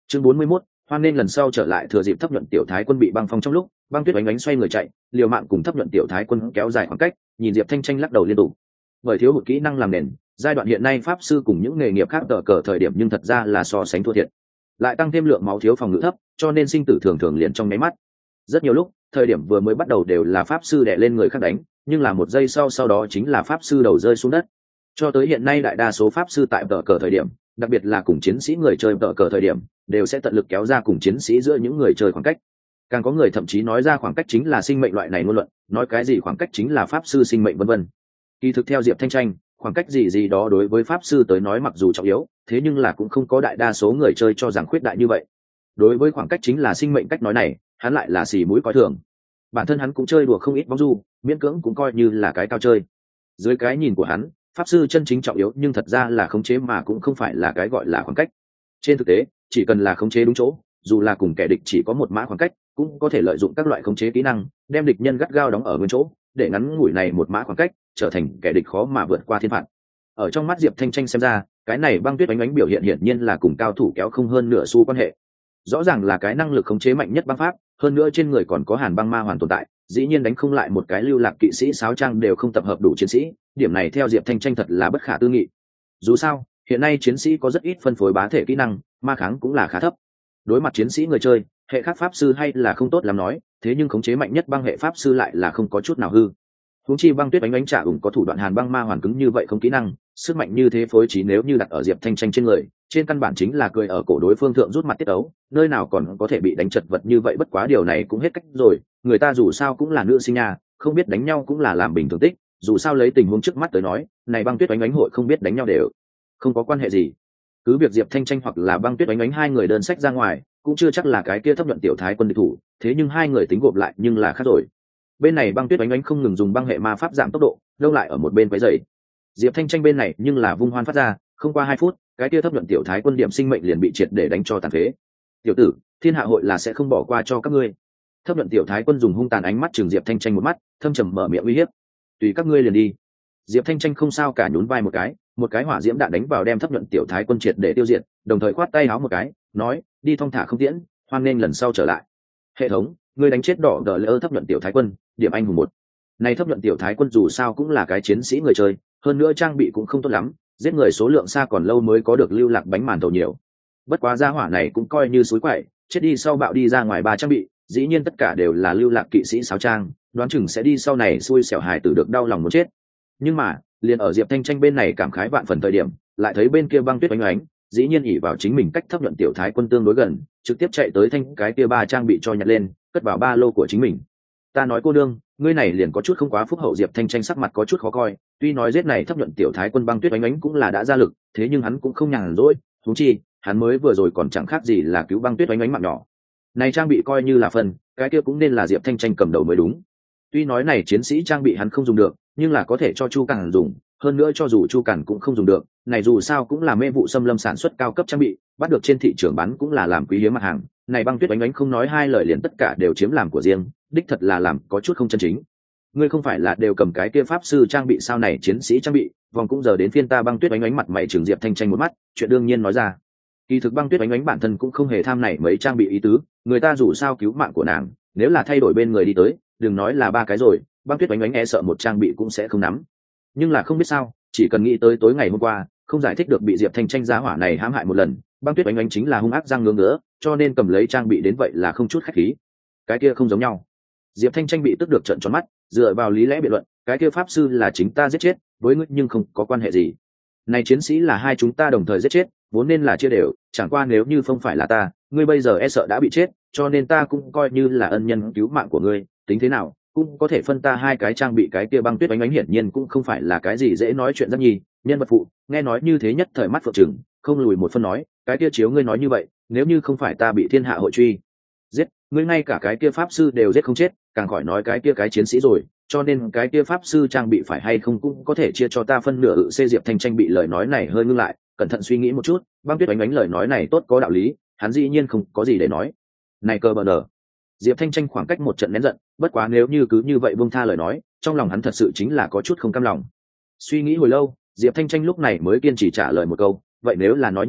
Chương 41, hoan nên lần sau trở lại thừa dịp Thấp Nhuận Tiểu Thái Quân bị băng phong trong lúc, Băng Tuyết oánh xoay người chạy, liều mạng cùng Thấp Nhuận Tiểu Thái Quân kéo dài khoảng cách, nhìn Diệp Thanh Tranh lắc đầu liên tục. Bởi thiếu hụt kỹ năng làm nền, giai đoạn hiện nay pháp sư cùng những nghề nghiệp khác tờ cờ thời điểm nhưng thật ra là so sánh thua thiệt. Lại tăng thêm lượng máu thiếu phòng ngự thấp, cho nên sinh tử thường thường liền trong nháy mắt. Rất nhiều lúc, thời điểm vừa mới bắt đầu đều là pháp sư đè lên người khác đánh, nhưng là một giây sau đó chính là pháp sư đầu rơi xuống đất. Cho tới hiện nay đại đa số pháp sư tại tờ cờ thời điểm, đặc biệt là cùng chiến sĩ người chơi tờ cờ thời điểm, đều sẽ tận lực kéo ra cùng chiến sĩ giữa những người chơi khoảng cách. Càng có người thậm chí nói ra khoảng cách chính là sinh mệnh loại này ngôn luận, nói cái gì khoảng cách chính là pháp sư sinh mệnh vân vân. Kỳ thực theo Diệp Thanh Tranh, khoảng cách gì đó đối với pháp sư tới nói mặc dù trọng yếu, thế nhưng là cũng không có đại đa số người chơi cho rằng khuyết đại như vậy. Đối với khoảng cách chính là sinh mệnh cách nói này, hắn lại là xì mũi coi thường. Bản thân hắn cũng chơi đùa không ít bóng du, miễn cưỡng cũng coi như là cái cao chơi. Dưới cái nhìn của hắn, pháp sư chân chính trọng yếu nhưng thật ra là khống chế mà cũng không phải là cái gọi là khoảng cách. Trên thực tế, chỉ cần là khống chế đúng chỗ, dù là cùng kẻ địch chỉ có một mã khoảng cách, cũng có thể lợi dụng các loại khống chế kỹ năng, đem địch nhân gắt gao đóng ở nguyên chỗ, để ngắn ngủi này một mã khoảng cách, trở thành kẻ địch khó mà vượt qua thiên phạt. Ở trong mắt Diệp Thanh Tranh xem ra, cái này Băng Tuyết oánh biểu hiện hiển nhiên là cùng cao thủ kéo không hơn nửa xu quan hệ. Rõ ràng là cái năng lực khống chế mạnh nhất băng pháp, hơn nữa trên người còn có hàn băng ma hoàn tồn tại, dĩ nhiên đánh không lại một cái lưu lạc kỵ sĩ sáo trang đều không tập hợp đủ chiến sĩ, điểm này theo Diệp Thanh Tranh thật là bất khả tư nghị. Dù sao, hiện nay chiến sĩ có rất ít phân phối bá thể kỹ năng, ma kháng cũng là khá thấp. Đối mặt chiến sĩ người chơi, hệ khác pháp sư hay là không tốt lắm nói, thế nhưng khống chế mạnh nhất băng hệ pháp sư lại là không có chút nào hư. Huống chi Băng Tuyết oánh trả ủng có thủ đoạn hàn băng ma hoàn cứng như vậy không kỹ năng, sức mạnh như thế phối trí nếu như đặt ở Diệp Thanh Tranh trên người, trên căn bản chính là cười ở cổ đối phương thượng rút mặt tiết ấu, nơi nào còn có thể bị đánh chật vật như vậy. Bất quá điều này cũng hết cách rồi, người ta dù sao cũng là nữ sinh nhà, không biết đánh nhau cũng là làm bình thường tích, dù sao lấy tình huống trước mắt tới nói, này Băng Tuyết oánh hội không biết đánh nhau đều không có quan hệ gì. Cứ việc Diệp Thanh Tranh hoặc là Băng Tuyết oánh hai người đơn sách ra ngoài, cũng chưa chắc là cái kia Thấp Nhuận Tiểu Thái Quân địch thủ, thế nhưng hai người tính gộp lại nhưng là khác rồi. Bên này Băng Tuyết oánh không ngừng dùng băng hệ ma pháp giảm tốc độ, lâu lại ở một bên quấy rầy. Diệp Thanh Tranh bên này nhưng là vung hoan phát ra, không qua 2 phút, cái kia Thấp Nhuận Tiểu Thái Quân điểm sinh mệnh liền bị triệt để đánh cho tàn phế. Tiểu tử, thiên hạ hội là sẽ không bỏ qua cho các ngươi. Thấp Nhuận Tiểu Thái Quân dùng hung tàn ánh mắt trừng Diệp Thanh Tranh một mắt, thâm trầm mở miệng uy hiếp. Tùy các ngươi liền đi. Diệp Thanh Tranh không sao cả nhún vai một cái hỏa diễm đạn đánh vào đem Thấp Nhuận Tiểu Thái Quân triệt để tiêu diệt, đồng thời khoát tay áo một cái, nói, đi thong thả không tiễn, hoan nên lần sau trở lại. Hệ thống, ngươi đánh chết đỏ đờ lỡ Thấp Nhuận Tiểu Thái Quân, điểm anh hùng 1. Này Thấp Nhuận Tiểu Thái Quân dù sao cũng là cái chiến sĩ người chơi, hơn nữa trang bị cũng không tốt lắm, giết người số lượng xa còn lâu mới có được lưu lạc bánh màn tàu nhiều. Bất quá gia hỏa này cũng coi như suối quậy, chết đi sau bạo đi ra ngoài 3 trang bị, dĩ nhiên tất cả đều là lưu lạc kỵ sĩ sáo trang, đoán chừng sẽ đi sau này xui xẻo hài tử được đau lòng muốn chết. Nhưng mà, liền ở Diệp Thanh Tranh bên này cảm khái vạn phần thời điểm, lại thấy bên kia Băng Tuyết oánh, dĩ nhiên ỷ vào chính mình cách Thấp Nhuận Tiểu Thái Quân tương đối gần, trực tiếp chạy tới thanh cái kia 3 trang bị cho nhặt lên, cất vào ba lô của chính mình. Ta nói cô đương, ngươi này liền có chút không quá phúc hậu. Diệp Thanh Tranh sắc mặt có chút khó coi, tuy nói giết này Thấp Nhuận Tiểu Thái Quân Băng Tuyết oánh cũng là đã ra lực, thế nhưng hắn cũng không nhàn rỗi, huống chi, hắn mới vừa rồi còn chẳng khác gì là cứu Băng Tuyết oánh mạng nhỏ. Này trang bị coi như là phần, cái kia cũng nên là Diệp Thanh Tranh cầm đầu mới đúng. Tuy nói này chiến sĩ trang bị hắn không dùng được, nhưng là có thể cho Chu Càn dùng, hơn nữa cho dù Chu Càn cũng không dùng được, này dù sao cũng là mê vụ xâm lâm sản xuất cao cấp trang bị, bắt được trên thị trường bán cũng là làm quý hiếm mặt hàng. Này Băng Tuyết oánh không nói hai lời liền tất cả đều chiếm làm của riêng, đích thật là làm có chút không chân chính. Ngươi không phải là đều cầm cái kia pháp sư trang bị sao? Này chiến sĩ trang bị, vòng cũng giờ đến phiên ta. Băng Tuyết oánh mặt mày trừng Diệp Thanh Tranh một mắt, chuyện đương nhiên nói ra. Kỳ thực Băng Tuyết oánh bản thân cũng không hề tham này mấy trang bị ý tứ, người ta dù sao cứu mạng của nàng, nếu là thay đổi bên người đi tới, đừng nói là 3 cái rồi, Băng Tuyết oánh e sợ một trang bị cũng sẽ không nắm. Nhưng là không biết sao, chỉ cần nghĩ tới tối ngày hôm qua, không giải thích được bị Diệp Thanh Tranh giá hỏa này hãm hại một lần, Băng Tuyết oánh chính là hung ác răng ngứa ngứa, cho nên cầm lấy trang bị đến vậy là không chút khách khí. Cái kia không giống nhau. Diệp Thanh Tranh bị tức được trợn tròn mắt, dựa vào lý lẽ biện luận, cái kia pháp sư là chính ta giết chết, với ngươi nhưng không có quan hệ gì. Này chiến sĩ là hai chúng ta đồng thời giết chết, vốn nên là chia đều, chẳng qua nếu như không phải là ta, ngươi bây giờ e sợ đã bị chết, cho nên ta cũng coi như là ân nhân cứu mạng của ngươi, tính thế nào cũng có thể phân ta 2 cái trang bị. Cái kia Băng Tuyết oánh hiển nhiên cũng không phải là cái gì dễ nói chuyện rất nhi, nhân vật phụ, nghe nói như thế nhất thời mắt phượng trừng, không lùi một phân nói, cái kia chiếu ngươi nói như vậy, nếu như không phải ta bị thiên hạ hội truy giết, ngươi ngay cả cái kia pháp sư đều giết không chết, càng khỏi nói cái kia cái chiến sĩ rồi, cho nên cái kia pháp sư trang bị phải hay không cũng có thể chia cho ta phân nửa. Diệp Thanh Tranh bị lời nói này hơi ngưng lại, cẩn thận suy nghĩ một chút, Băng Tuyết oánh lời nói này tốt có đạo lý, hắn dĩ nhiên không có gì để nói. Này cơ bờ đờ. Diệp Thanh Tranh khoảng cách một trận nén giận, bất quá nếu như cứ như vậy buông tha lời nói, trong lòng hắn thật sự chính là có chút không cam lòng. Suy nghĩ hồi lâu, Diệp Thanh Tranh lúc này mới kiên trì trả lời một câu, vậy nếu là nói như vậy,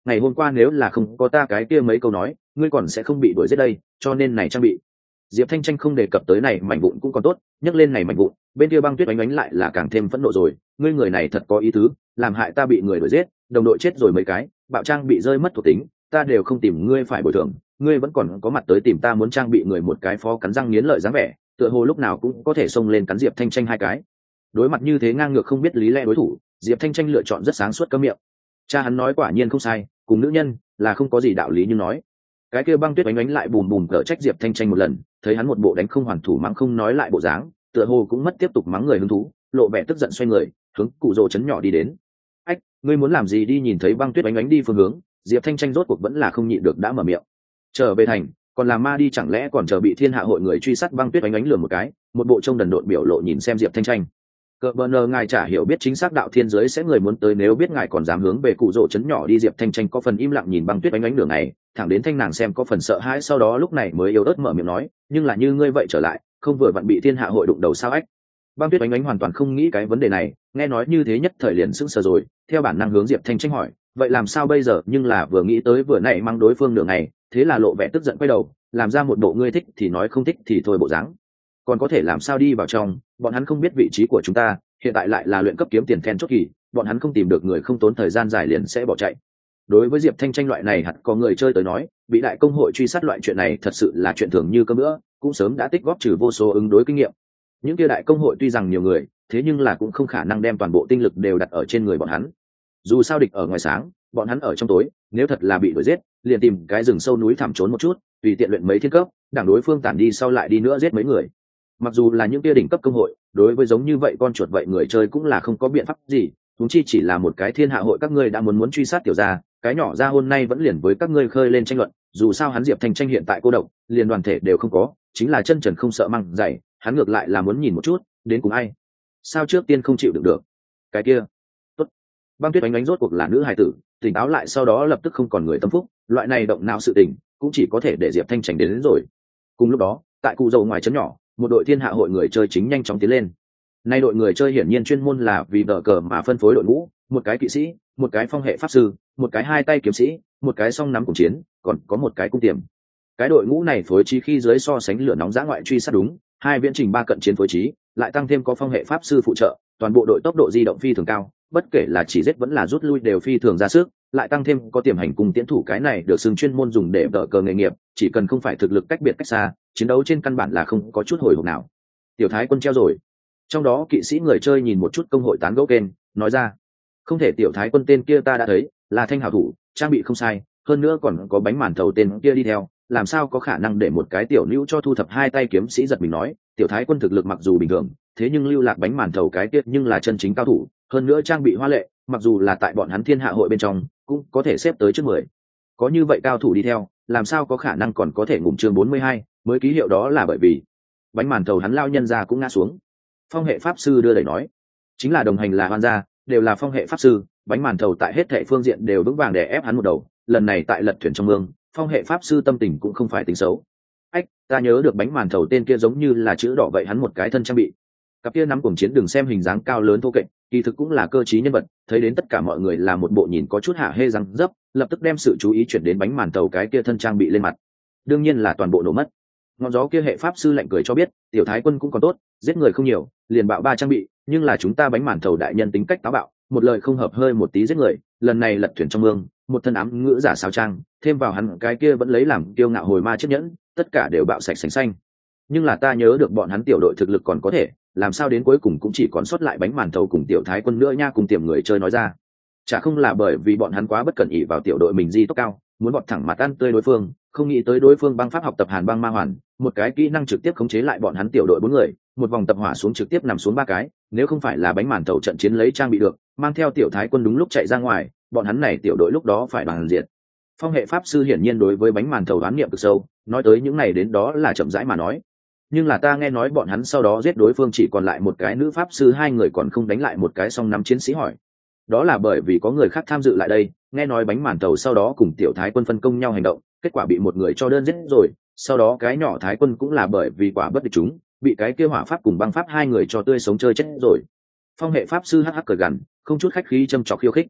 ngày hôm qua nếu là không có ta cái kia mấy câu nói ngươi còn sẽ không bị đuổi giết đây, cho nên này trang bị. Diệp Thanh Tranh không đề cập tới này mảnh vụn cũng còn tốt, nhắc lên này mảnh vụn, bên kia Băng Tuyết oánh oánh lại là càng thêm phẫn nộ rồi, ngươi người này thật có ý tứ, làm hại ta bị người đuổi giết, đồng đội chết rồi mấy cái, bạo trang bị rơi mất thuộc tính, ta đều không tìm ngươi phải bồi thường, ngươi vẫn còn có mặt tới tìm ta muốn trang bị người một cái phó cắn răng nghiến lợi dáng vẻ, tựa hồ lúc nào cũng có thể xông lên cắn Diệp Thanh Tranh hai cái. Đối mặt như thế ngang ngược không biết lý lẽ đối thủ, Diệp Thanh Tranh lựa chọn rất sáng suốt cấm miệng. Cha hắn nói quả nhiên không sai, cùng nữ nhân là không có gì đạo lý như nói. Cái kia Băng Tuyết oánh oánh lại bùm bùm cở trách Diệp Thanh Tranh một lần, thấy hắn một bộ đánh không hoàn thủ mắng không nói lại bộ dáng, tựa hồ cũng mất tiếp tục mắng người hứng thú, lộ vẻ tức giận xoay người hướng cụ rồ chấn nhỏ đi đến. Ách, ngươi muốn làm gì đi? Nhìn thấy Băng Tuyết oánh oánh đi phương hướng, Diệp Thanh Tranh rốt cuộc vẫn là không nhịn được đã mở miệng. Trở về thành, còn làm ma đi chẳng lẽ còn chờ bị thiên hạ hội người truy sát? Băng Tuyết oánh oánh lườm một cái, một bộ trông đần độn biểu lộ nhìn xem Diệp Thanh Tranh. Cờ bờ nờ ngài chả hiểu biết chính xác đạo thiên giới sẽ người muốn tới, nếu biết ngài còn dám hướng về cụ rồ chấn nhỏ đi. Diệp Thanh Tranh có phần im lặng nhìn Băng Tuyết oánh oánh nửa ngày, thẳng đến thanh nàng xem có phần sợ hãi, sau đó lúc này mới yếu ớt mở miệng nói, nhưng là như ngươi vậy trở lại, không vừa vặn bị thiên hạ hội đụng đầu sao? Ách. Băng Tuyết oánh oánh hoàn toàn không nghĩ cái vấn đề này, nghe nói như thế nhất thời liền sững sờ rồi, theo bản năng hướng Diệp Thanh Tranh hỏi, vậy làm sao bây giờ? Nhưng là vừa nghĩ tới vừa nãy mang đối phương nửa ngày, thế là lộ vẻ tức giận quay đầu, làm ra một bộ ngươi thích thì nói không thích thì thôi bộ dáng. Còn có thể làm sao? Đi vào trong, bọn hắn không biết vị trí của chúng ta, hiện tại lại là luyện cấp kiếm tiền then chốt kỳ, bọn hắn không tìm được người không tốn thời gian dài liền sẽ bỏ chạy. Đối với Diệp Thanh Tranh loại này hẳn có người chơi tới nói, bị đại công hội truy sát loại chuyện này thật sự là chuyện thường như cơm bữa, cũng sớm đã tích góp trừ vô số ứng đối kinh nghiệm. Những kia đại công hội tuy rằng nhiều người, thế nhưng là cũng không khả năng đem toàn bộ tinh lực đều đặt ở trên người bọn hắn. Dù sao địch ở ngoài sáng, bọn hắn ở trong tối, nếu thật là bị đuổi giết, liền tìm cái rừng sâu núi thẳm trốn một chút, tùy tiện luyện mấy thiên cấp, đảng đối phương tản đi sau lại đi nữa giết mấy người. Mặc dù là những kia đỉnh cấp công hội, đối với giống như vậy con chuột vậy người chơi cũng là không có biện pháp gì, chúng chi chỉ là một cái thiên hạ hội các ngươi đã muốn truy sát tiểu gia, cái nhỏ ra hôm nay vẫn liền với các ngươi khơi lên tranh luận. Dù sao hắn Diệp Thanh Tranh hiện tại cô độc, liền đoàn thể đều không có, chính là chân trần không sợ măng dày, hắn ngược lại là muốn nhìn một chút đến cùng ai sao trước tiên không chịu đựng được cái kia. Tốt. Băng Tuyết oánh oánh rốt cuộc là nữ hài tử, tỉnh táo lại sau đó lập tức không còn người tâm phúc, loại này động não sự tình cũng chỉ có thể để Diệp Thanh Tranh đến rồi. Cùng lúc đó tại cụ dầu ngoài trấn nhỏ, một đội thiên hạ hội người chơi chính nhanh chóng tiến lên. Nay đội người chơi hiển nhiên chuyên môn là vì đỡ cờ mà phân phối đội ngũ, một cái kỵ sĩ, một cái phong hệ pháp sư, một cái hai tay kiếm sĩ, một cái song nắm cùng chiến, còn có một cái cung tiềm. Cái đội ngũ này phối trí khi dưới so sánh lửa nóng dã ngoại truy sát đúng, hai viễn trình ba cận chiến phối trí, lại tăng thêm có phong hệ pháp sư phụ trợ, toàn bộ đội tốc độ di động phi thường cao, bất kể là chỉ giết vẫn là rút lui đều phi thường ra sức, lại tăng thêm có tiềm hành cùng tiến thủ, cái này được xưng chuyên môn dùng để đỡ cờ nghề nghiệp, chỉ cần không phải thực lực cách biệt cách xa, chiến đấu trên căn bản là không có chút hồi hộp nào. Tiểu thái quân treo rồi. Trong đó kỵ sĩ người chơi nhìn một chút công hội tán gẫu kênh, nói ra, không thể, tiểu thái quân tên kia ta đã thấy, là thanh hảo thủ, trang bị không sai, hơn nữa còn có bánh màn thầu tên kia đi theo, làm sao có khả năng để một cái tiểu nữ cho thu thập hai tay kiếm sĩ? Giật mình nói, tiểu thái quân thực lực mặc dù bình thường, thế nhưng lưu lạc bánh màn thầu cái tiết nhưng là chân chính cao thủ, hơn nữa trang bị hoa lệ, mặc dù là tại bọn hắn thiên hạ hội bên trong cũng có thể xếp tới trước 10. Có như vậy cao thủ đi theo, làm sao có khả năng còn có thể ngủm chương 42, mới ký hiệu đó là bởi vì bánh màn thầu hắn lao nhân ra cũng ngã xuống. Phong hệ pháp sư đưa đẩy nói, chính là đồng hành là hoan gia, đều là phong hệ pháp sư, bánh màn thầu tại hết thệ phương diện đều vững vàng để ép hắn một đầu, lần này tại lật thuyền trong mương, phong hệ pháp sư tâm tình cũng không phải tính xấu. Ách, ta nhớ được bánh màn thầu tên kia giống như là chữ đỏ vậy, hắn một cái thân trang bị, cặp kia nắm cuồng chiến, đừng xem hình dáng cao lớn thô kệch, kỳ thực cũng là cơ trí nhân vật, thấy đến tất cả mọi người là một bộ nhìn có chút hạ hê răng dấp, lập tức đem sự chú ý chuyển đến bánh màn thầu cái kia thân trang bị lên mặt, đương nhiên là toàn bộ nổ mất. Ngọn gió kia hệ pháp sư lạnh cười cho biết, tiểu thái quân cũng còn tốt, giết người không nhiều, liền bạo 3 trang bị, nhưng là chúng ta bánh màn thầu đại nhân tính cách táo bạo, một lời không hợp hơi một tí giết người, lần này lật thuyền trong mương, một thân ám ngữ giả sao trang, thêm vào hắn cái kia vẫn lấy làm kiêu ngạo hồi ma chiếc nhẫn, tất cả đều bạo sạch sành xanh. Nhưng là ta nhớ được bọn hắn tiểu đội thực lực còn có thể, làm sao đến cuối cùng cũng chỉ còn sót lại bánh màn thầu cùng tiểu thái quân nữa nha? Cùng tiềm người chơi nói ra, chả không là bởi vì bọn hắn quá bất cẩn ỷ vào tiểu đội mình di tốc cao, muốn bọt thẳng mặt ăn tươi đối phương, không nghĩ tới đối phương băng pháp học tập Hàn băng ma hoàn, một cái kỹ năng trực tiếp khống chế lại bọn hắn tiểu đội 4 người, một vòng tập hỏa xuống trực tiếp nằm xuống 3 cái, nếu không phải là bánh màn thầu trận chiến lấy trang bị được, mang theo tiểu thái quân đúng lúc chạy ra ngoài, bọn hắn này tiểu đội lúc đó phải bằng diệt. Phong hệ pháp sư hiển nhiên đối với bánh màn thầu đoán niệm cực sâu, nói tới những này đến đó là chậm rãi mà nói. Nhưng là ta nghe nói bọn hắn sau đó giết đối phương chỉ còn lại một cái nữ pháp sư, 2 người còn không đánh lại một cái song nắm chiến sĩ hỏi. Đó là bởi vì có người khác tham dự lại đây, nghe nói bánh màn thầu sau đó cùng tiểu thái quân phân công nhau hành động, kết quả bị một người cho đơn giết rồi, sau đó cái nhỏ thái quân cũng là bởi vì quả bất địch chúng, bị cái kia hỏa pháp cùng băng pháp 2 người cho tươi sống chơi chết rồi. Phong hệ pháp sư hắc hắc cười gằn, không chút khách khí châm chọc khiêu khích.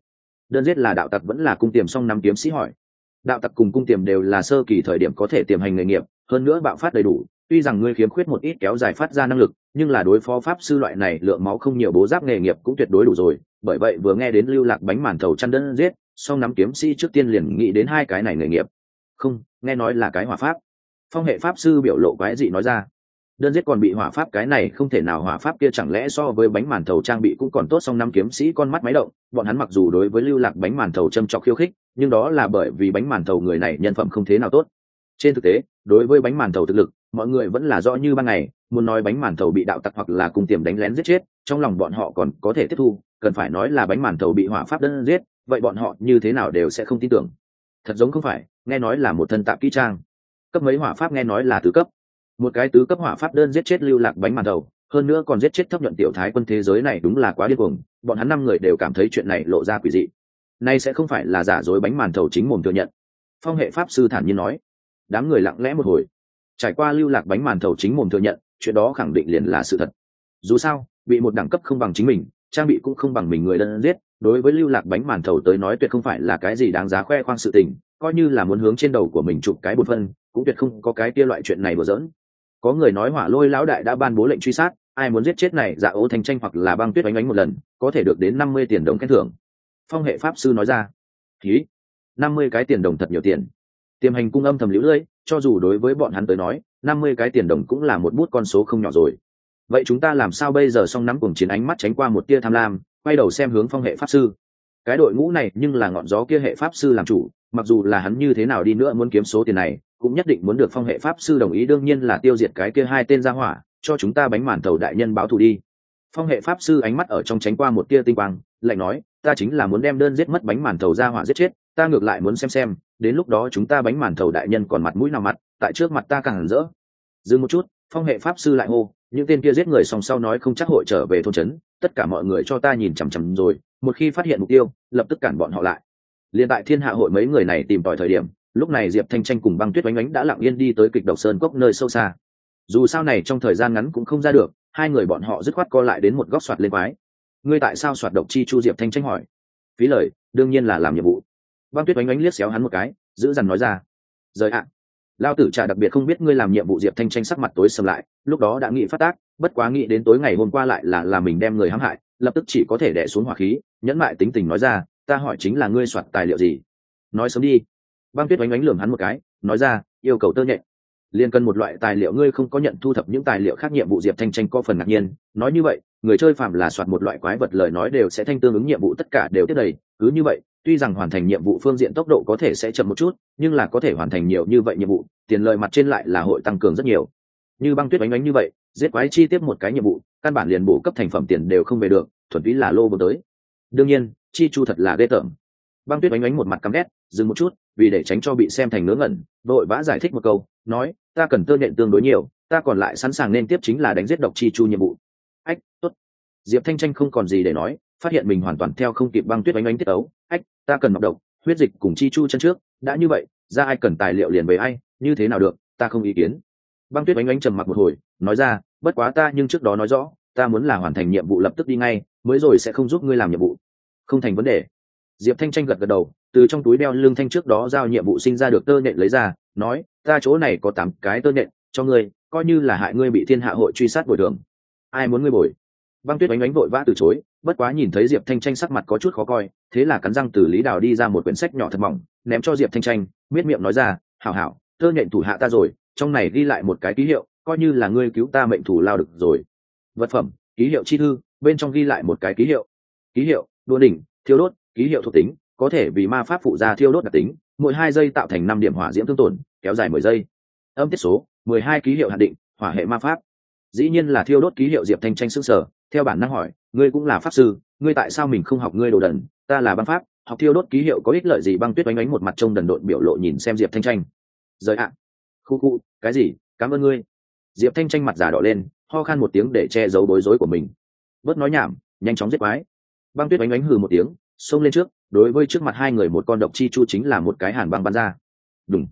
Đơn giết là đạo tặc vẫn là cung tiềm song nắm kiếm sĩ hỏi. Đạo tặc cùng cung tiềm đều là sơ kỳ thời điểm có thể tiềm hành nghề nghiệp, hơn nữa bạo phát đầy đủ, tuy rằng ngươi khiếm khuyết một ít kéo dài phát ra năng lực, nhưng là đối phó pháp sư loại này lượng máu không nhiều bố giáp nghề nghiệp cũng tuyệt đối đủ rồi. Bởi vậy vừa nghe đến lưu lạc bánh màn thầu chăn đơn giết, song nắm kiếm sĩ trước tiên liền nghĩ đến hai cái này nghề nghiệp. Không, nghe nói là cái hỏa pháp. Phong hệ pháp sư biểu lộ quái dị nói ra. Đơn giết còn bị hỏa pháp, cái này không thể nào, hỏa pháp kia chẳng lẽ so với bánh màn thầu trang bị cũng còn tốt? Song năm kiếm sĩ con mắt máy động, bọn hắn mặc dù đối với lưu lạc bánh màn thầu châm chọc khiêu khích, nhưng đó là bởi vì bánh màn thầu người này nhân phẩm không thế nào tốt. Trên thực tế, đối với bánh màn thầu thực lực, mọi người vẫn là rõ như ban ngày, muốn nói bánh màn thầu bị đạo tặc hoặc là cùng tiềm đánh lén giết chết, trong lòng bọn họ còn có thể tiếp thu, cần phải nói là bánh màn thầu bị hỏa pháp đơn giết, vậy bọn họ như thế nào đều sẽ không tin tưởng. Thật giống không phải, nghe nói là một thân tạm kỹ trang. Cấp mấy hỏa pháp nghe nói là tứ cấp. Một cái tứ cấp hỏa pháp đơn giết chết lưu lạc bánh màn thầu, hơn nữa còn giết chết thấp nhuận tiểu thái quân, thế giới này đúng là quá điên cuồng, bọn hắn 5 người đều cảm thấy chuyện này lộ ra quỷ dị. Nay sẽ không phải là giả dối, bánh màn thầu chính mồm thừa nhận. Phong hệ pháp sư thản nhiên nói. Đám người lặng lẽ một hồi. Trải qua lưu lạc bánh màn thầu chính mồm thừa nhận, chuyện đó khẳng định liền là sự thật. Dù sao, bị một đẳng cấp không bằng chính mình, trang bị cũng không bằng mình người đơn giết, đối với lưu lạc bánh màn thầu tới nói tuyệt không phải là cái gì đáng giá khoe khoang sự tình, coi như là muốn hướng trên đầu của mình chụp cái bột phân, cũng tuyệt không có cái kia loại chuyện này đùa giỡn. Có người nói Hỏa Lôi lão đại đã ban bố lệnh truy sát, ai muốn giết chết này Dạ Ô Thanh Tranh hoặc là Băng Tuyết Oánh Oánh một lần, có thể được đến 50 tiền đồng khen thưởng. Phong hệ pháp sư nói ra. Hí, 50 cái tiền đồng thật nhiều tiền. Tiềm hành cung âm thầm liễu lưỡi, cho dù đối với bọn hắn tới nói, 50 cái tiền đồng cũng là một bút con số không nhỏ rồi. Vậy chúng ta làm sao bây giờ? Song nắm cuồng chiến ánh mắt tránh qua một tia tham lam, quay đầu xem hướng Phong hệ pháp sư. Cái đội ngũ này nhưng là ngọn gió kia hệ pháp sư làm chủ, mặc dù là hắn như thế nào đi nữa muốn kiếm số tiền này, cũng nhất định muốn được Phong hệ pháp sư đồng ý, đương nhiên là tiêu diệt cái kia hai tên gia hỏa, cho chúng ta bánh màn thầu đại nhân báo thù đi. Phong hệ pháp sư ánh mắt ở trong tránh qua một tia tinh quang, lạnh nói, ta chính là muốn đem đơn giết mất bánh màn thầu gia hỏa giết chết, ta ngược lại muốn xem, đến lúc đó chúng ta bánh màn thầu đại nhân còn mặt mũi nào mặt, tại trước mặt ta càng hẳn rỡ. Dừng một chút, Phong hệ pháp sư lại hô, những tên kia giết người xong sau nói không chắc hội trở về thôn trấn, tất cả mọi người cho ta nhìn chằm chằm rồi, một khi phát hiện mục tiêu, lập tức cản bọn họ lại. Liên tại Thiên Hạ hội mấy người này tìm tòi thời điểm, lúc này Diệp Thanh Tranh cùng Băng Tuyết Oánh Oánh đã lặng yên đi tới Kịch Độc Sơn cốc nơi sâu xa. Dù sao này trong thời gian ngắn cũng không ra được, hai người bọn họ dứt khoát co lại đến một góc soạt lên quái. Ngươi tại sao soạt độc chi chu? Diệp Thanh Tranh hỏi. Phí lời, đương nhiên là làm nhiệm vụ. Băng Tuyết Oánh Oánh liếc xéo hắn một cái, giữ dằn nói ra. Rời ạ. Lao tử trả đặc biệt không biết ngươi làm nhiệm vụ. Diệp Thanh Tranh sắc mặt tối sầm lại, lúc đó đã nghĩ phát tác, bất quá nghĩ đến tối ngày hôm qua lại là mình đem người hãm hại, lập tức chỉ có thể đè xuống hỏa khí, nhẫn mại tính tình nói ra, ta hỏi chính là ngươi soạt tài liệu gì? Nói sớm đi. Băng Tuyết Oánh Oánh lườm hắn một cái, nói ra, yêu cầu tơ nhện. Liên cần một loại tài liệu, ngươi không có nhận thu thập những tài liệu khác nhiệm vụ? Diệp Thanh Tranh có phần ngạc nhiên, nói như vậy, người chơi phạm là soạt một loại quái vật lời nói đều sẽ thanh tương ứng nhiệm vụ tất cả đều tiếp đầy, cứ như vậy, tuy rằng hoàn thành nhiệm vụ phương diện tốc độ có thể sẽ chậm một chút, nhưng là có thể hoàn thành nhiều như vậy nhiệm vụ, tiền lời mặt trên lại là hội tăng cường rất nhiều. Như Băng Tuyết Oánh Oánh như vậy, giết quái chi tiếp một cái nhiệm vụ, căn bản liền bổ cấp thành phẩm tiền đều không về được, thuần túy là lô vô tới. Đương nhiên, chi chu thật là ghê tởm. Băng Tuyết Oánh Oánh một mặt căm ghét, dừng một chút, vì để tránh cho bị xem thành ngớ ngẩn, vội vã giải thích một câu, nói, ta cần tơ nhện tương đối nhiều, ta còn lại sẵn sàng nên tiếp chính là đánh giết độc chi chu nhiệm vụ. Ách, tốt. Diệp Thanh Tranh không còn gì để nói, phát hiện mình hoàn toàn theo không kịp Băng Tuyết Oánh Oánh tiết ấu. Ách, ta cần nọc độc, huyết dịch cùng chi chu chân trước, đã như vậy, ra ai cần tài liệu liền về ai, như thế nào được, ta không ý kiến. Băng Tuyết Oánh Oánh trầm mặc một hồi, nói ra, bất quá ta nhưng trước đó nói rõ, ta muốn là hoàn thành nhiệm vụ lập tức đi ngay, mới rồi sẽ không giúp ngươi làm nhiệm vụ. Không thành vấn đề. Diệp Thanh Tranh gật gật đầu, từ trong túi đeo lưng thanh trước đó giao nhiệm vụ sinh ra được tơ nhện lấy ra, nói, ta chỗ này có 8 cái tơ nhện, cho ngươi, coi như là hại ngươi bị Thiên Hạ hội truy sát bồi thường. Ai muốn ngươi bồi? Băng Tuyết Oánh Oánh vội vã từ chối, bất quá nhìn thấy Diệp Thanh Tranh sắc mặt có chút khó coi, thế là cắn răng từ Lý Đào đi ra một quyển sách nhỏ thật mỏng, ném cho Diệp Thanh Tranh, miết miệng nói ra, hảo hảo, tơ nhện thủ hạ ta rồi, trong này ghi lại một cái ký hiệu, coi như là ngươi cứu ta mệnh thủ lao được rồi. Vật phẩm, ký hiệu chi thư, bên trong ghi lại một cái ký hiệu, đua đỉnh, thiêu đốt, ký hiệu thuộc tính, có thể vì ma pháp phụ gia thiêu đốt đặc tính, mỗi 2 giây tạo thành 5 điểm hỏa diễm thương tổn, kéo dài 10 giây. Âm tiết số, 12 ký hiệu hạn định, hỏa hệ ma pháp. Dĩ nhiên là thiêu đốt ký hiệu. Diệp Thanh Tranh sững sờ, theo bản năng hỏi, ngươi cũng là pháp sư, ngươi tại sao mình không học? Ngươi đồ đần, ta là băng pháp, học thiêu đốt ký hiệu có ích lợi gì? Băng Tuyết Oánh Oánh một mặt trông đần độn biểu lộ nhìn xem Diệp Thanh Tranh. Rời ạ. Khu, cái gì? Cảm ơn ngươi. Diệp Thanh Tranh mặt già đỏ lên, ho khan một tiếng để che giấu bối rối của mình. Bớt nói nhảm, nhanh chóng giết quái. Băng Tuyết Oánh Oánh hừ một tiếng, xông lên trước, đối với trước mặt hai người một con độc chi chu chính là một cái hàn băng bắn ra. Đùng.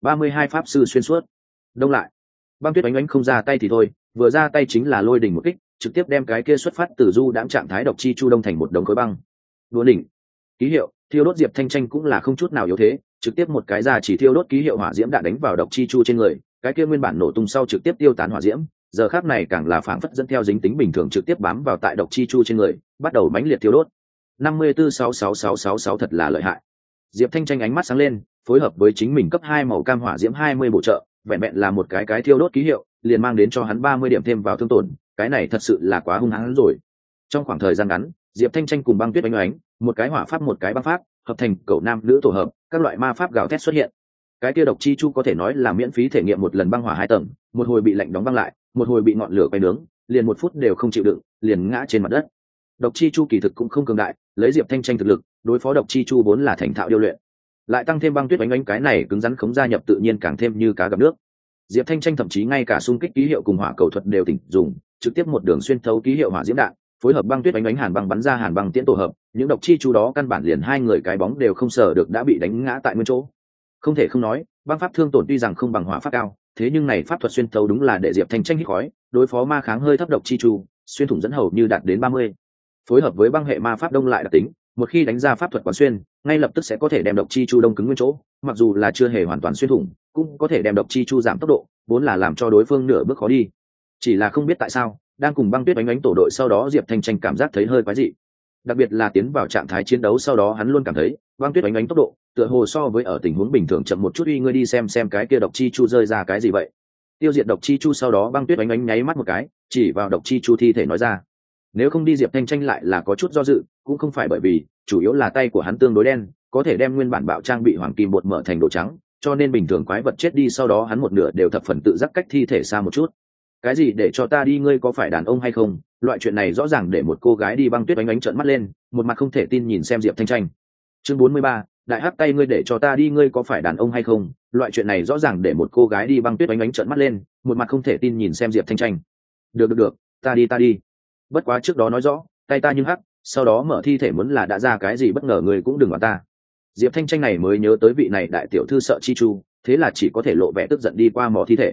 32 pháp sư xuyên suốt. Đông lại. Băng Tuyết Oánh Oánh không ra tay thì thôi, vừa ra tay chính là lôi đỉnh một kích, trực tiếp đem cái kia xuất phát từ du đãng trạng thái độc chi chu đông thành một đống khối băng. Đũa đỉnh. Ký hiệu, thiêu đốt diệp thanh tranh cũng là không chút nào yếu thế, trực tiếp một cái ra chỉ thiêu đốt ký hiệu hỏa diễm đạn đánh vào độc chi chu trên người, cái kia nguyên bản nổ tung sau trực tiếp tiêu tán hỏa diễm, giờ khác này càng là phảng phất dẫn theo dính tính bình thường trực tiếp bám vào tại độc chi chu trên người, bắt đầu mãnh liệt thiêu đốt. 54-66666 thật là lợi hại. Diệp Thanh tranh ánh mắt sáng lên, phối hợp với chính mình cấp 2 màu cam hỏa diễm 20 bổ trợ, vẹn vẹn là một cái thiêu đốt ký hiệu, liền mang đến cho hắn 30 điểm thêm vào thương tổn, cái này thật sự là quá hung hãn rồi. Trong khoảng thời gian ngắn, Diệp Thanh tranh cùng Băng Tuyết oánh, một cái hỏa pháp một cái băng pháp, hợp thành cậu nam nữ tổ hợp, các loại ma pháp gào thét xuất hiện. Cái kia độc chi chu có thể nói là miễn phí thể nghiệm một lần băng hỏa 2 tầng, một hồi bị lạnh đóng băng lại, một hồi bị ngọn lửa quay nướng, liền 1 phút đều không chịu đựng, liền ngã trên mặt đất. Độc chi chu kỳ thực cũng không cường đại, lấy Diệp Thanh tranh thực lực, đối phó độc chi chu vốn là thành thạo điêu luyện, lại tăng thêm Băng Tuyết oánh cái này cứng rắn khống gia nhập tự nhiên càng thêm như cá gặp nước. Diệp Thanh tranh thậm chí ngay cả xung kích ký hiệu cùng hỏa cầu thuật đều tỉnh dùng, trực tiếp một đường xuyên thấu ký hiệu hỏa diễm đạn, phối hợp Băng Tuyết oánh hàn băng bắn ra hàn băng tiễn tổ hợp, những độc chi chu đó căn bản liền hai người cái bóng đều không sờ được đã bị đánh ngã tại nguyên chỗ. Không thể không nói, băng pháp thương tổn tuy rằng không bằng hỏa pháp cao, thế nhưng này pháp thuật xuyên thấu đúng là để Diệp Thanh tranh hít khói, đối phó ma kháng hơi thấp độc chi chu, xuyên thủng dẫn hầu như đạt đến 30. Phối hợp với băng hệ ma pháp đông lại đặc tính, một khi đánh ra pháp thuật quán xuyên, ngay lập tức sẽ có thể đem độc chi chu đông cứng nguyên chỗ, mặc dù là chưa hề hoàn toàn xuyên thủng, cũng có thể đem độc chi chu giảm tốc độ, vốn là làm cho đối phương nửa bước khó đi. Chỉ là không biết tại sao, đang cùng Băng Tuyết oánh tổ đội sau đó Diệp Thanh tranh cảm giác thấy hơi quái dị. Đặc biệt là tiến vào trạng thái chiến đấu sau đó hắn luôn cảm thấy, Băng Tuyết oánh tốc độ, tựa hồ so với ở tình huống bình thường chậm một chút. Uy ngươi đi xem cái kia độc chi chu rơi ra cái gì vậy? Tiêu diệt độc chi chu sau đó Băng Tuyết oánh nháy mắt một cái, chỉ vào độc chi chu thi thể nói ra. Nếu không đi Diệp Thanh tranh lại là có chút do dự, cũng không phải bởi vì, chủ yếu là tay của hắn tương đối đen, có thể đem nguyên bản bạo trang bị hoàng kim bột mở thành đồ trắng, cho nên bình thường quái vật chết đi sau đó hắn một nửa đều thập phần tự giác cách thi thể xa một chút. Cái gì để cho ta đi, ngươi có phải đàn ông hay không? Loại chuyện này rõ ràng để một cô gái đi. Băng Tuyết oánh trợn mắt lên, một mặt không thể tin nhìn xem Diệp Thanh tranh. Chương 43, đại hắc tay, ngươi để cho ta đi, ngươi có phải đàn ông hay không? Loại chuyện này rõ ràng để một cô gái đi. Băng Tuyết oánh trợn mắt lên, một mặt không thể tin nhìn xem Diệp Thanh tranh. Được, ta đi. Bất quá trước đó nói rõ, tay ta nhưng hắc, sau đó mở thi thể muốn là đã ra cái gì bất ngờ người cũng đừng bảo ta. Diệp Thanh tranh này mới nhớ tới vị này đại tiểu thư sợ chi chu, thế là chỉ có thể lộ vẻ tức giận đi qua mò thi thể.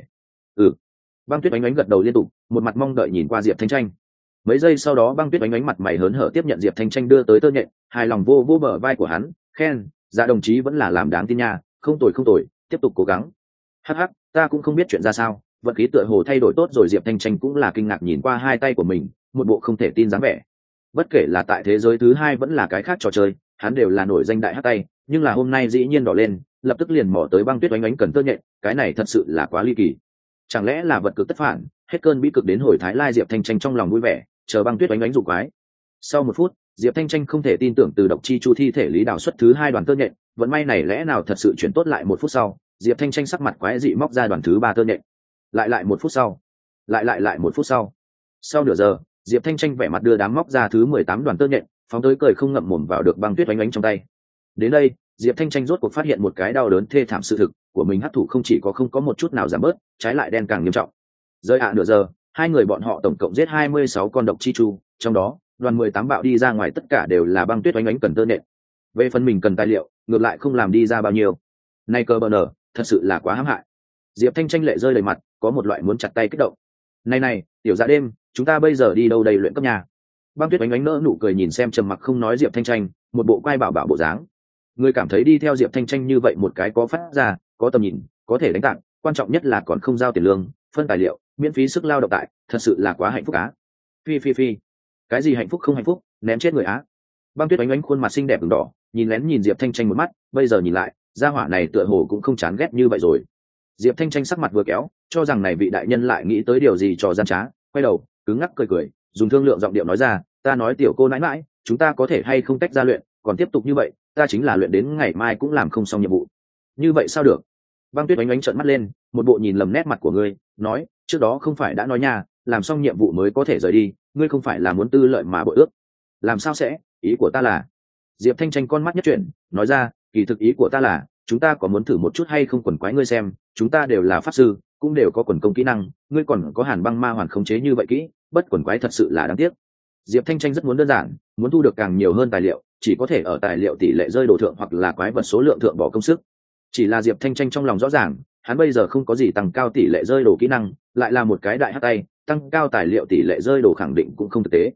Băng Tuyết oánh gật đầu liên tục, một mặt mong đợi nhìn qua Diệp Thanh tranh. Mấy giây sau đó Băng Tuyết oánh mặt mày hớn hở tiếp nhận Diệp Thanh tranh đưa tới tơ nhện, hài lòng vô bờ vai của hắn, khen, dạ đồng chí vẫn là làm đáng tin nha, không tồi, tiếp tục cố gắng. Hắc, ta cũng không biết chuyện ra sao, vận khí tựa hồ thay đổi tốt rồi. Diệp Thanh tranh cũng là kinh ngạc nhìn qua hai tay của mình, một bộ không thể tin dáng vẻ. Bất kể là tại thế giới thứ hai vẫn là cái khác trò chơi, hắn đều là nổi danh đại hắc tay, nhưng là hôm nay dĩ nhiên đỏ lên, lập tức liền mò tới Băng Tuyết oánh cần tơ nhện, cái này thật sự là quá ly kỳ. Chẳng lẽ là vật cực tất phản, hết cơn bí cực đến hồi thái lai. Diệp Thanh tranh trong lòng vui vẻ, chờ Băng Tuyết oánh dụ quái. Sau 1 phút, Diệp Thanh tranh không thể tin tưởng từ độc chi chu thi thể lý đào xuất thứ 2 đoàn tơ nhện, vận may này lẽ nào thật sự chuyển tốt. Lại 1 phút sau, Diệp Thanh tranh sắc mặt quái dị móc ra đoàn thứ 3 tơ nhện. Lại 1 phút sau, lại 1 phút sau. Sau nửa giờ, Diệp Thanh tranh vẻ mặt đưa đám móc ra thứ 18 đoàn tơ nhện, phóng tới cười không ngậm mồm vào được Băng Tuyết oánh trong tay. Đến đây, Diệp Thanh tranh rốt cuộc phát hiện một cái đau đớn thê thảm sự thực của mình, hấp thụ không chỉ không có một chút nào giảm bớt, trái lại đen càng nghiêm trọng. Rơi nửa giờ, hai người bọn họ tổng cộng giết 26 con độc chi chu, trong đó đoàn 18 bạo đi ra ngoài tất cả đều là Băng Tuyết oánh cần tơ nhện. Về phần mình cần tài liệu, ngược lại không làm đi ra bao nhiêu. Này cơ bờ nở, thật sự là quá hãm hại. Diệp Thanh tranh lệ rơi đầy mặt, có một loại muốn chặt tay kích động. Này, tiểu dạ đêm, chúng ta bây giờ đi đâu đây luyện cấp nhà? Băng Tuyết oánh nỡ nụ cười nhìn xem trầm mặc không nói Diệp Thanh tranh, một bộ quay bảo bộ dáng. Người cảm thấy đi theo Diệp Thanh tranh như vậy một cái có phát ra, có tầm nhìn, có thể đánh tặng, quan trọng nhất là còn không giao tiền lương, phân tài liệu, miễn phí sức lao động tại, thật sự là quá hạnh phúc á. Phi. Cái gì hạnh phúc không hạnh phúc, ném chết người á. Băng Tuyết oánh khuôn mặt xinh đẹp ửng đỏ, nhìn Diệp Thanh tranh một mắt, bây giờ nhìn lại, gia hỏa này tựa hồ cũng không chán ghét như vậy rồi. Diệp Thanh tranh sắc mặt vừa kéo, cho rằng này vị đại nhân lại nghĩ tới điều gì trò gian trá, quay đầu, cứng ngắc cười, dùng thương lượng giọng điệu nói ra, ta nói tiểu cô nãi nãi, chúng ta có thể hay không tách ra luyện, còn tiếp tục như vậy, ta chính là luyện đến ngày mai cũng làm không xong nhiệm vụ. Như vậy sao được? Băng Tuyết oánh trợn mắt lên, một bộ nhìn lầm nét mặt của ngươi, nói, trước đó không phải đã nói nha, làm xong nhiệm vụ mới có thể rời đi, ngươi không phải là muốn tư lợi mà bội ước? Làm sao sẽ? Ý của ta là. Diệp Thanh tranh con mắt nhất chuyển, nói ra, kỳ thực ý của ta là, chúng ta có muốn thử một chút hay không quần quái ngươi xem, chúng ta đều là pháp sư, cũng đều có quần công kỹ năng, ngươi còn có hàn băng ma hoàn khống chế như vậy kỹ, bất quần quái thật sự là đáng tiếc. Diệp Thanh tranh rất muốn đơn giản, muốn thu được càng nhiều hơn tài liệu, chỉ có thể ở tài liệu tỷ lệ rơi đồ thượng hoặc là quái vật số lượng thượng bỏ công sức. Chỉ là Diệp Thanh tranh trong lòng rõ ràng, hắn bây giờ không có gì tăng cao tỷ lệ rơi đồ kỹ năng, lại là một cái đại hắc tay, tăng cao tài liệu tỷ lệ rơi đồ khẳng định cũng không thực tế.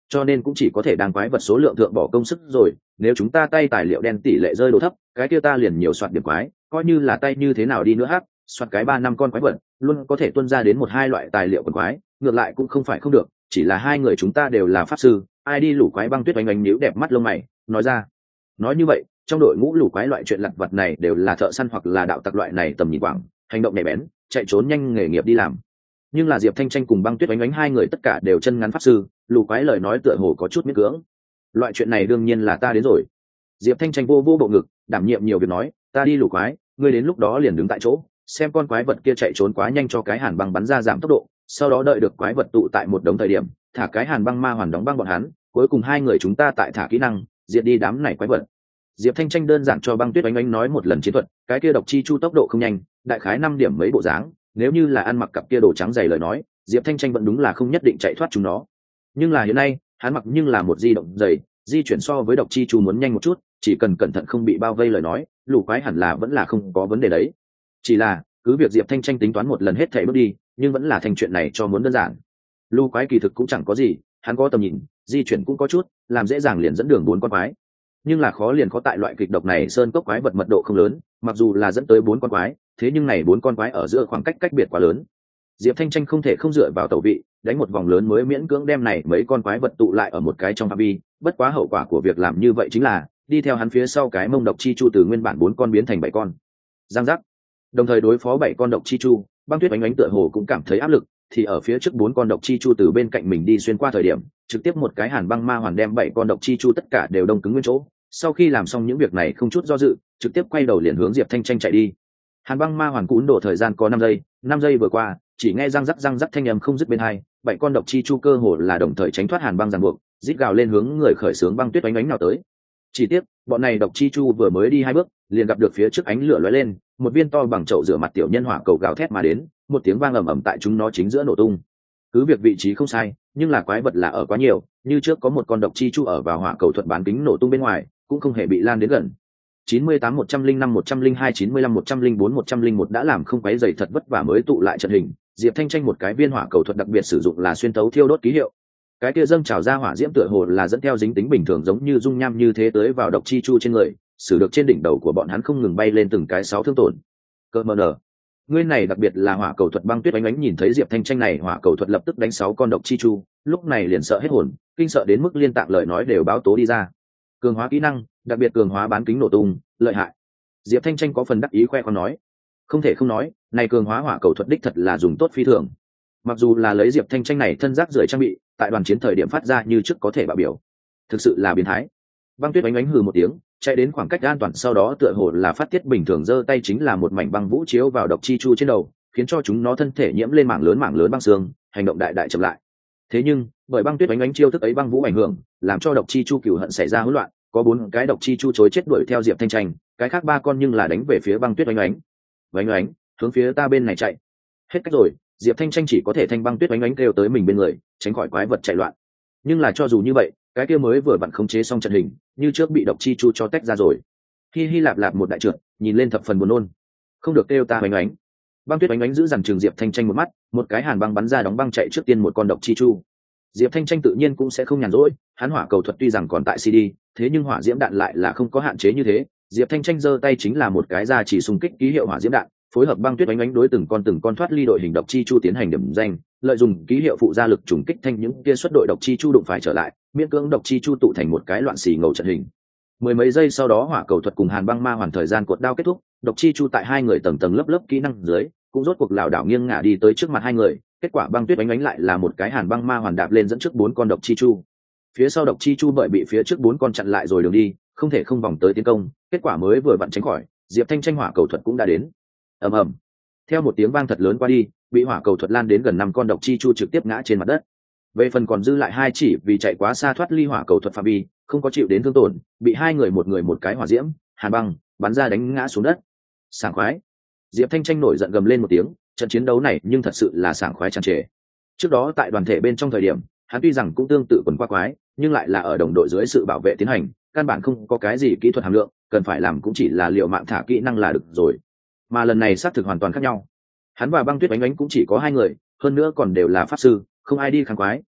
cho nên cũng chỉ có thể đang quái vật số lượng thượng bỏ công sức rồi. Nếu chúng ta tay tài liệu đen tỷ lệ rơi đồ thấp, cái kia ta liền nhiều soạt điểm quái, coi như là tay như thế nào đi nữa hát, soạt cái 3-5 con quái vật luôn có thể tuân ra đến 1-2 loại tài liệu quần quái, ngược lại cũng không phải không được. Chỉ là hai người chúng ta đều là pháp sư, ai đi lũ quái. Băng Tuyết oánh nhíu đẹp mắt lông mày nói ra. Nói như vậy, trong đội ngũ lũ quái loại chuyện lặt vặt này đều là thợ săn hoặc là đạo tặc loại này tầm nhìn quảng, hành động nhạy bén, chạy trốn nhanh nghề nghiệp đi làm. Nhưng là Diệp Thanh Tranh cùng Băng Tuyết oánh hai người tất cả đều chân ngắn pháp sư, lũ quái lời nói tựa hồ có chút miễn cưỡng. Loại chuyện này đương nhiên là ta đến rồi. Diệp Thanh Tranh vô bộ ngực, đảm nhiệm nhiều việc nói, ta đi lũ quái, ngươi đến lúc đó liền đứng tại chỗ, xem con quái vật kia chạy trốn quá nhanh cho cái hàn băng bắn ra giảm tốc độ, sau đó đợi được quái vật tụ tại một đống thời điểm, thả cái hàn băng ma hoàn đóng băng bọn hắn, cuối cùng hai người chúng ta tại thả kỹ năng diệt đi đám này quái vật. Diệp Thanh Tranh đơn giản cho Băng Tuyết oánh nói một lần chiến thuật, cái kia độc chi chu tốc độ không nhanh, đại khái 5 điểm mấy bộ dáng, nếu như là ăn mặc cặp kia đồ trắng dày lời nói, Diệp Thanh Tranh vẫn đúng là không nhất định chạy thoát chúng nó. Nhưng là hiện nay, hắn mặc nhưng là một di động dày, di chuyển so với độc chi chu muốn nhanh một chút, chỉ cần cẩn thận không bị bao vây lời nói, lũ quái hẳn là vẫn là không có vấn đề đấy. Chỉ là cứ việc Diệp Thanh Tranh tính toán một lần hết thảy bước đi, nhưng vẫn là thành chuyện này cho muốn đơn giản. Lũ quái kỳ thực cũng chẳng có gì, hắn có tầm nhìn, di chuyển cũng có chút, làm dễ dàng liền dẫn đường 4 con quái. Nhưng là khó liền khó tại loại kịch độc này, sơn cốc quái vật mật độ không lớn, mặc dù là dẫn tới 4 con quái, thế nhưng này 4 con quái ở giữa khoảng cách biệt quá lớn. Diệp Thanh Tranh không thể không dựa vào tẩu vị, đánh một vòng lớn mới miễn cưỡng đem này mấy con quái vật tụ lại ở một cái trong phạm vi, bất quá hậu quả của việc làm như vậy chính là đi theo hắn phía sau cái mông độc chi chu từ nguyên bản 4 con biến thành 7 con. Giang giác. Đồng thời đối phó 7 con độc chi chu, Băng Tuyết oánh tựa hồ cũng cảm thấy áp lực, thì ở phía trước 4 con độc chi chu từ bên cạnh mình đi xuyên qua thời điểm, trực tiếp một cái hàn băng ma hoàn đem 7 con độc chi chu tất cả đều đông cứng nguyên chỗ. Sau khi làm xong những việc này không chút do dự, trực tiếp quay đầu liền hướng Diệp Thanh Tranh chạy đi. Hàn băng ma hoàn cún đổ thời gian có 5 giây, 5 giây vừa qua, chỉ nghe răng rắc thanh âm không dứt bên hai, 7 con độc chi chu cơ hồ là đồng thời tránh thoát hàn băng ràng buộc, rít gào lên hướng người khởi xướng Băng Tuyết oánh nào tới. Chỉ tiếc, bọn này độc chi chu vừa mới đi 2 bước, liền gặp được phía trước ánh lửa lóe lên, một viên to bằng chậu rửa mặt tiểu nhân hỏa cầu gào thét mà đến, một tiếng vang ầm ầm tại chúng nó chính giữa nổ tung. Cứ việc vị trí không sai, nhưng là quái vật là ở quá nhiều, như trước có một con độc chi chu ở vào hỏa cầu thuận bán kính nổ tung bên ngoài, cũng không hề bị lan đến gần. 98 105 102 95 104 101 đã làm không quấy rầy thật vất vả mới tụ lại trận hình, Diệp Thanh Tranh một cái viên hỏa cầu thuật đặc biệt sử dụng là xuyên tấu thiêu đốt ký hiệu. Cái kia dâng trào ra hỏa diễm tựa hồ là dẫn theo dính tính bình thường giống như dung nham như thế tới vào độc chi chu trên người, xử được trên đỉnh đầu của bọn hắn không ngừng bay lên từng cái 6 thương tổn. Cơ mờ nở. Ngươi này đặc biệt là hỏa cầu thuật. Băng Tuyết oánh nhìn thấy Diệp Thanh Tranh này hỏa cầu thuật lập tức đánh 6 con độc chi chu, lúc này liền sợ hết hồn, kinh sợ đến mức liên tạng lời nói đều báo tố đi ra. Cường hóa kỹ năng, đặc biệt cường hóa bán kính nổ tung, lợi hại. Diệp Thanh Tranh có phần đắc ý khoe con nói. Không thể không nói, này cường hóa hỏa cầu thuật đích thật là dùng tốt phi thường. Mặc dù là lấy Diệp Thanh Tranh này thân rác rưởi trang bị, tại đoàn chiến thời điểm phát ra như trước có thể bạo biểu, thực sự là biến thái. Băng Tuyết oánh hừ một tiếng, chạy đến khoảng cách an toàn, sau đó tựa hồ là phát tiết bình thường giơ tay chính là một mảnh băng vũ chiếu vào độc chi chu trên đầu, khiến cho chúng nó thân thể nhiễm lên mảng lớn băng xương, hành động đại chậm lại. Thế nhưng bởi Băng Tuyết oánh chiêu thức ấy băng vũ ảnh hưởng, làm cho độc chi chu cừu hận xảy ra hỗn loạn, có 4 cái độc chi chu chối chết đuổi theo Diệp Thanh Tranh, cái khác 3 con nhưng là đánh về phía Băng Tuyết oánh. Oánh, hướng phía ta bên này chạy. Hết cách rồi, Diệp Thanh Tranh chỉ có thể thanh Băng Tuyết oánh kêu tới mình bên người, tránh khỏi quái vật chạy loạn. Nhưng là cho dù như vậy, cái kia mới vừa vặn khống chế xong trận hình, như trước bị độc chi chu cho tách ra rồi. Hi lạp một đại trượt, nhìn lên thập phần buồn nôn. Không được kêu ta oánh. Băng Tuyết oánh giữ rằng trường Diệp Thanh Tranh một mắt, một cái hàn băng bắn ra đóng băng chạy trước tiên một con độc chi chu. Diệp Thanh Tranh tự nhiên cũng sẽ không nhàn rỗi, hắn hỏa cầu thuật tuy rằng còn tại CD, thế nhưng hỏa diễm đạn lại là không có hạn chế như thế. Diệp Thanh Tranh giơ tay chính là một cái ra chỉ xung kích ký hiệu hỏa diễm đạn, phối hợp Băng Tuyết oánh đối từng con thoát ly đội hình độc chi chu tiến hành điểm danh, lợi dụng ký hiệu phụ gia lực trùng kích thanh những kia xuất đội độc chi chu đụng phải trở lại, miễn cưỡng độc chi chu tụ thành một cái loạn xì ngầu trận hình. Mười mấy giây sau đó hỏa cầu thuật cùng hàn băng ma hoàn thời gian cột đao kết thúc, độc chi chu tại hai người tầng lớp kỹ năng dưới, cũng rốt cuộc lảo đảo nghiêng ngả đi tới trước mặt hai người. Kết quả Băng Tuyết oánh lại là một cái hàn băng ma hoàn đạp lên dẫn trước 4 con độc chi chu. Phía sau độc chi chu bởi bị phía trước 4 con chặn lại rồi đường đi, không thể không vòng tới tiến công. Kết quả mới vừa vặn tránh khỏi, Diệp Thanh Tranh hỏa cầu thuật cũng đã đến. Ầm ầm. Theo một tiếng vang thật lớn qua đi, bị hỏa cầu thuật lan đến gần 5 con độc chi chu trực tiếp ngã trên mặt đất. Về phần còn dư lại 2 chỉ vì chạy quá xa thoát ly hỏa cầu thuật phạm vi, không có chịu đến thương tổn, bị 2 người một cái hỏa diễm, hàn băng bắn ra đánh ngã xuống đất. Sảng khoái. Diệp Thanh Tranh nổi giận gầm lên một tiếng, trận chiến đấu này nhưng thật sự là sảng khoái tràn trề. Trước đó tại đoàn thể bên trong thời điểm, hắn tuy rằng cũng tương tự quần qua quái, nhưng lại là ở đồng đội dưới sự bảo vệ tiến hành, căn bản không có cái gì kỹ thuật hàm lượng, cần phải làm cũng chỉ là liều mạng thả kỹ năng là được rồi. Mà lần này xác thực hoàn toàn khác nhau. Hắn và Băng Tuyết oánh cũng chỉ có 2 người, hơn nữa còn đều là pháp sư, không ai đi kháng quái,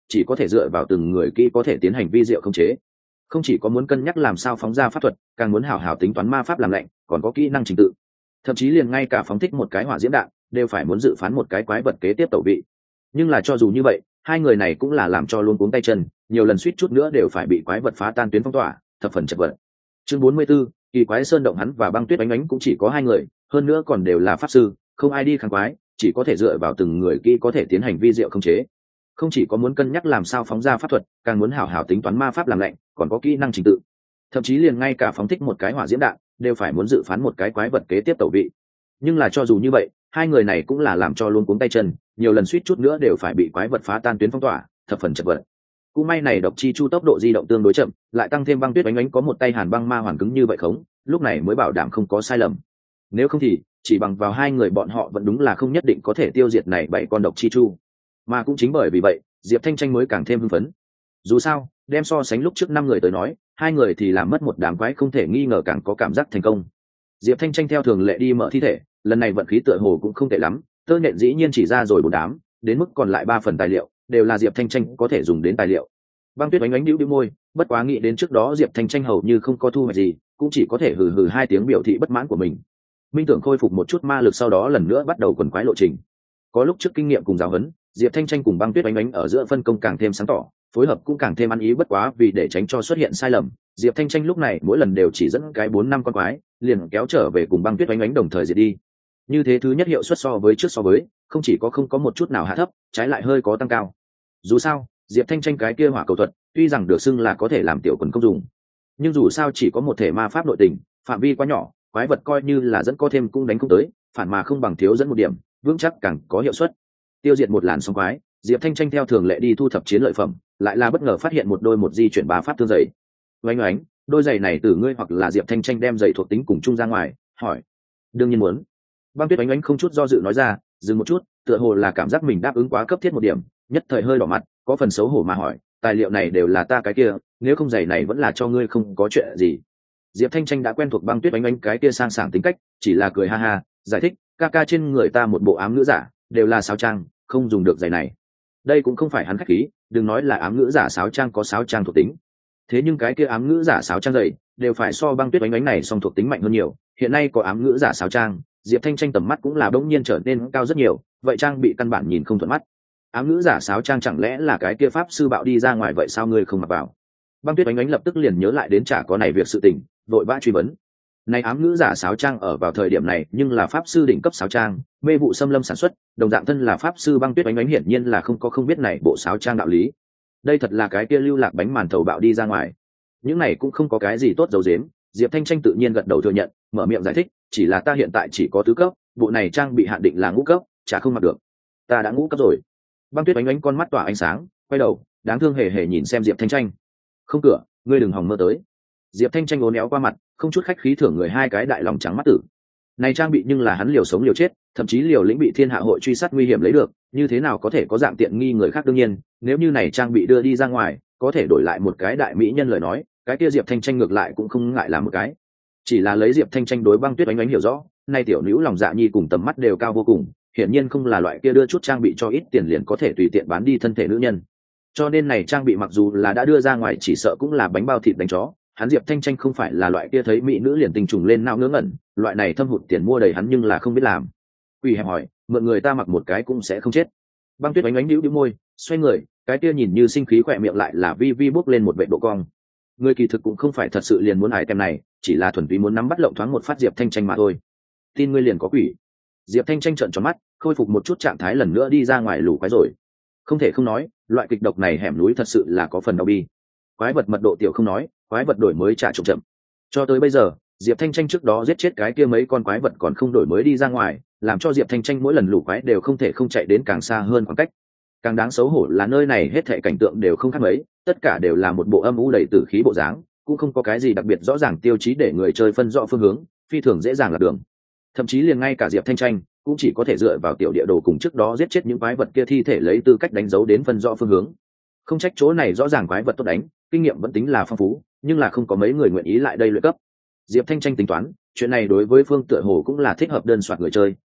chỉ có thể dựa vào từng người kỹ có thể tiến hành vi diệu khống chế. Không chỉ có muốn cân nhắc làm sao phóng ra pháp thuật, càng muốn hảo hảo tính toán ma pháp làm lạnh, còn có kỹ năng trình tự. Thậm chí liền ngay cả phóng thích một cái hỏa diễm đạn đều phải muốn dự phán một cái quái vật kế tiếp tẩu vị. Nhưng là cho dù như vậy, hai người này cũng là làm cho luôn cuống tay chân, nhiều lần suýt chút nữa đều phải bị quái vật phá tan tuyến phong tỏa, thập phần chật vật. Chương 44, kỳ quái sơn động. Hắn và Băng Tuyết Oánh Oánh cũng chỉ có hai người, hơn nữa còn đều là pháp sư, không ai đi kháng quái, chỉ có thể dựa vào từng người kỹ có thể tiến hành vi diệu khống chế. Không chỉ có muốn cân nhắc làm sao phóng ra pháp thuật, càng muốn hảo hảo tính toán ma pháp làm lạnh, còn có kỹ năng trình tự. Thậm chí liền ngay cả phóng thích một cái hỏa diễm đạn đều phải muốn dự phán một cái quái vật kế tiếp tẩu vị. Nhưng là cho dù như vậy, hai người này cũng là làm cho luôn cuống tay chân, nhiều lần suýt chút nữa đều phải bị quái vật phá tan tuyến phong tỏa, thập phần chật vật. Cũng may này độc chi chu tốc độ di động tương đối chậm, lại tăng thêm Băng Tuyết Oánh Oánh có một tay hàn băng ma hoàn cứng như vậy khống, lúc này mới bảo đảm không có sai lầm. Nếu không thì chỉ bằng vào hai người bọn họ vẫn đúng là không nhất định có thể tiêu diệt này 7 con độc chi chu. Mà cũng chính bởi vì vậy, Diệp Thanh Tranh mới càng thêm hưng phấn. Dù sao, đem so sánh lúc trước 5 người tới nói, hai người thì làm mất một đám quái không thể nghi ngờ càng có cảm giác thành công. Diệp Thanh Tranh theo thường lệ đi mở thi thể, lần này vận khí tựa hồ cũng không tệ lắm, tơ nhện dĩ nhiên chỉ ra rồi 4 đám, đến mức còn lại 3 phần tài liệu đều là Diệp Thanh Tranh có thể dùng đến tài liệu. Băng Tuyết Oánh Oánh bĩu bĩu môi, bất quá nghĩ đến trước đó Diệp Thanh Tranh hầu như không có thu hoạch gì, cũng chỉ có thể hừ hừ 2 tiếng biểu thị bất mãn của mình. Minh Tưởng khôi phục một chút ma lực sau đó lần nữa bắt đầu quần quái lộ trình. Có lúc trước kinh nghiệm cùng giáo huấn, Diệp Thanh Tranh cùng Băng Tuyết Oánh Oánh ở giữa phân công càng thêm sáng tỏ, phối hợp cũng càng thêm ăn ý, bất quá vì để tránh cho xuất hiện sai lầm, Diệp Thanh Tranh lúc này mỗi lần đều chỉ dẫn cái 4-5 con quái, liền kéo trở về cùng Băng Tuyết Oánh Oánh đồng thời diệt đi. Như thế thứ nhất hiệu suất so với trước so với, không chỉ có không có một chút nào hạ thấp, trái lại hơi có tăng cao. Dù sao, Diệp Thanh Tranh cái kia hỏa cầu thuật, tuy rằng được xưng là có thể làm tiểu quần công dùng, nhưng dù sao chỉ có một thể ma pháp nội tình, phạm vi quá nhỏ, quái vật coi như là dẫn có thêm cũng đánh không tới, phản mà không bằng thiếu dẫn một điểm, vững chắc càng có hiệu suất. Tiêu diệt một làn sóng quái, Diệp Thanh Tranh theo thường lệ đi thu thập chiến lợi phẩm, lại là bất ngờ phát hiện một đôi một di chuyển 3 pháp thương giày. Oánh Oánh, đôi giày này từ ngươi hoặc là Diệp Thanh Tranh đem giày thuộc tính cùng chung ra ngoài, hỏi. Đương nhiên muốn. Băng Tuyết Oánh Oánh không chút do dự nói ra, dừng một chút, tựa hồ là cảm giác mình đáp ứng quá cấp thiết một điểm, nhất thời hơi đỏ mặt, có phần xấu hổ mà hỏi, tài liệu này đều là ta cái kia, nếu không giày này vẫn là cho ngươi không có chuyện gì. Diệp Thanh Tranh đã quen thuộc Băng Tuyết Oánh Oánh cái kia sang sảng tính cách, chỉ là cười ha ha, giải thích, ca trên người ta một bộ ám ngữ giả, đều là sáo trang, không dùng được giày này. Đây cũng không phải hắn khách khí, đừng nói là ám ngữ giả sáo trang có sáo trang thuộc tính. Thế nhưng cái kia ám ngữ giả sáo trang giày, đều phải so Băng Tuyết Oánh Oánh này song thuộc tính mạnh hơn nhiều, hiện nay có ám ngữ giả sáo trang, Diệp Thanh Tranh tầm mắt cũng là bỗng nhiên trở nên cao rất nhiều, vậy trang bị căn bản nhìn không thuận mắt. Ám ngữ giả sáo trang chẳng lẽ là cái kia pháp sư bạo đi ra ngoài vậy sao ngươi không mặc vào? Băng Tuyết Oánh Oánh lập tức liền nhớ lại đến chả có này việc sự tình, vội vã truy vấn. Này ám ngữ giả sáo trang ở vào thời điểm này nhưng là pháp sư đỉnh cấp sáo trang, mê vụ xâm lâm sản xuất, đồng dạng thân là pháp sư Băng Tuyết Oánh Oánh hiển nhiên là không biết này bộ sáo trang đạo lý. Đây thật là cái kia lưu lạc bánh màn thầu bạo đi ra ngoài. Những này cũng không có cái gì tốt giấu giếm, Diệp Thanh Tranh tự nhiên gật đầu thừa nhận, mở miệng giải thích, chỉ là ta hiện tại chỉ có tứ cấp, bộ này trang bị hạn định là ngũ cấp, chả không mặc được. Ta đã ngũ cấp rồi. Băng Tuyết Oánh Oánh con mắt tỏa ánh sáng, quay đầu, đáng thương hề hề nhìn xem Diệp Thanh Tranh. Không cửa, ngươi đừng hòng mơ tới. Diệp Thanh Tranh uốn éo qua mặt, không chút khách khí thưởng người 2 cái đại lòng trắng mắt tử. Này trang bị nhưng là hắn liều sống liều chết, thậm chí liều lĩnh bị thiên hạ hội truy sát nguy hiểm lấy được, như thế nào có thể có dạng tiện nghi người khác. Đương nhiên, nếu như này trang bị đưa đi ra ngoài, có thể đổi lại một cái đại mỹ nhân lời nói, cái kia Diệp Thanh Tranh ngược lại cũng không ngại làm một cái. Chỉ là lấy Diệp Thanh Tranh đối Băng Tuyết Oánh Oánh hiểu rõ, nay tiểu nữ lòng dạ nhi cùng tầm mắt đều cao vô cùng, hiển nhiên không là loại kia đưa chút trang bị cho ít tiền liền có thể tùy tiện bán đi thân thể nữ nhân. Cho nên này trang bị mặc dù là đã đưa ra ngoài chỉ sợ cũng là bánh bao thịt đánh chó, hắn Diệp Thanh Tranh không phải là loại kia thấy mỹ nữ liền tình trùng lên não ngớ ngẩn, loại này thâm hụt tiền mua đầy hắn nhưng là không biết làm. Quỷ hẹp hỏi, mượn người ta mặc một cái cũng sẽ không chết. Băng Tuyết Oánh Oánh bĩu bĩu môi, xoay người, cái kia nhìn như sinh khí khỏe miệng lại là vi vi bốc lên một vệt độ cong. Người kỳ thực cũng không phải thật sự liền muốn hại tem này, chỉ là thuần túy muốn nắm bắt lộng thoáng một phát Diệp Thanh Tranh mà thôi. Tin ngươi liền có quỷ. Diệp Thanh Tranh trợn tròn mắt, khôi phục một chút trạng thái lần nữa đi ra ngoài lù quái rồi. Không thể không nói, loại kịch độc này hẻm núi thật sự là có phần đau bi. Quái vật mật độ tiểu không nói, quái vật đổi mới trả chậm chậm. Cho tới bây giờ, Diệp Thanh Tranh trước đó giết chết cái kia mấy con quái vật còn không đổi mới đi ra ngoài, làm cho Diệp Thanh Tranh mỗi lần lù quái đều không thể không chạy đến càng xa hơn khoảng cách. Càng đáng xấu hổ là nơi này hết thảy cảnh tượng đều không khác mấy, tất cả đều là một bộ âm u đầy tử khí bộ dáng, cũng không có cái gì đặc biệt rõ ràng tiêu chí để người chơi phân rõ phương hướng, phi thường dễ dàng lạc đường. Thậm chí liền ngay cả Diệp Thanh Tranh cũng chỉ có thể dựa vào tiểu địa đồ cùng trước đó giết chết những quái vật kia thi thể lấy tư cách đánh dấu đến phân rõ phương hướng. Không trách chỗ này rõ ràng quái vật tốt đánh, kinh nghiệm vẫn tính là phong phú, nhưng là không có mấy người nguyện ý lại đây luyện cấp. Diệp Thanh Tranh tính toán, chuyện này đối với Phương tựa hồ cũng là thích hợp đơn soạt người chơi,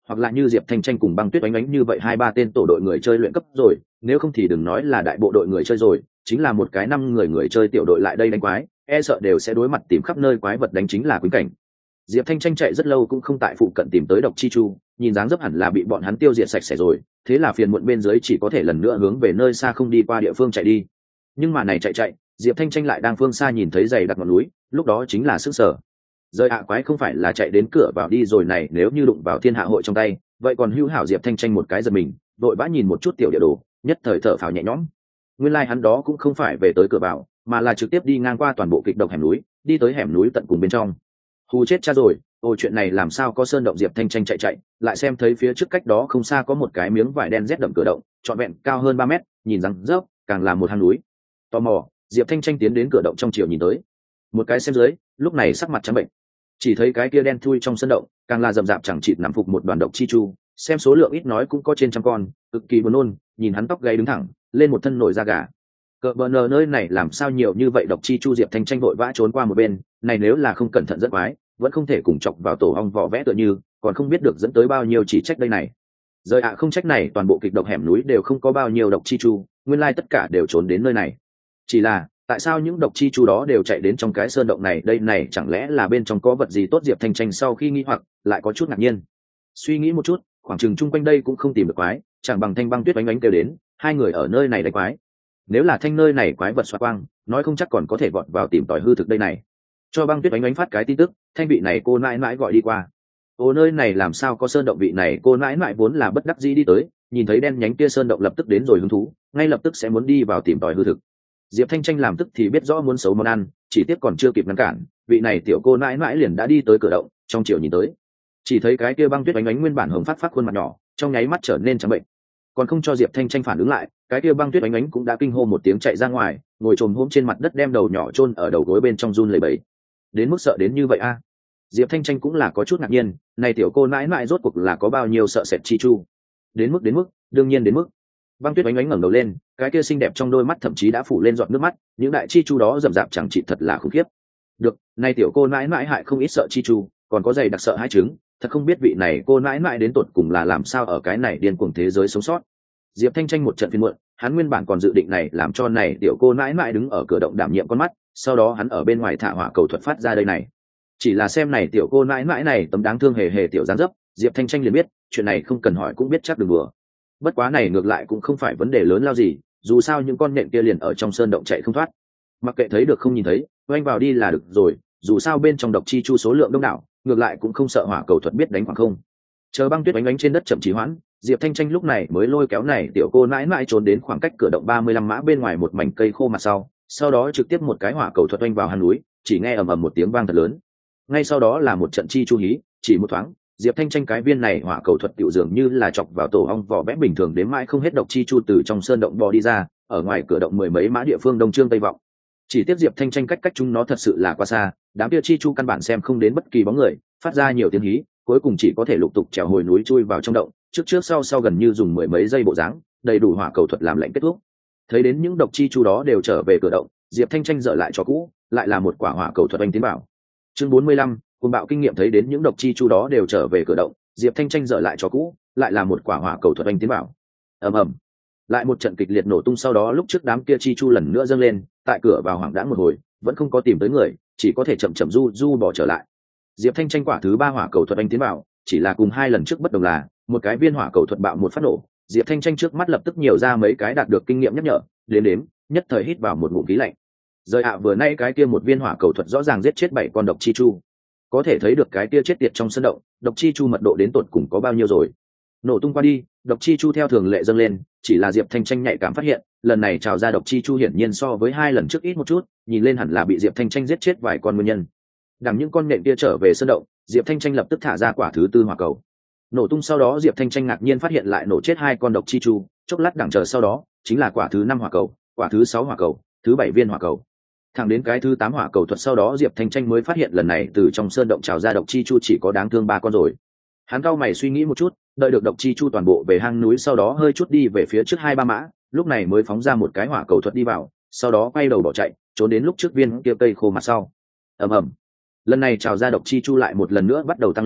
hoặc là như Diệp Thanh Tranh cùng Băng Tuyết Oánh Oánh như vậy 2-3 tên tổ đội người chơi luyện cấp rồi, nếu không thì đừng nói là đại bộ đội người chơi rồi, chính là một cái 5 người chơi tiểu đội lại đây đánh quái, e sợ đều sẽ đối mặt tìm khắp nơi quái vật đánh chính là quýnh cảnh. Diệp Thanh Tranh chạy rất lâu cũng không tại phụ cận tìm tới độc chi chu, nhìn dáng dấp hẳn là bị bọn hắn tiêu diệt sạch sẽ rồi, thế là phiền muộn bên dưới chỉ có thể lần nữa hướng về nơi xa không đi qua địa phương chạy đi. Nhưng mà này chạy, Diệp Thanh Tranh lại đang phương xa nhìn thấy dày đặc ngọn núi, lúc đó chính là sức sở. Rơi ạ quái không phải là chạy đến cửa vào đi rồi này, nếu như đụng vào thiên hạ hội trong tay, vậy còn hữu hảo. Diệp Thanh Tranh một cái giật mình, đội vã nhìn một chút tiểu địa đồ, nhất thời thở phào nhẹ nhõm. Nguyên lai hắn đó cũng không phải về tới cửa vào, mà là trực tiếp đi ngang qua toàn bộ kịch độc hẻm núi, đi tới hẻm núi tận cùng bên trong. Hù chết cha rồi, ôi chuyện này làm sao có sơn động. Diệp Thanh Tranh chạy, lại xem thấy phía trước cách đó không xa có một cái miếng vải đen rét đậm cửa động, trọn vẹn cao hơn 3 mét, nhìn rằng dốc, càng là một hang núi. Tò mò, Diệp Thanh Tranh tiến đến cửa động trong chiều nhìn tới. Một cái xem dưới, lúc này sắc mặt trắng bệnh. Chỉ thấy cái kia đen thui trong sân động, càng là rậm rạp chẳng chịt nằm phục một đoàn độc chi chu, xem số lượng ít nói cũng có trên 100 con, cực kỳ buồn nôn, nhìn hắn tóc gáy đứng thẳng, lên một thân nổi da gà. Cờ bờ nờ nơi này làm sao nhiều như vậy độc chi chu. Diệp Thanh Tranh vội vã trốn qua một bên, này nếu là không cẩn thận rất quái, vẫn không thể cùng chọc vào tổ ong vỏ vẽ tựa như, còn không biết được dẫn tới bao nhiêu chỉ trách đây này. Rời ạ không trách này, toàn bộ kịch độc hẻm núi đều không có bao nhiêu độc chi chu, nguyên lai tất cả đều trốn đến nơi này. Chỉ là, tại sao những độc chi chu đó đều chạy đến trong cái sơn động này đây này, chẳng lẽ là bên trong có vật gì tốt. Diệp Thanh Tranh sau khi nghi hoặc, lại có chút ngạc nhiên. Suy nghĩ một chút, khoảng chừng chung quanh đây cũng không tìm được quái, chẳng bằng Thanh Băng Tuyết Oánh Oánh kêu đến, hai người ở nơi này đánh quái. Nếu là Thanh nơi này quái vật xoa quang, nói không chắc còn có thể vọt vào tìm tòi hư thực đây này. Cho Băng Tuyết Oánh Oánh phát cái tin tức, Thanh vị này cô nãi nãi gọi đi qua. Ô nơi này làm sao có sơn động. Vị này cô nãi nãi vốn là bất đắc dĩ đi tới, nhìn thấy đen nhánh kia sơn động lập tức đến rồi hứng thú, ngay lập tức sẽ muốn đi vào tìm tòi hư thực. Diệp Thanh Tranh làm tức thì biết rõ muốn xấu món ăn, chỉ tiếc còn chưa kịp ngăn cản, vị này tiểu cô nãi nãi liền đã đi tới cửa động, trong chiều nhìn tới, chỉ thấy cái kia Băng Tuyết Oánh Oánh nguyên bản hồng phát khuôn mặt nhỏ, trong nháy mắt trở nên trắng bệnh. Còn không cho Diệp Thanh Tranh phản ứng lại, cái kia Băng Tuyết Oánh Oánh cũng đã kinh hô một tiếng chạy ra ngoài, ngồi trồm hôm trên mặt đất đem đầu nhỏ chôn ở đầu gối bên trong run lẩy bẩy. Đến mức sợ đến như vậy a? Diệp Thanh Tranh cũng là có chút ngạc nhiên, này tiểu cô nãi nãi rốt cuộc là có bao nhiêu sợ sệt chi chu? Đến mức, đương nhiên đến mức. Băng Tuyết Oánh Oánh ngẩng đầu lên, cái kia xinh đẹp trong đôi mắt thậm chí đã phủ lên giọt nước mắt, những đại chi chu đó rậm rạp chẳng trị thật là khủng khiếp. Được, này tiểu cô nãi nãi hại không ít sợ chi chu, còn có dày đặc sợ hai trứng, thật không biết vị này cô nãi nãi đến tột cùng là làm sao ở cái này điên cuồng thế giới sống sót. Diệp Thanh Tranh một trận phiền muộn, hắn nguyên bản còn dự định này làm cho này tiểu cô nãi nãi đứng ở cửa động đảm nhiệm con mắt, sau đó hắn ở bên ngoài thả hỏa cầu thuật phát ra đây này. Chỉ là xem này tiểu cô nãi nãi này tấm đáng thương hề hề tiểu dáng dấp, Diệp Thanh Tranh liền biết, chuyện này không cần hỏi cũng biết chắc đừng đùa. Bất quá này ngược lại cũng không phải vấn đề lớn lao gì, dù sao những con nhện kia liền ở trong sơn động chạy không thoát, mặc kệ thấy được không nhìn thấy, oanh vào đi là được rồi, dù sao bên trong độc chi chu số lượng đông đảo, ngược lại cũng không sợ hỏa cầu thuật biết đánh khoảng không. Chờ Băng Tuyết Oánh Oánh trên đất chậm trì hoãn, Diệp Thanh Tranh lúc này mới lôi kéo này tiểu cô nãi nãi trốn đến khoảng cách cửa động 35 mã bên ngoài một mảnh cây khô mặt sau đó trực tiếp một cái hỏa cầu thuật oanh vào hang núi, chỉ nghe ầm ầm một tiếng vang thật lớn. Ngay sau đó là một trận chi chu hí, chỉ một thoáng, Diệp Thanh Tranh cái viên này hỏa cầu thuật tiểu dường như là chọc vào tổ ong vỏ vẽ bình thường, đến mãi không hết độc chi chu từ trong sơn động bò đi ra, ở ngoài cửa động 10 mấy mã địa phương đông trương tây vọng. Chỉ tiếp Diệp Thanh Tranh cách chúng nó thật sự là quá xa, đám kia chi chu căn bản xem không đến bất kỳ bóng người, phát ra nhiều tiếng hí, cuối cùng chỉ có thể lục tục trèo hồi núi chui vào trong động, trước sau gần như dùng 10 mấy giây bộ dáng, đầy đủ hỏa cầu thuật làm lệnh kết thúc. Thấy đến những độc chi chu đó đều trở về cửa động, Diệp Thanh Tranh dở lại cho cũ, lại là một quả hỏa cầu thuật anh tiến bảo. Chương 45, cuồng bạo kinh nghiệm. Thấy đến những độc chi chu đó đều trở về cửa động, Diệp Thanh Tranh dở lại cho cũ, lại là một quả hỏa cầu thuật anh tiến bảo. Ầm ầm, lại một trận kịch liệt nổ tung, sau đó lúc trước đám kia chi chu lần nữa dâng lên, tại cửa vào hoảng đãng một hồi, vẫn không có tìm tới người, chỉ có thể chậm du bỏ trở lại. Diệp Thanh Tranh quả thứ 3 hỏa cầu thuật anh tiến bảo, chỉ là cùng 2 lần trước bất đồng là, một cái viên hỏa cầu thuật bạo một phát nổ, Diệp Thanh Tranh trước mắt lập tức nhiều ra mấy cái đạt được kinh nghiệm nhắc nhở, đếm, nhất thời hít vào một ngụm khí lạnh. Rời ạ vừa nay cái kia một viên hỏa cầu thuật rõ ràng giết chết 7 con độc chi chu, có thể thấy được cái kia chết tiệt trong sân động, độc chi chu mật độ đến tột cùng có bao nhiêu rồi. Nổ tung qua đi, độc chi chu theo thường lệ dâng lên, chỉ là Diệp Thanh Tranh nhạy cảm phát hiện, lần này trào ra độc chi chu hiển nhiên so với 2 lần trước ít một chút, nhìn lên hẳn là bị Diệp Thanh Tranh giết chết vài con nguyên nhân. Đằng những con nhện kia trở về sân động, Diệp Thanh Tranh lập tức thả ra quả thứ 4 hỏa cầu. Nổ tung sau đó Diệp Thanh Tranh ngạc nhiên phát hiện lại nổ chết 2 con độc chi chu, chốc lát đằng chờ sau đó, chính là quả thứ 5 hỏa cầu, quả thứ 6 hỏa cầu, thứ 7 viên hỏa cầu. Thẳng đến cái thứ 8 hỏa cầu thuật sau đó Diệp Thanh Tranh mới phát hiện lần này từ trong sơn động trào ra độc chi chu chỉ có đáng thương 3 con rồi. Hắn cau mày suy nghĩ một chút, đợi được độc chi chu toàn bộ về hang núi sau đó hơi chút đi về phía trước 2-3 mã, lúc này mới phóng ra một cái hỏa cầu thuật đi vào, sau đó quay đầu bỏ chạy, trốn đến lúc trước viên kia cây khô mặt sau. Ầm ầm. Lần này trào ra độc chi chu lại một lần nữa bắt đầu tăng lên,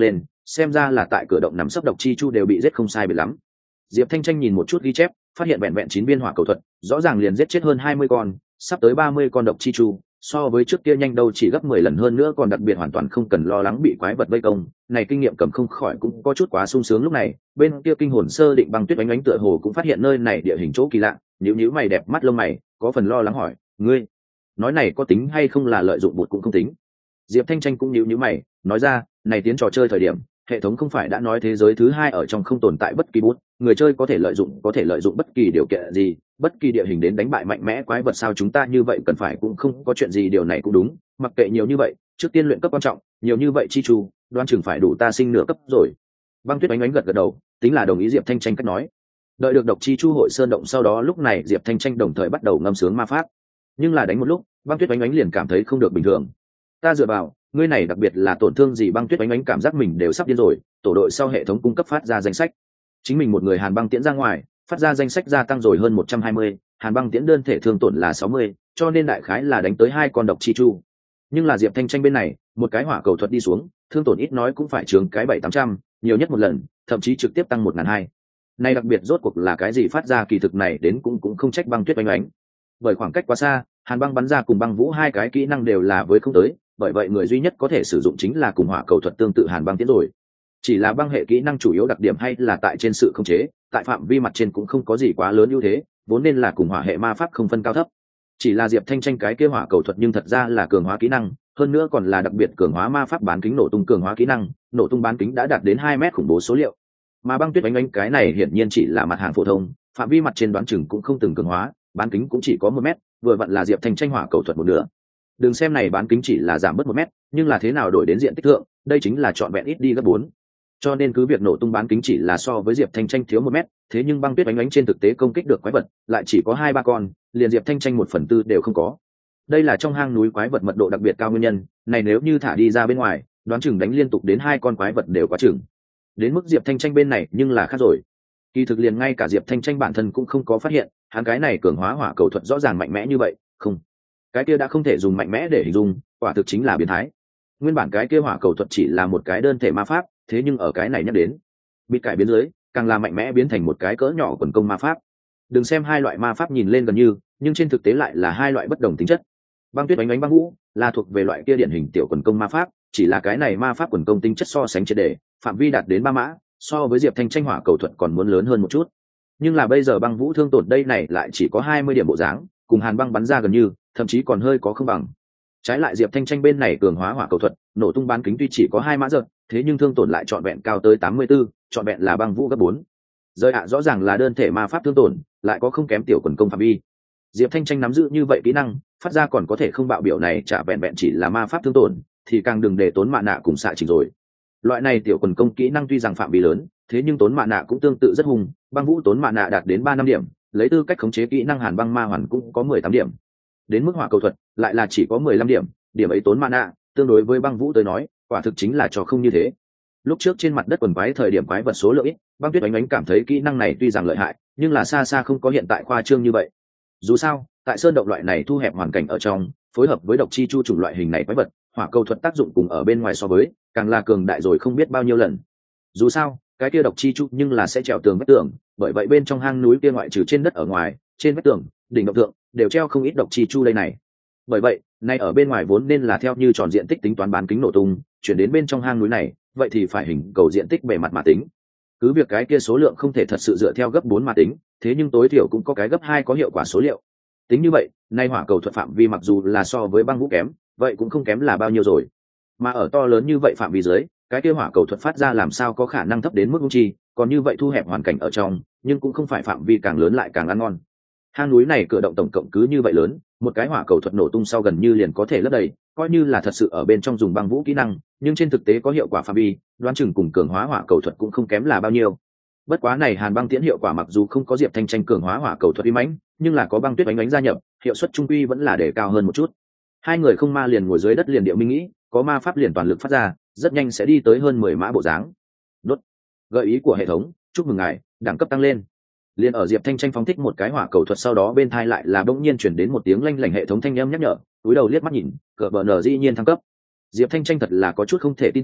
xem ra là tại cửa động nằm sấp độc chi chu đều bị giết không sai biệt lắm. Diệp Thanh Tranh nhìn một chút ghi chép, phát hiện vẹn vẹn 9 viên hỏa cầu thuật, rõ ràng liền giết chết hơn 20 con, sắp tới 30 con độc chi chu, so với trước kia nhanh đâu chỉ gấp 10 lần hơn nữa, còn đặc biệt hoàn toàn không cần lo lắng bị quái vật vây công, này kinh nghiệm cầm không khỏi cũng có chút quá sung sướng. Lúc này, bên kia kinh hồn sơ định Băng Tuyết ánh tựa hồ cũng phát hiện nơi này địa hình chỗ kỳ lạ, nhíu mày đẹp mắt lông mày, có phần lo lắng hỏi, "Ngươi, nói này có tính hay không là lợi dụng bột cũng không tính?" Diệp Thanh Tranh cũng nhíu mày, nói ra, "Này tiến trò chơi thời điểm, hệ thống không phải đã nói thế giới thứ hai ở trong không tồn tại bất kỳ bút, người chơi có thể lợi dụng bất kỳ điều kiện gì, bất kỳ địa hình đến đánh bại mạnh mẽ quái vật sao? Chúng ta như vậy cần phải cũng không có chuyện gì, điều này cũng đúng, mặc kệ nhiều như vậy, trước tiên luyện cấp quan trọng, nhiều như vậy chi chu, đoán chừng phải đủ ta sinh nửa cấp rồi." Băng Tuyết ánh gật đầu, tính là đồng ý Diệp Thanh Tranh cách nói. Đợi được độc chi chu hội sơn động sau đó, lúc này Diệp Thanh Tranh đồng thời bắt đầu ngâm sướng ma pháp, nhưng là đánh một lúc, Băng Tuyết ánh liền cảm thấy không được bình thường. "Ta dựa vào, ngươi này đặc biệt là tổn thương gì?" Băng Tuyết ánh cảm giác mình đều sắp điên rồi. Tổ đội sau hệ thống cung cấp phát ra danh sách, chính mình một người hàn băng tiễn ra ngoài, phát ra danh sách gia tăng rồi hơn 120, hàn băng tiễn đơn thể thương tổn là 60, cho nên đại khái là đánh tới 2 con độc chi chu. Nhưng là Diệp Thanh Tranh bên này, một cái hỏa cầu thuật đi xuống, thương tổn ít nói cũng phải chướng cái 700-800, nhiều nhất một lần, thậm chí trực tiếp tăng 1.200. Này đặc biệt rốt cuộc là cái gì phát ra kỳ thực này đến cũng không trách Băng Tuyết ánh, bởi khoảng cách quá xa, hàn băng bắn ra cùng băng vũ hai cái kỹ năng đều là với không tới, bởi vậy người duy nhất có thể sử dụng chính là cùng hỏa cầu thuật tương tự hàn băng tiễn rồi. Chỉ là băng hệ kỹ năng chủ yếu đặc điểm hay là tại trên sự khống chế, tại phạm vi mặt trên cũng không có gì quá lớn ưu thế, vốn nên là cùng hỏa hệ ma pháp không phân cao thấp. Chỉ là Diệp Thanh Tranh cái kia hỏa cầu thuật nhưng thật ra là cường hóa kỹ năng, hơn nữa còn là đặc biệt cường hóa ma pháp bán kính nổ tung cường hóa kỹ năng, nổ tung bán kính đã đạt đến 2 mét khủng bố số liệu. Mà Băng Tuyết ánh cái này hiển nhiên chỉ là mặt hàng phổ thông, phạm vi mặt trên đoán chừng cũng không từng cường hóa, bán kính cũng chỉ có 1 mét, vừa vặn là Diệp Thanh Tranh hỏa cầu thuật một nửa. Đừng xem này bán kính chỉ là giảm bớt 1 mét, nhưng là thế nào đổi đến diện tích thượng, đây chính là trọn vẹn ít đi gấp 4. Cho nên cứ việc nổ tung bán kính chỉ là so với Diệp Thanh Tranh thiếu 1 mét, thế nhưng Băng Tuyết ánh trên thực tế công kích được quái vật lại chỉ có 2-3 con, liền Diệp Thanh Tranh 1/4 đều không có. Đây là trong hang núi quái vật mật độ đặc biệt cao nguyên nhân, này nếu như thả đi ra bên ngoài, đoán chừng đánh liên tục đến 2 con quái vật đều quá chừng. Đến mức Diệp Thanh Tranh bên này nhưng là khác rồi. Kỳ thực liền ngay cả Diệp Thanh Tranh bản thân cũng không có phát hiện, hắn cái này cường hóa hỏa cầu thuật rõ ràng mạnh mẽ như vậy, không. Cái kia đã không thể dùng mạnh mẽ để hình dung, quả thực chính là biến thái. Nguyên bản cái kia hỏa cầu thuật chỉ là một cái đơn thể ma pháp, thế nhưng ở cái này nhắc đến, bị cải biến dưới, càng là mạnh mẽ biến thành một cái cỡ nhỏ quần công ma pháp. Đừng xem hai loại ma pháp nhìn lên gần như, nhưng trên thực tế lại là hai loại bất đồng tính chất. Băng Tuyết băng vũ là thuộc về loại kia điển hình tiểu quần công ma pháp, chỉ là cái này ma pháp quần công tính chất so sánh triệt để, phạm vi đạt đến 3 mã, so với Diệp Thanh Tranh hỏa cầu thuật còn muốn lớn hơn một chút. Nhưng là bây giờ băng vũ thương tổn đây này lại chỉ có 20 điểm bộ dáng, cùng hàn băng bắn ra gần như, thậm chí còn hơi có không bằng. Trái lại Diệp Thanh Tranh bên này cường hóa hỏa cầu thuật, nổ tung bán kính tuy chỉ có 2 mã giật, thế nhưng thương tổn lại trọn vẹn cao tới 84, trọn vẹn là băng vũ gấp 4. Rơi ạ rõ ràng là đơn thể ma pháp thương tổn, lại có không kém tiểu quần công phạm vi. Diệp Thanh Tranh nắm giữ như vậy kỹ năng, phát ra còn có thể không bạo biểu này chả vẹn vẹn chỉ là ma pháp thương tổn, thì càng đừng để tốn mạ nạ cùng xạ trình rồi. Loại này tiểu quần công kỹ năng tuy rằng phạm vi lớn, thế nhưng tốn mạ nạ cũng tương tự rất hùng, băng vũ tốn mạ nạ đạt đến 3-5 điểm, lấy tư cách khống chế kỹ năng hàn băng ma hoàn cũng có 18 điểm. Đến mức hỏa cầu thuật lại là chỉ có 15 điểm, điểm ấy tốn mạ nạ, tương đối với băng vũ tới nói, quả thực chính là trò không như thế. Lúc trước trên mặt đất quần quái thời điểm quái vật số lượng ít, Băng Tuyết ánh cảm thấy kỹ năng này tuy rằng lợi hại, nhưng là xa xa không có hiện tại khoa trương như vậy. Dù sao, tại sơn động loại này thu hẹp hoàn cảnh ở trong, phối hợp với độc chi chu chủng loại hình này quái vật, hỏa cầu thuật tác dụng cùng ở bên ngoài so với, càng là cường đại rồi không biết bao nhiêu lần. Dù sao, cái kia độc chi chu nhưng là sẽ trèo tường vách tường, bởi vậy bên trong hang núi kia ngoại trừ trên đất ở ngoài, trên vách tường, đỉnh động thượng đều treo không ít độc chi chu đây này. Bởi vậy, nay ở bên ngoài vốn nên là theo như tròn diện tích tính toán bán kính nổ tung, chuyển đến bên trong hang núi này, vậy thì phải hình cầu diện tích bề mặt mà tính. Cứ việc cái kia số lượng không thể thật sự dựa theo gấp 4 mà tính, thế nhưng tối thiểu cũng có cái gấp 2 có hiệu quả số liệu. Tính như vậy, nay hỏa cầu thuật phạm vi mặc dù là so với băng vũ kém, vậy cũng không kém là bao nhiêu rồi. Mà ở to lớn như vậy phạm vi dưới, cái kia hỏa cầu thuật phát ra làm sao có khả năng thấp đến mức vô tri, còn như vậy thu hẹp hoàn cảnh ở trong, nhưng cũng không phải phạm vi càng lớn lại càng ăn ngon. Hang núi này cửa động tổng cộng cứ như vậy lớn, một cái hỏa cầu thuật nổ tung sau gần như liền có thể lấp đầy, coi như là thật sự ở bên trong dùng băng vũ kỹ năng, nhưng trên thực tế có hiệu quả phạm vi, đoán chừng cùng cường hóa hỏa cầu thuật cũng không kém là bao nhiêu. Bất quá này hàn băng tiễn hiệu quả mặc dù không có Diệp Thanh Tranh cường hóa hỏa cầu thuật uy mãnh, nhưng là có Băng Tuyết ánh gia nhập, hiệu suất trung quy vẫn là để cao hơn một chút. Hai người không ma liền ngồi dưới đất liền điệu minh nghĩ, có ma pháp liền toàn lực phát ra, rất nhanh sẽ đi tới hơn 10 mã bộ dáng. Đốt. Gợi ý của hệ thống, chúc mừng ngài, đẳng cấp tăng lên. Liên ở Diệp Thanh Tranh phóng thích một cái hỏa cầu thuật sau đó bên tai lại là bỗng nhiên chuyển đến một tiếng lanh lảnh hệ thống thanh âm nhắc nhở, cúi đầu liếc mắt nhìn, cờ bờ nở dĩ nhiên thăng cấp. Diệp Thanh Tranh thật là có chút không thể tin tưởng,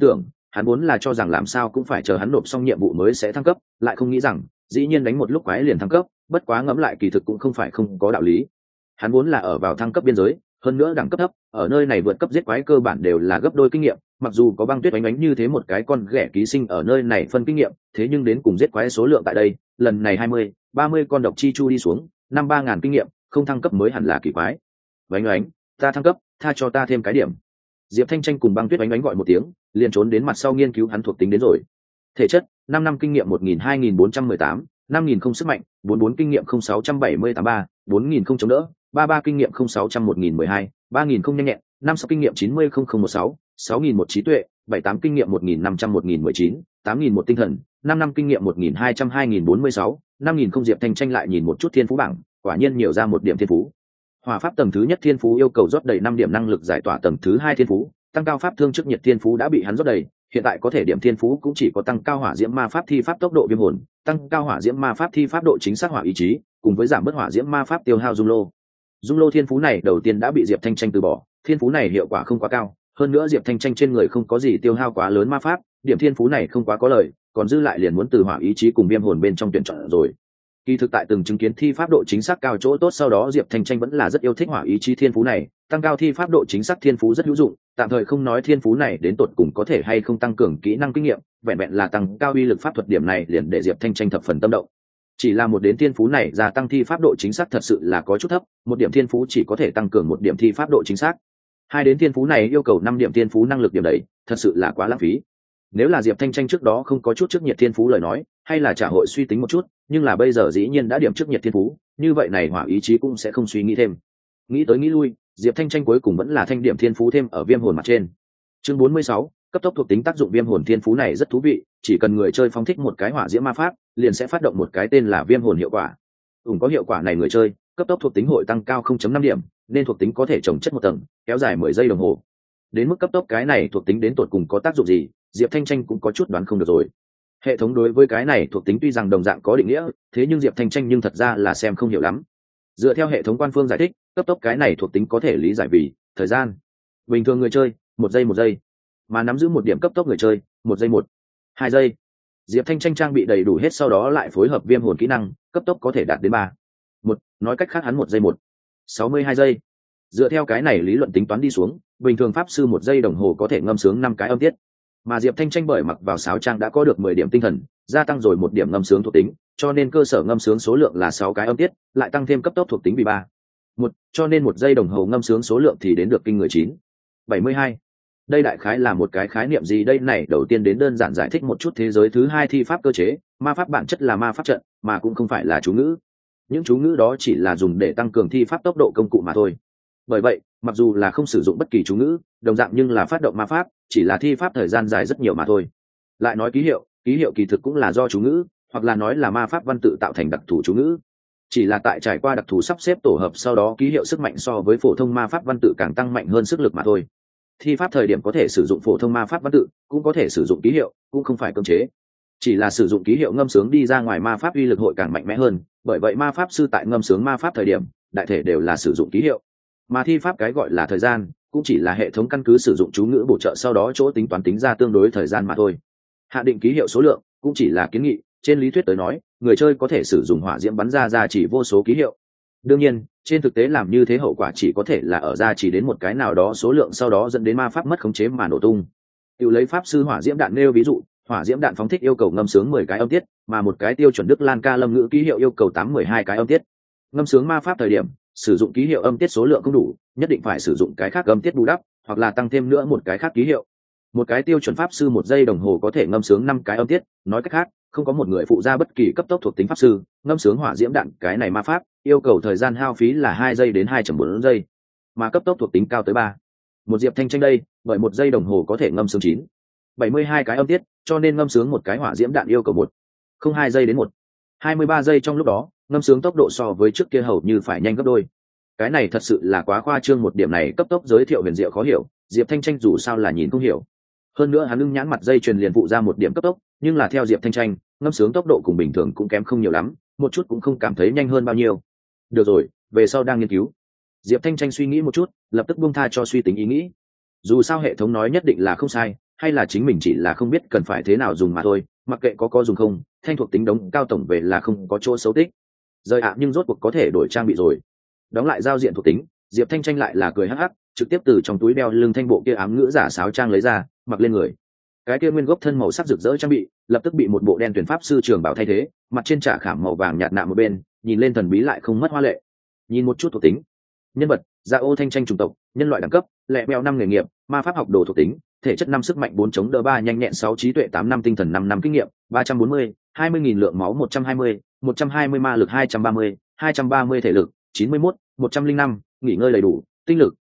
hắn vốn là cho rằng làm sao cũng phải chờ hắn nộp xong nhiệm vụ mới sẽ thăng cấp, lại không nghĩ rằng dĩ nhiên đánh một lúc quái liền thăng cấp, bất quá ngẫm lại kỳ thực cũng không phải không có đạo lý. Hắn vốn là ở vào thăng cấp biên giới, hơn nữa đẳng cấp thấp, ở nơi này vượt cấp giết quái cơ bản đều là gấp đôi kinh nghiệm, mặc dù có Băng Tuyết Oánh Oánh như thế một cái con ghẻ ký sinh ở nơi này phân kinh nghiệm, thế nhưng đến cùng giết quái số lượng tại đây, lần này 20-30 con độc chi chu đi xuống, 5-3 ngàn kinh nghiệm, không thăng cấp mới hẳn là kỳ quái. Oánh Oánh, ta thăng cấp, tha cho ta thêm cái điểm. Diệp Thanh Tranh cùng Băng Tuyết Oánh Oánh gọi một tiếng, liền trốn đến mặt sau nghiên cứu hắn thuộc tính đến rồi. Thể chất, 5 năm kinh nghiệm 1000-2418, 5000 không sức mạnh, 44 kinh nghiệm 0678-3, 4000 không chống đỡ, 33 kinh nghiệm 0600-1012, 3000 không nhanh nhẹn, 56 kinh nghiệm 90-0016, 6000 một trí tuệ, 78 kinh nghiệm 1500-1019, 8000 một tinh thần, 5 năm kinh nghiệm 1200-2046, 5000 không. Diệp Thanh Tranh lại nhìn một chút thiên phú bảng, quả nhiên nhiều ra một điểm thiên phú. Hỏa pháp tầng thứ nhất thiên phú yêu cầu rót đầy 5 điểm năng lực giải tỏa tầng thứ hai thiên phú, tăng cao pháp thương trước nhiệt thiên phú đã bị hắn rót đầy, hiện tại có thể điểm thiên phú cũng chỉ có tăng cao hỏa diễm ma pháp thi pháp tốc độ viêm hồn, tăng cao hỏa diễm ma pháp thi pháp độ chính xác hỏa ý chí, cùng với giảm bớt hỏa diễm ma pháp tiêu hao dung lô. Dung lô thiên phú này đầu tiên đã bị Diệp Thanh Tranh từ bỏ, thiên phú này hiệu quả không quá cao, hơn nữa Diệp Thanh Tranh trên người không có gì tiêu hao quá lớn ma pháp, điểm thiên phú này không quá có lợi, còn dư lại liền muốn từ hỏa ý chí cùng viêm hồn bên trong tuyển chọn rồi. Kỳ thực tại từng chứng kiến thi pháp độ chính xác cao chỗ tốt sau đó, Diệp Thanh Tranh vẫn là rất yêu thích hỏa ý chí thiên phú này, tăng cao thi pháp độ chính xác thiên phú rất hữu dụng, tạm thời không nói thiên phú này đến tột cùng có thể hay không tăng cường kỹ năng kinh nghiệm, vẹn vẹn là tăng cao uy lực pháp thuật điểm này liền để Diệp Thanh Tranh thập phần tâm động. Chỉ là một đến thiên phú này gia tăng thi pháp độ chính xác thật sự là có chút thấp, một điểm thiên phú chỉ có thể tăng cường một điểm thi pháp độ chính xác. Hai đến thiên phú này yêu cầu 5 điểm thiên phú năng lực điểm đấy, thật sự là quá lãng phí. Nếu là Diệp Thanh Tranh trước đó không có chút trước nhiệt thiên phú lời nói, hay là trả hội suy tính một chút, nhưng là bây giờ dĩ nhiên đã điểm trước nhiệt thiên phú, như vậy này hỏa ý chí cũng sẽ không suy nghĩ thêm. Nghĩ tới nghĩ lui, Diệp Thanh Tranh cuối cùng vẫn là thanh điểm thiên phú thêm ở viêm hồn mặt trên. Chương 46, cấp tốc thuộc tính tác dụng viêm hồn thiên phú này rất thú vị, chỉ cần người chơi phóng thích một cái hỏa diễm ma pháp, liền sẽ phát động một cái tên là viêm hồn hiệu quả. Có hiệu quả này người chơi, cấp tốc thuộc tính hội tăng cao 0.5 điểm, nên thuộc tính có thể chồng chất một tầng, kéo dài 10 giây đồng hồ. Đến mức cấp tốc cái này thuộc tính đến tột cùng có tác dụng gì, Diệp Thanh Tranh cũng có chút đoán không được rồi. Hệ thống đối với cái này thuộc tính tuy rằng đồng dạng có định nghĩa, thế nhưng Diệp Thanh Tranh nhưng thật ra là xem không hiểu lắm. Dựa theo hệ thống quan phương giải thích, cấp tốc cái này thuộc tính có thể lý giải vì thời gian. Bình thường người chơi, 1 giây 1 giây, mà nắm giữ một điểm cấp tốc người chơi, 1 giây 1-2 giây. Diệp Thanh Tranh trang bị đầy đủ hết sau đó lại phối hợp viêm hồn kỹ năng, cấp tốc có thể đạt đến 3-1, nói cách khác hắn 1 giây 1-62 giây. Dựa theo cái này lý luận tính toán đi xuống, bình thường pháp sư 1 giây đồng hồ có thể ngâm sướng 5 cái âm tiết, mà Diệp Thanh Tranh bởi mặc vào sáo trang đã có được 10 điểm tinh thần, gia tăng rồi 1 điểm ngâm sướng thuộc tính, cho nên cơ sở ngâm sướng số lượng là 6 cái âm tiết, lại tăng thêm cấp tốc thuộc tính vì 3-1, cho nên 1 giây đồng hồ ngâm sướng số lượng thì đến được kinh người 9-72. Đây đại khái là một cái khái niệm gì đây này? Đầu tiên đến đơn giản giải thích một chút thế giới thứ hai thi pháp cơ chế. Ma pháp bản chất là ma pháp trận, mà cũng không phải là chú ngữ. Những chú ngữ đó chỉ là dùng để tăng cường thi pháp tốc độ công cụ mà thôi. Bởi vậy, mặc dù là không sử dụng bất kỳ chú ngữ, đồng dạng nhưng là phát động ma pháp, chỉ là thi pháp thời gian dài rất nhiều mà thôi. Lại nói ký hiệu kỳ thực cũng là do chú ngữ, hoặc là nói là ma pháp văn tự tạo thành đặc thù chú ngữ. Chỉ là tại trải qua đặc thù sắp xếp tổ hợp sau đó, ký hiệu sức mạnh so với phổ thông ma pháp văn tự càng tăng mạnh hơn sức lực mà thôi. Thi pháp thời điểm có thể sử dụng phổ thông ma pháp văn tự, cũng có thể sử dụng ký hiệu, cũng không phải cưỡng chế. Chỉ là sử dụng ký hiệu ngâm sướng đi ra ngoài ma pháp uy lực hội càng mạnh mẽ hơn, bởi vậy ma pháp sư tại ngâm sướng ma pháp thời điểm, đại thể đều là sử dụng ký hiệu. Mà thi pháp cái gọi là thời gian, cũng chỉ là hệ thống căn cứ sử dụng chú ngữ bổ trợ sau đó chỗ tính toán tính ra tương đối thời gian mà thôi. Hạ định ký hiệu số lượng cũng chỉ là kiến nghị, trên lý thuyết tới nói, người chơi có thể sử dụng hỏa diễm bắn ra chỉ vô số ký hiệu. Đương nhiên, trên thực tế làm như thế hậu quả chỉ có thể là ở ra chỉ đến một cái nào đó số lượng sau đó dẫn đến ma pháp mất khống chế mà nổ tung. Tự lấy pháp sư hỏa diễm đạn nêu ví dụ, hỏa diễm đạn phóng thích yêu cầu ngâm sướng 10 cái âm tiết, mà một cái tiêu chuẩn Đức Lan ca lâm ngữ ký hiệu yêu cầu 8-12 cái âm tiết. Ngâm sướng ma pháp thời điểm, sử dụng ký hiệu âm tiết số lượng không đủ, nhất định phải sử dụng cái khác âm tiết bù đắp, hoặc là tăng thêm nữa một cái khác ký hiệu. Một cái tiêu chuẩn pháp sư 1 giây đồng hồ có thể ngâm sướng 5 cái âm tiết, nói cách khác, không có một người phụ ra bất kỳ cấp tốc thuộc tính pháp sư ngâm sướng hỏa diễm đạn cái này ma pháp yêu cầu thời gian hao phí là 2 giây đến 2.4 giây, mà cấp tốc thuộc tính cao tới 3-1. Diệp Thanh Tranh đây, bởi 1 giây đồng hồ có thể ngâm sướng 9-72 cái âm tiết, cho nên ngâm sướng một cái hỏa diễm đạn yêu cầu 1-0-2 giây đến 1-23 giây, trong lúc đó ngâm sướng tốc độ so với trước kia hầu như phải nhanh gấp đôi. Cái này thật sự là quá khoa trương, một điểm này cấp tốc giới thiệu huyền diệu khó hiểu, Diệp Thanh Tranh dù sao là nhìn không hiểu. Hơn nữa hắn ưng nhãn mặt dây truyền liền phụ ra một điểm cấp tốc, nhưng là theo Diệp Thanh Tranh, ngâm sướng tốc độ cùng bình thường cũng kém không nhiều lắm, một chút cũng không cảm thấy nhanh hơn bao nhiêu. Được rồi, về sau đang nghiên cứu. Diệp Thanh Tranh suy nghĩ một chút, lập tức buông tha cho suy tính ý nghĩ. Dù sao hệ thống nói nhất định là không sai, hay là chính mình chỉ là không biết cần phải thế nào dùng mà thôi, mặc kệ có dùng không, thanh thuộc tính đống cao tổng về là không có chỗ xấu tích. Rời ạ nhưng rốt cuộc có thể đổi trang bị rồi. Đóng lại giao diện thuộc tính, Diệp Thanh Tranh lại là cười hắc hắc, trực tiếp từ trong túi đeo lưng thanh bộ kia ám ngữ giả sáo trang lấy ra, mặc lên người. Cái kia nguyên gốc thân màu sắc rực rỡ trang bị, lập tức bị một bộ đen tuyển pháp sư trường bảo thay thế, mặt trên trả khảm màu vàng nhạt nạm một bên, nhìn lên thần bí lại không mất hoa lệ. Nhìn một chút thuộc tính. Nhân vật: Dạ Ô Thanh Tranh chủng tộc, nhân loại đẳng cấp, lẹ bèo 5 nghề nghiệp, ma pháp học đồ thuộc tính, thể chất 5 sức mạnh 4 chống đỡ 3 nhanh nhẹn 6 trí tuệ 8 năm tinh thần 5 năm kinh nghiệm 340, 20.000 lượng máu 120 ma lực 230 thể lực 91, 105, nghỉ ngơi đầy đủ, tinh lực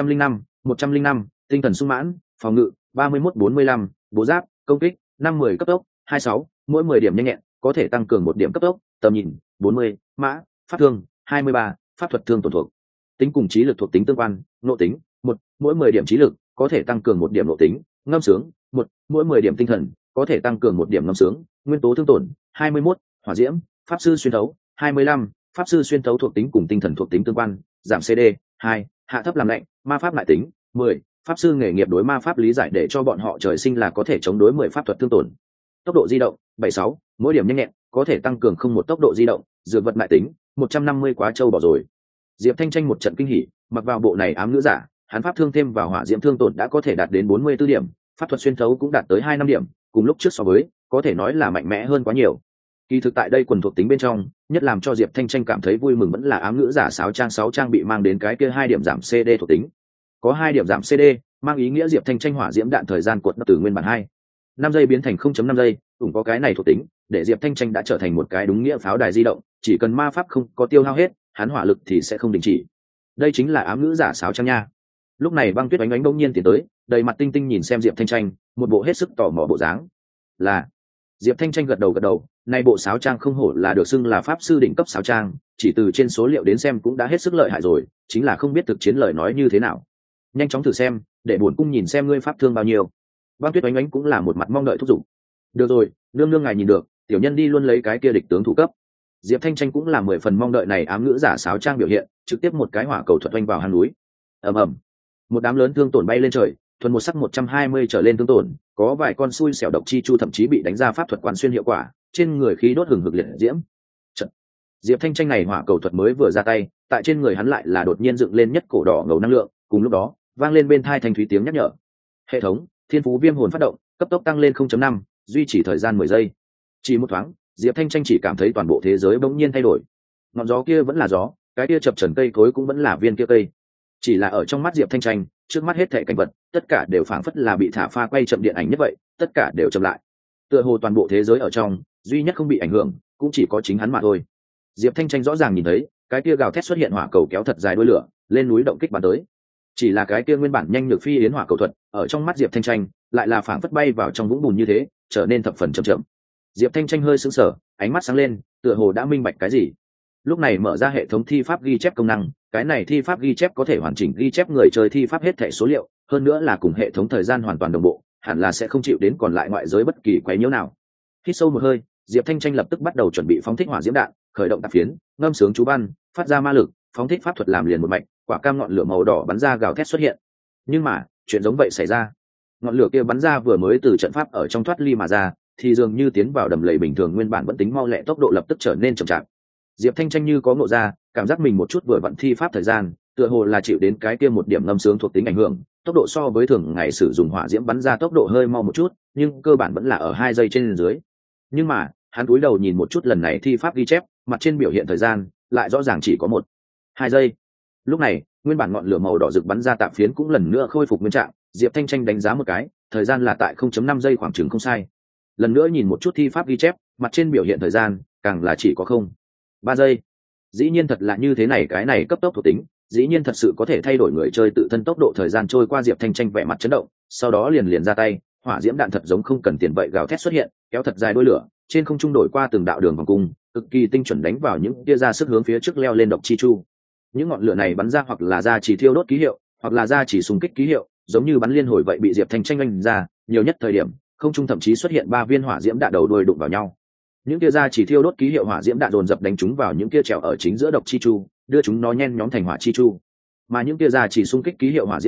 105, tinh thần sung mãn, phòng ngự 31-45, bố giáp, công kích 5-10 cấp tốc 26, mỗi 10 điểm nhanh nhẹn có thể tăng cường 1 điểm cấp tốc, tầm nhìn 40, mã, pháp thương 23, pháp thuật thương tổn thuộc tính cùng trí lực thuộc tính tương quan, nộ tính 1, mỗi 10 điểm trí lực có thể tăng cường 1 điểm nộ tính, ngâm sướng 1, mỗi 10 điểm tinh thần có thể tăng cường 1 điểm ngâm sướng, nguyên tố thương tổn 21, hỏa diễm, pháp sư xuyên thấu 25, pháp sư xuyên thấu thuộc tính cùng tinh thần thuộc tính tương quan, giảm CD 2, hạ thấp làm lạnh, ma pháp lại tính 10, pháp sư nghề nghiệp đối ma pháp lý giải để cho bọn họ trời sinh là có thể chống đối 10 pháp thuật thương tổn. Tốc độ di động 76, mỗi điểm nhanh nhẹn có thể tăng cường không một tốc độ di động, dược vật lại tính 150 quá trâu bỏ rồi. Diệp Thanh Tranh một trận kinh hỉ, mặc vào bộ này ám ngữ giả, hắn pháp thương thêm vào hỏa diễm thương tổn đã có thể đạt đến 44 điểm, pháp thuật xuyên thấu cũng đạt tới 25 điểm, cùng lúc trước so với, có thể nói là mạnh mẽ hơn quá nhiều. Kỳ thực tại đây quần thuộc tính bên trong, nhất làm cho Diệp Thanh Tranh cảm thấy vui mừng vẫn là ám ngữ giả 6 trang bị mang đến cái kia 2 điểm giảm CD thuộc tính. Có 2 điểm giảm CD, mang ý nghĩa Diệp Thanh Tranh hỏa diễm đạn thời gian cuộn từ nguyên bản 5 giây biến thành 0.5 giây, cũng có cái này thuộc tính, để Diệp Thanh Tranh đã trở thành một cái đúng nghĩa pháo đài di động, chỉ cần ma pháp không có tiêu hao hết, hắn hỏa lực thì sẽ không đình chỉ. Đây chính là ám ngữ giả 6 trang nha. Lúc này Băng Tuyết ánh bỗng nhiên tiến tới, đầy mặt tinh tinh nhìn xem Diệp Thanh Tranh, một bộ hết sức tò mò bộ dáng. Là Diệp Thanh Tranh gật đầu, nay bộ sáo trang không hổ là được xưng là pháp sư đỉnh cấp sáo trang, chỉ từ trên số liệu đến xem cũng đã hết sức lợi hại rồi, chính là không biết thực chiến lời nói như thế nào. Nhanh chóng thử xem, để bổn cung nhìn xem ngươi pháp thương bao nhiêu. Băng Tuyết ánh cũng là một mặt mong đợi thúc giục. Được rồi, nương nương ngài nhìn được, tiểu nhân đi luôn lấy cái kia địch tướng thủ cấp. Diệp Thanh Tranh cũng là 10 phần mong đợi này ám ngữ giả sáo trang biểu hiện, trực tiếp một cái hỏa cầu thuật oanh vào hang núi. Ầm ầm, một đám lớn thương tổn bay lên trời, thuần một sắc 120 trở lên thương tổn, có vài con xui xẻo độc chi chu thậm chí bị đánh ra pháp thuật quan xuyên hiệu quả, trên người khí đốt hừng hực liệt diễm. Chật. Diệp Thanh Tranh này hỏa cầu thuật mới vừa ra tay, tại trên người hắn lại là đột nhiên dựng lên nhất cổ đỏ ngầu năng lượng, cùng lúc đó, vang lên bên tai thanh thúy tiếng nhắc nhở. Hệ thống, Thiên Phú Viêm Hồn phát động, cấp tốc tăng lên 0.5, duy trì thời gian 10 giây. Chỉ một thoáng, Diệp Thanh Tranh chỉ cảm thấy toàn bộ thế giới bỗng nhiên thay đổi. Ngọn gió kia vẫn là gió, cái kia chập chờn cây cối cũng vẫn là viên kia cây. Chỉ là ở trong mắt Diệp Thanh Tranh, trước mắt hết thảy cảnh vật, tất cả đều phảng phất là bị thả pha quay chậm điện ảnh như vậy, tất cả đều chậm lại. Tựa hồ toàn bộ thế giới ở trong, duy nhất không bị ảnh hưởng, cũng chỉ có chính hắn mà thôi. Diệp Thanh Tranh rõ ràng nhìn thấy, cái kia gào thét xuất hiện hỏa cầu kéo thật dài đuôi lửa, lên núi động kích bắn tới. Chỉ là cái kia nguyên bản nhanh nhược phi yến hỏa cầu thuật, ở trong mắt Diệp Thanh Tranh, lại là phảng phất bay vào trong vũng bùn như thế, trở nên thập phần chậm chậm. Diệp Thanh Tranh hơi sững sờ, ánh mắt sáng lên, tựa hồ đã minh bạch cái gì. Lúc này mở ra hệ thống thi pháp ghi chép công năng, cái này thi pháp ghi chép có thể hoàn chỉnh ghi chép người chơi thi pháp hết thảy số liệu, hơn nữa là cùng hệ thống thời gian hoàn toàn đồng bộ, hẳn là sẽ không chịu đến còn lại ngoại giới bất kỳ quấy nhiễu nào. Hít sâu một hơi, Diệp Thanh Tranh lập tức bắt đầu chuẩn bị phóng thích hỏa diễm đạn, khởi động tạp phiến, ngâm sướng chú văn, phát ra ma lực, phóng thích pháp thuật làm liền một mạch, quả cam ngọn lửa màu đỏ bắn ra gào thét xuất hiện. Nhưng mà, chuyện giống vậy xảy ra. Ngọn lửa kia bắn ra vừa mới từ trận pháp ở trong thoát ly mà ra, thì dường như tiến vào đầm lầy bình thường nguyên bản vẫn tính mau lẹ tốc độ lập tức trở nên chậm chạp. Diệp Thanh Tranh như có ngộ ra, cảm giác mình một chút vừa vận thi pháp thời gian, tựa hồ là chịu đến cái kia một điểm ngâm sướng thuộc tính ảnh hưởng, tốc độ so với thường ngày sử dụng hỏa diễm bắn ra tốc độ hơi mau một chút, nhưng cơ bản vẫn là ở 2 giây trên dưới. Nhưng mà, hắn cúi đầu nhìn một chút lần này thi pháp ghi chép, mặt trên biểu hiện thời gian lại rõ ràng chỉ có 1-2 giây. Lúc này, nguyên bản ngọn lửa màu đỏ rực bắn ra tạm phiến cũng lần nữa khôi phục nguyên trạng, Diệp Thanh Tranh đánh giá một cái, thời gian là tại 0.5 giây khoảng chừng không sai. Lần nữa nhìn một chút thi pháp ghi chép, mặt trên biểu hiện thời gian càng là chỉ có 0.3 giây. Dĩ nhiên thật là như thế này, cái này cấp tốc thuộc tính, dĩ nhiên thật sự có thể thay đổi người chơi tự thân tốc độ thời gian trôi qua. Diệp Thanh Tranh vẻ mặt chấn động, sau đó liền ra tay, hỏa diễm đạn thật giống không cần tiền vậy gào thét xuất hiện, kéo thật dài đuôi lửa, trên không trung đổi qua từng đạo đường vòng cung, cực kỳ tinh chuẩn đánh vào những tia ra sức hướng phía trước leo lên độc chi chu. Những ngọn lửa này bắn ra hoặc là ra chỉ thiêu đốt ký hiệu, hoặc là ra chỉ xung kích ký hiệu, giống như bắn liên hồi vậy bị Diệp Thanh Tranh đánh ra, nhiều nhất thời điểm, không trung thậm chí xuất hiện 3 viên hỏa diễm đạn đầu đuôi đụng vào nhau. Những tia ra chỉ thiêu đốt ký hiệu hỏa diễm đạn dồn dập đánh chúng vào những tia trèo ở chính giữa độc chi chu, đưa chúng nó nhen nhóm thành hỏa chi chu. Mà những tia ra chỉ xung kích ký hiệu hỏa diễm đạn,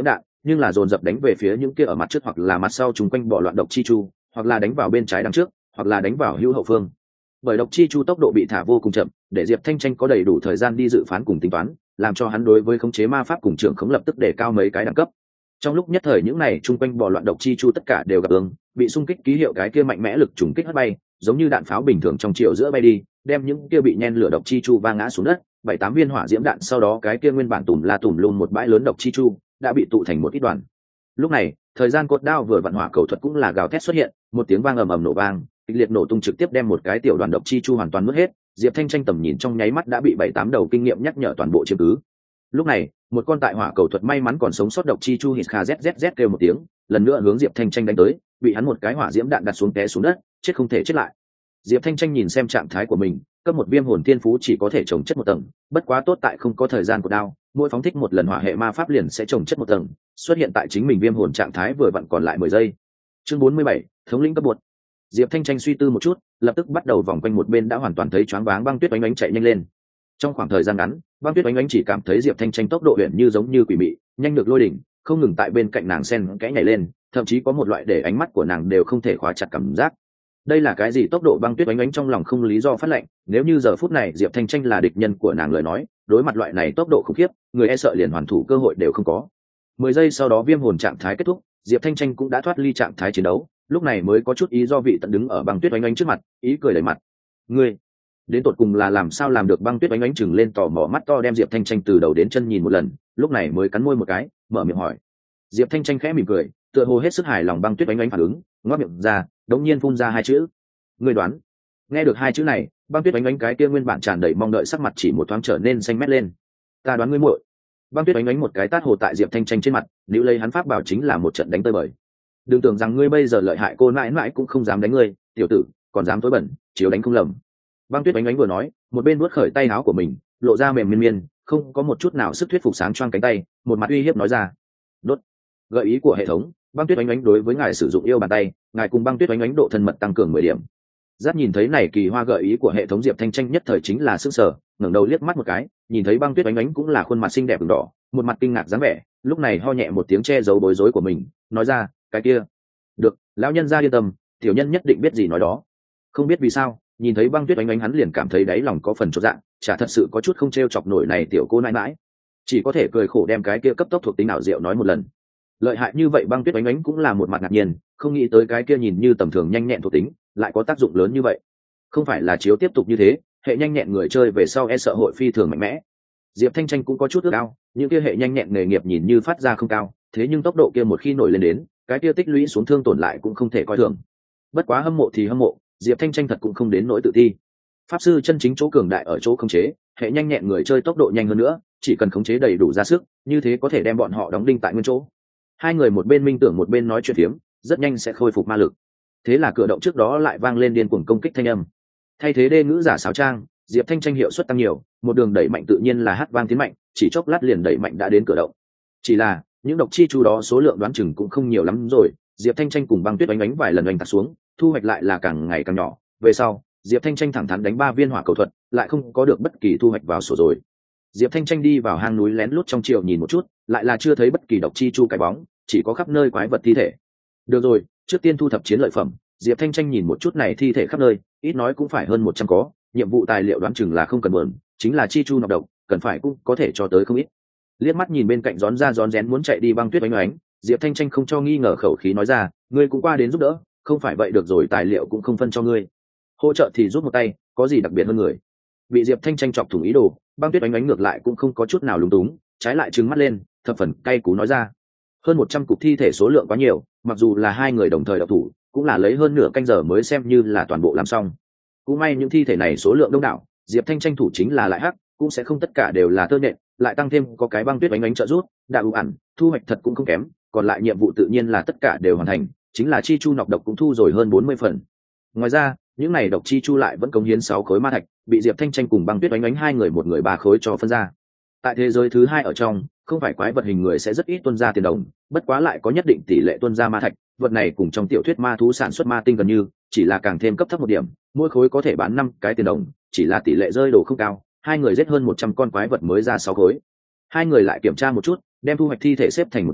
nhưng là dồn dập đánh về phía những kia ở mặt trước hoặc là mặt sau chung quanh bỏ loạn độc chi chu, hoặc là đánh vào bên trái đằng trước, hoặc là đánh vào hữu hậu phương. Bởi độc chi chu tốc độ bị thả vô cùng chậm, để Diệp Thanh Tranh có đầy đủ thời gian đi dự phán cùng tính toán, làm cho hắn đối với khống chế ma pháp cùng trưởng khống lập tức đề cao mấy cái đẳng cấp. Trong lúc nhất thời những này chung quanh bò loạn độc chi chu tất cả đều gặp ứng, bị xung kích ký hiệu cái kia mạnh mẽ lực trùng kích hất bay, giống như đạn pháo bình thường trong chiều giữa bay đi, đem những kia bị nhen lửa độc chi chu va ngã xuống đất. 7-8 viên hỏa diễm đạn sau đó cái kia nguyên bản tùm la tùm luôn một bãi lớn độc chi chu đã bị tụ thành một ít đoàn. Lúc này, thời gian cột đao vừa vặn hỏa cầu thuật cũng là gào thét xuất hiện, một tiếng vang ầm ầm nổ vang, kịch liệt nổ tung trực tiếp đem một cái tiểu đoàn độc chi chu hoàn toàn nuốt hết. Diệp Thanh Tranh tầm nhìn trong nháy mắt đã bị 7-8 đầu kinh nghiệm nhắc nhở toàn bộ chiếm cứ. Lúc này, một con tại hỏa cầu thuật may mắn còn sống sót độc chi chu hít kha zzz kêu một tiếng, lần nữa hướng Diệp Thanh Tranh đánh tới, bị hắn một cái hỏa diễm đạn đặt xuống té xuống đất, chết không thể chết lại. Diệp Thanh Tranh nhìn xem trạng thái của mình, cấp một viêm hồn thiên phú chỉ có thể trồng chất một tầng, bất quá tốt tại không có thời gian của đao, mỗi phóng thích một lần hỏa hệ ma pháp liền sẽ trồng chất một tầng, xuất hiện tại chính mình viêm hồn trạng thái vừa vặn còn lại 10 giây. Chương 47, thống lĩnh cấp bột. Diệp Thanh Tranh suy tư một chút, lập tức bắt đầu vòng quanh một bên đã hoàn toàn thấy choáng váng Băng Tuyết Oánh Oánh chạy nhanh lên. Trong khoảng thời gian ngắn, Băng Tuyết Oánh Oánh chỉ cảm thấy Diệp Thanh Tranh tốc độ huyền như giống như quỷ mị, nhanh được lôi đỉnh, không ngừng tại bên cạnh nàng xen kẽ nhảy lên, thậm chí có một loại để ánh mắt của nàng đều không thể khóa chặt cảm giác. Đây là cái gì tốc độ? Băng Tuyết Oánh Oánh trong lòng không lý do phát lệnh, nếu như giờ phút này Diệp Thanh Tranh là địch nhân của nàng lời nói, đối mặt loại này tốc độ khủng khiếp, người e sợ liền hoàn thủ cơ hội đều không có. 10 giây sau đó viêm hồn trạng thái kết thúc, Diệp Thanh Tranh cũng đã thoát ly trạng thái chiến đấu, lúc này mới có chút ý do vị tận đứng ở Băng Tuyết Oánh Oánh trước mặt, ý cười đầy mặt. Ngươi đến tột cùng là làm sao làm được? Băng Tuyết Oánh Oánh chừng lên tò mò mắt to đem Diệp Thanh Tranh từ đầu đến chân nhìn một lần, lúc này mới cắn môi một cái, mở miệng hỏi. Diệp Thanh Tranh khẽ mỉm cười, tựa hồ hết sức hài lòng Băng Tuyết Oánh Oánh phản ứng, ngoác miệng ra, đống nhiên phun ra hai chữ. Ngươi đoán? Nghe được hai chữ này, Băng Tuyết Oánh Oánh cái kia nguyên bản tràn đầy mong đợi sắc mặt chỉ một thoáng trở nên xanh mét lên. Ta đoán ngươi muội. Băng Tuyết Oánh Oánh một cái tát hồ tại Diệp Thanh Tranh trên mặt, nếu lấy hắn pháp bảo chính là một trận đánh tơi bời. Đừng tưởng rằng ngươi bây giờ lợi hại, cô mãi mãi cũng không dám đánh ngươi, tiểu tử, còn dám tối bẩn, chiếu đánh không lầm. Băng Tuyết Oánh Oánh vừa nói, một bên vuốt khởi tay áo của mình, lộ ra mềm miên miên, không có một chút nào sức thuyết phục sáng choang cánh tay, một mặt uy hiếp nói ra. Đốt. Gợi ý của hệ thống, Băng Tuyết Oánh Oánh đối với ngài sử dụng yêu bàn tay, ngài cùng Băng Tuyết Oánh Oánh độ thân mật tăng cường 10 điểm. Giác nhìn thấy này kỳ hoa gợi ý của hệ thống, Diệp Thanh Tranh nhất thời chính là sững sờ, ngẩng đầu liếc mắt một cái, nhìn thấy Băng Tuyết Oánh Oánh cũng là khuôn mặt xinh đẹp ửng đỏ, một mặt kinh ngạc dáng vẻ, lúc này ho nhẹ một tiếng che giấu bối rối của mình, nói ra, cái kia. Được, lão nhân gia yên tâm, tiểu nhân nhất định biết gì nói đó. Không biết vì sao, nhìn thấy Băng Tuyết Oánh Oánh hắn liền cảm thấy đáy lòng có phần chột dạ, chả thật sự có chút không trêu chọc nổi này tiểu cô nãi nãi, chỉ có thể cười khổ đem cái kia cấp tốc thuộc tính ảo diệu nói một lần. Lợi hại như vậy Băng Tuyết Oánh Oánh cũng là một mặt ngạc nhiên, không nghĩ tới cái kia nhìn như tầm thường nhanh nhẹn thuộc tính lại có tác dụng lớn như vậy. Không phải là chiếu tiếp tục như thế, hệ nhanh nhẹn người chơi về sau e sợ hội phi thường mạnh mẽ. Diệp Thanh Tranh cũng có chút ước ao, những kia hệ nhanh nhẹn nghề nghiệp nhìn như phát ra không cao, thế nhưng tốc độ kia một khi nổi lên đến, cái kia tích lũy xuống thương tổn lại cũng không thể coi thường. Bất quá hâm mộ thì hâm mộ, Diệp Thanh Tranh thật cũng không đến nỗi tự ti. Pháp sư chân chính chỗ cường đại ở chỗ khống chế, hệ nhanh nhẹn người chơi tốc độ nhanh hơn nữa, chỉ cần khống chế đầy đủ ra sức, như thế có thể đem bọn họ đóng đinh tại nguyên chỗ. Hai người một bên minh tưởng một bên nói chuyện phiếm, rất nhanh sẽ khôi phục ma lực. Thế là cửa động trước đó lại vang lên điên cuồng công kích thanh âm. Thay thế đê ngữ giả sáo trang, Diệp Thanh Tranh hiệu suất tăng nhiều, một đường đẩy mạnh tự nhiên là hát vang tiến mạnh, chỉ chốc lát liền đẩy mạnh đã đến cửa động. Chỉ là những độc chi chu đó số lượng đoán chừng cũng không nhiều lắm rồi, Diệp Thanh Tranh cùng Băng Tuyết Oánh Oánh vài lần oanh tạc xuống, thu hoạch lại là càng ngày càng nhỏ. Về sau, Diệp Thanh Tranh thẳng thắn đánh 3 viên hỏa cầu thuật, lại không có được bất kỳ thu hoạch vào sổ rồi. Diệp Thanh Tranh đi vào hang núi lén lút trong chiều nhìn một chút, lại là chưa thấy bất kỳ độc chi chu cái bóng, chỉ có khắp nơi quái vật thi thể. Được rồi, trước tiên thu thập chiến lợi phẩm. Diệp Thanh Tranh nhìn một chút này thi thể khắp nơi, ít nói cũng phải hơn 100 có, nhiệm vụ tài liệu đoán chừng là không cần mượn, chính là chi chu nọc độc, cần phải cũng có thể cho tới không ít. Liếc mắt nhìn bên cạnh rón ra rón rén muốn chạy đi Băng Tuyết Oánh Oánh, Diệp Thanh Tranh không cho nghi ngờ khẩu khí nói ra, ngươi cũng qua đến giúp đỡ, không phải vậy được rồi, tài liệu cũng không phân cho ngươi, hỗ trợ thì giúp một tay, có gì đặc biệt hơn người. Bị Diệp Thanh Tranh chọc thủng ý đồ, Băng Tuyết Oánh Oánh ngược lại cũng không có chút nào lúng túng, trái lại trừng mắt lên, thập phần cay cú nói ra, hơn 100 cục thi thể số lượng quá nhiều, mặc dù là hai người đồng thời độc thủ, cũng là lấy hơn nửa canh giờ mới xem như là toàn bộ làm xong. Cũng may những thi thể này số lượng đông đảo, Diệp Thanh tranh thủ chính là lại hắc, cũng sẽ không tất cả đều là tơ nện, lại tăng thêm có cái Băng Tuyết Oánh Oánh trợ giúp, đã ưu ẩn, thu hoạch thật cũng không kém, còn lại nhiệm vụ tự nhiên là tất cả đều hoàn thành, chính là chi chu nọc độc cũng thu rồi hơn 40 phần. Ngoài ra, những này độc chi chu lại vẫn cống hiến 6 khối ma thạch, bị Diệp Thanh tranh cùng Băng Tuyết Oánh Oánh hai người một người 3 khối cho phân ra. Tại thế giới thứ hai ở trong, không phải quái vật hình người sẽ rất ít tuân ra tiền đồng, bất quá lại có nhất định tỷ lệ tuân ra ma thạch, vật này cùng trong tiểu thuyết ma thú sản xuất ma tinh gần như, chỉ là càng thêm cấp thấp một điểm, mỗi khối có thể bán 5 cái tiền đồng, chỉ là tỷ lệ rơi đồ không cao, hai người giết hơn 100 con quái vật mới ra 6 khối. Hai người lại kiểm tra một chút, đem thu hoạch thi thể xếp thành một đống,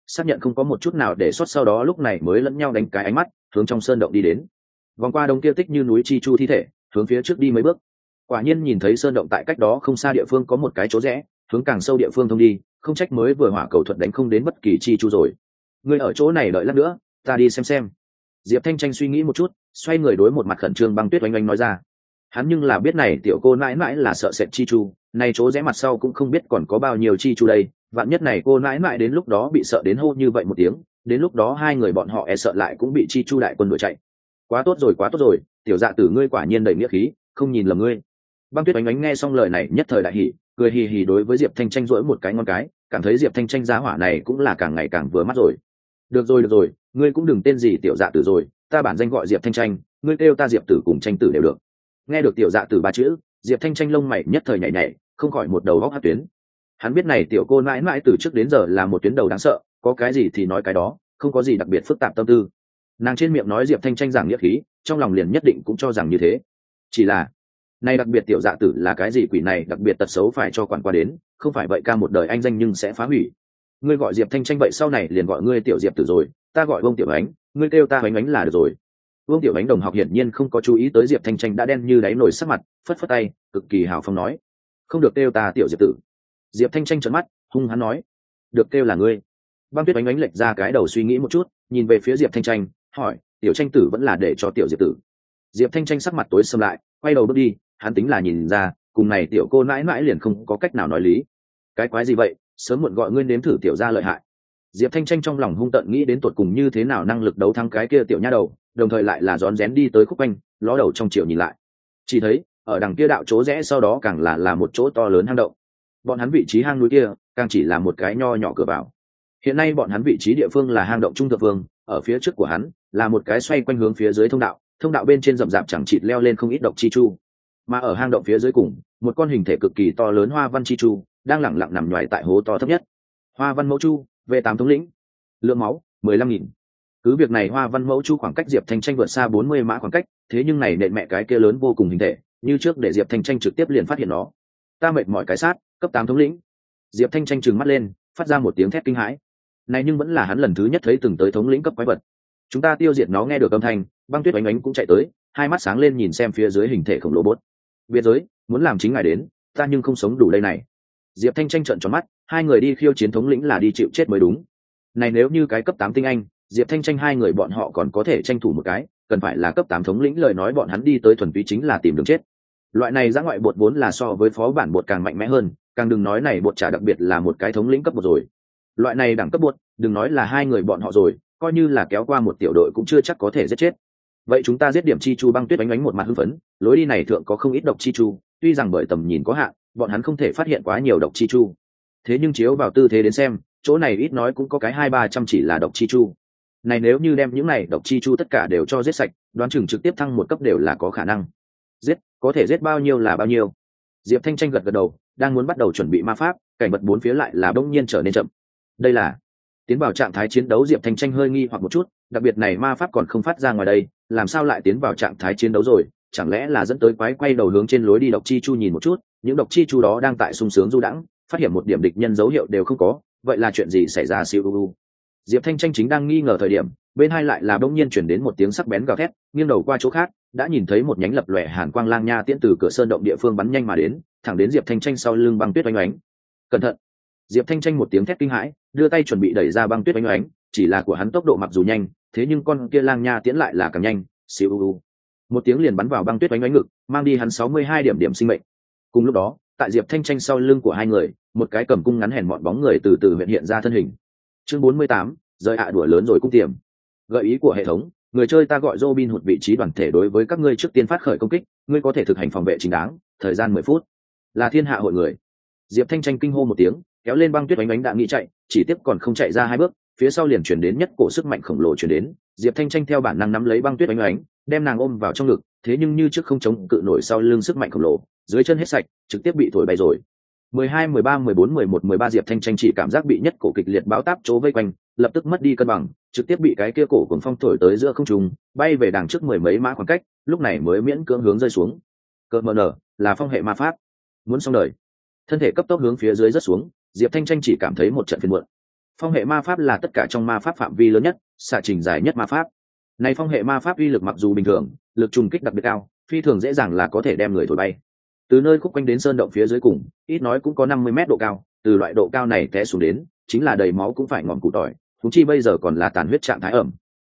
xác nhận không có một chút nào để sót, sau đó lúc này mới lẫn nhau đánh cái ánh mắt hướng trong sơn động đi đến, vòng qua đống kia tích như núi chi chu thi thể, hướng phía trước đi mấy bước. Quả nhiên nhìn thấy sơn động tại cách đó không xa địa phương có một cái chỗ rẽ, hướng càng sâu địa phương thông đi, không trách mới vừa hỏa cầu thuật đánh không đến bất kỳ chi chu rồi. Ngươi ở chỗ này đợi lát nữa, ta đi xem. Diệp Thanh Tranh suy nghĩ một chút, xoay người đối một mặt khẩn trương Băng Tuyết Oanh Oanh nói ra. Hắn nhưng là biết này tiểu cô nãi nãi là sợ sệt chi chu, này chỗ rẽ mặt sau cũng không biết còn có bao nhiêu chi chu đây, vạn nhất này cô nãi nãi đến lúc đó bị sợ đến hô như vậy một tiếng, đến lúc đó hai người bọn họ e sợ lại cũng bị chi chu đại quân đuổi chạy. Quá tốt rồi, tiểu dạ tử ngươi quả nhiên đầy nghĩa khí, không nhìn lầm ngươi. Băng Tuyết Oanh Oanh nghe xong lời này nhất thời đại hỉ, cười hì hì đối với Diệp Thanh Tranh duỗi một cái ngón cái, cảm thấy Diệp Thanh Tranh giá hỏa này cũng là càng ngày càng vừa mắt rồi. Được rồi, ngươi cũng đừng tên gì tiểu dạ tử rồi, ta bản danh gọi Diệp Thanh Tranh, ngươi kêu ta Diệp tử cùng Tranh tử đều được. Nghe được tiểu dạ tử ba chữ, Diệp Thanh Tranh lông mày nhất thời nhảy, không khỏi một đầu góc hát tuyến. Hắn biết này tiểu cô mãi mãi từ trước đến giờ là một tuyến đầu đáng sợ, có cái gì thì nói cái đó, không có gì đặc biệt phức tạp tâm tư. Nàng trên miệng nói Diệp Thanh Tranh giảng nghĩa khí, trong lòng liền nhất định cũng cho rằng như thế. Chỉ là này đặc biệt tiểu dạ tử là cái gì quỷ này đặc biệt tật xấu phải cho quản qua đến, không phải vậy ca một đời anh danh nhưng sẽ phá hủy. Ngươi gọi Diệp Thanh Tranh vậy sau này liền gọi ngươi tiểu Diệp tử rồi, ta gọi Vương Tiểu Ánh, ngươi kêu ta Ánh Ánh là được rồi. Vương Tiểu Ánh đồng học hiển nhiên không có chú ý tới Diệp Thanh Tranh đã đen như đáy nồi sắc mặt, phất phất tay, cực kỳ hào phóng nói, không được kêu ta tiểu Diệp tử. Diệp Thanh Tranh trợn mắt, hung hăng nói, được kêu là ngươi. Băng Tuyết Ánh Ánh lệch ra cái đầu suy nghĩ một chút, nhìn về phía Diệp Thanh Tranh, hỏi, tiểu Tranh tử vẫn là để cho tiểu Diệp tử. Diệp Thanh Tranh sắc mặt tối sầm lại, quay đầu bước đi, hắn tính là nhìn ra, cùng này tiểu cô mãi mãi liền không có cách nào nói lý. Cái quái gì vậy, sớm muộn gọi ngươi nếm thử tiểu gia lợi hại. Diệp Thanh Tranh trong lòng hung tợn nghĩ đến tột cùng như thế nào năng lực đấu thắng cái kia tiểu nha đầu, đồng thời lại là rón rén đi tới khúc quanh, ló đầu trong chiều nhìn lại. Chỉ thấy, ở đằng kia đạo chỗ rẽ sau đó càng là một chỗ to lớn hang động. Bọn hắn vị trí hang núi kia, càng chỉ là một cái nho nhỏ cửa vào. Hiện nay bọn hắn vị trí địa phương là hang động trung thượng phương, ở phía trước của hắn là một cái xoay quanh hướng phía dưới thông đạo bên trên rậm rạp chẳng chịt leo lên không ít độc chi chu. Mà ở hang động phía dưới cùng, một con hình thể cực kỳ to lớn hoa văn chi chu đang lẳng lặng nằm nhoài tại hố to thấp nhất. Hoa văn mẫu chu, V8 thống lĩnh, lượng máu 15.000. Cứ việc này hoa văn mẫu chu khoảng cách Diệp Thanh Tranh vượt xa 40 mã khoảng cách, thế nhưng này nện mẹ cái kia lớn vô cùng hình thể, như trước để Diệp Thanh Tranh trực tiếp liền phát hiện nó. Ta mệt mỏi cái sát, cấp 8 thống lĩnh. Diệp Thanh Tranh trừng mắt lên, phát ra một tiếng thét kinh hãi. Này nhưng vẫn là hắn lần thứ nhất thấy từng tới thống lĩnh cấp quái vật. Chúng ta tiêu diệt nó. Nghe được âm thanh, Băng Tuyết Oanh Oanh cũng chạy tới, hai mắt sáng lên nhìn xem phía dưới hình thể khổng lồ bốt. Biệt giới, muốn làm chính ngài đến, ta nhưng không sống đủ đây này. Diệp Thanh Tranh trợn tròn mắt, hai người đi khiêu chiến thống lĩnh là đi chịu chết mới đúng. Này nếu như cái cấp 8 tinh anh, Diệp Thanh Tranh hai người bọn họ còn có thể tranh thủ một cái, cần phải là cấp 8 thống lĩnh lời nói bọn hắn đi tới thuần túy chính là tìm đường chết. Loại này giã ngoại bột vốn là so với phó bản bột càng mạnh mẽ hơn, càng đừng nói này bột trả đặc biệt là một cái thống lĩnh cấp 1 rồi. Loại này đẳng cấp bột, đừng nói là hai người bọn họ rồi, coi như là kéo qua một tiểu đội cũng chưa chắc có thể giết chết. Vậy chúng ta giết điểm chi chu. Băng Tuyết Oanh Oanh một mặt hưng phấn, lối đi này thượng có không ít độc chi chu, tuy rằng bởi tầm nhìn có hạn, bọn hắn không thể phát hiện quá nhiều độc chi chu. Thế nhưng chiếu vào tư thế đến xem, chỗ này ít nói cũng có cái 200-300 chỉ là độc chi chu. Này nếu như đem những này độc chi chu tất cả đều cho giết sạch, đoán chừng trực tiếp thăng một cấp đều là có khả năng. Giết, có thể giết bao nhiêu là bao nhiêu. Diệp Thanh Tranh gật gật đầu, đang muốn bắt đầu chuẩn bị ma pháp, cảnh vật bốn phía lại là bỗng nhiên trở nên chậm. Đây là tiến vào trạng thái chiến đấu. Diệp Thanh Tranh hơi nghi hoặc một chút, đặc biệt này ma pháp còn không phát ra ngoài đây, làm sao lại tiến vào trạng thái chiến đấu rồi? Chẳng lẽ là dẫn tới quay đầu hướng trên lối đi độc chi chu nhìn một chút, những độc chi chu đó đang tại sung sướng du đãng, phát hiện một điểm địch nhân dấu hiệu đều không có, vậy là chuyện gì xảy ra? Siêu. Diệp Thanh Tranh chính đang nghi ngờ thời điểm, bên hai lại là bỗng nhiên chuyển đến một tiếng sắc bén gào thét, nghiêng đầu qua chỗ khác, đã nhìn thấy một nhánh lập lòe hàn quang lang nha tiễn từ cửa sơn động địa phương bắn nhanh mà đến, thẳng đến Diệp Thanh Tranh sau lưng. Băng Tuyết Oanh Oanh, cẩn thận! Diệp Thanh Tranh một tiếng thét kinh hãi, đưa tay chuẩn bị đẩy ra Băng Tuyết Oanh Oanh, chỉ là của hắn tốc độ mặc dù nhanh, thế nhưng con kia lang nha tiễn lại là càng nhanh. Siêu. Một tiếng liền bắn vào Băng Tuyết Oanh Oanh ngực, mang đi hắn 62 điểm sinh mệnh. Cùng lúc đó, tại Diệp Thanh Tranh sau lưng của hai người, một cái cầm cung ngắn hèn mọn bóng người từ từ hiện ra thân hình. Chương 48, rời đùa lớn rồi cung tiềm. Gợi ý của hệ thống, người chơi ta gọi Robin Hood vị trí đoàn thể đối với các ngươi trước tiên phát khởi công kích, ngươi có thể thực hành phòng vệ chính đáng, thời gian 10 phút. Là thiên hạ hội người. Diệp Thanh Tranh kinh hô một tiếng, kéo lên Băng Tuyết Oanh Oanh đã nghĩ chạy, chỉ tiếp còn không chạy ra hai bước, phía sau liền chuyển đến nhất cổ sức mạnh khổng lồ chuyển đến. Diệp Thanh Tranh theo bản năng nắm lấy Băng Tuyết Oanh Oanh, đem nàng ôm vào trong ngực, thế nhưng như trước không chống cự nổi sau lưng sức mạnh khổng lồ, dưới chân hết sạch, trực tiếp bị thổi bay rồi. 12, 13, 14, 11, 13 Diệp Thanh Tranh chỉ cảm giác bị nhất cổ kịch liệt báo táp chỗ vây quanh, lập tức mất đi cân bằng, trực tiếp bị cái kia cổ cuồng phong thổi tới giữa không trung, bay về đằng trước 10 mấy mã khoảng cách, lúc này mới miễn cưỡng hướng rơi xuống. Cơ mờ nở, là phong hệ ma pháp. Muốn xong đời. Thân thể cấp tốc hướng phía dưới rớt xuống, Diệp Thanh Tranh chỉ cảm thấy một trận phiền muộn. Phong hệ ma pháp là tất cả trong ma pháp phạm vi lớn nhất, xạ trình dài nhất ma pháp. Này phong hệ ma pháp uy lực mặc dù bình thường, lực trùng kích đặc biệt cao, phi thường dễ dàng là có thể đem người thổi bay. Từ nơi khúc quanh đến sơn động phía dưới cùng, ít nói cũng có 50 mét độ cao, từ loại độ cao này té xuống đến, chính là đầy máu cũng phải ngọn củ tỏi, huống chi bây giờ còn là tàn huyết trạng thái ẩm.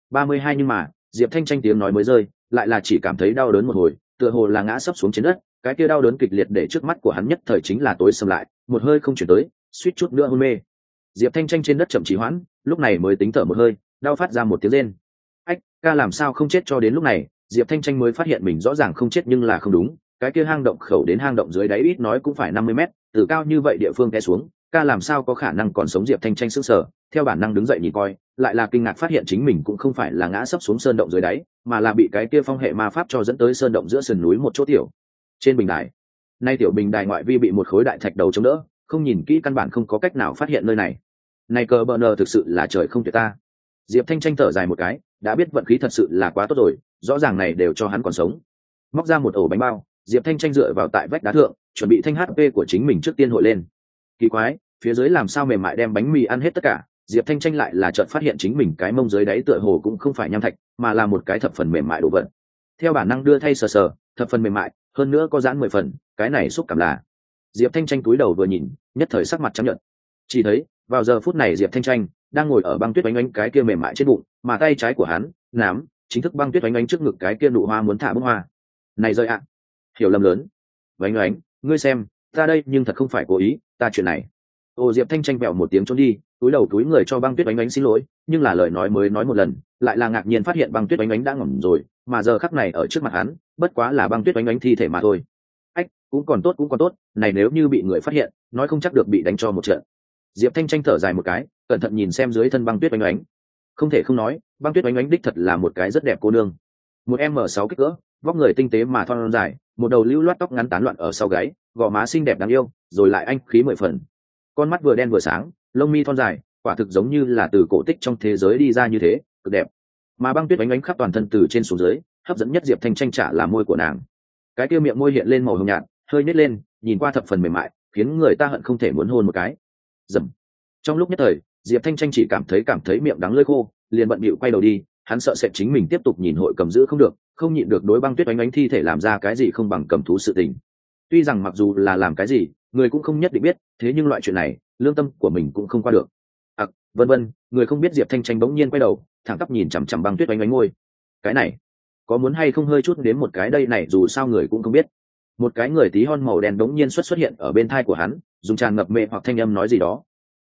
32 nhưng mà, Diệp Thanh Tranh tiếng nói mới rơi, lại là chỉ cảm thấy đau đớn một hồi, tựa hồ là ngã sấp xuống trên đất, cái kia đau đớn kịch liệt để trước mắt của hắn nhất thời chính là tối sầm lại, một hơi không chuyển tới, suýt chút nữa hôn mê. Diệp Thanh Tranh trên đất chậm trì hoãn, lúc này mới tính thở một hơi, đau phát ra một tiếng rên. Ách, ca làm sao không chết cho đến lúc này, Diệp Thanh Tranh mới phát hiện mình rõ ràng không chết nhưng là không đúng, cái kia hang động khẩu đến hang động dưới đáy ít nói cũng phải 50 mét, từ cao như vậy địa phương té xuống, ca làm sao có khả năng còn sống. Diệp Thanh Tranh sững sờ, theo bản năng đứng dậy nhìn coi, lại là kinh ngạc phát hiện chính mình cũng không phải là ngã sấp xuống sơn động dưới đáy, mà là bị cái kia phong hệ ma pháp cho dẫn tới sơn động giữa sườn núi một chỗ tiểu. Trên bình đài, nay tiểu bình đài ngoại vi bị một khối đại thạch đầu chống đỡ, không nhìn kỹ căn bản không có cách nào phát hiện nơi này. Này cờ bờ nờ thực sự là trời không tuyệt ta. Diệp Thanh Tranh thở dài một cái, đã biết vận khí thật sự là quá tốt rồi, rõ ràng này đều cho hắn còn sống. Móc ra một ổ bánh bao, Diệp Thanh Tranh dựa vào tại vách đá thượng, chuẩn bị thanh HP của chính mình trước tiên hội lên. Kỳ quái, phía dưới làm sao mềm mại đem bánh mì ăn hết tất cả, Diệp Thanh Tranh lại là chợt phát hiện chính mình cái mông dưới đáy tựa hồ cũng không phải nham thạch, mà là một cái thập phần mềm mại đồ vật. Theo bản năng đưa thay sờ sờ, thập phần mềm mại, hơn nữa có giãn 10 phần, cái này xúc cảm là. Diệp Thanh Tranh cúi đầu vừa nhìn, nhất thời sắc mặt trắng nhợt. Chỉ thấy, vào giờ phút này Diệp Thanh Tranh đang ngồi ở băng tuyết oánh oánh cái kia mềm mại trên bụng, mà tay trái của hắn nắm chính thức băng tuyết oánh oánh trước ngực cái kia nụ hoa muốn thả bông hoa. Này rơi ạ, hiểu lầm lớn. Oánh oánh, ngươi xem, ta đây nhưng thật không phải cố ý, ta chuyện này. Ô, Diệp Thanh Tranh vẹo một tiếng trốn đi, túi đầu túi người cho băng tuyết oánh oánh xin lỗi, nhưng là lời nói mới nói một lần, lại là ngạc nhiên phát hiện băng tuyết oánh oánh đã ngỏm rồi, mà giờ khắc này ở trước mặt hắn, bất quá là băng tuyết oánh oánh thi thể mà thôi. Ách, cũng còn tốt, này nếu như bị người phát hiện, nói không chắc được bị đánh cho một trận. Diệp Thanh Tranh thở dài một cái, cẩn thận nhìn xem dưới thân băng tuyết oánh oánh. Không thể không nói, băng tuyết oánh oánh đích thật là một cái rất đẹp cô nương. Một M6 kích cỡ, vóc người tinh tế mà thon dài, một đầu lưu loát tóc ngắn tán loạn ở sau gáy, gò má xinh đẹp đáng yêu, rồi lại anh khí 10 phần. Con mắt vừa đen vừa sáng, lông mi thon dài, quả thực giống như là từ cổ tích trong thế giới đi ra như thế, cực đẹp. Mà băng tuyết oánh oánh khắp toàn thân từ trên xuống dưới, hấp dẫn nhất Diệp Thanh Tranh trả là môi của nàng. Cái kia miệng môi hiện lên màu hồng nhạt, hơi nhếch lên, nhìn qua thập phần mềm mại, khiến người ta hận không thể muốn hôn một cái. Dầm. Trong lúc nhất thời, Diệp Thanh Tranh chỉ cảm thấy miệng đắng lưỡi khô, liền bận bịu quay đầu đi, hắn sợ sẽ chính mình tiếp tục nhìn hội cầm giữ không được, không nhịn được đối băng tuyết oánh oánh thi thể làm ra cái gì không bằng cầm thú sự tình. Tuy rằng mặc dù là làm cái gì, người cũng không nhất định biết, thế nhưng loại chuyện này, lương tâm của mình cũng không qua được. Vân vân, người không biết Diệp Thanh Tranh bỗng nhiên quay đầu, thẳng tắp nhìn chằm chằm băng tuyết oánh oánh ngôi. Cái này, có muốn hay không hơi chút đến một cái đây này, dù sao người cũng không biết. Một cái người tí hon màu đen bỗng nhiên xuất hiện ở bên thai của hắn, dùng tràn ngập mê hoặc thanh âm nói gì đó.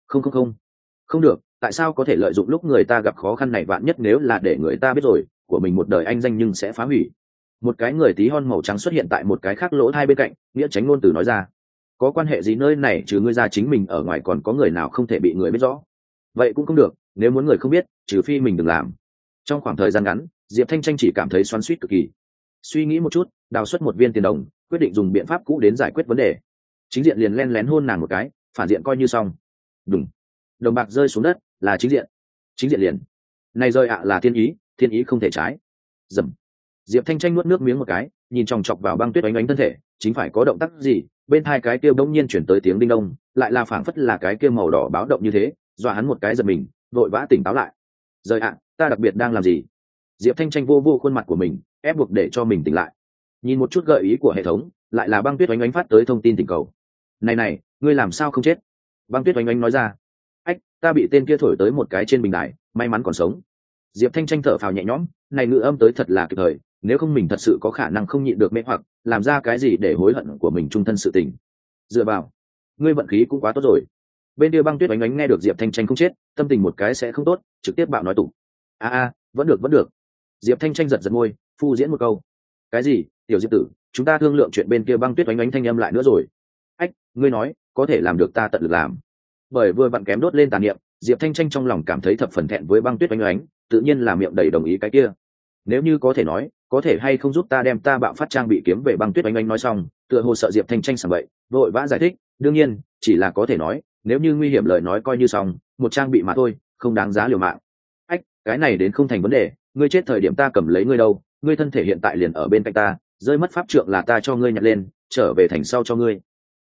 Không được, tại sao có thể lợi dụng lúc người ta gặp khó khăn này, vạn nhất nếu là để người ta biết rồi, của mình một đời anh danh nhưng sẽ phá hủy. Một cái người tí hon màu trắng xuất hiện tại một cái khác lỗ thai bên cạnh, nghĩa tránh ngôn từ nói ra. Có quan hệ gì nơi này, trừ ngươi ra chính mình ở ngoài còn có người nào không thể bị người biết rõ. Vậy cũng không được, nếu muốn người không biết, trừ phi mình đừng làm. Trong khoảng thời gian ngắn, Diệp Thanh Tranh chỉ cảm thấy xoắn xuýt cực kỳ. Suy nghĩ một chút, đào xuất một viên tiền đồng, quyết định dùng biện pháp cũ đến giải quyết vấn đề. Chính diện liền len lén hôn nàng một cái, phản diện coi như xong. Đúng. Đồng bạc rơi xuống đất, là chính diện liền. Này rơi ạ, là thiên ý không thể trái. Dầm. Diệp Thanh Tranh nuốt nước miếng một cái, nhìn chòng chọc vào băng tuyết oánh oánh thân thể, chính phải có động tác gì, bên hai cái kia bỗng nhiên chuyển tới tiếng đinh đông, lại là phảng phất là cái kia màu đỏ báo động như thế, dọa hắn một cái giật mình, vội vã tỉnh táo lại. Rơi ạ, ta đặc biệt đang làm gì? Diệp Thanh Tranh vô khuôn mặt của mình, ép buộc để cho mình tỉnh lại. Nhìn một chút gợi ý của hệ thống, lại là băng tuyết oánh oánh phát tới thông tin tình cầu. Này, ngươi làm sao không chết? Băng tuyết oánh oánh nói ra. Ách, ta bị tên kia thổi tới một cái trên bình đài, may mắn còn sống. Diệp Thanh Tranh thở phào nhẹ nhõm, này ngữ âm tới thật là kịp thời, nếu không mình thật sự có khả năng không nhịn được mê hoặc, làm ra cái gì để hối hận của mình trung thân sự tình. Dựa vào, ngươi vận khí cũng quá tốt rồi. Bên kia băng tuyết oánh oánh nghe được Diệp Thanh Tranh không chết, tâm tình một cái sẽ không tốt, trực tiếp bạo nói tủ. Vẫn được. Diệp Thanh Tranh giật môi, phu diễn một câu. Cái gì, tiểu Diệp tử, chúng ta thương lượng chuyện bên kia. Băng tuyết oánh oánh thanh âm lại nữa rồi. Ách, ngươi nói, có thể làm được ta tận lực làm. Bởi vừa vặn kém đốt lên tàn niệm, Diệp Thanh Tranh trong lòng cảm thấy thập phần thẹn với băng tuyết oánh oánh, tự nhiên là miệng đầy đồng ý cái kia. Nếu như có thể nói, có thể hay không giúp ta đem ta bạo phát trang bị kiếm về. Băng tuyết oánh oánh nói xong, tựa hồ sợ Diệp Thanh Tranh sảng bậy, vội vã giải thích, đương nhiên, chỉ là có thể nói, nếu như nguy hiểm lời nói coi như xong, một trang bị mà thôi, không đáng giá liều mạng. Ách, cái này đến không thành vấn đề, ngươi chết thời điểm ta cầm lấy ngươi đâu, ngươi thân thể hiện tại liền ở bên cạnh ta, rơi mất pháp trượng là ta cho ngươi nhặt lên, trở về thành sau cho ngươi.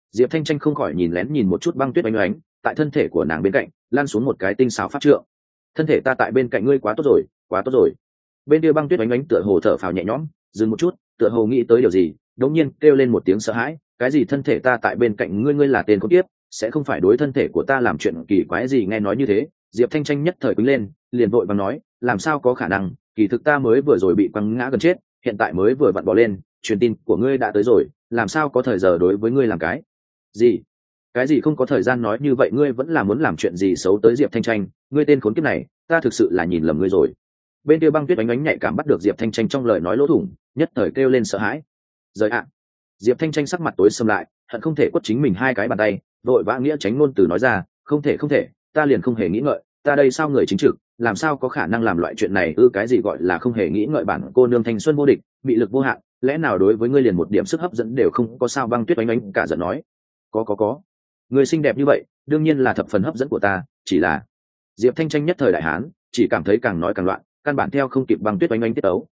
Diệp Thanh Tranh không khỏi nhìn lén nhìn một chút Băng Tuyết oánh oánh, tại thân thể của nàng bên cạnh lan xuống một cái tinh xảo pháp trượng. Thân thể ta tại bên cạnh ngươi quá tốt rồi, quá tốt rồi. Bên kia Băng Tuyết oánh oánh tựa hồ thở phào nhẹ nhõm, dừng một chút, tựa hồ nghĩ tới điều gì, đột nhiên kêu lên một tiếng sợ hãi, cái gì thân thể ta tại bên cạnh ngươi, ngươi là tên con tiếp, sẽ không phải đối thân thể của ta làm chuyện kỳ quái gì? Nghe nói như thế, Diệp Thanh Tranh nhất thời quýnh lên, liền vội vàng nói, làm sao có khả năng, kỳ thực ta mới vừa rồi bị quăng ngã gần chết, hiện tại mới vừa vặn bỏ lên, truyền tin của ngươi đã tới rồi, làm sao có thời giờ đối với ngươi làm cái gì? Cái gì không có thời gian nói như vậy, ngươi vẫn là muốn làm chuyện gì xấu tới? Diệp Thanh Tranh, ngươi tên khốn kiếp này, ta thực sự là nhìn lầm ngươi rồi. Bên kia Băng Tuyết oánh oánh nhạy cảm bắt được Diệp Thanh Tranh trong lời nói lỗ thủng, nhất thời kêu lên sợ hãi. Rời ạ! Diệp Thanh Tranh sắc mặt tối sầm lại, hận không thể quất chính mình hai cái bàn tay, vội vã nghĩa tránh ngôn từ nói ra, không thể không thể, ta liền không hề nghĩ ngợi, ta đây sao người chính trực, làm sao có khả năng làm loại chuyện này? Cái gì gọi là không hề nghĩ ngợi? Bản cô nương thanh xuân vô địch, bị lực vô hạn, lẽ nào đối với ngươi liền một điểm sức hấp dẫn đều không có sao? Băng Tuyết oánh oánh cả giận nói, có, người xinh đẹp như vậy, đương nhiên là thập phần hấp dẫn của ta, chỉ là Diệp Thanh Tranh nhất thời đại hán, chỉ cảm thấy càng nói càng loạn, căn bản theo không kịp Băng Tuyết oánh oánh tiết tấu.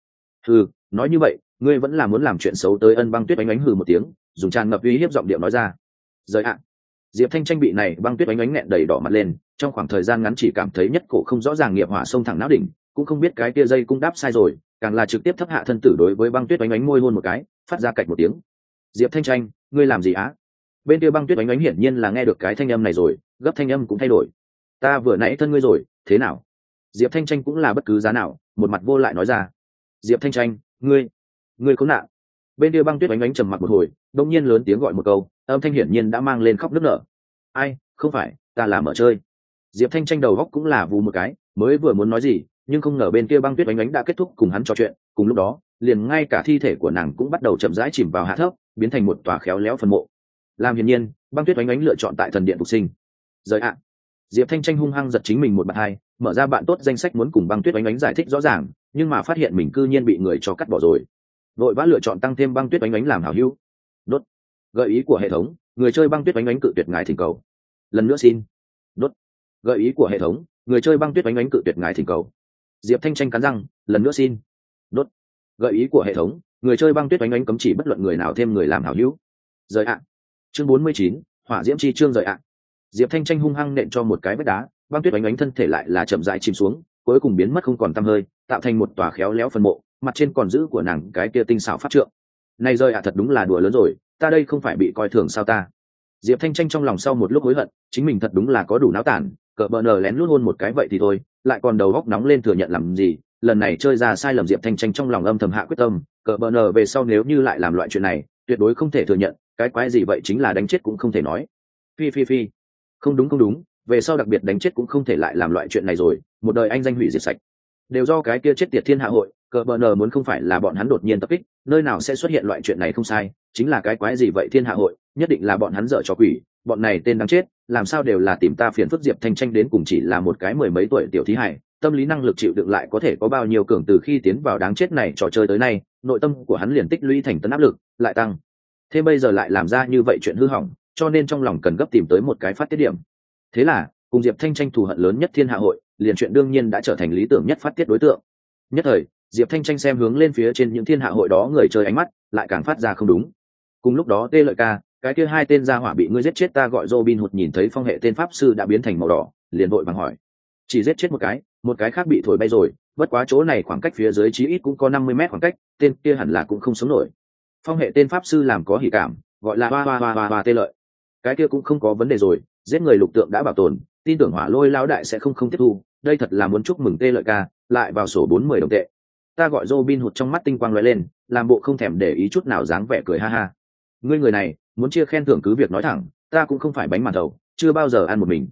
Nói như vậy, ngươi vẫn là muốn làm chuyện xấu tới? Băng Tuyết oánh oánh hừ một tiếng, dùng tràn ngập uy hiếp giọng điệu nói ra. Rời ạ! Diệp Thanh Tranh bị này Băng Tuyết oánh oánh nghẹn đầy đỏ mặt lên, trong khoảng thời gian ngắn chỉ cảm thấy nhất cổ không rõ ràng nghiệp hỏa sông thẳng não đỉnh, cũng không biết cái kia dây cung đáp sai rồi, càng là trực tiếp thấp hạ thân tử đối với Băng Tuyết oánh oánh môi hôn một cái, phát ra cạch một tiếng. Diệp Thanh Tranh, ngươi làm gì á? Bên kia Băng Tuyết oánh oánh hiển nhiên là nghe được cái thanh âm này rồi, gấp thanh âm cũng thay đổi. Ta vừa nãy thân ngươi rồi, thế nào? Diệp Thanh Tranh cũng là bất cứ giá nào, một mặt vô lại nói ra. Diệp Thanh Tranh, ngươi khốn nạn! Bên kia Băng Tuyết oánh oánh trầm mặc một hồi, đột nhiên lớn tiếng gọi một câu, âm thanh hiển nhiên đã mang lên khóc nức nở. Ai, không phải, ta là mở chơi. Diệp Thanh Tranh đầu góc cũng là vù một cái, mới vừa muốn nói gì, nhưng không ngờ bên kia Băng Tuyết oánh oánh đã kết thúc cùng hắn trò chuyện, cùng lúc đó, liền ngay cả thi thể của nàng cũng bắt đầu chậm rãi chìm vào hạ thấp, biến thành một tòa khéo léo phần mộ. Làm hiển nhiên, Băng Tuyết oánh oánh lựa chọn tại thần điện phục sinh. Rời ạ! Diệp Thanh Tranh hung hăng giật chính mình một bạt hai, mở ra bạn tốt danh sách muốn cùng Băng Tuyết oánh oánh giải thích rõ ràng, nhưng mà phát hiện mình cư nhiên bị người cho cắt bỏ rồi. Vội vã lựa chọn tăng thêm Băng Tuyết oánh oánh làm hảo hữu. Đốt! Gợi ý của hệ thống, người chơi Băng Tuyết oánh oánh cự tuyệt ngài thỉnh cầu. Lần nữa xin. Đốt! Gợi ý của hệ thống, người chơi Băng Tuyết oánh oánh cự tuyệt ngài thỉnh cầu. Diệp Thanh Tranh cắn răng, lần nữa xin. Đốt! Gợi ý của hệ thống, người chơi Băng Tuyết oánh oánh cấm chỉ bất luận người nào thêm người làm hảo hữu. Rời ạ! Chương 49, hỏa diễm chi chương. Rời ạ! Diệp Thanh Tranh hung hăng nện cho một cái vách đá, Băng Tuyết oánh oánh thân thể lại là chậm rãi chìm xuống, cuối cùng biến mất không còn tăm hơi, tạo thành một tòa khéo léo phần mộ, mặt trên còn giữ của nàng cái kia tinh xảo pháp trượng. Này rời ạ, thật đúng là đùa lớn rồi, ta đây không phải bị coi thường sao ta? Diệp Thanh Tranh trong lòng sau một lúc hối hận, chính mình thật đúng là có đủ náo tản, cỡ bờ nờ lén lút hôn một cái vậy thì thôi, lại còn đầu góc nóng lên thừa nhận làm gì? Lần này chơi ra sai lầm. Diệp Thanh Tranh trong lòng âm thầm hạ quyết tâm, cỡ bờ nờ về sau nếu như lại làm loại chuyện này, tuyệt đối không thể thừa nhận, cái quái gì vậy chính là đánh chết cũng không thể nói. Phi, không đúng, về sau đặc biệt đánh chết cũng không thể lại làm loại chuyện này rồi, một đời anh danh hủy diệt sạch, đều do cái kia chết tiệt thiên hạ hội. Cờ bờ nờ muốn không phải là bọn hắn đột nhiên tập kích, nơi nào sẽ xuất hiện loại chuyện này? Không sai, chính là cái quái gì vậy thiên hạ hội, nhất định là bọn hắn dở trò quỷ, bọn này tên đáng chết, làm sao đều là tìm ta phiền phức? Diệp Thanh Tranh đến cùng chỉ là một cái mười mấy tuổi tiểu thí hài, tâm lý năng lực chịu đựng lại có thể có bao nhiêu cường? Từ khi tiến vào đáng chết này trò chơi tới nay, nội tâm của hắn liền tích lũy thành tấn áp lực lại tăng, thế bây giờ lại làm ra như vậy chuyện hư hỏng, cho nên trong lòng cần gấp tìm tới một cái phát tiết điểm. Thế là cùng Diệp Thanh Tranh thù hận lớn nhất thiên hạ hội, liền chuyện đương nhiên đã trở thành lý tưởng nhất phát tiết đối tượng. Nhất thời, Diệp Thanh Tranh xem hướng lên phía trên những thiên hạ hội đó người chơi ánh mắt lại càng phát ra không đúng. Cùng lúc đó Tê Lợi Ca, cái kia hai tên gia hỏa bị ngươi giết chết, ta gọi Robin Hood, nhìn thấy phong hệ tên pháp sư đã biến thành màu đỏ, liền vội vàng hỏi. Chỉ giết chết một cái khác bị thổi bay rồi, bất quá chỗ này khoảng cách phía dưới chí ít cũng có 50 mét khoảng cách, tên kia hẳn là cũng không sống nổi. Phong hệ tên pháp sư làm có hỉ cảm, gọi là hoa Tê Lợi. Cái kia cũng không có vấn đề rồi, giết người lục tượng đã bảo tồn, tin tưởng Hỏa Lôi lão đại sẽ không tiếp thu, đây thật là muốn chúc mừng Tê Lợi Ca, lại vào sổ 40 đồng tệ. Ta gọi Robin Hood trong mắt tinh quang lóe lên, làm bộ không thèm để ý chút nào, dáng vẻ cười ha ha. Ngươi người này, muốn chia khen thưởng cứ việc nói thẳng, ta cũng không phải bánh màn thầu, chưa bao giờ ăn một mình.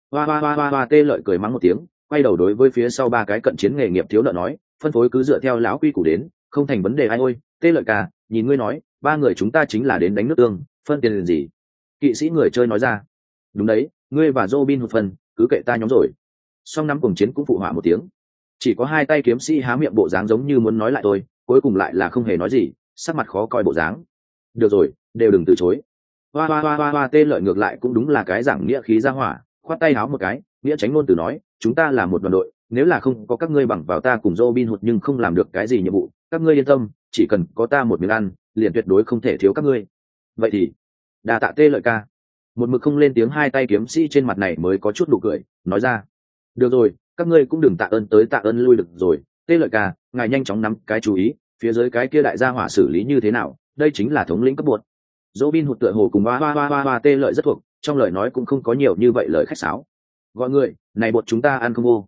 Hoa Tê Lợi cười mắng một tiếng, quay đầu đối với phía sau ba cái cận chiến nghề nghiệp thiếu nợ nói, phân phối cứ dựa theo lão quy củ đến, không thành vấn đề. Ai ôi, Tê Lợi Ca, nhìn ngươi nói, ba người chúng ta chính là đến đánh nước tương, phân tiền liền gì? Kỵ sĩ người chơi nói ra. Đúng đấy, ngươi và Robin Hood phân, cứ kệ ta nhóm rồi. Song năm cùng chiến cũng phụ họa một tiếng. Chỉ có hai tay kiếm sĩ há miệng bộ dáng giống như muốn nói lại tôi, cuối cùng lại là không hề nói gì, sắc mặt khó coi bộ dáng. Được rồi, đều đừng từ chối. Hoa Tê Lợi ngược lại cũng đúng là cái giảng nghĩa khí ra hỏa, khoát tay háo một cái, nghĩa tránh ngôn từ nói, chúng ta là một đoàn đội, nếu là không có các ngươi bằng vào ta cùng Robin Hood nhưng không làm được cái gì nhiệm vụ, các ngươi yên tâm, chỉ cần có ta một miếng ăn, liền tuyệt đối không thể thiếu các ngươi. Vậy thì Đa tạ Tê Lợi ca. Một mực không lên tiếng hai tay kiếm sĩ trên mặt này mới có chút nụ cười, nói ra: được rồi, các ngươi cũng đừng tạ ơn tới tạ ơn lui được rồi. Tê Lợi ca, ngài nhanh chóng nắm cái chú ý, phía dưới cái kia đại gia hỏa xử lý như thế nào, đây chính là thống lĩnh cấp bột. Dỗ Bin hụt tựa hồ cùng hoa Tê Lợi rất thuộc, trong lời nói cũng không có nhiều như vậy lời khách sáo. Gọi người, này bột chúng ta ăn không vô.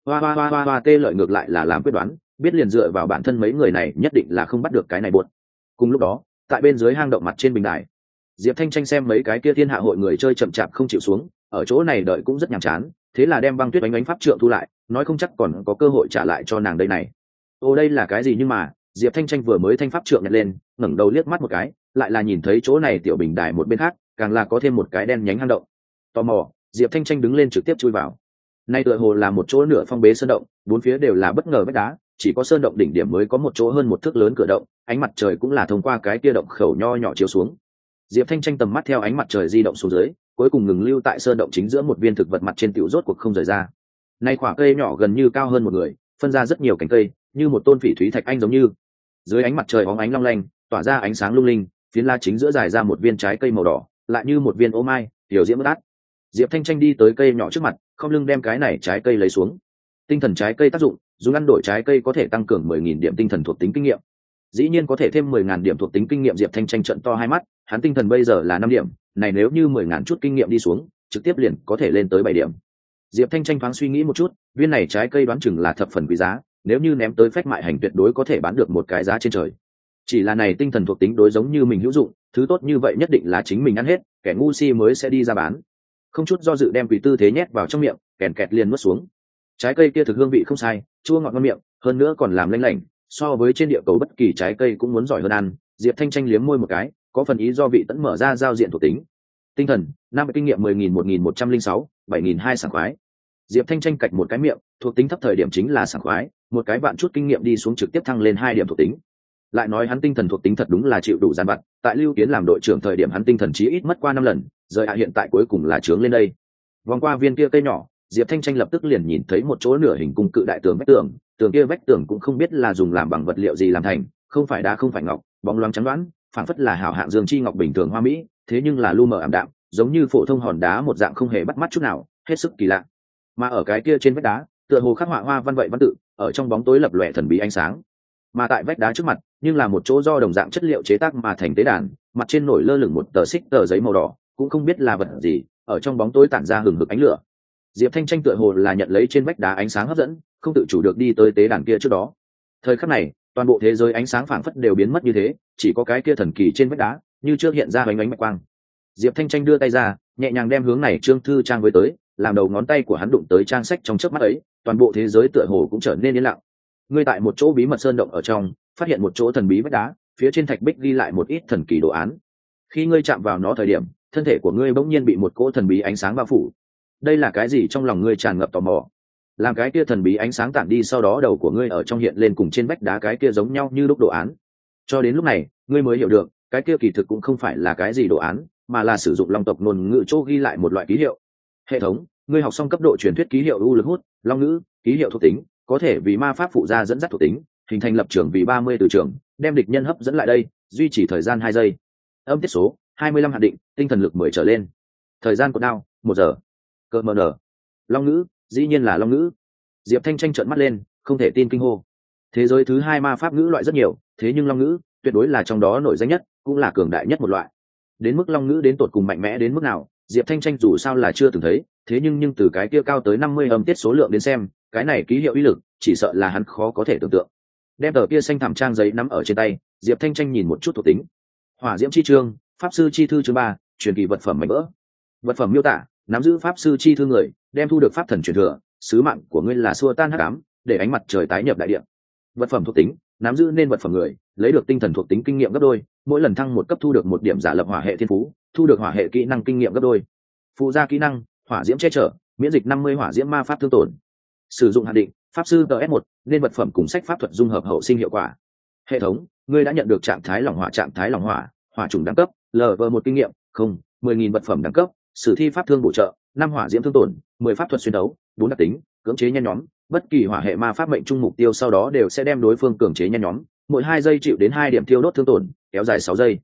Hoa Tê Lợi ngược lại là làm quyết đoán, biết liền dựa vào bản thân mấy người này nhất định là không bắt được cái này bột. Cùng lúc đó, tại bên dưới hang động mặt trên bình đài, Diệp Thanh Tranh xem mấy cái kia thiên hạ hội người chơi chậm chạp không chịu xuống, ở chỗ này đợi cũng rất nhàm chán, thế là đem Băng Tuyết Oánh Oánh pháp trượng thu lại, nói không chắc còn có cơ hội trả lại cho nàng đây này. Ô đây là cái gì, nhưng mà Diệp Thanh Tranh vừa mới thanh pháp trượng nhặt lên, ngẩng đầu liếc mắt một cái, lại là nhìn thấy chỗ này tiểu bình đài một bên khác, càng là có thêm một cái đen nhánh hang động. Tò mò, Diệp Thanh Tranh đứng lên trực tiếp chui vào. Nay tựa hồ là một chỗ nửa phong bế sơn động, bốn phía đều là bất ngờ vách đá, chỉ có sơn động đỉnh điểm mới có một chỗ hơn một thước lớn cửa động, ánh mặt trời cũng là thông qua cái kia động khẩu nho nhỏ chiếu xuống. Diệp Thanh Tranh tầm mắt theo ánh mặt trời di động xuống dưới, cuối cùng ngừng lưu tại sơn động chính giữa một viên thực vật mặt trên tiểu rốt cuộc không rời ra. Nay quả cây nhỏ gần như cao hơn một người, phân ra rất nhiều cành cây, như một tôn phỉ thúy thạch anh giống như. Dưới ánh mặt trời óng ánh long lanh, tỏa ra ánh sáng lung linh, phiến la chính giữa dài ra một viên trái cây màu đỏ, lại như một viên ô mai, tiểu diễm bất át. Diệp Thanh Tranh đi tới cây nhỏ trước mặt, không lưng đem cái này trái cây lấy xuống. Tinh thần trái cây tác dụng, dùng ăn đổi trái cây có thể tăng cường 10.000 điểm tinh thần thuộc tính kinh nghiệm. Dĩ nhiên có thể thêm 10.000 điểm thuộc tính kinh nghiệm. Diệp Thanh Tranh trợn to hai mắt, hắn tinh thần bây giờ là 5 điểm, này nếu như 10.000 chút kinh nghiệm đi xuống, trực tiếp liền có thể lên tới 7 điểm. Diệp Thanh Tranh thoáng suy nghĩ một chút, viên này trái cây đoán chừng là thập phần quý giá, nếu như ném tới phách mại hành tuyệt đối có thể bán được một cái giá trên trời. Chỉ là này tinh thần thuộc tính đối giống như mình hữu dụng, thứ tốt như vậy nhất định là chính mình ăn hết, kẻ ngu si mới sẽ đi ra bán. Không chút do dự đem quỷ tư thế nhét vào trong miệng, kèn kẹt liền nuốt xuống. Trái cây kia thực hương vị không sai, chua ngọt ngon miệng, hơn nữa còn làm lanh lảnh, so với trên địa cầu bất kỳ trái cây cũng muốn giỏi hơn ăn. Diệp Thanh Tranh liếm môi một cái, có phần ý do vị tẫn mở ra giao diện thuộc tính. Tinh thần, 5 kinh nghiệm 10.000 1.106, 7.200 sảng khoái. Diệp Thanh Tranh cạch một cái miệng, thuộc tính thấp thời điểm chính là sảng khoái, một cái vạn chút kinh nghiệm đi xuống trực tiếp thăng lên 2 điểm thuộc tính. Lại nói hắn tinh thần thuộc tính thật đúng là chịu đủ gian vặt, tại Lưu Kiến làm đội trưởng thời điểm hắn tinh thần chí ít mất qua 5 lần, giờ hiện tại cuối cùng là trướng lên đây. Vòng qua viên kia cây nhỏ, Diệp Thanh Tranh lập tức liền nhìn thấy một chỗ nửa hình cung cự đại tường vách tường, tường kia vách tường cũng không biết là dùng làm bằng vật liệu gì làm thành, không phải đá không phải ngọc, bóng loáng trắng đoán, phảng phất là hảo hạng dương chi ngọc bình thường hoa mỹ, thế nhưng là lu mờ ảm đạm, giống như phổ thông hòn đá một dạng không hề bắt mắt chút nào, hết sức kỳ lạ. Mà ở cái kia trên vách đá, tựa hồ khắc họa hoa văn vậy văn tự, ở trong bóng tối lập lòe thần bí ánh sáng. Mà tại vách đá trước mặt, nhưng là một chỗ do đồng dạng chất liệu chế tác mà thành tế đàn, mặt trên nổi lơ lửng một tờ xích tờ giấy màu đỏ, cũng không biết là vật gì, ở trong bóng tối tản ra hừng hực ánh lửa. Diệp Thanh Tranh tựa hồ là nhận lấy trên vách đá ánh sáng hấp dẫn, không tự chủ được đi tới tế đàn kia trước đó. Thời khắc này, toàn bộ thế giới ánh sáng phảng phất đều biến mất như thế, chỉ có cái kia thần kỳ trên vách đá, như trước hiện ra ánh ánh bạch quang. Diệp Thanh Tranh đưa tay ra, nhẹ nhàng đem hướng này trương thư trang với tới, làm đầu ngón tay của hắn đụng tới trang sách trong chớp mắt ấy, toàn bộ thế giới tựa hồ cũng trở nên yên lặng. Ngươi tại một chỗ bí mật sơn động ở trong, phát hiện một chỗ thần bí vách đá, phía trên thạch bích ghi lại một ít thần kỳ đồ án. Khi ngươi chạm vào nó thời điểm, thân thể của ngươi bỗng nhiên bị một cỗ thần bí ánh sáng bao phủ. Đây là cái gì? Trong lòng ngươi tràn ngập tò mò. Làm cái kia thần bí ánh sáng tản đi sau đó, đầu của ngươi ở trong hiện lên cùng trên vách đá cái kia giống nhau như lúc đồ án. Cho đến lúc này, ngươi mới hiểu được, cái kia kỳ thực cũng không phải là cái gì đồ án, mà là sử dụng long tộc ngôn ngữ chỗ ghi lại một loại ký hiệu. Hệ thống, ngươi học xong cấp độ truyền thuyết ký hiệu u lực hút, long ngữ, ký hiệu thuộc tính, có thể vì ma pháp phụ gia dẫn dắt thuộc tính, hình thành lập trường vì 30 từ trường, đem địch nhân hấp dẫn lại đây, duy trì thời gian 2 giây. Âm tiết số 25 hạn định, tinh thần lực 10 trở lên. Thời gian của đao 1 giờ. Cơ mờ nở. Long ngữ, dĩ nhiên là long ngữ. Diệp Thanh Tranh trợn mắt lên, không thể tin kinh hô. Thế giới thứ 2 ma pháp ngữ loại rất nhiều, thế nhưng long ngữ tuyệt đối là trong đó nổi danh nhất, cũng là cường đại nhất một loại. Đến mức long ngữ đến tột cùng mạnh mẽ đến mức nào, Diệp Thanh Tranh dù sao là chưa từng thấy, thế nhưng từ cái kia cao tới 50 âm tiết số lượng đến xem, cái này ký hiệu uy lực, chỉ sợ là hắn khó có thể tưởng tượng. Đem tờ kia xanh thảm trang giấy nắm ở trên tay, Diệp Thanh Tranh nhìn một chút thuộc tính. Hỏa diễm chi chương, pháp sư chi thư chương 3, truyền kỳ vật phẩm mảnh vỡ. Vật phẩm miêu tả, nắm giữ pháp sư chi thư người, đem thu được pháp thần truyền thừa, sứ mạng của ngươi là xua tan hắc ám, để ánh mặt trời tái nhập đại địa. Vật phẩm thuộc tính, nắm giữ nên vật phẩm người, lấy được tinh thần thuộc tính kinh nghiệm gấp đôi, mỗi lần thăng 1 cấp thu được 1 điểm giả lập hỏa hệ thiên phú, thu được hỏa hệ kỹ năng kinh nghiệm gấp đôi. Phụ gia kỹ năng, hỏa diễm che chở, miễn dịch 50 hỏa diễm ma pháp thương tổn. Sử dụng hạn định, pháp sư TS1, nên vật phẩm cùng sách pháp thuật dung hợp hậu sinh hiệu quả. Hệ thống, ngươi đã nhận được trạng thái lỏng hỏa, hỏa chủng đẳng cấp, LV1 kinh nghiệm, 10.000 vật phẩm đẳng cấp, sử thi pháp thương bổ trợ, 5 hỏa diễm thương tổn, 10 pháp thuật xuyên đấu, 4 đặc tính, cưỡng chế nhen nhóm, bất kỳ hỏa hệ ma pháp mệnh trung mục tiêu sau đó đều sẽ đem đối phương cưỡng chế nhen nhóm, mỗi 2 giây chịu đến 2 điểm tiêu đốt thương tổn, kéo dài 6 giây.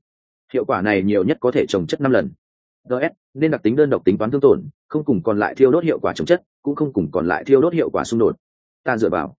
hiệu quả này nhiều nhất có thể trồng chất 5 lần. DS nên đặc tính đơn độc tính toán thương tổn, không cùng còn lại thiêu đốt hiệu quả chống chất, cũng không cùng còn lại thiêu đốt hiệu quả xung đột. Ta dựa vào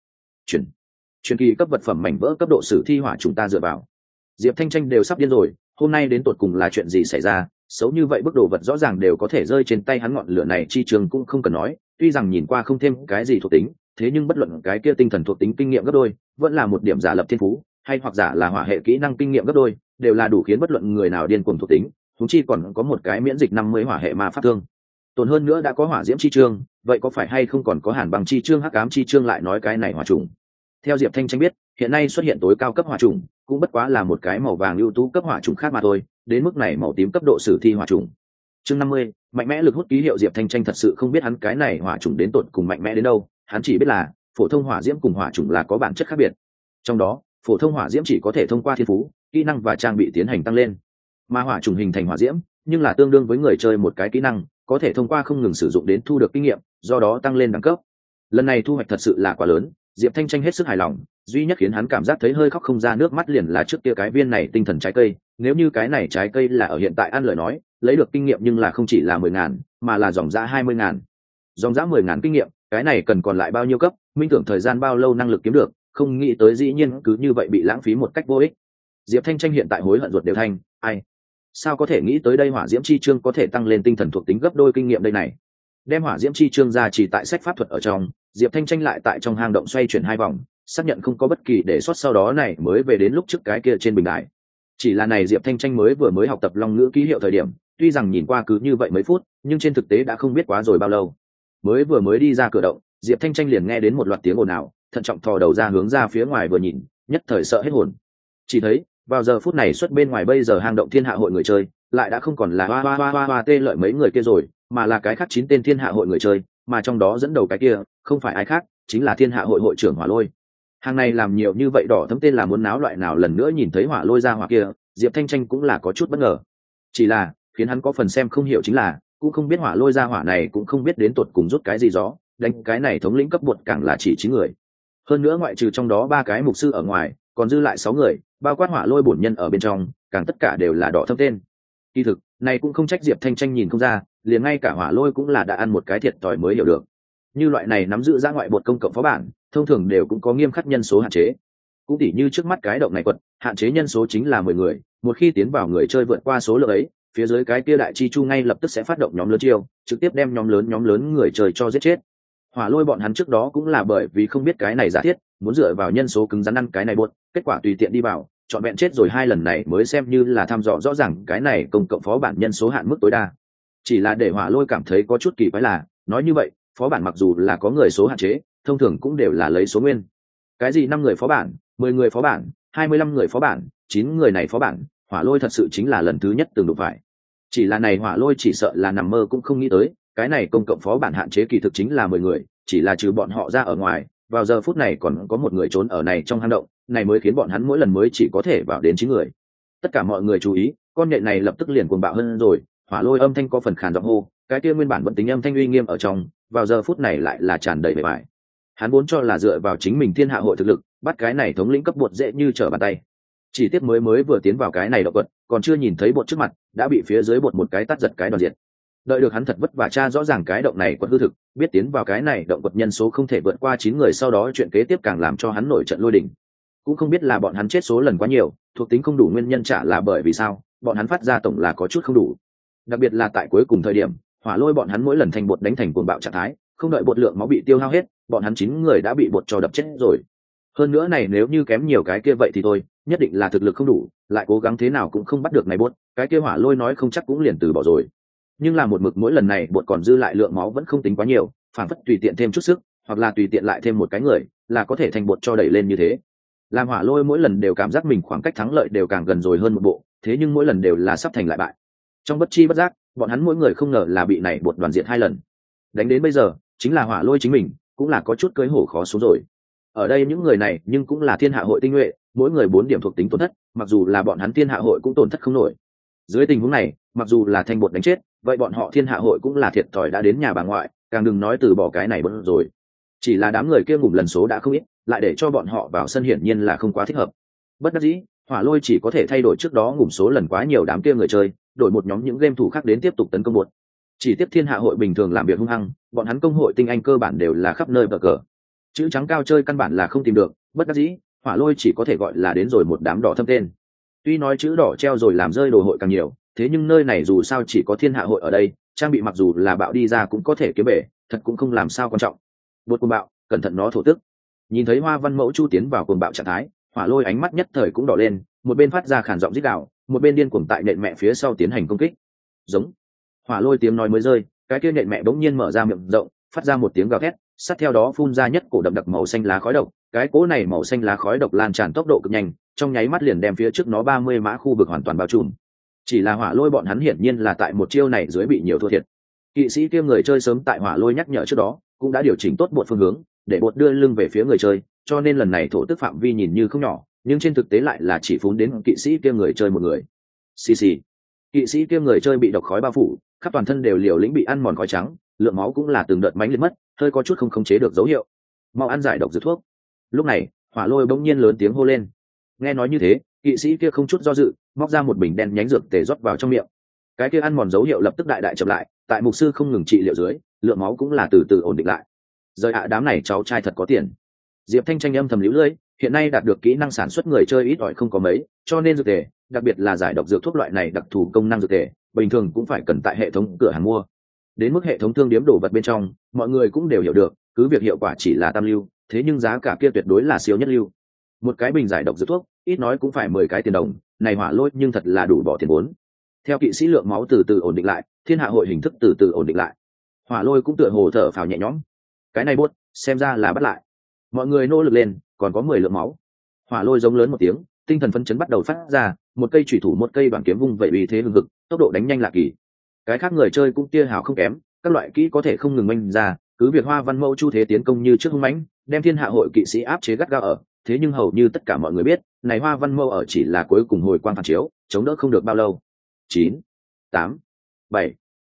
truyền kỳ cấp vật phẩm mảnh vỡ cấp độ sử thi hỏa chúng ta dựa vào. Diệp Thanh Tranh đều sắp điên rồi, hôm nay đến tột cùng là chuyện gì xảy ra, xấu như vậy bức đồ vật rõ ràng đều có thể rơi trên tay hắn, ngọn lửa này chi trường cũng không cần nói, tuy rằng nhìn qua không thêm cái gì thuộc tính, thế nhưng bất luận cái kia tinh thần thuộc tính kinh nghiệm gấp đôi, vẫn là một điểm giả lập thiên phú, hay hoặc giả là hỏa hệ kỹ năng kinh nghiệm gấp đôi, đều là đủ khiến bất luận người nào điên cuồng thuộc tính, chúng chi còn có một cái miễn dịch 50 hỏa hệ ma pháp thương. Tồn hơn nữa đã có hỏa diễm chi chương, vậy có phải hay không còn có hàn băng chi chương, hắc ám chi chương, lại nói cái này hỏa trùng. Theo Diệp Thanh Tranh biết, hiện nay xuất hiện tối cao cấp hỏa trùng, cũng bất quá là một cái màu vàng ưu tú cấp hỏa trùng khác mà thôi, đến mức này màu tím cấp độ sử thi hỏa trùng. Chương 50, mạnh mẽ lực hút ký hiệu. Diệp Thanh Tranh thật sự không biết hắn cái này hỏa trùng đến tột cùng mạnh mẽ đến đâu, hắn chỉ biết là phổ thông hỏa diễm cùng hỏa trùng là có bản chất khác biệt. Trong đó, phổ thông hỏa diễm chỉ có thể thông qua thiên phú, kỹ năng và trang bị tiến hành tăng lên, mà hỏa trùng hình thành hỏa diễm, nhưng là tương đương với người chơi một cái kỹ năng, có thể thông qua không ngừng sử dụng đến thu được kinh nghiệm, do đó tăng lên đẳng cấp. Lần này thu hoạch thật sự là quá lớn, Diệp Thanh Tranh hết sức hài lòng, duy nhất khiến hắn cảm giác thấy hơi khóc không ra nước mắt liền là trước kia cái viên này tinh thần trái cây, nếu như cái này trái cây là ở hiện tại ăn lời nói, lấy được kinh nghiệm nhưng là không chỉ là 10.000, mà là dòng dã 20.000. Dòng dã 10.000 kinh nghiệm, cái này cần còn lại bao nhiêu cấp, minh tưởng thời gian bao lâu năng lực kiếm được, không nghĩ tới dĩ nhiên cứ như vậy bị lãng phí một cách vô ích. Diệp Thanh Tranh hiện tại hối hận ruột đều thanh, ai sao có thể nghĩ tới đây hỏa diễm chi chương có thể tăng lên tinh thần thuộc tính gấp đôi kinh nghiệm đây này. Đem hỏa diễm chi chương ra chỉ tại sách pháp thuật ở trong, Diệp Thanh Tranh lại tại trong hang động xoay chuyển 2 vòng, xác nhận không có bất kỳ để sót, sau đó này mới về đến lúc trước cái kia trên bình đài. Chỉ là này Diệp Thanh Tranh mới học tập long ngữ ký hiệu thời điểm, tuy rằng nhìn qua cứ như vậy mấy phút, nhưng trên thực tế đã không biết quá rồi bao lâu. Mới đi ra cửa động, Diệp Thanh Tranh liền nghe đến một loạt tiếng ồn ào, thận trọng thò đầu ra hướng ra phía ngoài vừa nhìn, nhất thời sợ hết hồn. Chỉ thấy vào giờ phút này xuất bên ngoài bây giờ hang động thiên hạ hội người chơi lại đã không còn là hoa tê lợi mấy người kia rồi, mà là cái khác 9 tên thiên hạ hội người chơi, mà trong đó dẫn đầu cái kia không phải ai khác, chính là thiên hạ hội hội trưởng Hỏa Lôi. Hàng này làm nhiều như vậy đỏ thấm tên là muốn náo loại nào, lần nữa nhìn thấy Hỏa Lôi ra hỏa kia, Diệp Thanh Tranh cũng là có chút bất ngờ. Chỉ là khiến hắn có phần xem không hiểu chính là cũng không biết Hỏa Lôi ra hỏa này cũng không biết đến tột cùng rút cái gì gió, đánh cái này thống lĩnh cấp bột càng là chỉ 9 người. Hơn nữa ngoại trừ trong đó 3 cái mục sư ở ngoài, còn dư lại 6 người, bao quát Hỏa Lôi bổn nhân ở bên trong, càng tất cả đều là đỏ thâm tên. Kỳ thực này cũng không trách Diệp Thanh Tranh nhìn không ra, liền ngay cả Hỏa Lôi cũng là đã ăn một cái thiệt thòi mới hiểu được. Như loại này nắm giữ ra ngoại bột công cộng phó bản, thông thường đều cũng có nghiêm khắc nhân số hạn chế. Cũng tỉ như trước mắt cái động này quật, hạn chế nhân số chính là 10 người, một khi tiến vào người chơi vượt qua số lượng ấy, phía dưới cái kia đại chi chu ngay lập tức sẽ phát động nhóm lớn chiêu, trực tiếp đem nhóm lớn người chơi cho giết chết. Hỏa Lôi bọn hắn trước đó cũng là bởi vì không biết cái này giả thiết, muốn dựa vào nhân số cứng rắn ăn cái này buốt, kết quả tùy tiện đi vào, chọn vẹn chết rồi 2 lần này mới xem như là thăm dò rõ ràng cái này công cộng phó bản nhân số hạn mức tối đa. Chỉ là để Hỏa Lôi cảm thấy có chút kỳ quái là, nói như vậy, phó bản mặc dù là có người số hạn chế, thông thường cũng đều là lấy số nguyên. Cái gì 5 người phó bản, 10 người phó bản, 25 người phó bản, 9 người này phó bản, Hỏa Lôi thật sự chính là lần thứ nhất từng đụng phải. Chỉ là này Hỏa Lôi chỉ sợ là nằm mơ cũng không nghĩ tới, cái này công cộng phó bản hạn chế kỳ thực chính là 10 người, chỉ là trừ bọn họ ra ở ngoài, vào giờ phút này còn có một người trốn ở này trong hang động, này mới khiến bọn hắn mỗi lần mới chỉ có thể vào đến 9 người. Tất cả mọi người chú ý, con nhện này lập tức liền cuồng bạo hơn rồi, Hỏa Lôi âm thanh có phần khàn giọng hô, cái kia nguyên bản vẫn tính âm thanh uy nghiêm ở trong, vào giờ phút này lại là tràn đầy bề bại. Hắn vốn cho là dựa vào chính mình thiên hạ hội thực lực, bắt cái này thống lĩnh cấp bột dễ như trở bàn tay. Chỉ tiếc mới vừa tiến vào cái này động quật, còn chưa nhìn thấy bột trước mặt, đã bị phía dưới bột một cái tát giật cái đoàn diệt. Đợi được hắn thật vất vả tra rõ ràng cái động này quật hư thực, biết tiến vào cái này động quật nhân số không thể vượt qua 9 người, sau đó chuyện kế tiếp càng làm cho hắn nổi trận lôi đình. Cũng không biết là bọn hắn chết số lần quá nhiều, thuộc tính không đủ nguyên nhân, trả là bởi vì sao, bọn hắn phát ra tổng là có chút không đủ. Đặc biệt là tại cuối cùng thời điểm, Hỏa Lôi bọn hắn mỗi lần thành bột đánh thành cuồng bạo trạng thái, không đợi bột lượng máu bị tiêu hao hết, bọn hắn 9 người đã bị bột cho đập chết rồi. Hơn nữa này nếu như kém nhiều cái kia vậy thì thôi, nhất định là thực lực không đủ, lại cố gắng thế nào cũng không bắt được này bột, cái kia Hỏa Lôi nói không chắc cũng liền từ bỏ rồi. Nhưng là một mực mỗi lần này bột còn dư lại lượng máu vẫn không tính quá nhiều, phản phất tùy tiện thêm chút sức, hoặc là tùy tiện lại thêm một cái người, là có thể thành bột cho đẩy lên như thế. Làm Hỏa Lôi mỗi lần đều cảm giác mình khoảng cách thắng lợi đều càng gần rồi hơn một bộ, thế nhưng mỗi lần đều là sắp thành lại bại. Trong bất chi bất giác, bọn hắn mỗi người không ngờ là bị này bột đoàn diệt 2 lần. Đánh đến bây giờ, chính là Hỏa Lôi chính mình cũng là có chút cưới hổ khó xuống rồi. Ở đây những người này nhưng cũng là thiên hạ hội tinh nhuệ, mỗi người 4 điểm thuộc tính tổn thất, mặc dù là bọn hắn thiên hạ hội cũng tổn thất không nổi. Dưới tình huống này, mặc dù là thanh bột đánh chết, vậy bọn họ thiên hạ hội cũng là thiệt thòi đã đến nhà bà ngoại, càng đừng nói từ bỏ cái này bớt rồi. Chỉ là đám người kia ngủm lần số đã không ít, lại để cho bọn họ vào sân hiển nhiên là không quá thích hợp. Bất đắc dĩ, Hỏa lôi chỉ có thể thay đổi trước đó ngủm số lần quá nhiều đám kia người chơi, đổi một nhóm những game thủ khác đến tiếp tục tấn công bột. Chỉ tiếp thiên hạ hội bình thường làm việc hung hăng, bọn hắn công hội tinh anh cơ bản đều là khắp nơi bờ cờ. Chữ trắng cao chơi căn bản là không tìm được, bất đắc dĩ, hỏa lôi chỉ có thể gọi là đến rồi một đám đỏ thâm tên. Tuy nói chữ đỏ treo rồi làm rơi đồ hội càng nhiều, thế nhưng nơi này dù sao chỉ có thiên hạ hội ở đây, trang bị mặc dù là bạo đi ra cũng có thể kiếm bể, thật cũng không làm sao quan trọng. Bột cuồng bạo, cẩn thận nó thổ tức. Nhìn thấy Hoa Văn Mẫu Chu tiến vào cuồng bạo trạng thái, hỏa lôi ánh mắt nhất thời cũng đỏ lên, một bên phát ra khản giọng rít gào, một bên điên cuồng tại nện mẹ phía sau tiến hành công kích. Giống. Hỏa lôi tiếng nói mới rơi, cái kia nện mẹ bỗng nhiên mở ra miệng rộng, phát ra một tiếng gào thét, sát theo đó phun ra nhất cổ đậm đặc màu xanh lá khói độc, cái cỗ này màu xanh lá khói độc lan tràn tốc độ cực nhanh, trong nháy mắt liền đem phía trước nó 30 mã khu vực hoàn toàn bao trùm. Chỉ là hỏa lôi bọn hắn hiển nhiên là tại một chiêu này dưới bị nhiều thua thiệt. Kỵ sĩ kia người chơi sớm tại hỏa lôi nhắc nhở trước đó, cũng đã điều chỉnh tốt bột phương hướng, để bột đưa lưng về phía người chơi, cho nên lần này thổ tức phạm vi nhìn như không nhỏ, nhưng trên thực tế lại là chỉ phún đến kỵ sĩ kia người chơi một người. Xì xì. Kỵ sĩ kia người chơi bị độc khói bao phủ, khắp toàn thân đều liều lĩnh bị ăn mòn khói trắng, lượng máu cũng là từng đợt mánh liệt mất, hơi có chút không khống chế được dấu hiệu. Mau ăn giải độc dược thuốc. Lúc này, hỏa lôi bỗng nhiên lớn tiếng hô lên. Nghe nói như thế, kỵ sĩ kia không chút do dự, móc ra một bình đen nhánh dược tề rót vào trong miệng. Cái kia ăn mòn dấu hiệu lập tức đại đại chậm lại, tại mục sư không ngừng trị liệu dưới, lượng máu cũng là từ từ ổn định lại. Rời ạ đám này cháu trai thật có tiền. Diệp Thanh tranh âm thầm liễu lưỡi, hiện nay đạt được kỹ năng sản xuất người chơi ít ỏi không có mấy, cho nên dược tề, đặc biệt là giải độc dược thuốc loại này đặc thù công năng dược tề, bình thường cũng phải cần tại hệ thống cửa hàng mua. Đến mức hệ thống thương điếm đồ vật bên trong, mọi người cũng đều hiểu được, cứ việc hiệu quả chỉ là tam lưu, thế nhưng giá cả kia tuyệt đối là siêu nhất lưu. Một cái bình giải độc dược thuốc, ít nói cũng phải 10 cái tiền đồng, này hỏa lôi nhưng thật là đủ bỏ tiền vốn. Theo kỵ sĩ lượng máu từ từ ổn định lại, thiên hạ hội hình thức từ từ ổn định lại. Hỏa lôi cũng tựa hồ thở phào nhẹ nhõm. Cái này bốt, xem ra là bắt lại. Mọi người nỗ lực lên, còn có 10 lượng máu. Hỏa lôi giống lớn một tiếng, tinh thần phấn chấn bắt đầu phát ra, một cây chủy thủ một cây đoạn kiếm vung vậy uy thế hừng hực, tốc độ đánh nhanh lạ kỳ. Cái khác người chơi cũng tia hào không kém, các loại kỹ có thể không ngừng oanh ra, cứ việc Hoa Văn Mẫu Chu thế tiến công như trước hung mãnh, đem thiên hạ hội kỵ sĩ áp chế gắt gao ở, thế nhưng hầu như tất cả mọi người biết, này Hoa Văn Mẫu ở chỉ là cuối cùng hồi quang phản chiếu, chống đỡ không được bao lâu. 9, 8, 7.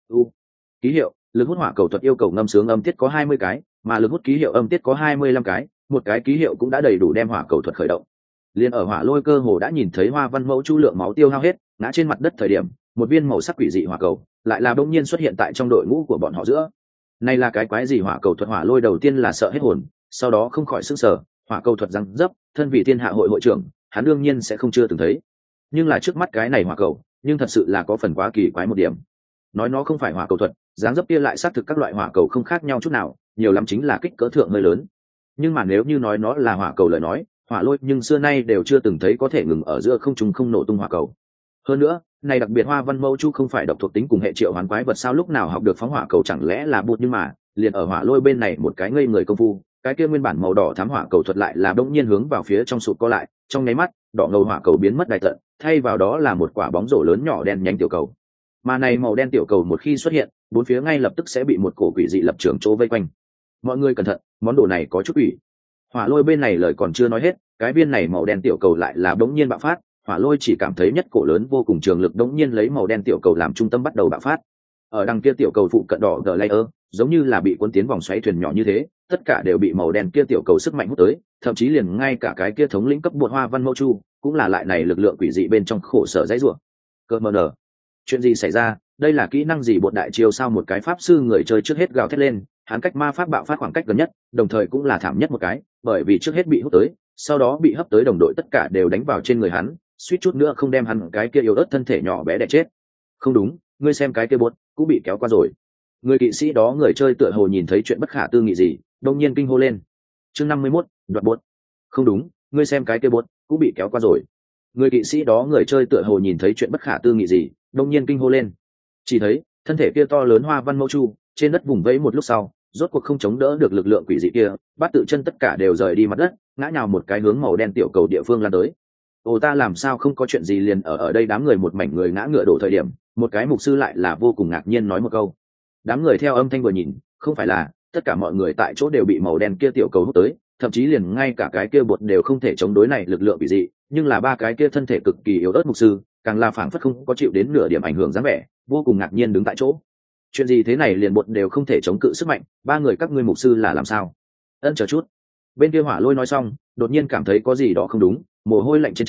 Ký hiệu, lực hút hỏa cầu thuật yêu cầu ngâm sướng âm tiết có 20 cái, mà lực hút ký hiệu âm tiết có 25 cái, một cái ký hiệu cũng đã đầy đủ đem hỏa cầu thuật khởi động. Liên ở hỏa lôi cơ hồ đã nhìn thấy Hoa Văn Mẫu Chu lượng máu tiêu hao hết, ngã trên mặt đất thời điểm, một viên màu sắc quỷ dị hỏa cầu lại là bỗng nhiên xuất hiện tại trong đội ngũ của bọn họ giữa. Này là cái quái gì hỏa cầu thuật? Hỏa lôi đầu tiên là sợ hết hồn, sau đó không khỏi sửng sở, hỏa cầu thuật răng dấp, thân vị thiên hạ hội hội trưởng, hắn đương nhiên sẽ không chưa từng thấy. Nhưng là trước mắt cái này hỏa cầu, nhưng thật sự là có phần quá kỳ quái một điểm. Nói nó không phải hỏa cầu thuật, dáng dấp kia lại xác thực các loại hỏa cầu không khác nhau chút nào, nhiều lắm chính là kích cỡ thượng hơi lớn. Nhưng mà nếu như nói nó là hỏa cầu lời nói, hỏa lôi nhưng xưa nay đều chưa từng thấy có thể ngừng ở giữa không trung không nổ tung hỏa cầu. Hơn nữa, này đặc biệt Hoa Văn Mẫu Chu không phải độc thuộc tính cùng hệ triệu hoán quái vật sao, lúc nào học được phóng hỏa cầu chẳng lẽ là bụt? Nhưng mà liền ở hỏa lôi bên này một cái ngây người công phu, cái kia nguyên bản màu đỏ thám hỏa cầu thuật lại là bỗng nhiên hướng vào phía trong sụt co lại, trong nháy mắt đỏ ngầu hỏa cầu biến mất đại tận, thay vào đó là một quả bóng rổ lớn nhỏ đen nhánh tiểu cầu. Mà này màu đen tiểu cầu một khi xuất hiện, bốn phía ngay lập tức sẽ bị một cổ quỷ dị lập trường chỗ vây quanh. Mọi người cẩn thận, món đồ này có chút quỷ. Hỏa lôi bên này lời còn chưa nói hết, cái viên này màu đen tiểu cầu lại là bỗng nhiên bạo phát. Hỏa lôi chỉ cảm thấy nhất cổ lớn vô cùng trường lực đống nhiên lấy màu đen tiểu cầu làm trung tâm bắt đầu bạo phát. Ở đằng kia tiểu cầu phụ cận đỏ The Layer, giống như là bị cuốn tiến vòng xoáy thuyền nhỏ như thế, tất cả đều bị màu đen kia tiểu cầu sức mạnh hút tới, thậm chí liền ngay cả cái kia thống lĩnh cấp bột Hoa Văn Mẫu Chu, cũng là lại này lực lượng quỷ dị bên trong khổ sở dãy rủa. Cơ mờ nở. Chuyện gì xảy ra? Đây là kỹ năng gì bột đại chiêu sao? Một cái pháp sư người chơi trước hết gào thét lên, hắn cách ma pháp bạo phát khoảng cách gần nhất, đồng thời cũng là thảm nhất một cái, bởi vì trước hết bị hút tới, sau đó bị hấp tới đồng đội tất cả đều đánh vào trên người hắn, suýt chút nữa không đem hắn cái kia yếu ớt thân thể nhỏ bé đè chết. Không đúng, ngươi xem cái kia bột cũng bị kéo qua rồi. Người kỵ sĩ đó người chơi tựa hồ nhìn thấy chuyện bất khả tư nghị gì, đông nhiên kinh hô lên. Chương 51, đoạt bột. Không đúng, ngươi xem cái kia bột cũng bị kéo qua rồi. Người kỵ sĩ đó người chơi tựa hồ nhìn thấy chuyện bất khả tư nghị gì, đông nhiên kinh hô lên. Chỉ thấy thân thể kia to lớn Hoa Văn Mẫu Chu trên đất vùng vẫy một lúc sau, rốt cuộc không chống đỡ được lực lượng quỷ dị kia, bát tự chân tất cả đều rời đi mặt đất, ngã nhào một cái hướng màu đen tiểu cầu địa phương lan tới. Ồ, ta làm sao không có chuyện gì? Liền ở đây đám người một mảnh người ngã ngựa đổ thời điểm, một cái mục sư lại là vô cùng ngạc nhiên nói một câu. Đám người theo âm thanh vừa nhìn, không phải là tất cả mọi người tại chỗ đều bị màu đen kia tiểu cầu hút tới, thậm chí liền ngay cả cái kia bột đều không thể chống đối này lực lượng quỷ dị, nhưng là ba cái kia thân thể cực kỳ yếu ớt mục sư, càng là phảng phất không có chịu đến nửa điểm ảnh hưởng dáng vẻ, vô cùng ngạc nhiên đứng tại chỗ. Chuyện gì thế này? Liền bột đều không thể chống cự sức mạnh, ba người các ngươi mục sư là làm sao? Ân, chờ chút. Bên kia Hỏa Lôi nói xong, đột nhiên cảm thấy có gì đó không đúng, mồ hôi lạnh trên trán,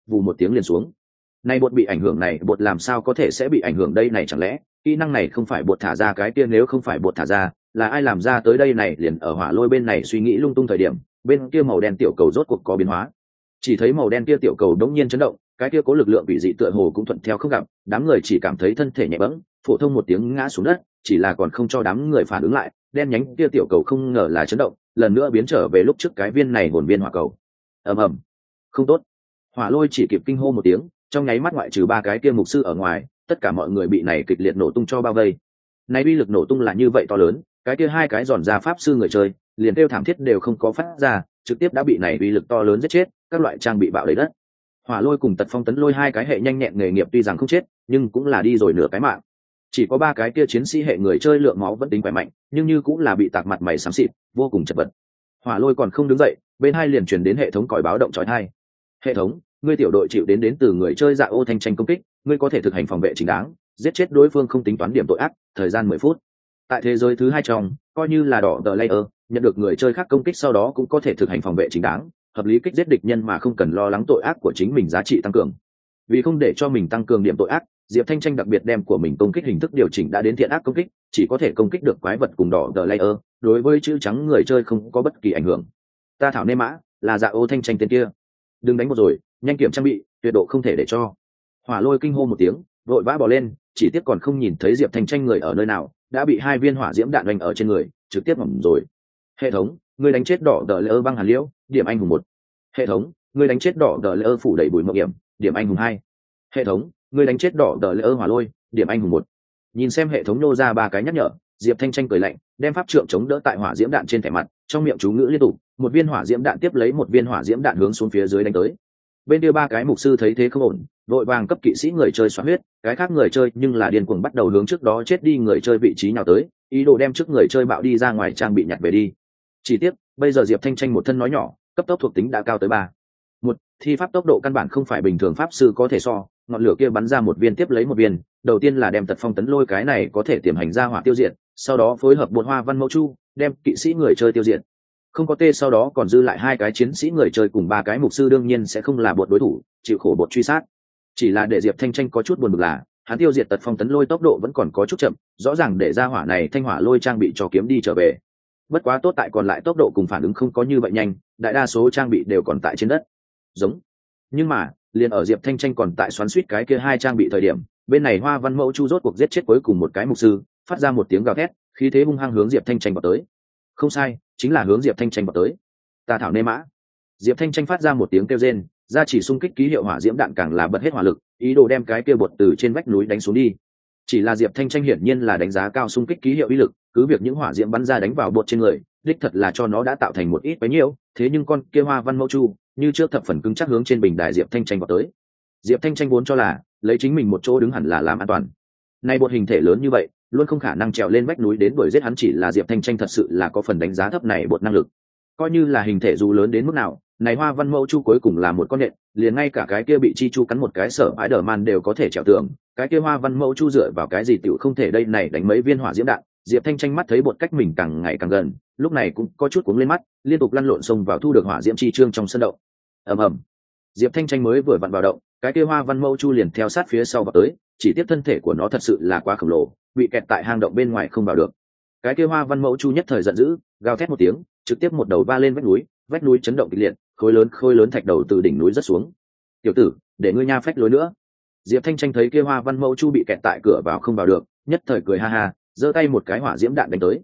vù một tiếng liền xuống. Này bột bị ảnh hưởng này, bột làm sao có thể sẽ bị ảnh hưởng đây này, chẳng lẽ kỹ năng này không phải bột thả ra cái kia, nếu không phải bột thả ra là ai làm ra tới đây này? Liền ở Hỏa Lôi bên này suy nghĩ lung tung thời điểm, bên kia màu đen tiểu cầu rốt cuộc có biến hóa. Chỉ thấy màu đen kia tiểu cầu đống nhiên chấn động, cái kia có lực lượng bị dị tựa hồ cũng thuận theo không gặp, đám người chỉ cảm thấy thân thể nhẹ bẫng, phổ thông một tiếng ngã xuống đất, chỉ là còn không cho đám người phản ứng lại, đen nhánh kia tiểu cầu không ngờ là chấn động, lần nữa biến trở về lúc trước cái viên này hồn viên hỏa cầu. Ầm ầm, không tốt! Hỏa Lôi chỉ kịp kinh hô một tiếng, trong nháy mắt ngoại trừ ba cái kia mục sư ở ngoài, tất cả mọi người bị này kịch liệt nổ tung cho bao vây. Này uy lực nổ tung là như vậy to lớn, cái kia hai cái giòn ra pháp sư người chơi liền kêu thảm thiết đều không có phát ra, trực tiếp đã bị này uy lực to lớn giết chết, các loại trang bị bạo đầy đất. Hỏa Lôi cùng Tật Phong Tấn Lôi hai cái hệ nhanh nhẹn nghề nghiệp tuy rằng không chết, nhưng cũng là đi rồi nửa cái mạng. Chỉ có ba cái kia chiến sĩ hệ người chơi lượng máu vẫn tính khỏe mạnh, nhưng như cũng là bị tạc mặt mày xám xịt, vô cùng chật vật. Hỏa Lôi còn không đứng dậy, bên hai liền truyền đến hệ thống còi báo động chói tai. Hệ thống, ngươi tiểu đội chịu đến từ người chơi Dạ Ô Thanh tranh công kích, ngươi có thể thực hành phòng vệ chính đáng, giết chết đối phương không tính toán điểm tội ác, thời gian 10 phút. Tại thế giới thứ 2 trong, coi như là đỏ tờ layer, nhận được người chơi khác công kích sau đó cũng có thể thực hành phòng vệ chính đáng, hợp lý kích giết địch nhân mà không cần lo lắng tội ác của chính mình giá trị tăng cường. Vì không để cho mình tăng cường điểm tội ác, Diệp Thanh Tranh đặc biệt đem của mình công kích hình thức điều chỉnh đã đến thiện ác công kích, chỉ có thể công kích được quái vật cùng đỏ tờ layer, đối với chữ trắng người chơi không có bất kỳ ảnh hưởng. Ta thảo nê mã, là Dạ Ô Thanh Tranh tên kia. Đừng đánh một rồi, nhanh kiểm trang bị, tuyệt độ không thể để cho. Hỏa Lôi kinh hô một tiếng, vội vã bỏ lên, chỉ tiếc còn không nhìn thấy Diệp Thanh Tranh người ở nơi nào, đã bị hai viên hỏa diễm đạn đánh ở trên người, trực tiếp ngầm rồi. Hệ thống, ngươi đánh chết đỏ tờ layer băng hàn liễu, điểm anh hùng 1. Hệ thống, ngươi đánh chết đỏ tờ layer phủ đầy bụi mộng hiểm, điểm anh hùng 2. Hệ thống, ngươi đánh chết đỏ tờ layer Hỏa Lôi, điểm anh hùng 1. Nhìn xem hệ thống nô ra ba cái nhắc nhở, Diệp Thanh Tranh cười lạnh, đem pháp trượng chống đỡ tại hỏa diễm đạn trên thẻ mặt, trong miệng chú ngữ liên tục, một viên hỏa diễm đạn tiếp lấy một viên hỏa diễm đạn hướng xuống phía dưới đánh tới. Bên kia ba cái mục sư thấy thế không ổn, vội vàng cấp kỵ sĩ người chơi xoắn huyết, cái khác người chơi nhưng là điên cuồng bắt đầu hướng trước đó chết đi người chơi vị trí nào tới, ý đồ đem trước người chơi bạo đi ra ngoài trang bị nhặt về đi. Chỉ tiếc, bây giờ Diệp Thanh Tranh một thân nói nhỏ, cấp tốc thuộc tính đã cao tới 3. Một, thi pháp tốc độ căn bản không phải bình thường pháp sư có thể so, ngọn lửa kia bắn ra một viên tiếp lấy một viên, đầu tiên là đem Tật Phong Tấn Lôi cái này có thể tiềm hành ra hỏa tiêu diệt, sau đó phối hợp Bột Hoa Văn Mẫu Chu, đem kỵ sĩ người chơi tiêu diệt. Không có tê sau đó còn dư lại hai cái chiến sĩ người chơi cùng ba cái mục sư đương nhiên sẽ không là bột đối thủ, chịu khổ bột truy sát. Chỉ là để Diệp Thanh Tranh có chút buồn bực là, hắn tiêu diệt Tật Phong Tấn Lôi tốc độ vẫn còn có chút chậm, rõ ràng để ra hỏa này thanh hỏa lôi trang bị cho kiếm đi trở về. Bất quá tốt tại còn lại tốc độ cùng phản ứng không có như vậy nhanh, đại đa số trang bị đều còn tại trên đất. Giống. Nhưng mà, liền ở Diệp Thanh Tranh còn tại xoắn xuýt cái kia hai trang bị thời điểm, bên này Hoa Văn Mẫu Chu rốt cuộc giết chết cuối cùng một cái mục sư, phát ra một tiếng gào thét, khí thế hung hăng hướng Diệp Thanh Tranh vào tới. Không sai, chính là hướng Diệp Thanh Tranh vào tới. Ta thảo nê mã. Diệp Thanh Tranh phát ra một tiếng kêu rên, ra chỉ xung kích ký hiệu hỏa diễm đạn càng là bật hết hỏa lực, ý đồ đem cái kia bột từ trên vách núi đánh xuống đi. Chỉ là Diệp Thanh Tranh hiển nhiên là đánh giá cao xung kích ký hiệu uy lực, cứ việc những hỏa diễm bắn ra đánh vào bột trên người, đích thật là cho nó đã tạo thành một ít bấy nhiêu, thế nhưng con kia Hoa Văn Mẫu Chu như trước thập phần cứng chắc hướng trên bình đài Diệp Thanh Tranh vào tới. Diệp Thanh Tranh vốn cho là lấy chính mình một chỗ đứng hẳn là làm an toàn. Nay bột hình thể lớn như vậy, luôn không khả năng trèo lên vách núi đến đuổi giết hắn, chỉ là Diệp Thanh Tranh thật sự là có phần đánh giá thấp này bột năng lực. Coi như là hình thể dù lớn đến mức nào, này Hoa Văn Mẫu Chu cuối cùng là một con nện, liền ngay cả cái kia bị chi chu cắn một cái sở Spider-Man đều có thể trèo tường, cái kia Hoa Văn Mẫu Chu dựa vào cái gì tiểu không thể đây này đánh mấy viên hỏa diễm đạn. Diệp Thanh Tranh mắt thấy bột cách mình càng ngày càng gần, lúc này cũng có chút cuống lên mắt, liên tục lăn lộn xông vào thu được hỏa diễm chi chương trong sân động. Ầm ầm. Diệp Thanh Tranh mới vừa vặn vào động, cái kia Hoa Văn Mẫu Chu liền theo sát phía sau vào tới, chỉ tiếc thân thể của nó thật sự là quá khổng lồ, bị kẹt tại hang động bên ngoài không vào được. Cái kia Hoa Văn Mẫu Chu nhất thời giận dữ, gào thét một tiếng, trực tiếp một đầu va lên vách núi chấn động kịch liệt, khối lớn thạch đầu từ đỉnh núi rớt xuống. Tiểu tử, để ngươi nha phách lối nữa. Diệp Thanh Tranh thấy kia Hoa Văn Mẫu Chu bị kẹt tại cửa vào không vào được, nhất thời cười ha ha, giơ tay một cái hỏa diễm đạn đánh tới.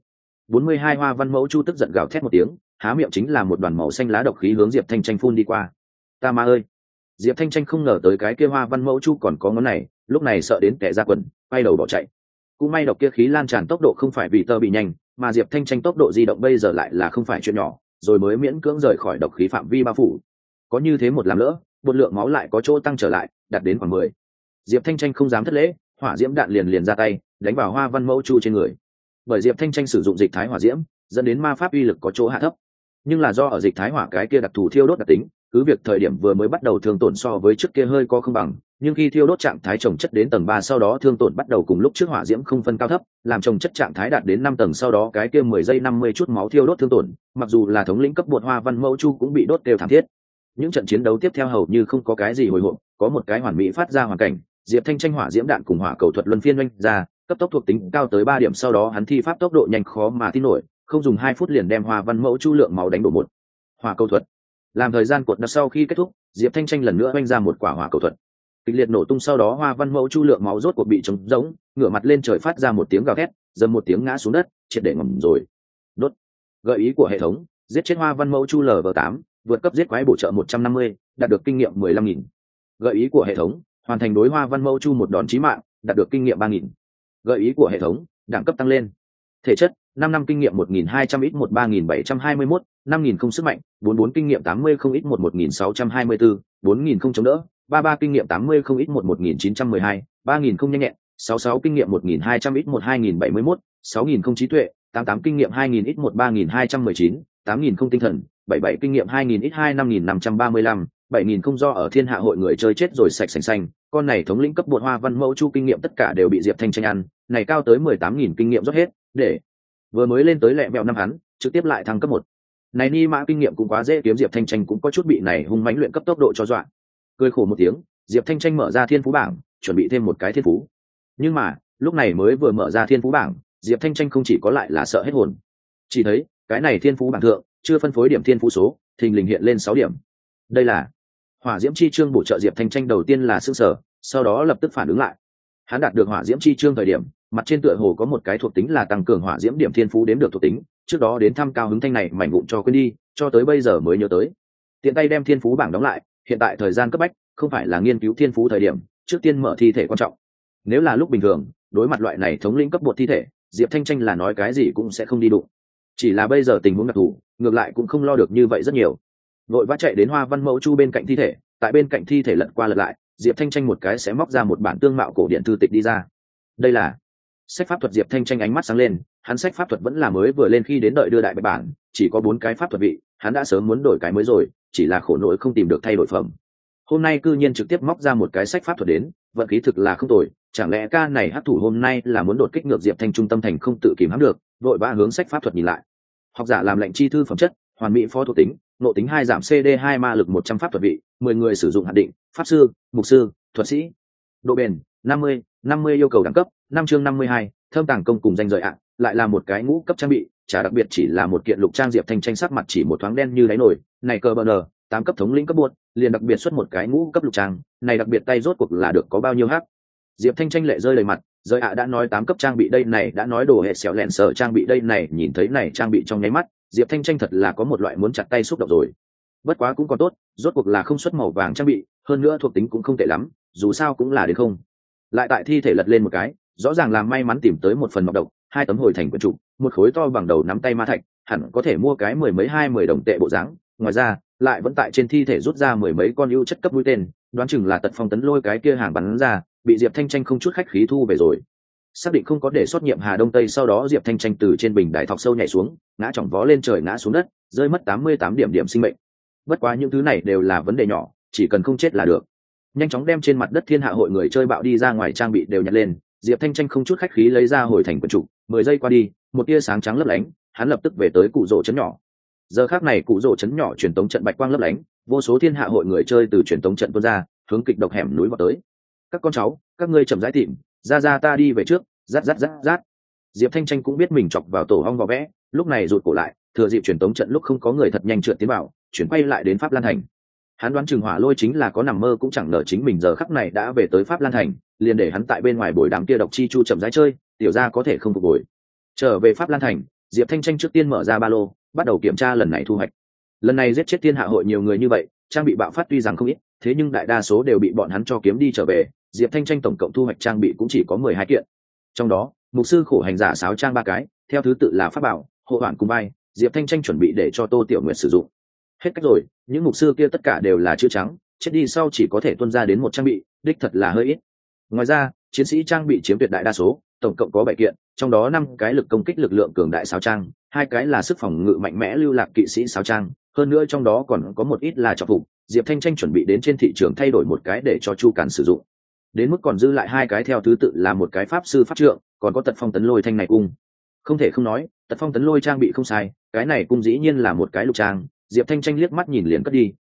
42 Hoa Văn Mẫu Chu tức giận gào thét một tiếng, há miệng chính là một đoàn màu xanh lá độc khí hướng Diệp Thanh Tranh phun đi qua. Ta ma ơi. Diệp Thanh Tranh không ngờ tới cái kia Hoa Văn Mẫu Chu còn có ngón này, lúc này sợ đến kẻ ra quần, quay đầu bỏ chạy. Cũng may độc kia khí lan tràn tốc độ không phải vì tơ bị nhanh, mà Diệp Thanh Tranh tốc độ di động bây giờ lại là không phải chuyện nhỏ, rồi mới miễn cưỡng rời khỏi độc khí phạm vi bao phủ. Có như thế một làm lỡ, một lượng máu lại có chỗ tăng trở lại, đạt đến khoảng 10. Diệp Thanh Tranh không dám thất lễ, hỏa diễm đạn liền ra tay, đánh vào Hoa Văn Mẫu Chu trên người. Bởi Diệp Thanh Tranh sử dụng dịch thái hỏa diễm, dẫn đến ma pháp uy lực có chỗ hạ thấp. Nhưng là do ở dịch thái hỏa cái kia đặc thù thiêu đốt đặc tính, cứ việc thời điểm vừa mới bắt đầu thương tổn so với trước kia hơi có không bằng, nhưng khi thiêu đốt trạng thái trồng chất đến tầng 3 sau đó thương tổn bắt đầu cùng lúc trước hỏa diễm không phân cao thấp, làm trồng chất trạng thái đạt đến 5 tầng sau đó cái kia 10 giây 50 chút máu thiêu đốt thương tổn, mặc dù là thống lĩnh cấp bột Hoa Văn Mẫu Chu cũng bị đốt đều thảm thiết. những trận chiến đấu tiếp theo hầu như không có cái gì hồi hộp, có một cái hoàn mỹ phát ra hoàn cảnh, diệp thanh tranh hỏa diễm đạn cùng hỏa cầu thuật luân phiên oanh ra, cấp tốc thuộc tính cao tới 3 điểm, sau đó hắn thi pháp tốc độ nhanh khó mà tin nổi, không dùng 2 phút liền đem Hoa Văn Mẫu Chu lượng máu đánh đổ một. Hỏa cầu thuật. Làm thời gian cột đợt sau khi kết thúc, diệp thanh tranh lần nữa oanh ra một quả hỏa cầu thuật. Kịch liệt nổ tung, sau đó Hoa Văn Mẫu Chu lượng máu rốt cuộc bị trống rỗng, ngửa mặt lên trời phát ra một tiếng gào thét, dầm một tiếng ngã xuống đất, triệt để ngầm rồi. Đốt. Gợi ý của hệ thống: giết chết Hoa Văn Mẫu Chu Lv8, vượt cấp giết quái bổ trợ 150, đạt được kinh nghiệm 15.000. Gợi ý của hệ thống: hoàn thành đối Hoa Văn Mẫu Chu một đòn chí mạng, đạt được kinh nghiệm 3.000. Gợi ý của hệ thống: đẳng cấp tăng lên. Thể chất: 5 năm kinh nghiệm 1.200 ít 13721, 5.000 không sức mạnh, 44 kinh nghiệm 80 không ít 1624, 4.000 không chống đỡ, 33 kinh nghiệm 80 không ít 1912, 3.000 không nhanh nhẹn, 66 kinh nghiệm 1.200 ít 2071, 6.000 không trí tuệ, 88 kinh nghiệm 2.000 ít 3219, 8.000 không tinh thần, 77 kinh nghiệm 2.000 ít 25.535, 7.000 không do ở thiên hạ hội người chơi chết rồi sạch sành xanh. Con này thống lĩnh cấp bột Hoa Văn Mẫu Chu kinh nghiệm tất cả đều bị diệp thanh tranh ăn, này cao tới 18.000 kinh nghiệm rót hết, để vừa mới lên tới lẹ mẹo năm hắn trực tiếp lại thăng cấp 1. Này ni mã kinh nghiệm cũng quá dễ kiếm, diệp thanh tranh cũng có chút bị này hung mãnh luyện cấp tốc độ cho dọa. Cười khổ một tiếng, diệp thanh tranh mở ra thiên phú bảng, chuẩn bị thêm một cái thiên phú. Nhưng mà lúc này mới vừa mở ra thiên phú bảng, diệp thanh tranh không chỉ có lại là sợ hết hồn. Chỉ thấy cái này thiên phú bảng thượng chưa phân phối điểm thiên phú số, thình lình hiện lên 6 điểm. Đây là hỏa diễm chi chương bổ trợ. Diệp thanh tranh đầu tiên là sững sờ, sau đó lập tức phản ứng lại. Hắn đạt được hỏa diễm chi chương thời điểm, mặt trên tựa hồ có một cái thuộc tính là tăng cường hỏa diễm điểm thiên phú đếm được thuộc tính, trước đó đến thăm cao hứng thanh này mảnh vụn cho quên đi, cho tới bây giờ mới nhớ tới. Tiện tay đem thiên phú bảng đóng lại, hiện tại thời gian cấp bách, không phải là nghiên cứu thiên phú thời điểm, trước tiên mở thi thể quan trọng. Nếu là lúc bình thường, đối mặt loại này thống lĩnh cấp bột thi thể, diệp thanh tranh là nói cái gì cũng sẽ không đi đụng. Chỉ là bây giờ tình huống đặc thù, ngược lại cũng không lo được như vậy rất nhiều. Vội vã chạy đến Hoa Văn Mẫu Chu bên cạnh thi thể, tại bên cạnh thi thể lật qua lật lại, diệp thanh tranh một cái sẽ móc ra một bản tương mạo cổ điển thư tịch đi ra. Đây là sách pháp thuật. Diệp thanh tranh ánh mắt sáng lên, hắn sách pháp thuật vẫn là mới vừa lên khi đến đợi đưa đại bạch bản, chỉ có 4 cái pháp thuật vị, hắn đã sớm muốn đổi cái mới rồi, chỉ là khổ nỗi không tìm được thay đổi phẩm. Hôm nay cư nhiên trực tiếp móc ra một cái sách pháp thuật đến, vận khí thực là không tồi. Chẳng lẽ ca này hắc thủ hôm nay là muốn đột kích ngược diệp thanh trung tâm thành không tự kìm hãm được, vội vã hướng sách pháp thuật nhìn lại. Học giả làm lệnh chi thư phẩm chất, hoàn mỹ phó thuộc tính, nộ tính 2 giảm CD 2 ma lực 100 pháp thuật vị, 10 người sử dụng hạn định, pháp sư, mục sư, thuật sĩ. Độ bền 50 yêu cầu đẳng cấp 5 chương 52, thơm tàng công cùng danh rời ạ, lại là một cái ngũ cấp trang bị, chả đặc biệt chỉ là một kiện lục trang. Diệp thanh tranh sắc mặt chỉ một thoáng đen như đáy nồi, này cờ bờ nờ 8 cấp thống lĩnh cấp buốt, liền đặc biệt xuất một cái ngũ cấp lục trang, này đặc biệt tay rốt cuộc là được có bao nhiêu hắc. Diệp thanh tranh lệ rơi đầy mặt, rời ạ đã nói 8 cấp trang bị đây này, đã nói đồ hệ xẻo lẹn sở trang bị đây này, nhìn thấy này trang bị trong nháy mắt, diệp thanh tranh thật là có một loại muốn chặt tay xúc động rồi. Bất quá cũng còn tốt, rốt cuộc là không xuất màu vàng trang bị, hơn nữa thuộc tính cũng không tệ lắm, dù sao cũng là đến không. Lại tại thi thể lật lên một cái, rõ ràng là may mắn tìm tới một phần mọc độc, 2 tấm hồi thành quyển trục, một khối to bằng đầu nắm tay ma thạch, hẳn có thể mua cái 10 mấy 20 đồng tệ bộ dáng. Ngoài ra lại vẫn tại trên thi thể rút ra 10 mấy con ưu chất cấp mũi tên, đoán chừng là Tật Phong Tấn Lôi cái kia hàng bắn ra, bị diệp thanh tranh không chút khách khí thu về rồi. Xác định không có để sót nhiệm Hà Đông Tây, sau đó diệp thanh tranh từ trên bình đài thọc sâu nhảy xuống, ngã chỏng vó lên trời, ngã xuống đất, rơi mất 88 điểm sinh mệnh. Bất quá những thứ này đều là vấn đề nhỏ, chỉ cần không chết là được. Nhanh chóng đem trên mặt đất thiên hạ hội người chơi bạo đi ra ngoài trang bị đều nhặt lên, diệp thanh tranh không chút khách khí lấy ra hồi thành quyển trục. 10 giây qua đi, một tia sáng trắng lấp lánh, hắn lập tức về tới cụ rỗ trấn nhỏ. Giờ khắc này cụ rỗ trấn nhỏ truyền tống trận bạch quang lấp lánh, vô số thiên hạ hội người chơi từ truyền tống trận tuôn ra, hướng kịch độc hẻm núi vào tới. Các con cháu, các ngươi chậm rãi tìm, ra ta đi về trước, rát. Diệp thanh tranh cũng biết mình chọc vào tổ hong vỏ vẽ, lúc này rụt cổ lại, thừa dịp truyền tống trận lúc không có người thật nhanh trượt tiến vào, chuyển quay lại đến Pháp Lan thành. Hắn đoán chừng Hỏa Lôi chính là có nằm mơ cũng chẳng ngờ chính mình giờ khắc này đã về tới Pháp Lan thành, liền để hắn tại bên ngoài bồi đám kia độc chi chu chậm rãi chơi, tiểu ra có thể không phục hồi. Trở về Pháp Lan thành, Diệp thanh tranh trước tiên mở ra ba lô, bắt đầu kiểm tra lần này thu hoạch. Lần này giết chết thiên hạ hội nhiều người như vậy, trang bị bạo phát tuy rằng không ít, thế nhưng đại đa số đều bị bọn hắn cho kiếm đi trở về. Diệp thanh tranh tổng cộng thu hoạch trang bị cũng chỉ có 12 kiện, trong đó mục sư khổ hành giả sáo trang 3 cái, theo thứ tự là pháp bảo, hộ hoàn cùng vai. Diệp thanh tranh chuẩn bị để cho Tô Tiểu Nguyệt sử dụng. Hết cách rồi, những mục sư kia tất cả đều là chữ trắng, chết đi sau chỉ có thể tuân ra đến 1 trang bị, đích thật là hơi ít. Ngoài ra chiến sĩ trang bị chiếm tuyệt đại đa số, tổng cộng có 7 kiện, trong đó 5 cái lực công kích lực lượng cường đại sáo trang, 2 cái là sức phòng ngự mạnh mẽ lưu lạc kỵ sĩ sáo trang, hơn nữa trong đó còn có một ít là trọng phục. Diệp thanh tranh chuẩn bị đến trên thị trường thay đổi một cái để cho Chu Càn sử dụng, đến mức còn dư lại 2 cái theo thứ tự là một cái pháp sư pháp trượng, còn có Tật Phong Tấn Lôi thanh này cung. Không thể không nói, Tật Phong Tấn Lôi trang bị không sai, cái này cung dĩ nhiên là một cái lục trang. Diệp thanh tranh liếc mắt nhìn liền cất đi,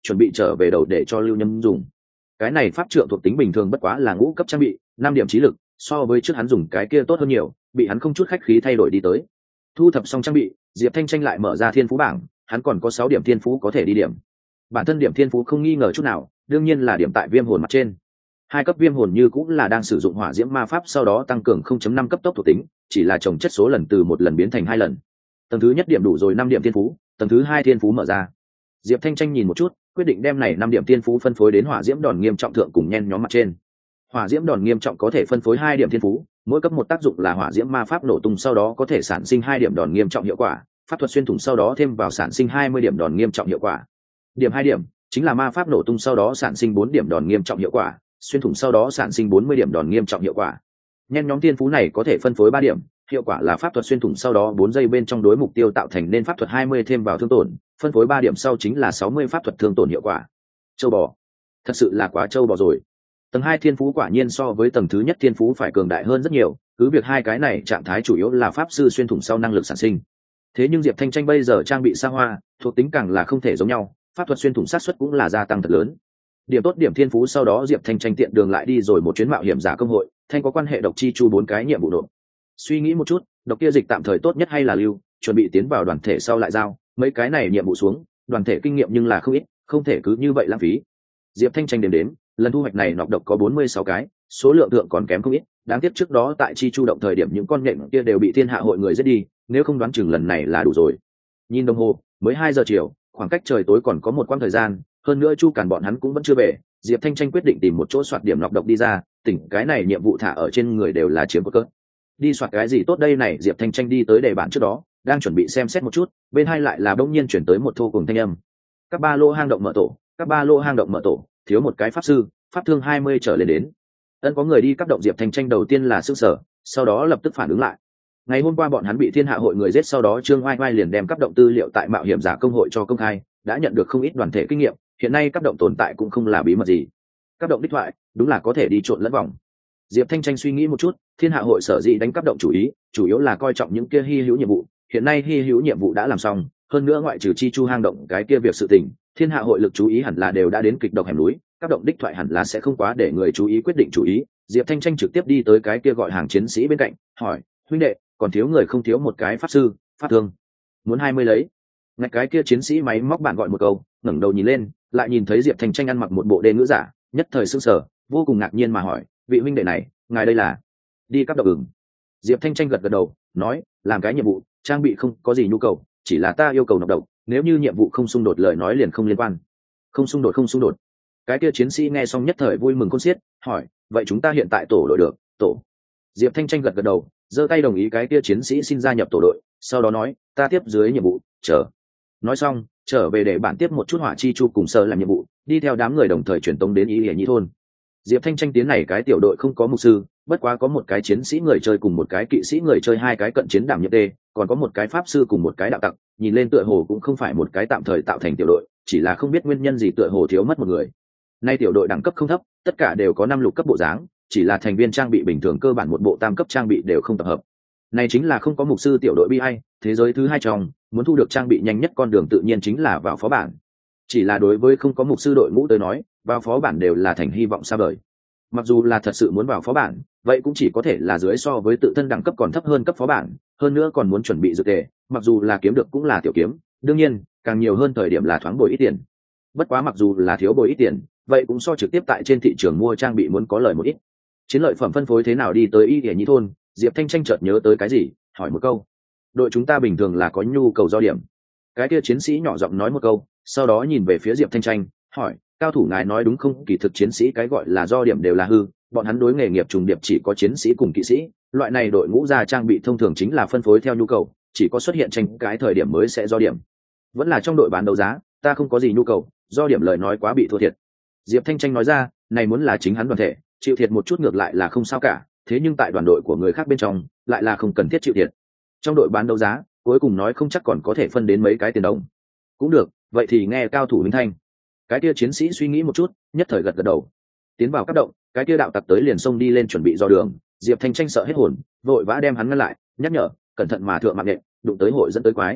chuẩn bị trở về đầu để cho Lưu Nhâm dùng. Cái này pháp trượng thuộc tính bình thường bất quá là ngũ cấp trang bị, 5 điểm trí lực, so với trước hắn dùng cái kia tốt hơn nhiều, bị hắn không chút khách khí thay đổi đi tới. Thu thập xong trang bị, Diệp Thanh Tranh lại mở ra thiên phú bảng, hắn còn có 6 điểm thiên phú có thể đi điểm. Bản thân điểm thiên phú không nghi ngờ chút nào, đương nhiên là điểm tại viêm hồn mặt trên. 2 cấp viêm hồn như cũng là đang sử dụng hỏa diễm ma pháp, sau đó tăng cường 0.5 cấp tốc thuộc tính, chỉ là chồng chất số lần từ 1 lần biến thành 2 lần. Tầng thứ nhất điểm đủ rồi 5 điểm thiên phú, tầng thứ 2 thiên phú mở ra. Diệp Thanh Tranh nhìn một chút, quyết định đem này 5 điểm thiên phú phân phối đến hỏa diễm đòn nghiêm trọng thượng cùng nhen nhóm mặt trên. Hỏa diễm đòn nghiêm trọng có thể phân phối 2 điểm thiên phú, mỗi cấp một tác dụng là hỏa diễm ma pháp nổ tung, sau đó có thể sản sinh 2 điểm đòn nghiêm trọng hiệu quả, pháp thuật xuyên thủng sau đó thêm vào sản sinh 20 điểm đòn nghiêm trọng hiệu quả. Điểm 2 điểm chính là ma pháp nổ tung sau đó sản sinh 4 điểm đòn nghiêm trọng hiệu quả, xuyên thủng sau đó sản sinh 40 điểm đòn nghiêm trọng hiệu quả. Nhen nhóm thiên phú này có thể phân phối 3 điểm, hiệu quả là pháp thuật xuyên thủng sau đó 4 giây bên trong đối mục tiêu tạo thành nên pháp thuật 20 thêm vào thương tổn, phân phối 3 điểm sau chính là 60 pháp thuật thương tổn hiệu quả. Châu bò, thật sự là quá châu bò rồi. Tầng 2 thiên phú quả nhiên so với tầng thứ nhất thiên phú phải cường đại hơn rất nhiều, cứ việc hai cái này trạng thái chủ yếu là pháp sư xuyên thủng sau năng lực sản sinh. Thế nhưng Diệp Thanh Tranh bây giờ trang bị xa hoa, thuộc tính càng là không thể giống nhau, pháp thuật xuyên thủng sát suất cũng là gia tăng thật lớn. Điểm tốt điểm thiên phú sau đó Diệp Thanh Tranh tiện đường lại đi rồi một chuyến mạo hiểm giả công hội, thanh có quan hệ độc chi chu 4 cái nhiệm vụ nộp. Suy nghĩ một chút, độc kia dịch tạm thời tốt nhất hay là lưu, chuẩn bị tiến vào đoàn thể sau lại giao, mấy cái này nhiệm vụ xuống, đoàn thể kinh nghiệm nhưng là không ít, không thể cứ như vậy lãng phí. Diệp Thanh Tranh đếm lần thu hoạch này nọc độc có 46 cái, số lượng thượng còn kém không ít, đáng tiếc trước đó tại chi chu động thời điểm những con nhện kia đều bị thiên hạ hội người giết đi, nếu không đoán chừng lần này là đủ rồi. Nhìn đồng hồ, mới 2 giờ chiều, khoảng cách trời tối còn có một quãng thời gian, hơn nữa Chu Càn bọn hắn cũng vẫn chưa về, Diệp Thanh Tranh quyết định tìm một chỗ soạt điểm nọc độc đi ra, tỉnh cái này nhiệm vụ thả ở trên người đều là chiếm có cỡ. Đi soạt cái gì tốt đây này, Diệp Thanh Tranh đi tới đề bản trước đó, đang chuẩn bị xem xét một chút, bên hai lại là bỗng nhiên chuyển tới một thô cùng thanh âm. Các ba lô hang động mở tổ, các ba lô hang động mở tổ, thiếu một cái pháp sư, pháp thương 20 trở lên đến. Ân có người đi cấp động. Diệp Thanh Tranh đầu tiên là sửng sở, sau đó lập tức phản ứng lại. Ngày hôm qua bọn hắn bị thiên hạ hội người giết, sau đó Trương Oai Oai liền đem cấp động tư liệu tại mạo hiểm giả công hội cho công khai, đã nhận được không ít đoàn thể kinh nghiệm, hiện nay cấp động tồn tại cũng không là bí mật gì. Cấp động đích thoại, đúng là có thể đi trộn lẫn vòng. Diệp Thanh Tranh suy nghĩ một chút, thiên hạ hội sở dĩ đánh cấp động chủ yếu là coi trọng những kia hi hữu nhiệm vụ, hiện nay hi hữu nhiệm vụ đã làm xong, hơn nữa ngoại trừ chi chu hang động cái kia việc sự tình, thiên hạ hội lực chú ý hẳn là đều đã đến kịch độc hẻm núi, cấp động đích thoại hẳn là sẽ không quá để người chú ý quyết định chủ ý. Diệp Thanh Tranh trực tiếp đi tới cái kia gọi hàng chiến sĩ bên cạnh, hỏi: "Huynh đệ, còn thiếu người không?" "Thiếu một cái pháp sư, pháp thương." "Muốn 20 lấy." Ngay cái kia chiến sĩ máy móc bạn gọi một câu, ngẩng đầu nhìn lên, lại nhìn thấy Diệp Thanh Tranh ăn mặc một bộ đê ngữ giả, nhất thời sửng sở, vô cùng ngạc nhiên mà hỏi: "Vị huynh đệ này, ngài đây là đi cấp động ửng?" Diệp Thanh Tranh gật gật đầu, nói: "Làm cái nhiệm vụ, trang bị không có gì nhu cầu, chỉ là ta yêu cầu nọc độc, nếu như nhiệm vụ không xung đột lời nói liền không liên quan." Không xung đột, không xung đột. Cái kia chiến sĩ nghe xong nhất thời vui mừng khôn xiết, hỏi: "Vậy chúng ta hiện tại tổ đội được?" "Tổ." Diệp Thanh Tranh gật gật đầu, giơ tay đồng ý. Cái kia chiến sĩ xin gia nhập tổ đội, sau đó nói: "Ta tiếp dưới nhiệm vụ, chờ." Nói xong, trở về để bản tiếp một chút hỏa chi chu cùng sơ làm nhiệm vụ, đi theo đám người đồng thời chuyển tống đến Ý Lệ Nhĩ thôn. Diệp Thanh Tranh tiến này cái tiểu đội không có mục sư, bất quá có một cái chiến sĩ người chơi cùng một cái kỵ sĩ người chơi, 2 cái cận chiến đảm nhiệm tê, còn có một cái pháp sư cùng một cái đạo tặc, nhìn lên tựa hồ cũng không phải một cái tạm thời tạo thành tiểu đội, chỉ là không biết nguyên nhân gì tựa hồ thiếu mất một người. Nay tiểu đội đẳng cấp không thấp, tất cả đều có 5 lục cấp bộ dáng, chỉ là thành viên trang bị bình thường cơ bản một bộ tam cấp trang bị đều không tập hợp. Này chính là không có mục sư tiểu đội bi ai, thế giới thứ 2 trong, muốn thu được trang bị nhanh nhất con đường tự nhiên chính là vào phó bản. Chỉ là đối với không có mục sư đội ngũ tới nói, vào phó bản đều là thành hy vọng xa vời. Mặc dù là thật sự muốn vào phó bản, vậy cũng chỉ có thể là dưới so với tự thân đẳng cấp còn thấp hơn cấp phó bản, hơn nữa còn muốn chuẩn bị dự tề, mặc dù là kiếm được cũng là tiểu kiếm, đương nhiên, càng nhiều hơn thời điểm là thoáng bồi ít tiền. Bất quá mặc dù là thiếu bồi ít tiền, vậy cũng so trực tiếp tại trên thị trường mua trang bị muốn có lời một ít. Chiến lợi phẩm phân phối thế nào đi tới Y Lệ Nhĩ thôn, Diệp Thanh Tranh chợt nhớ tới cái gì, hỏi một câu: "Đội chúng ta bình thường là có nhu cầu do điểm." Cái kia chiến sĩ nhỏ giọng nói một câu, sau đó nhìn về phía Diệp Thanh Tranh, hỏi: "Cao thủ ngài nói đúng không?" Kỳ thực chiến sĩ cái gọi là do điểm đều là hư, bọn hắn đối nghề nghiệp trùng điệp chỉ có chiến sĩ cùng kỵ sĩ, loại này đội ngũ ra trang bị thông thường chính là phân phối theo nhu cầu, chỉ có xuất hiện tranh cái thời điểm mới sẽ do điểm. Vẫn là trong đội bán đấu giá, ta không có gì nhu cầu, do điểm lời nói quá bị thua thiệt. Diệp Thanh Tranh nói ra, này muốn là chính hắn đoàn thể, chịu thiệt một chút ngược lại là không sao cả, thế nhưng tại đoàn đội của người khác bên trong, lại là không cần thiết chịu thiệt. Trong đội bán đấu giá, cuối cùng nói không chắc còn có thể phân đến mấy cái tiền đồng. Cũng được, vậy thì nghe cao thủ Minh Thanh. Cái kia chiến sĩ suy nghĩ một chút, nhất thời gật gật đầu. Tiến vào các động, cái kia đạo tặc tới liền xông đi lên chuẩn bị dò đường, Diệp Thanh Tranh sợ hết hồn, vội vã đem hắn ngăn lại, nhắc nhở: "Cẩn thận mà thượng mạng nện, đụng tới hội dẫn tới quái."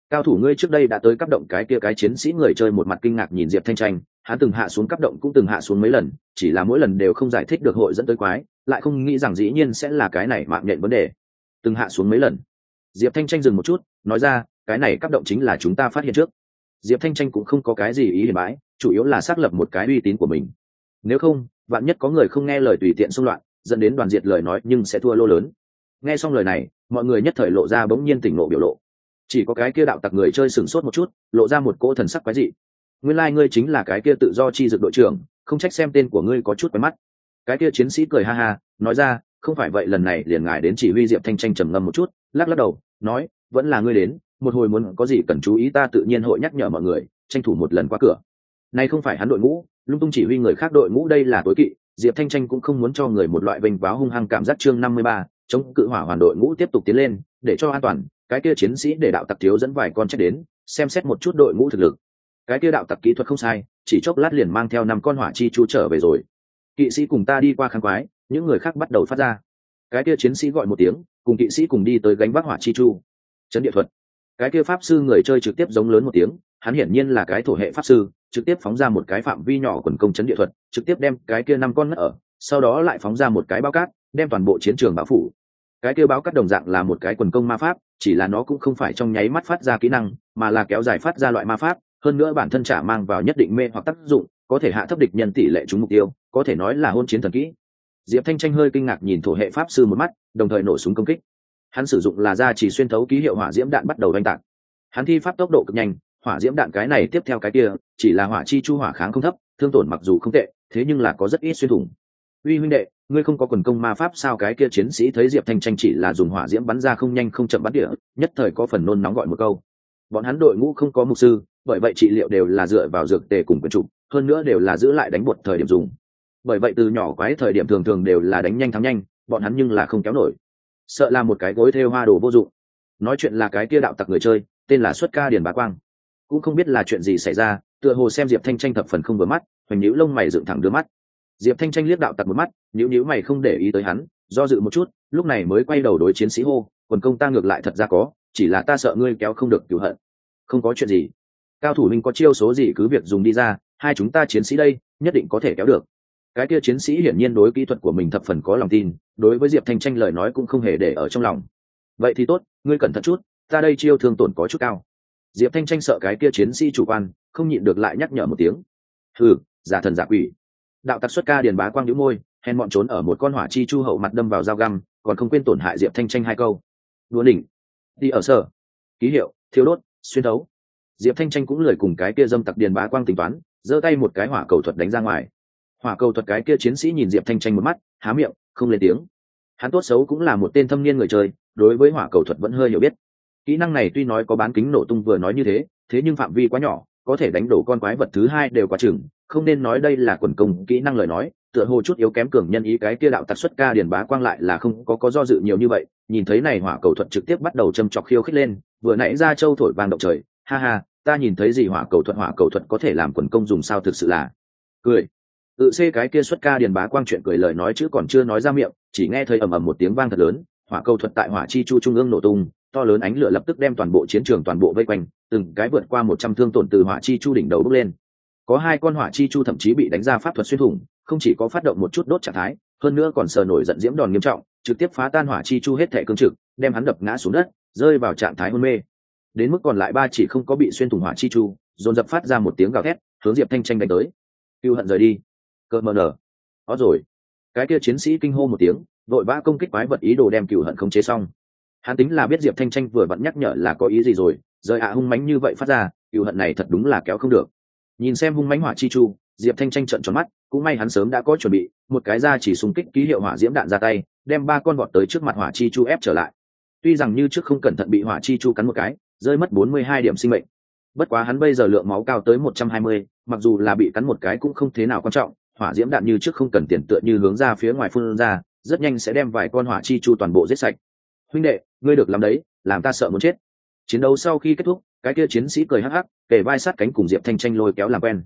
Cao thủ ngươi trước đây đã tới cấp động cái kia cái chiến sĩ người chơi một mặt kinh ngạc nhìn Diệp Thanh Tranh, hắn từng hạ xuống cấp động cũng từng hạ xuống mấy lần, chỉ là mỗi lần đều không giải thích được hội dẫn tới quái, lại không nghĩ rằng dĩ nhiên sẽ là cái này mạng nhện vấn đề. Từng hạ xuống mấy lần. Diệp Thanh Tranh dừng một chút, nói ra, cái này cấp động chính là chúng ta phát hiện trước. Diệp Thanh Tranh cũng không có cái gì ý hiển bãi, chủ yếu là xác lập một cái uy tín của mình. Nếu không, vạn nhất có người không nghe lời tùy tiện xung loạn, dẫn đến đoàn diệt lời nói nhưng sẽ thua lô lớn. Nghe xong lời này, mọi người nhất thời lộ ra bỗng nhiên tỉnh ngộ biểu lộ. Chỉ có cái kia đạo tặc người chơi sửng sốt một chút, lộ ra một cỗ thần sắc quái dị. Nguyên lai ngươi chính là cái kia tự do chi dược đội trưởng, không trách xem tên của ngươi có chút quen mắt. Cái kia chiến sĩ cười ha ha, nói ra, không phải vậy lần này liền ngài đến chỉ huy. Diệp Thanh Tranh trầm ngâm một chút, lắc lắc đầu, nói, vẫn là ngươi đến, một hồi muốn có gì cần chú ý ta tự nhiên hội nhắc nhở mọi người, tranh thủ một lần qua cửa. Này không phải hắn đội ngũ, lung tung chỉ huy người khác đội ngũ đây là tối kỵ. Diệp Thanh Tranh cũng không muốn cho người một loại vênh váo hung hăng cảm giác. Chương 53, chống cự hỏa hoàn đội ngũ tiếp tục tiến lên, để cho an toàn. Cái kia chiến sĩ để đạo tặc thiếu dẫn vài con chết đến, xem xét một chút đội ngũ thực lực. Cái kia đạo tặc kỹ thuật không sai, chỉ chốc lát liền mang theo 5 con hỏa chi chu trở về rồi. Kỵ sĩ cùng ta đi qua kháng quái, những người khác bắt đầu phát ra. Cái kia chiến sĩ gọi một tiếng, cùng kỵ sĩ cùng đi tới gánh vác hỏa chi chu. Chấn địa thuật. Cái kia pháp sư người chơi trực tiếp giống lớn một tiếng, hắn hiển nhiên là cái thổ hệ pháp sư, trực tiếp phóng ra một cái phạm vi nhỏ quần công chấn địa thuật, trực tiếp đem cái kia 5 con ngất ở, sau đó lại phóng ra một cái bao cát, đem toàn bộ chiến trường bao phủ. Cái kia báo cát đồng dạng là một cái quần công ma pháp, chỉ là nó cũng không phải trong nháy mắt phát ra kỹ năng, mà là kéo dài phát ra loại ma pháp, hơn nữa bản thân trả mang vào nhất định mê hoặc tác dụng, có thể hạ thấp địch nhân tỷ lệ trúng mục tiêu, có thể nói là hôn chiến thần kỹ. Diệp Thanh Tranh hơi kinh ngạc nhìn thổ hệ pháp sư một mắt, đồng thời nổ súng công kích. Hắn sử dụng là gia chỉ xuyên thấu ký hiệu hỏa diễm đạn bắt đầu đánh tạc. Hắn thi pháp tốc độ cực nhanh, hỏa diễm đạn cái này tiếp theo cái kia, chỉ là hỏa chi chu hỏa kháng không thấp, thương tổn mặc dù không tệ, thế nhưng là có rất ít xuyên thủng. Uy huynh đệ, ngươi không có quần công ma pháp sao? Cái kia chiến sĩ thấy Diệp Thanh Tranh chỉ là dùng hỏa diễm bắn ra không nhanh không chậm bắn địa, nhất thời có phần nôn nóng gọi một câu. Bọn hắn đội ngũ không có mục sư, bởi vậy trị liệu đều là dựa vào dược tề cùng quyền trục, hơn nữa đều là giữ lại đánh bột thời điểm dùng. Bởi vậy từ nhỏ quái thời điểm thường thường đều là đánh nhanh thắng nhanh, bọn hắn nhưng là không kéo nổi. Sợ là một cái gối thêu hoa đồ vô dụng. Nói chuyện là cái kia đạo tặc người chơi, tên là Xuất Ca Điền Bá Quang. Cũng không biết là chuyện gì xảy ra, tựa hồ xem Diệp Thanh Tranh thập phần không vừa mắt, hoành nhíu lông mày dựng thẳng đưa mắt. Diệp Thanh Tranh liếc đạo tặc một mắt, nhíu mày không để ý tới hắn, do dự một chút, lúc này mới quay đầu đối chiến sĩ hô, quần công ta ngược lại thật ra có, chỉ là ta sợ ngươi kéo không được cửu hận. Không có chuyện gì, cao thủ minh có chiêu số gì cứ việc dùng đi ra, hai chúng ta chiến sĩ đây, nhất định có thể kéo được. Cái kia chiến sĩ hiển nhiên đối kỹ thuật của mình thập phần có lòng tin, đối với Diệp Thanh Tranh lời nói cũng không hề để ở trong lòng. Vậy thì tốt, ngươi cẩn thận chút, ta đây chiêu thương tổn có chút cao. Diệp Thanh Tranh sợ cái kia chiến sĩ chủ quan, không nhịn được lại nhắc nhở một tiếng. Hừ, giả thần giả quỷ. Đạo tặc Xuất Ca Điền Bá Quang nhíu môi, hèn bọn trốn ở một con hỏa chi chu hậu mặt đâm vào dao găm, còn không quên tổn hại Diệp Thanh Tranh hai câu. Đùa đỉnh. Đi ở sở. Ký hiệu, thiêu đốt, xuyên thấu. Diệp Thanh Tranh cũng lười cùng cái kia dâm tặc Điền Bá Quang tính toán, giơ tay một cái hỏa cầu thuật đánh ra ngoài. Hỏa cầu thuật cái kia chiến sĩ nhìn Diệp Thanh Tranh một mắt, há miệng, không lên tiếng. Hắn tốt xấu cũng là một tên thâm niên người chơi, đối với hỏa cầu thuật vẫn hơi hiểu biết. Kỹ năng này tuy nói có bán kính nổ tung vừa nói như thế nhưng phạm vi quá nhỏ, có thể đánh đổ con quái vật thứ hai đều quá chừng, không nên nói đây là quần công kỹ năng lời nói, tựa hồ chút yếu kém cường nhân ý. Cái kia đạo tặc Xuất Ca Điền Bá Quang lại là không có do dự nhiều như vậy, nhìn thấy này hỏa cầu thuật trực tiếp bắt đầu châm chọc khiêu khích lên, vừa nãy ra châu thổi vang động trời, ha ha, ta nhìn thấy gì hỏa cầu thuật có thể làm quần công dùng sao, thực sự là cười. Cái kia Xuất Ca Điền Bá Quang chuyện cười lời nói chứ còn chưa nói ra miệng, chỉ nghe thấy ầm ầm một tiếng vang thật lớn, hỏa cầu thuật tại hỏa chi chu trung ương nổ tung, to lớn ánh lửa lập tức đem toàn bộ chiến trường toàn bộ vây quanh, từng cái vượt qua 100 thương tổn từ hỏa chi chu đỉnh đầu bốc lên. Có 2 con hỏa chi chu thậm chí bị đánh ra pháp thuật xuyên thủng, không chỉ có phát động một chút đốt trạng thái, hơn nữa còn sờ nổi giận diễm đòn nghiêm trọng, trực tiếp phá tan hỏa chi chu hết thể cương trực, đem hắn đập ngã xuống đất, rơi vào trạng thái hôn mê. Đến mức còn lại 3 chỉ không có bị xuyên thủng hỏa chi chu, dồn dập phát ra một tiếng gào thét, hướng Diệp Thanh Tranh đánh tới. Cưu hận rời đi. Cơ mờ nở. Đó rồi. Cái kia chiến sĩ kinh hô một tiếng, vội vã công kích quái vật ý đồ đem Cưu hận khống chế xong. Hắn tính là biết Diệp Thanh Tranh vừa vặn nhắc nhở là có ý gì rồi, rời hung mãnh như vậy phát ra, Cưu hận này thật đúng là kéo không được. Nhìn xem hung mãnh hỏa chi chu, Diệp Thanh Tranh trợn tròn mắt, cũng may hắn sớm đã có chuẩn bị, một cái ra chỉ xung kích ký hiệu hỏa diễm đạn ra tay, đem 3 con vọt tới trước mặt hỏa chi chu ép trở lại. Tuy rằng như trước không cẩn thận bị hỏa chi chu cắn một cái, rơi mất 42 điểm sinh mệnh. Bất quá hắn bây giờ lượng máu cao tới 120, mặc dù là bị cắn một cái cũng không thế nào quan trọng, hỏa diễm đạn như trước không cần tiền tựa như hướng ra phía ngoài phun ra, rất nhanh sẽ đem vài con hỏa chi chu toàn bộ giết sạch. Huynh đệ, ngươi được làm đấy, làm ta sợ muốn chết. Chiến đấu sau khi kết thúc, cái kia chiến sĩ cười hắc hắc, kề vai sát cánh cùng Diệp Thanh Tranh lôi kéo làm quen.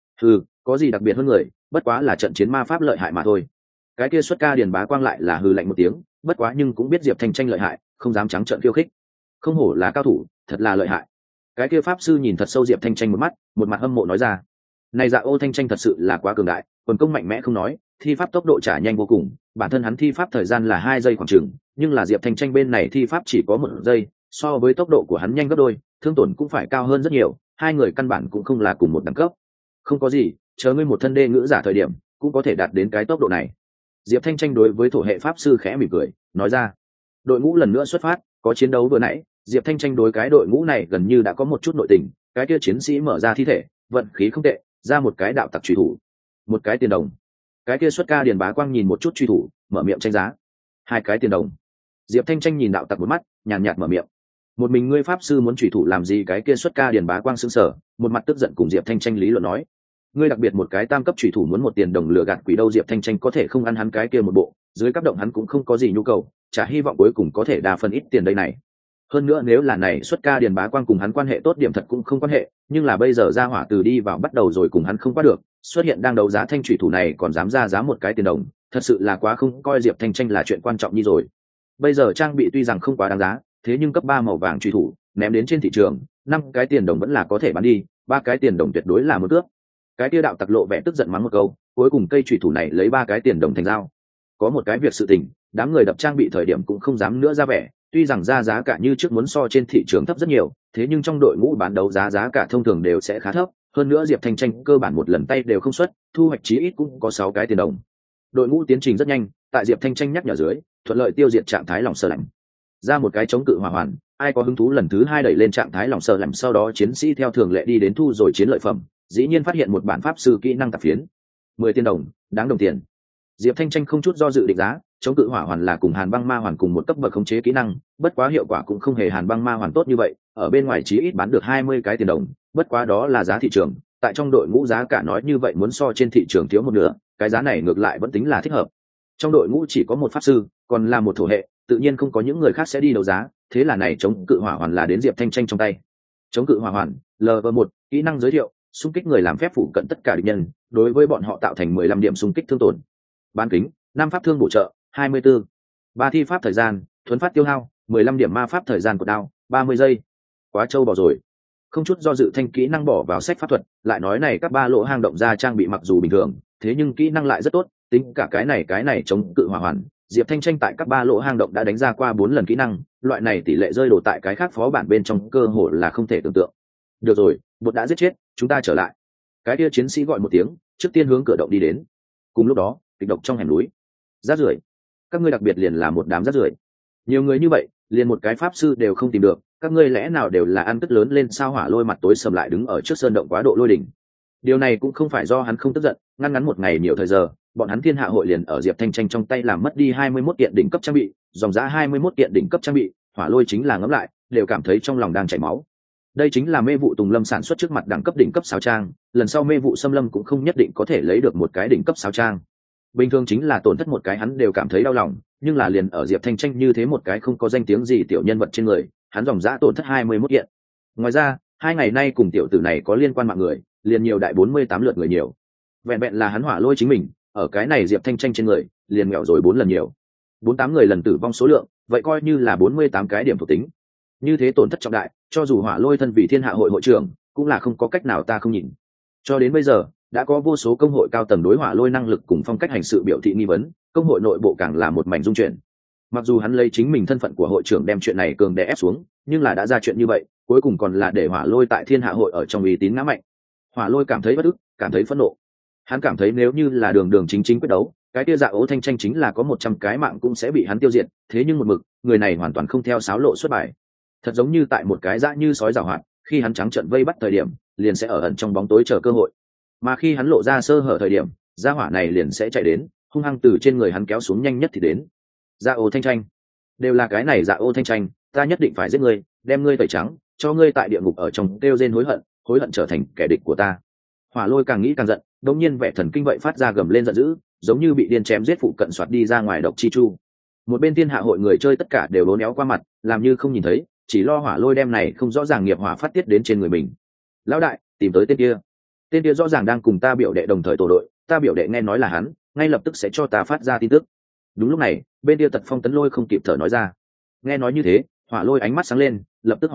Có gì đặc biệt hơn người, bất quá là trận chiến ma pháp lợi hại mà thôi. Cái kia Xuất Ca Điền Bá Quang lại là hừ lạnh một tiếng, bất quá nhưng cũng biết Diệp Thanh Tranh lợi hại, không dám trắng trợn khiêu khích. Không hổ là cao thủ, thật là lợi hại. Cái kia pháp sư nhìn thật sâu Diệp Thanh Tranh một mặt hâm mộ nói ra. Này Dạ Ô Thanh Tranh thật sự là quá cường đại, quần công mạnh mẽ không nói, thi pháp tốc độ trả nhanh vô cùng, bản thân hắn thi pháp thời gian là 2 giây khoảng chừng, nhưng là Diệp Thanh Tranh bên này thi pháp chỉ có 1 giây, so với tốc độ của hắn nhanh gấp đôi, thương tổn cũng phải cao hơn rất nhiều, hai người căn bản cũng không là cùng một đẳng cấp. Không có gì, chờ ngươi một thân đê ngữ giả thời điểm, cũng có thể đạt đến cái tốc độ này. Diệp Thanh Tranh đối với thổ hệ pháp sư khẽ mỉm cười, nói ra. Đội ngũ lần nữa xuất phát, có chiến đấu vừa nãy, Diệp Thanh Tranh đối cái đội ngũ này gần như đã có một chút nội tình, cái kia chiến sĩ mở ra thi thể, vận khí không tệ, ra một cái đạo tặc truy thủ, một cái tiền đồng. Cái kia xuất ca Điền Bá Quang nhìn một chút truy thủ, mở miệng tranh giá. 2 cái tiền đồng. Diệp Thanh Tranh nhìn đạo tặc một mắt, nhàn nhạt mở miệng. Một mình ngươi pháp sư muốn truy thủ làm gì? Cái kia xuất ca Điền Bá Quang sững sờ, một mặt tức giận cùng Diệp Thanh Tranh lý luận nói. Ngươi đặc biệt một cái tam cấp truy thủ muốn 1 tiền đồng lừa gạt quỷ đâu? Diệp Thanh Tranh có thể không ăn hắn cái kia một bộ, dưới cấp động hắn cũng không có gì nhu cầu, chả hy vọng cuối cùng có thể đa phần ít tiền đây này. Hơn nữa nếu là này xuất ca Điền Bá Quang cùng hắn quan hệ tốt điểm thật cũng không quan hệ, nhưng là bây giờ ra hỏa từ đi vào bắt đầu rồi cùng hắn không qua được, xuất hiện đang đấu giá thanh trùy thủ này còn dám ra giá 1 cái tiền đồng, thật sự là quá không coi Diệp Thanh Tranh là chuyện quan trọng như rồi. Bây giờ trang bị tuy rằng không quá đáng giá, thế nhưng cấp 3 màu vàng trùy thủ ném đến trên thị trường, 5 cái tiền đồng vẫn là có thể bán đi, 3 cái tiền đồng tuyệt đối là một cướp. Cái kia đạo tặc lộ vẻ tức giận mắng một câu, cuối cùng cây trùy thủ này lấy 3 cái tiền đồng thành dao. Có một cái việc sự tình, đám người đập trang bị thời điểm cũng không dám nữa ra vẻ, tuy rằng ra giá cả như trước muốn so trên thị trường thấp rất nhiều, thế nhưng trong đội ngũ bán đấu giá cả thông thường đều sẽ khá thấp, hơn nữa Diệp Thanh Tranh cơ bản một lần tay đều không xuất, thu hoạch chí ít cũng có 6 cái tiền đồng. Đội ngũ tiến trình rất nhanh, tại Diệp Thanh Tranh nhắc nhở dưới, thuận lợi tiêu diệt trạng thái lòng sờ lạnh. Ra một cái chống cự hỏa hoàn, ai có hứng thú lần thứ 2 đẩy lên trạng thái lòng sờ lạnh, sau đó chiến sĩ theo thường lệ đi đến thu rồi chiến lợi phẩm, dĩ nhiên phát hiện một bản pháp sư kỹ năng tạp phiến. 10 tiền đồng, đáng đồng tiền. Diệp Thanh Tranh không chút do dự định giá, chống cự hỏa hoàn là cùng Hàn Băng Ma hoàn cùng một cấp bậc khống chế kỹ năng, bất quá hiệu quả cũng không hề Hàn Băng Ma hoàn tốt như vậy, ở bên ngoài chí ít bán được 20 cái tiền đồng, bất quá đó là giá thị trường, tại trong đội ngũ giá cả nói như vậy muốn so trên thị trường thiếu một nửa, cái giá này ngược lại vẫn tính là thích hợp. Trong đội ngũ chỉ có một pháp sư, còn là một thổ hệ, tự nhiên không có những người khác sẽ đi đấu giá, thế là này chống cự hỏa hoàn là đến Diệp Thanh Tranh trong tay. Chống cự hỏa hoàn, Level 1, kỹ năng giới thiệu, xung kích người làm phép phủ cận tất cả địch nhân, đối với bọn họ tạo thành 15 điểm xung kích thương tổn. Bán kính, 5 pháp thương bổ trợ, 24. 3 thi pháp thời gian, thuấn phát tiêu hao, 15 điểm ma pháp thời gian của đao, 30 giây. Quá trâu bò rồi. Không chút do dự thanh kỹ năng bỏ vào sách pháp thuật, lại nói này các 3 lỗ hang động ra trang bị mặc dù bình thường, thế nhưng kỹ năng lại rất tốt, tính cả cái này chống cự hỏa hoàn, Diệp Thanh Tranh tại các 3 lỗ hang động đã đánh ra qua 4 lần kỹ năng, loại này tỷ lệ rơi đồ tại cái khác phó bản bên trong cơ hội là không thể tưởng tượng. Được rồi, bột đã giết chết, chúng ta trở lại. Cái kia chiến sĩ gọi một tiếng, trước tiên hướng cửa động đi đến. Cùng lúc đó, kịch độc trong hẻm núi. Rác rưởi, các ngươi đặc biệt liền là một đám rác rưởi. Nhiều người như vậy, liền một cái pháp sư đều không tìm được, các ngươi lẽ nào đều là ăn tức lớn lên sao? Hỏa Lôi mặt tối sầm lại đứng ở trước sơn động quá độ lôi đỉnh. Điều này cũng không phải do hắn không tức giận, ngăn ngắn một ngày nhiều thời giờ, bọn hắn Thiên Hạ hội liền ở Diệp Thanh Tranh trong tay làm mất đi 21 kiện đỉnh cấp trang bị, dòng giá 21 kiện đỉnh cấp trang bị, Hỏa Lôi chính là ngẫm lại, đều cảm thấy trong lòng đang chảy máu. Đây chính là mê vụ Tùng Lâm sản xuất trước mặt đẳng cấp đỉnh cấp sáo trang, lần sau mê vụ Xâm Lâm cũng không nhất định có thể lấy được một cái đỉnh cấp sáo trang. Bình thường chính là tổn thất một cái hắn đều cảm thấy đau lòng, nhưng là liền ở Diệp Thanh Tranh như thế một cái không có danh tiếng gì tiểu nhân vật trên người, hắn dòng giá tổn thất 21 kiện. Ngoài ra, 2 ngày nay cùng tiểu tử này có liên quan mạng người, liền nhiều đại 48 lượt người nhiều. Vẹn vẹn là hắn Hỏa Lôi chính mình, ở cái này Diệp Thanh Tranh trên người, liền mẹo rồi 4 lần nhiều. 48 người lần tử vong số lượng, vậy coi như là 48 cái điểm thuộc tính. Như thế tổn thất trọng đại, cho dù Hỏa Lôi thân vì Thiên Hạ hội hội trưởng, cũng là không có cách nào ta không nhìn. Cho đến bây giờ, đã có vô số công hội cao tầng đối Hỏa Lôi năng lực cùng phong cách hành sự biểu thị nghi vấn, công hội nội bộ càng là một mảnh dung chuyển. Mặc dù hắn lấy chính mình thân phận của hội trưởng đem chuyện này cường đè ép xuống, nhưng là đã ra chuyện như vậy, cuối cùng còn là để Hỏa Lôi tại Thiên Hạ hội ở trong uy tín ngã mạnh. Hỏa Lôi cảm thấy bất ức, cảm thấy phẫn nộ. Hắn cảm thấy nếu như là đường chính quyết đấu, cái kia Dạ Ố Thanh Tranh chính là có 100 cái mạng cũng sẽ bị hắn tiêu diệt, thế nhưng một mực, người này hoàn toàn không theo sáo lộ xuất bài. Thật giống như tại một cái dã như sói giảo hoạt, khi hắn trắng trợn vây bắt thời điểm, liền sẽ ở ẩn trong bóng tối chờ cơ hội. Mà khi hắn lộ ra sơ hở thời điểm, gia hỏa này liền sẽ chạy đến, hung hăng từ trên người hắn kéo xuống nhanh nhất thì đến. Dạ Ô Thanh Tranh, đều là cái này Dạ Ô Thanh Tranh, ta nhất định phải giết ngươi, đem ngươi tẩy trắng, cho ngươi tại địa ngục ở trong kêu rên hối hận trở thành kẻ địch của ta. Hỏa Lôi càng nghĩ càng giận, đột nhiên vẻ thần kinh vậy phát ra gầm lên giận dữ, giống như bị điên chém giết phụ cận soạt đi ra ngoài độc chi chu. Một bên Thiên Hạ hội người chơi tất cả đều lố néo qua mặt, làm như không nhìn thấy, chỉ lo Hỏa Lôi đem này không rõ ràng nghiệp hỏa phát tiết đến trên người mình. Lão đại, tìm tới tên kia rõ ràng đang cùng ta biểu đệ đồng thời tổ đội, ta biểu đệ nghe nói là hắn, ngay lập tức sẽ cho ta phát ra tin tức. Đúng lúc này, bên kia Tật Phong Tấn Lôi không kịp thở nói ra. Nghe nói như thế, Hỏa Lôi ánh mắt sáng lên, lập tức hỏi tới,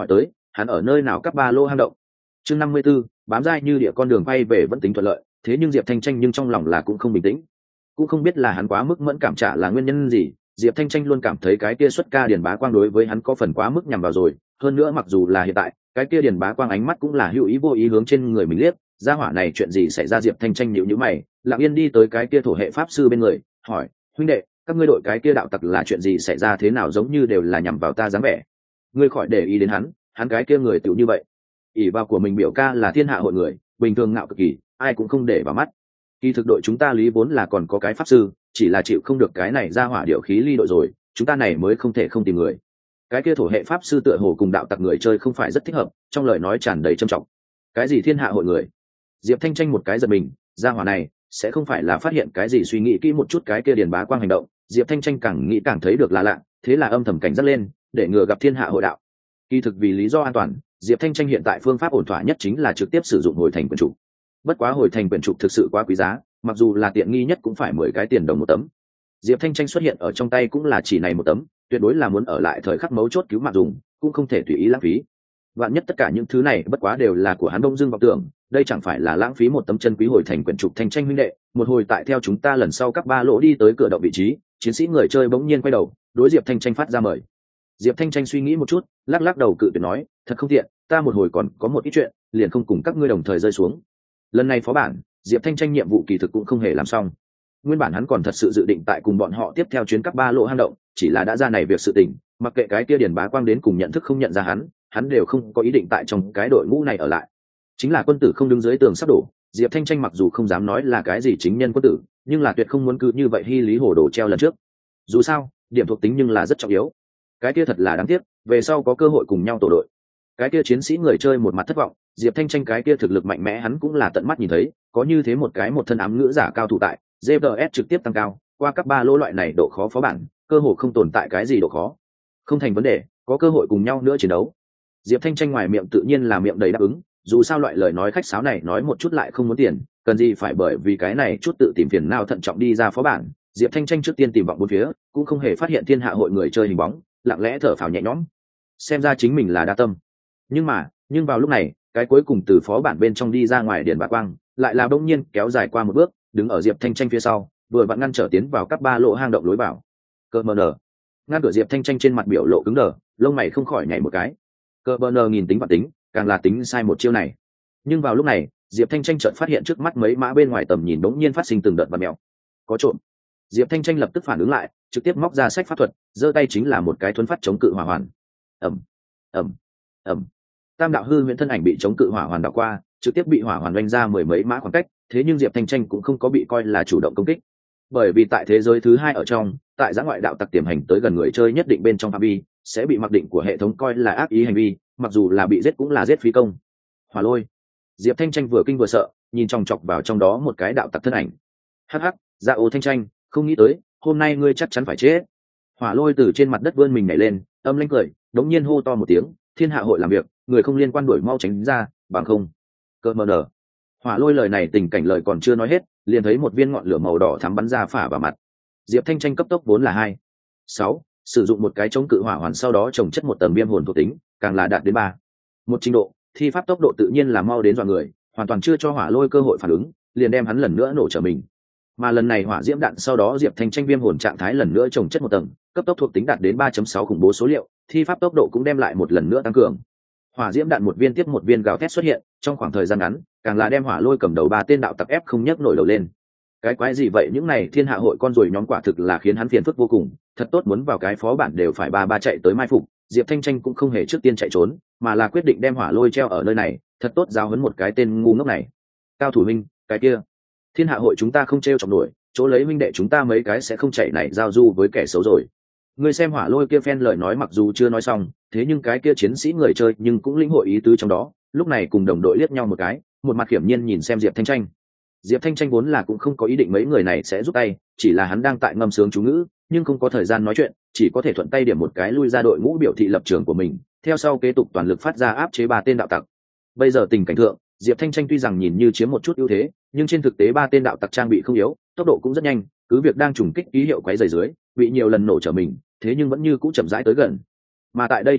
hắn ở nơi nào các ba lô hang động. Chương 54, bám dai như địa con đường quay về vẫn tính thuận lợi, thế nhưng Diệp Thanh Tranh nhưng trong lòng là cũng không bình tĩnh. Cũng không biết là hắn quá mức mẫn cảm trả là nguyên nhân gì, Diệp Thanh Tranh luôn cảm thấy cái kia xuất ca Điền Bá Quang đối với hắn có phần quá mức nhằm vào rồi, hơn nữa mặc dù là hiện tại, cái kia Điền Bá Quang ánh mắt cũng là hữu ý vô ý hướng trên người mình liếc, gia hỏa này chuyện gì xảy ra? Diệp Thanh Tranh nhíu nhíu mày, lặng yên đi tới cái kia thổ hệ pháp sư bên người, hỏi: "Huynh đệ, các ngươi đội cái kia đạo tặc là chuyện gì xảy ra thế nào giống như đều là nhằm vào ta dáng vẻ?" Ngươi khỏi để ý đến hắn cái kia người tựu như vậy. Ỷ vào của mình biểu ca là thiên hạ hội người, bình thường ngạo cực kỳ, ai cũng không để vào mắt. Kỳ thực đội chúng ta lý vốn là còn có cái pháp sư, chỉ là chịu không được cái này ra hỏa điệu khí ly đội rồi, chúng ta này mới không thể không tìm người. Cái kia thổ hệ pháp sư tựa hồ cùng đạo tặc người chơi không phải rất thích hợp, trong lời nói tràn đầy trầm trọng. Cái gì thiên hạ hội người? Diệp Thanh Tranh một cái giật mình, ra hỏa này sẽ không phải là phát hiện cái gì? Suy nghĩ kỹ một chút cái kia Điền Bá Quang hành động, Diệp Thanh Tranh càng nghĩ càng thấy được là lạ, thế là âm thầm cảnh giác lên, để ngừa gặp thiên hạ hội đạo. Kỳ thực vì lý do an toàn, Diệp Thanh Tranh hiện tại phương pháp ổn thỏa nhất chính là trực tiếp sử dụng hồi thành quyển trục. Bất quá hồi thành quyển trục thực sự quá quý giá, mặc dù là tiện nghi nhất cũng phải 10 cái tiền đồng một tấm. Diệp Thanh Tranh xuất hiện ở trong tay cũng là chỉ này một tấm, tuyệt đối là muốn ở lại thời khắc mấu chốt cứu mạng dùng, cũng không thể tùy ý lãng phí. Vạn nhất tất cả những thứ này bất quá đều là của hắn Đông Dương vọng tưởng, đây chẳng phải là lãng phí một tấm chân quý hồi thành quyển trục. Thanh Tranh huynh đệ, một hồi tại theo chúng ta lần sau các ba lỗ đi tới cửa động vị trí, chiến sĩ người chơi bỗng nhiên quay đầu, đối Diệp Thanh Tranh phát ra mời. Diệp Thanh Tranh suy nghĩ một chút, lắc lắc đầu cự tuyệt nói: "Thật không tiện, ta một hồi còn có một ít chuyện, liền không cùng các ngươi đồng thời rơi xuống." Lần này phó bản, Diệp Thanh Tranh nhiệm vụ kỳ thực cũng không hề làm xong. Nguyên bản hắn còn thật sự dự định tại cùng bọn họ tiếp theo chuyến các ba lỗ hang động, chỉ là đã ra này việc sự tình, mặc kệ cái kia Điền Bá Quang đến cùng nhận thức không nhận ra hắn đều không có ý định tại trong cái đội ngũ này ở lại. Chính là quân tử không đứng dưới tường sắp đổ, Diệp Thanh Tranh mặc dù không dám nói là cái gì chính nhân quân tử, nhưng là tuyệt không muốn cứ như vậy hy lý hồ đồ treo lần trước. Dù sao, điểm thuộc tính nhưng là rất trọng yếu. Cái kia thật là đáng tiếc, về sau có cơ hội cùng nhau tổ đội. Cái kia chiến sĩ người chơi một mặt thất vọng, Diệp Thanh Tranh cái kia thực lực mạnh mẽ hắn cũng là tận mắt nhìn thấy, có như thế một thân ám ngữ giả cao thủ tại, GVS trực tiếp tăng cao, qua các ba lỗ loại này độ khó phó bản, cơ hội không tồn tại cái gì độ khó. Không thành vấn đề, có cơ hội cùng nhau nữa chiến đấu. Diệp Thanh Tranh ngoài miệng tự nhiên là miệng đầy đáp ứng, dù sao loại lời nói khách sáo này nói một chút lại không muốn tiền, cần gì phải bởi vì cái này chút tự tìm phiền nào thận trọng đi ra phó bản. Diệp Thanh Tranh trước tiên tìm vọng bốn phía, cũng không hề phát hiện thiên hạ hội người chơi hình bóng, lặng lẽ thở phào nhẹ nhõm. Xem ra chính mình là đa tâm. Nhưng vào lúc này, cái cuối cùng từ phó bản bên trong đi ra ngoài Điền Bá Quang, lại là bỗng nhiên kéo dài qua một bước, đứng ở Diệp Thanh Tranh phía sau, vừa vặn ngăn trở tiến vào các ba lỗ hang động lối vào. Cơ mờ nở. Ngăn cửa Diệp Thanh Tranh trên mặt biểu lộ cứng đờ, lông mày không khỏi nhảy một cái. Cơ mờ nở nghìn tính và tính, càng là tính sai một chiêu này. Nhưng vào lúc này, Diệp Thanh Tranh chợt phát hiện trước mắt mấy mã bên ngoài tầm nhìn bỗng nhiên phát sinh từng đợt vặn mèo. Có trộm. Diệp Thanh Tranh lập tức phản ứng lại, trực tiếp móc ra sách pháp thuật, giơ tay chính là một cái thuấn phát chống cự hỏa hoàn. Ầm, ầm, ầm. Tam đạo hư huyễn thân ảnh bị chống cự hỏa hoàn đảo qua, trực tiếp bị hỏa hoàn đánh ra mười mấy mã khoảng cách, thế nhưng Diệp Thanh Tranh cũng không có bị coi là chủ động công kích. Bởi vì tại thế giới thứ hai ở trong, tại giã ngoại đạo tặc tiềm hành tới gần người chơi nhất định bên trong phạm vi, sẽ bị mặc định của hệ thống coi là ác ý hành vi, mặc dù là bị giết cũng là giết phí công. Hỏa lôi. Diệp Thanh Tranh vừa kinh vừa sợ, nhìn chòng chọc vào trong đó một cái đạo tặc thân ảnh. Hắc hắc, Dạ Ô Thanh Tranh, không nghĩ tới, hôm nay ngươi chắc chắn phải chết. Hỏa lôi từ trên mặt đất vươn mình nhảy lên, âm lãnh cười, đống nhiên hô to một tiếng, thiên hạ hội làm việc, người không liên quan đuổi mau tránh ra, bằng không. Cơ mờ nở. Hỏa lôi lời này tình cảnh lời còn chưa nói hết, liền thấy một viên ngọn lửa màu đỏ thắm bắn ra phả vào mặt. Diệp Thanh Tranh cấp tốc vốn là 6, sử dụng một cái chống cự hỏa hoàn sau đó trồng chất một tầng viêm hồn thuộc tính, càng là đạt đến 3. Một trình độ, thi pháp tốc độ tự nhiên là mau đến dọa người, hoàn toàn chưa cho hỏa lôi cơ hội phản ứng, liền đem hắn lần nữa nổ trở mình. Mà lần này hỏa diễm đạn sau đó Diệp Thanh Tranh viêm hồn trạng thái lần nữa trồng chất một tầng, cấp tốc thuộc tính đạt đến 3.6 khủng bố số liệu, thi pháp tốc độ cũng đem lại một lần nữa tăng cường. Hỏa diễm đạn một viên tiếp một viên gào thét xuất hiện, trong khoảng thời gian ngắn, càng là đem hỏa lôi cầm đầu 3 tên đạo tặc ép không nhấc nổi đầu lên. Cái quái gì vậy, những này thiên hạ hội con rồi nhóm quả thực là khiến hắn phiền phức vô cùng, thật tốt muốn vào cái phó bản đều phải ba chạy tới mai phục. Diệp Thanh Tranh cũng không hề trước tiên chạy trốn, mà là quyết định đem hỏa lôi treo ở nơi này, thật tốt giáo huấn một cái tên ngu ngốc này. Cao thủ huynh, cái kia, thiên hạ hội chúng ta không treo chọc nổi, chỗ lấy huynh đệ chúng ta mấy cái sẽ không chạy này giao du với kẻ xấu rồi. Người xem hỏa lôi kia phen lời nói mặc dù chưa nói xong, thế nhưng cái kia chiến sĩ người chơi nhưng cũng lĩnh hội ý tứ trong đó, lúc này cùng đồng đội liếc nhau một cái, một mặt hiển nhiên nhìn xem Diệp Thanh Tranh. Diệp Thanh Tranh vốn là cũng không có ý định mấy người này sẽ giúp tay, chỉ là hắn đang tại ngâm sướng chú ngữ, nhưng không có thời gian nói chuyện, chỉ có thể thuận tay điểm một cái lui ra đội ngũ biểu thị lập trường của mình, theo sau kế tục toàn lực phát ra áp chế 3 tên đạo tặc. Bây giờ tình cảnh thượng, Diệp Thanh Tranh tuy rằng nhìn như chiếm một chút ưu thế, nhưng trên thực tế 3 tên đạo tặc trang bị không yếu, tốc độ cũng rất nhanh, cứ việc đang trùng kích ký hiệu quấy rầy dưới, bị nhiều lần nổ trở mình, thế nhưng vẫn như cũ chậm rãi tới gần. Mà tại đây trong đó,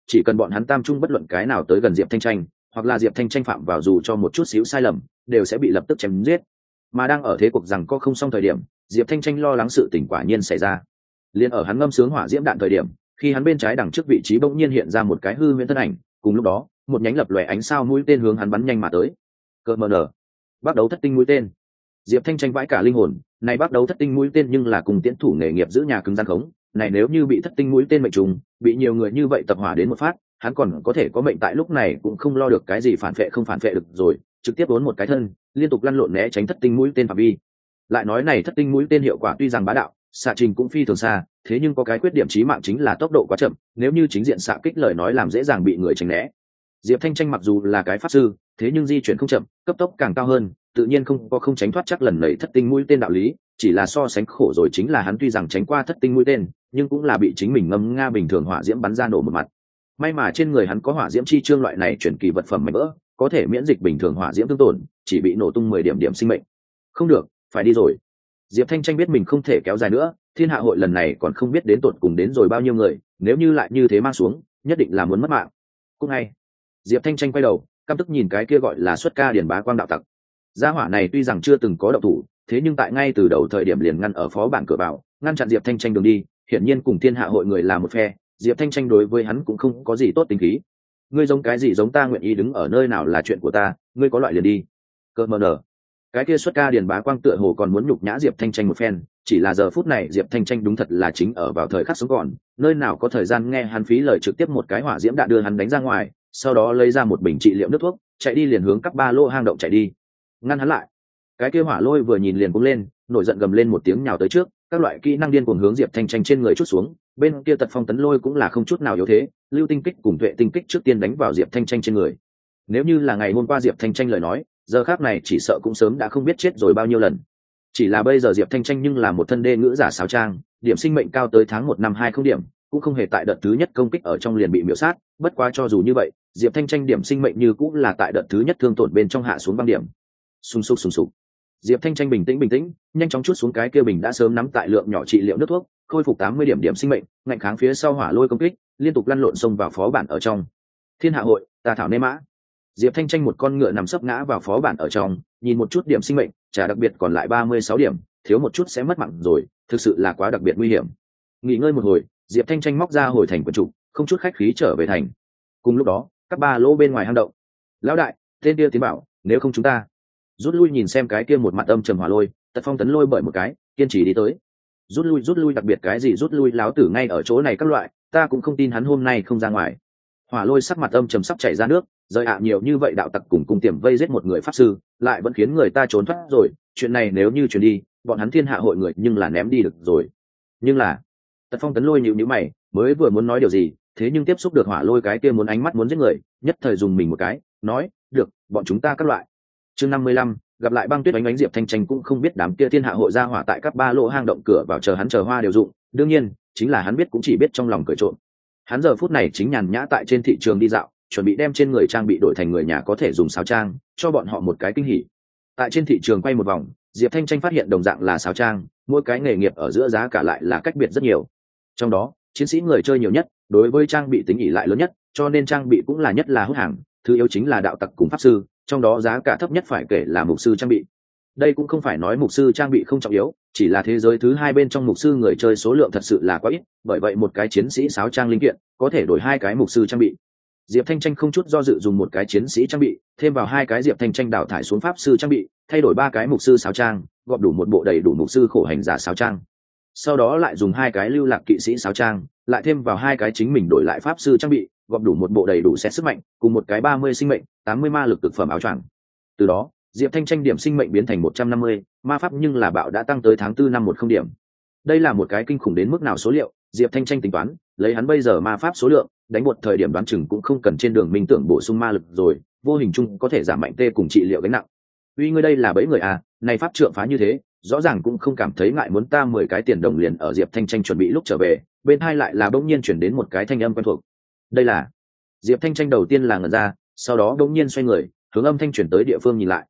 chỉ cần bọn hắn tam trung bất luận cái nào tới gần diệp thanh tranh, hoặc là diệp thanh tranh phạm vào dù cho một chút xíu sai lầm, đều sẽ bị lập tức chém giết. Mà đang ở thế cuộc rằng có không xong thời điểm, diệp thanh tranh lo lắng sự tình quả nhiên xảy ra. Liên ở hắn ngâm sướng hỏa diễm đạn thời điểm, khi hắn bên trái đằng trước vị trí bỗng nhiên hiện ra một cái hư huyễn thân ảnh, cùng lúc đó một nhánh lập lòe ánh sao mũi tên hướng hắn bắn nhanh mà tới. Cờ mờ nở, bắt đầu thất tinh mũi tên. Diệp thanh tranh vãi cả linh hồn, này bắt đầu thất tinh mũi tên nhưng là cùng tiễn thủ nghề nghiệp giữ nhà cứng gian khống, này nếu như bị thất tinh mũi tên mệnh trùng, bị nhiều người như vậy tập hỏa đến một phát, hắn còn có thể có mệnh tại lúc này cũng không lo được cái gì phản phệ không phản phệ được rồi, trực tiếp đốn một cái thân, liên tục lăn lộn né tránh thất tinh mũi tên phạm vi. Lại nói này thất tinh mũi tên hiệu quả tuy rằng bá đạo, xạ trình cũng phi thường xa, thế nhưng có cái khuyết điểm chí mạng chính là tốc độ quá chậm, nếu như chính diện xạ kích lời nói làm dễ dàng bị người tránh né. Diệp thanh tranh mặc dù là cái pháp sư, thế nhưng di chuyển không chậm, cấp tốc càng cao hơn, tự nhiên không tránh thoát chắc lần này thất tinh mũi tên đạo lý, chỉ là so sánh khổ rồi chính là hắn tuy rằng tránh qua thất tinh mũi tên, nhưng cũng là bị chính mình ngâm nga bình thường hỏa diễm bắn ra nổ một mặt. May mà trên người hắn có hỏa diễm chi chương loại này chuyển kỳ vật phẩm mạnh vỡ, có thể miễn dịch bình thường hỏa diễm thương tổn, chỉ bị nổ tung 10 điểm sinh mệnh. Không được, phải đi rồi. Diệp thanh tranh biết mình không thể kéo dài nữa, thiên hạ hội lần này còn không biết đến tột cùng đến rồi bao nhiêu người, nếu như lại như thế mang xuống, nhất định là muốn mất mạng. Cũng ngay, Diệp thanh tranh quay đầu, căm tức nhìn cái kia gọi là xuất ca điển bá quang đạo tặc. Gia hỏa này tuy rằng chưa từng có động thủ, thế nhưng tại ngay từ đầu thời điểm liền ngăn ở phó bản cửa vào, ngăn chặn Diệp thanh tranh đường đi, hiển nhiên cùng thiên hạ hội người là một phe. Diệp thanh tranh đối với hắn cũng không có gì tốt tính khí. Ngươi giống cái gì giống ta, nguyện ý đứng ở nơi nào là chuyện của ta, ngươi có loại liền đi. Cơ mờ nở. Cái kia xuất ca điền bá quang tựa hồ còn muốn nhục nhã Diệp thanh tranh một phen, chỉ là giờ phút này Diệp thanh tranh đúng thật là chính ở vào thời khắc sống còn, nơi nào có thời gian nghe hắn phí lời, trực tiếp một cái hỏa diễm đạn đưa hắn đánh ra ngoài, sau đó lấy ra một bình trị liệu nước thuốc, chạy đi liền hướng các ba lô hang động chạy đi. Ngăn hắn lại. Cái kia hỏa lôi vừa nhìn liền cũng lên, nổi giận gầm lên một tiếng nhào tới trước, các loại kỹ năng điên cuồng hướng Diệp thanh tranh trên người chút xuống. Bên kia tật phong tấn lôi cũng là không chút nào yếu thế, lưu tinh kích cùng tuệ tinh kích trước tiên đánh vào Diệp thanh tranh trên người. Nếu như là ngày hôm qua Diệp thanh tranh lời nói, giờ khác này chỉ sợ cũng sớm đã không biết chết rồi bao nhiêu lần. Chỉ là bây giờ Diệp thanh tranh nhưng là một thân đê ngữ giả sáo trang, điểm sinh mệnh cao tới tháng 1 năm 20 điểm, cũng không hề tại đợt thứ nhất công kích ở trong liền bị miểu sát. Bất quá cho dù như vậy, Diệp thanh tranh điểm sinh mệnh như cũng là tại đợt thứ nhất thương tổn bên trong hạ xuống băng điểm. Sung sục. Diệp thanh tranh bình tĩnh, nhanh chóng chút xuống cái kia bình đã sớm nắm tại lượng nhỏ trị liệu nước thuốc, khôi phục 80 điểm sinh mệnh, ngạnh kháng phía sau hỏa lôi công kích, liên tục lăn lộn xông vào phó bản ở trong. Thiên hạ hội, ta thảo nê mã. Diệp thanh tranh một con ngựa nằm sấp ngã vào phó bản ở trong, nhìn một chút điểm sinh mệnh, trả đặc biệt còn lại 36 điểm, thiếu một chút sẽ mất mạng rồi, thực sự là quá đặc biệt nguy hiểm. Nghỉ ngơi một hồi, Diệp thanh tranh móc ra hồi thành quần trục, không chút khách khí trở về thành. Cùng lúc đó, các ba lỗ bên ngoài hang động. Lão đại, tên kia tiến bảo, nếu không chúng ta rút lui. Nhìn xem cái kia một mặt âm trầm hỏa lôi, tật phong tấn lôi bởi một cái, kiên trì đi tới. Rút lui, đặc biệt cái gì rút lui, láo tử ngay ở chỗ này các loại, ta cũng không tin hắn hôm nay không ra ngoài. Hỏa lôi sắc mặt âm trầm sắp chảy ra nước, rời ạ nhiều như vậy đạo tặc cùng cung tiềm vây giết một người pháp sư, lại vẫn khiến người ta trốn thoát rồi, chuyện này nếu như chuyển đi, bọn hắn thiên hạ hội người nhưng là ném đi được rồi. Nhưng là, tật phong tấn lôi nhíu mày, mới vừa muốn nói điều gì, thế nhưng tiếp xúc được hỏa lôi cái kia muốn ánh mắt muốn giết người, nhất thời dùng mình một cái, nói, được, bọn chúng ta các loại. Chương 55, gặp lại băng tuyết ánh Diệp thanh tranh cũng không biết đám kia thiên hạ hội ra hỏa tại các ba lỗ hang động cửa vào chờ hắn chờ hoa đều dụng, đương nhiên, chính là hắn biết cũng chỉ biết trong lòng cười trộm. Hắn giờ phút này chính nhàn nhã tại trên thị trường đi dạo, chuẩn bị đem trên người trang bị đổi thành người nhà có thể dùng sáo trang, cho bọn họ một cái kinh hỉ. Tại trên thị trường quay một vòng, Diệp thanh tranh phát hiện đồng dạng là sáo trang, mỗi cái nghề nghiệp ở giữa giá cả lại là cách biệt rất nhiều. Trong đó, chiến sĩ người chơi nhiều nhất, đối với trang bị tính ỷ lại lớn nhất, cho nên trang bị cũng là nhất là hút hàng, thứ yếu chính là đạo tặc cùng pháp sư, trong đó giá cả thấp nhất phải kể là mục sư trang bị. Đây cũng không phải nói mục sư trang bị không trọng yếu, chỉ là thế giới thứ hai bên trong mục sư người chơi số lượng thật sự là quá ít, bởi vậy một cái chiến sĩ sáo trang linh kiện có thể đổi 2 cái mục sư trang bị. Diệp thanh tranh không chút do dự dùng một cái chiến sĩ trang bị, thêm vào 2 cái Diệp thanh tranh đào thải xuống pháp sư trang bị, thay đổi 3 cái mục sư sáo trang, gọp đủ một bộ đầy đủ mục sư khổ hành giả sáo trang. Sau đó lại dùng 2 cái lưu lạc kỵ sĩ sáo trang, lại thêm vào 2 cái chính mình đổi lại pháp sư trang bị, gọp đủ một bộ đầy đủ xét sức mạnh, cùng một cái 30 sinh mệnh, 80 ma lực cực phẩm áo choàng. Từ đó, Diệp thanh tranh điểm sinh mệnh biến thành 150, ma pháp nhưng là bạo đã tăng tới tháng 4 năm 10 điểm. Đây là một cái kinh khủng đến mức nào số liệu, Diệp thanh tranh tính toán, lấy hắn bây giờ ma pháp số lượng, đánh một thời điểm đoán chừng cũng không cần trên đường minh tưởng bổ sung ma lực rồi, vô hình chung có thể giảm mạnh tê cùng trị liệu gánh nặng. Uy ngươi đây là bẫy người à, này pháp trượng phá như thế, rõ ràng cũng không cảm thấy ngại muốn ta 10 cái tiền đồng liền ở Diệp thanh tranh chuẩn bị lúc trở về, bên hai lại là bỗng nhiên chuyển đến một cái thanh âm quen thuộc. Đây là Diệp thanh tranh đầu tiên là ngẩn ra, sau đó bỗng nhiên xoay người, hướng âm thanh chuyển tới địa phương nhìn lại.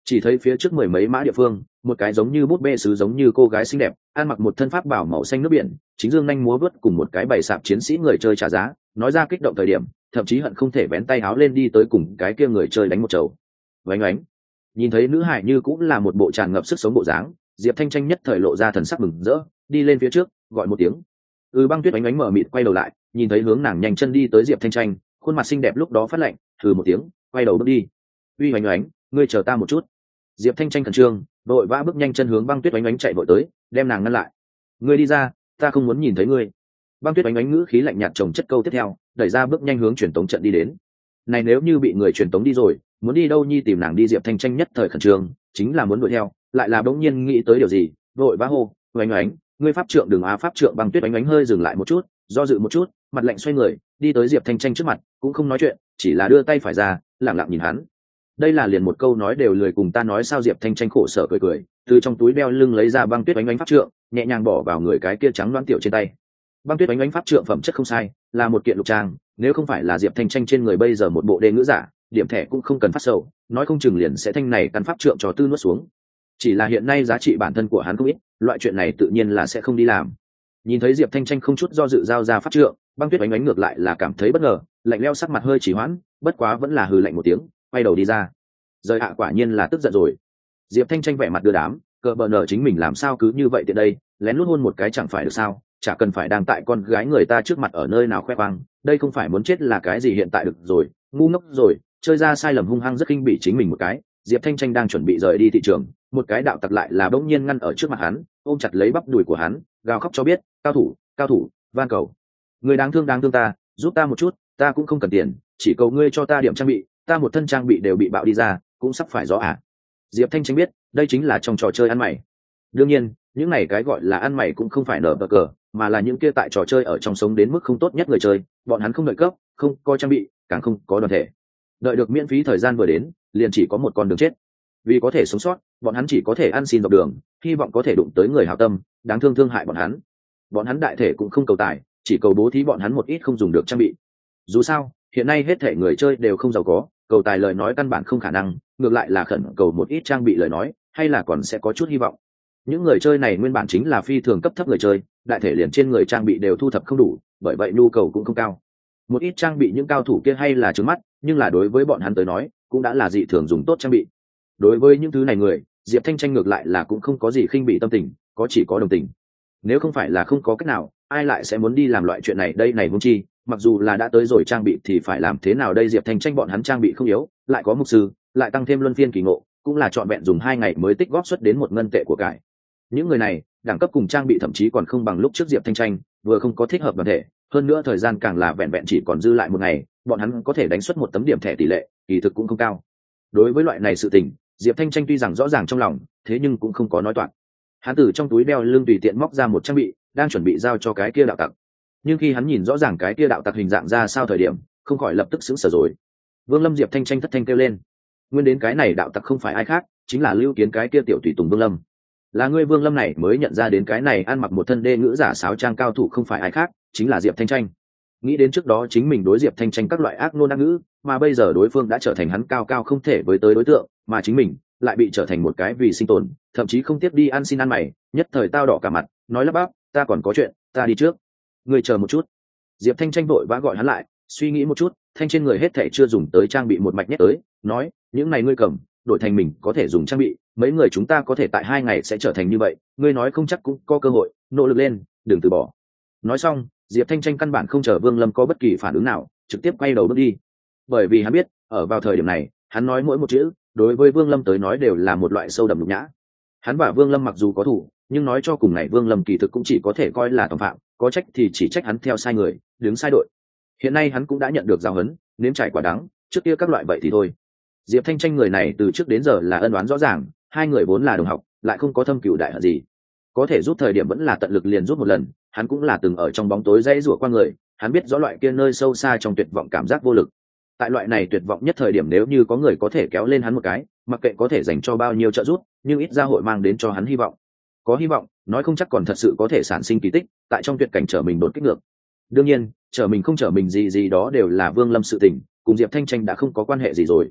chỉ thấy phía trước mười mấy mã địa phương, một cái giống như bút bê sứ giống như cô gái xinh đẹp ăn mặc một thân pháp bảo màu xanh nước biển, chính dương nhanh múa vớt cùng một cái bầy sạp chiến sĩ người chơi trả giá, nói ra kích động thời điểm thậm chí hận không thể vén tay áo lên đi tới cùng cái kia người chơi đánh một chầu. Vánh oánh, nhìn thấy nữ hải như cũng là một bộ tràn ngập sức sống bộ dáng, Diệp Thanh Tranh nhất thời lộ ra thần sắc mừng rỡ, đi lên phía trước gọi một tiếng. Băng Tuyết oánh oánh mở mịt quay đầu lại, nhìn thấy hướng nàng nhanh chân đi tới Diệp Thanh Tranh, khuôn mặt xinh đẹp lúc đó phát lạnh, thừ một tiếng quay đầu bước đi. Uy oánh oánh, ngươi chờ ta một chút. Diệp Thanh Tranh khẩn trương vội vã bước nhanh chân hướng Băng Tuyết oánh oánh chạy vội tới, đem nàng ngăn lại. Ngươi đi ra, ta không muốn nhìn thấy ngươi. Băng Tuyết oánh oánh ngữ khí lạnh nhạt chồng chất câu tiếp theo, đẩy ra bước nhanh hướng truyền tống trận đi đến. Này nếu như bị người truyền tống đi rồi, muốn đi đâu nhi tìm nàng đi. Diệp Thanh Tranh nhất thời khẩn trương, chính là muốn đuổi theo, lại là bỗng nhiên nghĩ tới điều gì, vội vã hô, oánh oánh, ngươi pháp trượng đừng á. Pháp trượng. Băng Tuyết oánh oánh hơi dừng lại một chút, do dự một chút, mặt lạnh xoay người đi tới Diệp Thanh Tranh trước mặt, cũng không nói chuyện, chỉ là đưa tay phải ra lẳng lặng nhìn hắn. Đây là liền một câu nói đều lười cùng ta nói sao. Diệp Thanh Tranh khổ sở cười cười, từ trong túi đeo lưng lấy ra Băng Tuyết oánh oánh pháp trượng, nhẹ nhàng bỏ vào người cái kia trắng loãng tiểu trên tay. Băng Tuyết oánh oánh pháp trượng phẩm chất không sai, là một kiện lục trang, nếu không phải là Diệp Thanh Tranh trên người bây giờ một bộ đê ngữ giả, điểm thẻ cũng không cần phát sầu, nói không chừng liền sẽ thanh này căn pháp trượng cho tư nuốt xuống. Chỉ là hiện nay giá trị bản thân của hắn không ít, loại chuyện này tự nhiên là sẽ không đi làm. Nhìn thấy Diệp Thanh Tranh không chút do dự giao ra pháp trượng, Băng Tuyết oánh oánh ngược lại là cảm thấy bất ngờ, lạnh lẽo sắc mặt hơi chỉ hoãn, bất quá vẫn là hừ lạnh một tiếng, quay đầu đi ra. Rời hạ quả nhiên là tức giận rồi. Diệp Thanh Tranh vẻ mặt đưa đám, cờ bờ nở chính mình làm sao cứ như vậy tiện đây, lén lút hôn một cái chẳng phải được sao, chả cần phải đang tại con gái người ta trước mặt ở nơi nào khoe khoang, đây không phải muốn chết là cái gì hiện tại được rồi, ngu ngốc rồi, chơi ra sai lầm hung hăng rất khinh bỉ chính mình một cái. Diệp Thanh Tranh đang chuẩn bị rời đi thị trường, một cái đạo tặc lại là bỗng nhiên ngăn ở trước mặt hắn, ôm chặt lấy bắp đùi của hắn, gào khóc cho biết, cao thủ, van cầu, người đáng thương ta, giúp ta một chút, ta cũng không cần tiền, chỉ cầu ngươi cho ta điểm trang bị, ta một thân trang bị đều bị bạo đi ra, cũng sắp phải rõ à. Diệp Thanh Tranh biết đây chính là trong trò chơi ăn mày. Đương nhiên những này cái gọi là ăn mày cũng không phải nở bờ cờ, mà là những kia tại trò chơi ở trong sống đến mức không tốt nhất người chơi, bọn hắn không đợi cấp, không có trang bị, càng không có đoàn thể, đợi được miễn phí thời gian vừa đến liền chỉ có một con đường chết. Vì có thể sống sót, bọn hắn chỉ có thể ăn xin dọc đường, hy vọng có thể đụng tới người hảo tâm đáng thương hại bọn hắn đại thể cũng không cầu tài, chỉ cầu bố thí bọn hắn một ít không dùng được trang bị. Dù sao hiện nay hết thể người chơi đều không giàu có, cầu tài lời nói căn bản không khả năng, ngược lại là khẩn cầu một ít trang bị lời nói hay là còn sẽ có chút hy vọng. Những người chơi này nguyên bản chính là phi thường cấp thấp người chơi, đại thể liền trên người trang bị đều thu thập không đủ, bởi vậy nhu cầu cũng không cao. Một ít trang bị những cao thủ kia hay là trướng mắt, nhưng là đối với bọn hắn tới nói cũng đã là dị thường dùng tốt trang bị. Đối với những thứ này người, Diệp Thanh Tranh ngược lại là cũng không có gì khinh bỉ tâm tình, có chỉ có đồng tình. Nếu không phải là không có cách nào, ai lại sẽ muốn đi làm loại chuyện này đây này huống chi, mặc dù là đã tới rồi trang bị thì phải làm thế nào đây. Diệp Thanh Tranh bọn hắn trang bị không yếu, lại có mục sư, lại tăng thêm luân phiên kỳ ngộ, cũng là trọn vẹn dùng 2 ngày mới tích góp xuất đến 1 ngân tệ của cải. Những người này đẳng cấp cùng trang bị thậm chí còn không bằng lúc trước Diệp Thanh Tranh, vừa không có thích hợp đoàn thể, hơn nữa thời gian càng là vẹn vẹn chỉ còn dư lại 1 ngày, bọn hắn có thể đánh xuất 1 tấm điểm thẻ tỷ lệ, kỳ thực cũng không cao. Đối với loại này sự tình, Diệp Thanh Tranh tuy rằng rõ ràng trong lòng, thế nhưng cũng không có nói toạc. Hắn từ trong túi đeo lưng tùy tiện móc ra một trang bị, đang chuẩn bị giao cho cái kia đạo tặc. Nhưng khi hắn nhìn rõ ràng cái kia đạo tặc hình dạng ra sao thời điểm, không khỏi lập tức sững sờ rồi. Vương Lâm. Diệp Thanh Tranh thất thanh kêu lên. Nguyên đến cái này đạo tặc không phải ai khác, chính là Lưu Kiến cái kia tiểu tùy tùng Vương Lâm. Là ngươi Vương Lâm này mới nhận ra đến cái này ăn mặc một thân đê ngữ giả sáo trang cao thủ không phải ai khác, chính là Diệp Thanh Tranh. Nghĩ đến trước đó chính mình đối Diệp Thanh Tranh các loại ác ngôn ác ngữ, mà bây giờ đối phương đã trở thành hắn cao cao không thể với tới đối tượng, mà chính mình lại bị trở thành một cái vì sinh tồn, thậm chí không tiếp đi ăn xin ăn mày, nhất thời tao đỏ cả mặt, nói lắp bắp, ta còn có chuyện, ta đi trước. Ngươi chờ một chút. Diệp Thanh Tranh vội vã gọi hắn lại, suy nghĩ một chút, thanh trên người hết thảy chưa dùng tới trang bị một mạch nhét tới, nói, những này ngươi cầm, đổi thành mình có thể dùng trang bị, mấy người chúng ta có thể tại 2 ngày sẽ trở thành như vậy, ngươi nói không chắc cũng có cơ hội, nỗ lực lên, đừng từ bỏ. Nói xong, Diệp Thanh Tranh căn bản không chờ Vương Lâm có bất kỳ phản ứng nào, trực tiếp quay đầu bước đi. Bởi vì hắn biết, ở vào thời điểm này, hắn nói mỗi một chữ, đối với Vương Lâm tới nói đều là một loại sâu đậm nhục nhã. Hắn và Vương Lâm mặc dù có thủ, nhưng nói cho cùng này Vương Lâm kỳ thực cũng chỉ có thể coi là tòng phạm, có trách thì chỉ trách hắn theo sai người, đứng sai đội. Hiện nay hắn cũng đã nhận được giáo huấn, nếm trải quả đắng, trước kia các loại vậy thì thôi. Diệp Thanh Tranh người này từ trước đến giờ là ân oán rõ ràng, 2 người vốn là đồng học, lại không có thâm cừu đại hận gì. Có thể rút thời điểm vẫn là tận lực liền rút một lần, hắn cũng là từng ở trong bóng tối dãy rủa qua người, hắn biết rõ loại kia nơi sâu xa trong tuyệt vọng cảm giác vô lực. Tại loại này tuyệt vọng nhất thời điểm nếu như có người có thể kéo lên hắn một cái, mặc kệ có thể dành cho bao nhiêu trợ giúp, nhưng ít ra hội mang đến cho hắn hy vọng. Có hy vọng, nói không chắc còn thật sự có thể sản sinh kỳ tích, tại trong tuyệt cảnh trở mình đột kích ngược. Đương nhiên, trở mình không trở mình gì gì đó đều là Vương Lâm sự tình, cùng Diệp Thanh Tranh đã không có quan hệ gì rồi.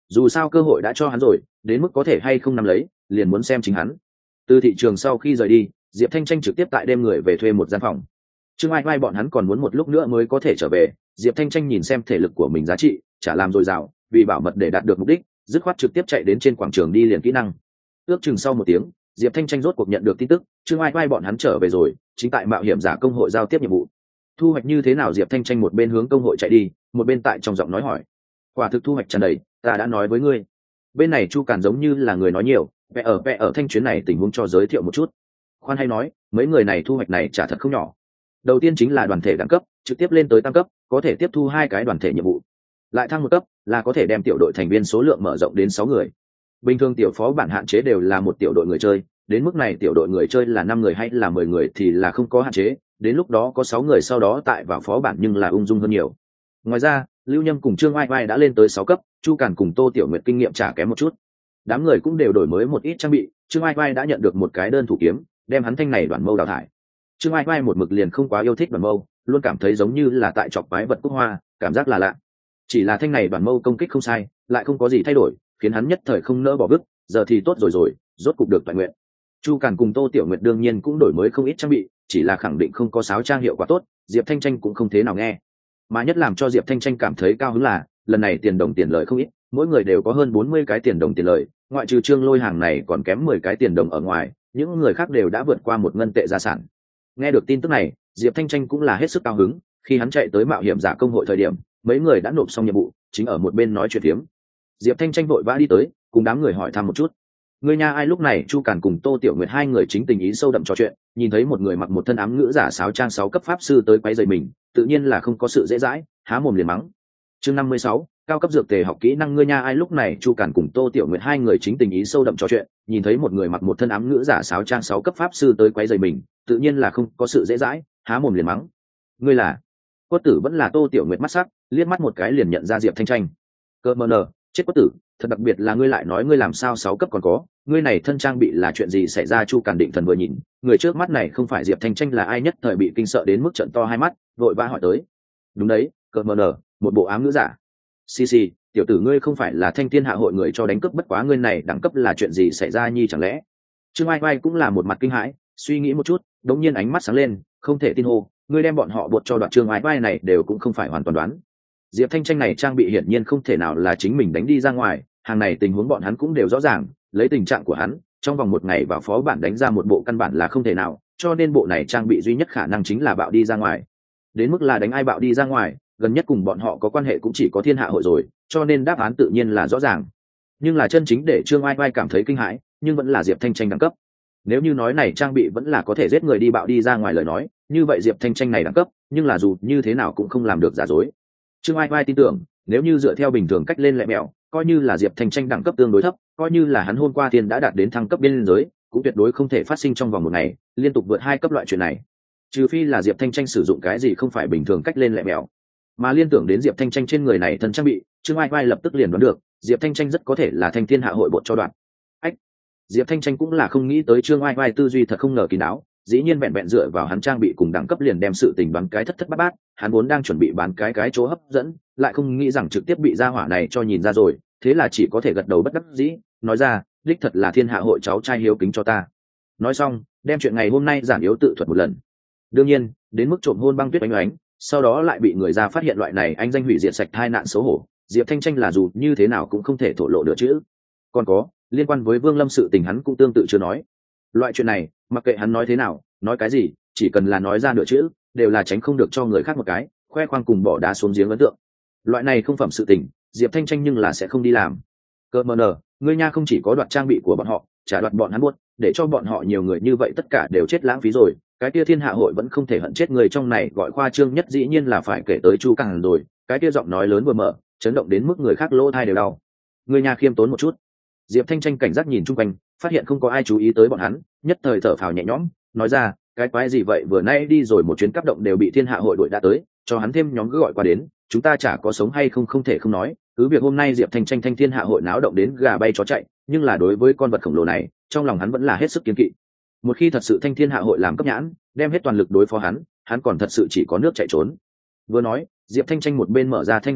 dù sao cơ hội đã cho hắn rồi, đến mức có thể hay không nắm lấy liền muốn xem chính hắn. Từ thị trường sau khi rời đi, Diệp Thanh Tranh trực tiếp tại đêm người về thuê một gian phòng. Trương Ai Vai bọn hắn còn muốn một lúc nữa mới có thể trở về, Diệp Thanh Tranh nhìn xem thể lực của mình giá trị chả làm dồi dào, vì bảo mật để đạt được mục đích, dứt khoát trực tiếp chạy đến trên quảng trường đi liền kỹ năng. Ước chừng sau 1 tiếng, Diệp Thanh Tranh rốt cuộc nhận được tin tức, Trương Ai Vai bọn hắn trở về rồi, chính tại mạo hiểm giả công hội giao tiếp nhiệm vụ. Thu hoạch như thế nào? Diệp Thanh Tranh một bên hướng công hội chạy đi, một bên tại trong giọng nói hỏi. Quả thực thu hoạch tràn đầy, ta đã nói với ngươi. Bên này Chu Càn giống như là người nói nhiều, vẽ ở Thanh chuyến này tình huống cho giới thiệu một chút. Khoan hay nói, mấy người này thu hoạch này chả thật không nhỏ. Đầu tiên chính là đoàn thể đẳng cấp, trực tiếp lên tới tam cấp, có thể tiếp thu 2 cái đoàn thể nhiệm vụ. Lại thăng 1 cấp, là có thể đem tiểu đội thành viên số lượng mở rộng đến 6 người. Bình thường tiểu phó bản hạn chế đều là một tiểu đội người chơi, đến mức này tiểu đội người chơi là 5 người hay là 10 người thì là không có hạn chế, đến lúc đó có 6 người sau đó tại vào phó bản nhưng là ung dung hơn nhiều. Ngoài ra, Lưu Nhâm cùng Trương Ai Vai đã lên tới 6 cấp, Chu Càn cùng Tô Tiểu Nguyệt kinh nghiệm trả kém một chút. Đám người cũng đều đổi mới một ít trang bị, Trương Ai Vai đã nhận được một cái đơn thủ kiếm, đem hắn thanh này đoàn mâu đào thải. Trương Ai Vai một mực liền không quá yêu thích đoàn mâu, luôn cảm thấy giống như là tại chọc quái vật cúc hoa, cảm giác là lạ. Chỉ là thanh này đoàn mâu công kích không sai, lại không có gì thay đổi, khiến hắn nhất thời không nỡ bỏ vứt, giờ thì tốt rồi, rốt cục được toàn nguyện. Chu Càn cùng Tô Tiểu Nguyệt đương nhiên cũng đổi mới không ít trang bị, chỉ là khẳng định không có sáo trang hiệu quả tốt, Diệp Thanh Tranh cũng không thế nào nghe. Mà nhất làm cho Diệp Thanh Tranh cảm thấy cao hứng là, lần này tiền đồng tiền lời không ít, mỗi người đều có hơn 40 cái tiền đồng tiền lời, ngoại trừ Trương Lôi hàng này còn kém 10 cái tiền đồng ở ngoài, những người khác đều đã vượt qua 1 ngân tệ gia sản. Nghe được tin tức này, Diệp Thanh Tranh cũng là hết sức cao hứng, khi hắn chạy tới mạo hiểm giả công hội thời điểm, mấy người đã nộp xong nhiệm vụ, chính ở một bên nói chuyện phiếm. Diệp Thanh Tranh vội vã đi tới, cùng đám người hỏi thăm một chút. Người nhà ai? Lúc này Chu Càn cùng Tô Tiểu Nguyệt 2 người chính tình ý sâu đậm trò chuyện, nhìn thấy một người mặc một thân ám ngữ giả sáo trang 6 cấp pháp sư tới quấy rầy mình, tự nhiên là không có sự dễ dãi, há mồm liền mắng. Chương 56, cao cấp dược tề học kỹ năng. Ngươi nhà ai? Lúc này Chu Càn cùng Tô Tiểu Nguyệt 2 người chính tình ý sâu đậm trò chuyện, nhìn thấy một người mặc một thân ám ngữ giả sáo trang 6 cấp pháp sư tới quấy rầy mình, tự nhiên là không có sự dễ dãi, há mồm liền mắng. Ngươi là? Quất tử vẫn là Tô Tiểu Nguyệt mắt sắc, liếc mắt một cái liền nhận ra Diệp Thanh Tranh. Cơ mờ nờ, chết quất tử, thật đặc biệt là ngươi lại nói ngươi làm sao 6 cấp còn có, ngươi này thân trang bị là chuyện gì xảy ra? Chu Càn Định Thần vừa nhìn, người trước mắt này không phải Diệp Thanh Tranh là ai, nhất thời bị kinh sợ đến mức trợn to 2 mắt, vội vã hỏi tới. Đúng đấy, cơ mờ nờ, một bộ ám ngữ giả. Xì, tiểu tử ngươi không phải là Thanh Thiên Hạ hội người cho đánh cướp, bất quá ngươi này đẳng cấp là chuyện gì xảy ra nhi chẳng lẽ? Trương Ai Vai cũng là một mặt kinh hãi, suy nghĩ một chút, đống nhiên ánh mắt sáng lên, không thể tin hô, ngươi đem bọn họ buộc cho đoạn Trương Ai Vai này đều cũng không phải hoàn toàn đoán. Diệp Thanh Tranh này trang bị hiển nhiên không thể nào là chính mình đánh đi ra ngoài, hàng này tình huống bọn hắn cũng đều rõ ràng, lấy tình trạng của hắn, trong vòng 1 ngày vào phó bản đánh ra một bộ căn bản là không thể nào, cho nên bộ này trang bị duy nhất khả năng chính là bạo đi ra ngoài. Đến mức là đánh ai bạo đi ra ngoài, gần nhất cùng bọn họ có quan hệ cũng chỉ có Thiên Hạ hội rồi, cho nên đáp án tự nhiên là rõ ràng. Nhưng là chân chính để Trương Ai Vai cảm thấy kinh hãi, nhưng vẫn là Diệp Thanh Tranh đẳng cấp. Nếu như nói này trang bị vẫn là có thể giết người đi bạo đi ra ngoài lời nói, như vậy Diệp Thanh Tranh này đẳng cấp, nhưng là dù như thế nào cũng không làm được giả dối. Trương Ai Vai tin tưởng, nếu như dựa theo bình thường cách lên lẹ mẹo, coi như là Diệp Thanh Tranh đẳng cấp tương đối thấp, coi như là hắn hôm qua tiền đã đạt đến thăng cấp biên giới, cũng tuyệt đối không thể phát sinh trong vòng 1 ngày liên tục vượt 2 cấp loại chuyện này. Trừ phi là Diệp Thanh Tranh sử dụng cái gì không phải bình thường cách lên lẹ mẹo. Mà liên tưởng đến Diệp Thanh Tranh trên người này thân trang bị, Trương Ai Vai lập tức liền đoán được, Diệp Thanh Tranh rất có thể là Thanh Thiên Hạ hội bột cho đoạn. Ách, Diệp Thanh Tranh cũng là không nghĩ tới Trương Ai Vai tư duy thật không ngờ kín đáo, dĩ nhiên vẹn dựa vào hắn trang bị cùng đẳng cấp liền đem sự tình đoán cái thất thất bát bát, hắn vốn đang chuẩn bị bán cái chỗ hấp dẫn, lại không nghĩ rằng trực tiếp bị gia hỏa này cho nhìn ra rồi, thế là chỉ có thể gật đầu bất đắc dĩ, nói ra, đích thật là Thiên Hạ hội cháu trai hiếu kính cho ta. Nói xong, đem chuyện ngày hôm nay giản yếu tự thuật một lần. Đương nhiên, đến mức trộm hôn Băng Tuyết oánh, sau đó lại bị người ra phát hiện loại này anh danh hủy diệt sạch tai nạn xấu hổ, Diệp Thanh Tranh là dù như thế nào cũng không thể thổ lộ được chữ. Còn có, liên quan với Vương Lâm sự tình hắn cũng tương tự chưa nói. Loại chuyện này, mặc kệ hắn nói thế nào, nói cái gì, chỉ cần là nói ra nửa chữ, đều là tránh không được cho người khác một cái khoe khoang cùng bỏ đá xuống giếng ấn tượng. Loại này không phẩm sự tình, Diệp Thanh Tranh nhưng là sẽ không đi làm. Cơ mờ nờ, ngươi nha không chỉ có đoạt trang bị của bọn họ, trả đoạt bọn hắn buốt, để cho bọn họ nhiều người như vậy tất cả đều chết lãng phí rồi. Cái kia Thiên Hạ hội vẫn không thể hận chết người trong này, gọi khoa trương nhất dĩ nhiên là phải kể tới Chu Càn rồi. Cái kia giọng nói lớn vừa mở, chấn động đến mức người khác lỗ tai đều đau. Ngươi nha khiêm tốn một chút. Diệp Thanh Tranh cảnh giác nhìn chung quanh, phát hiện không có ai chú ý tới bọn hắn, nhất thời thở phào nhẹ nhõm, nói ra, cái quái gì vậy, vừa nay đi rồi một chuyến cấp động đều bị Thiên Hạ hội đội đã tới, cho hắn thêm nhóm cứ gọi qua đến, chúng ta chả có sống hay không không thể không nói, cứ việc hôm nay Diệp Thanh Tranh Thanh Thiên Hạ hội náo động đến gà bay chó chạy, nhưng là đối với con vật khổng lồ này, trong lòng hắn vẫn là hết sức kiêng kỵ. Một khi thật sự Thanh Thiên Hạ hội làm cấp nhãn, đem hết toàn lực đối phó hắn còn thật sự chỉ có nước chạy trốn. Vừa nói, Diệp Thanh Tranh một bên mở ra thanh giao dịch,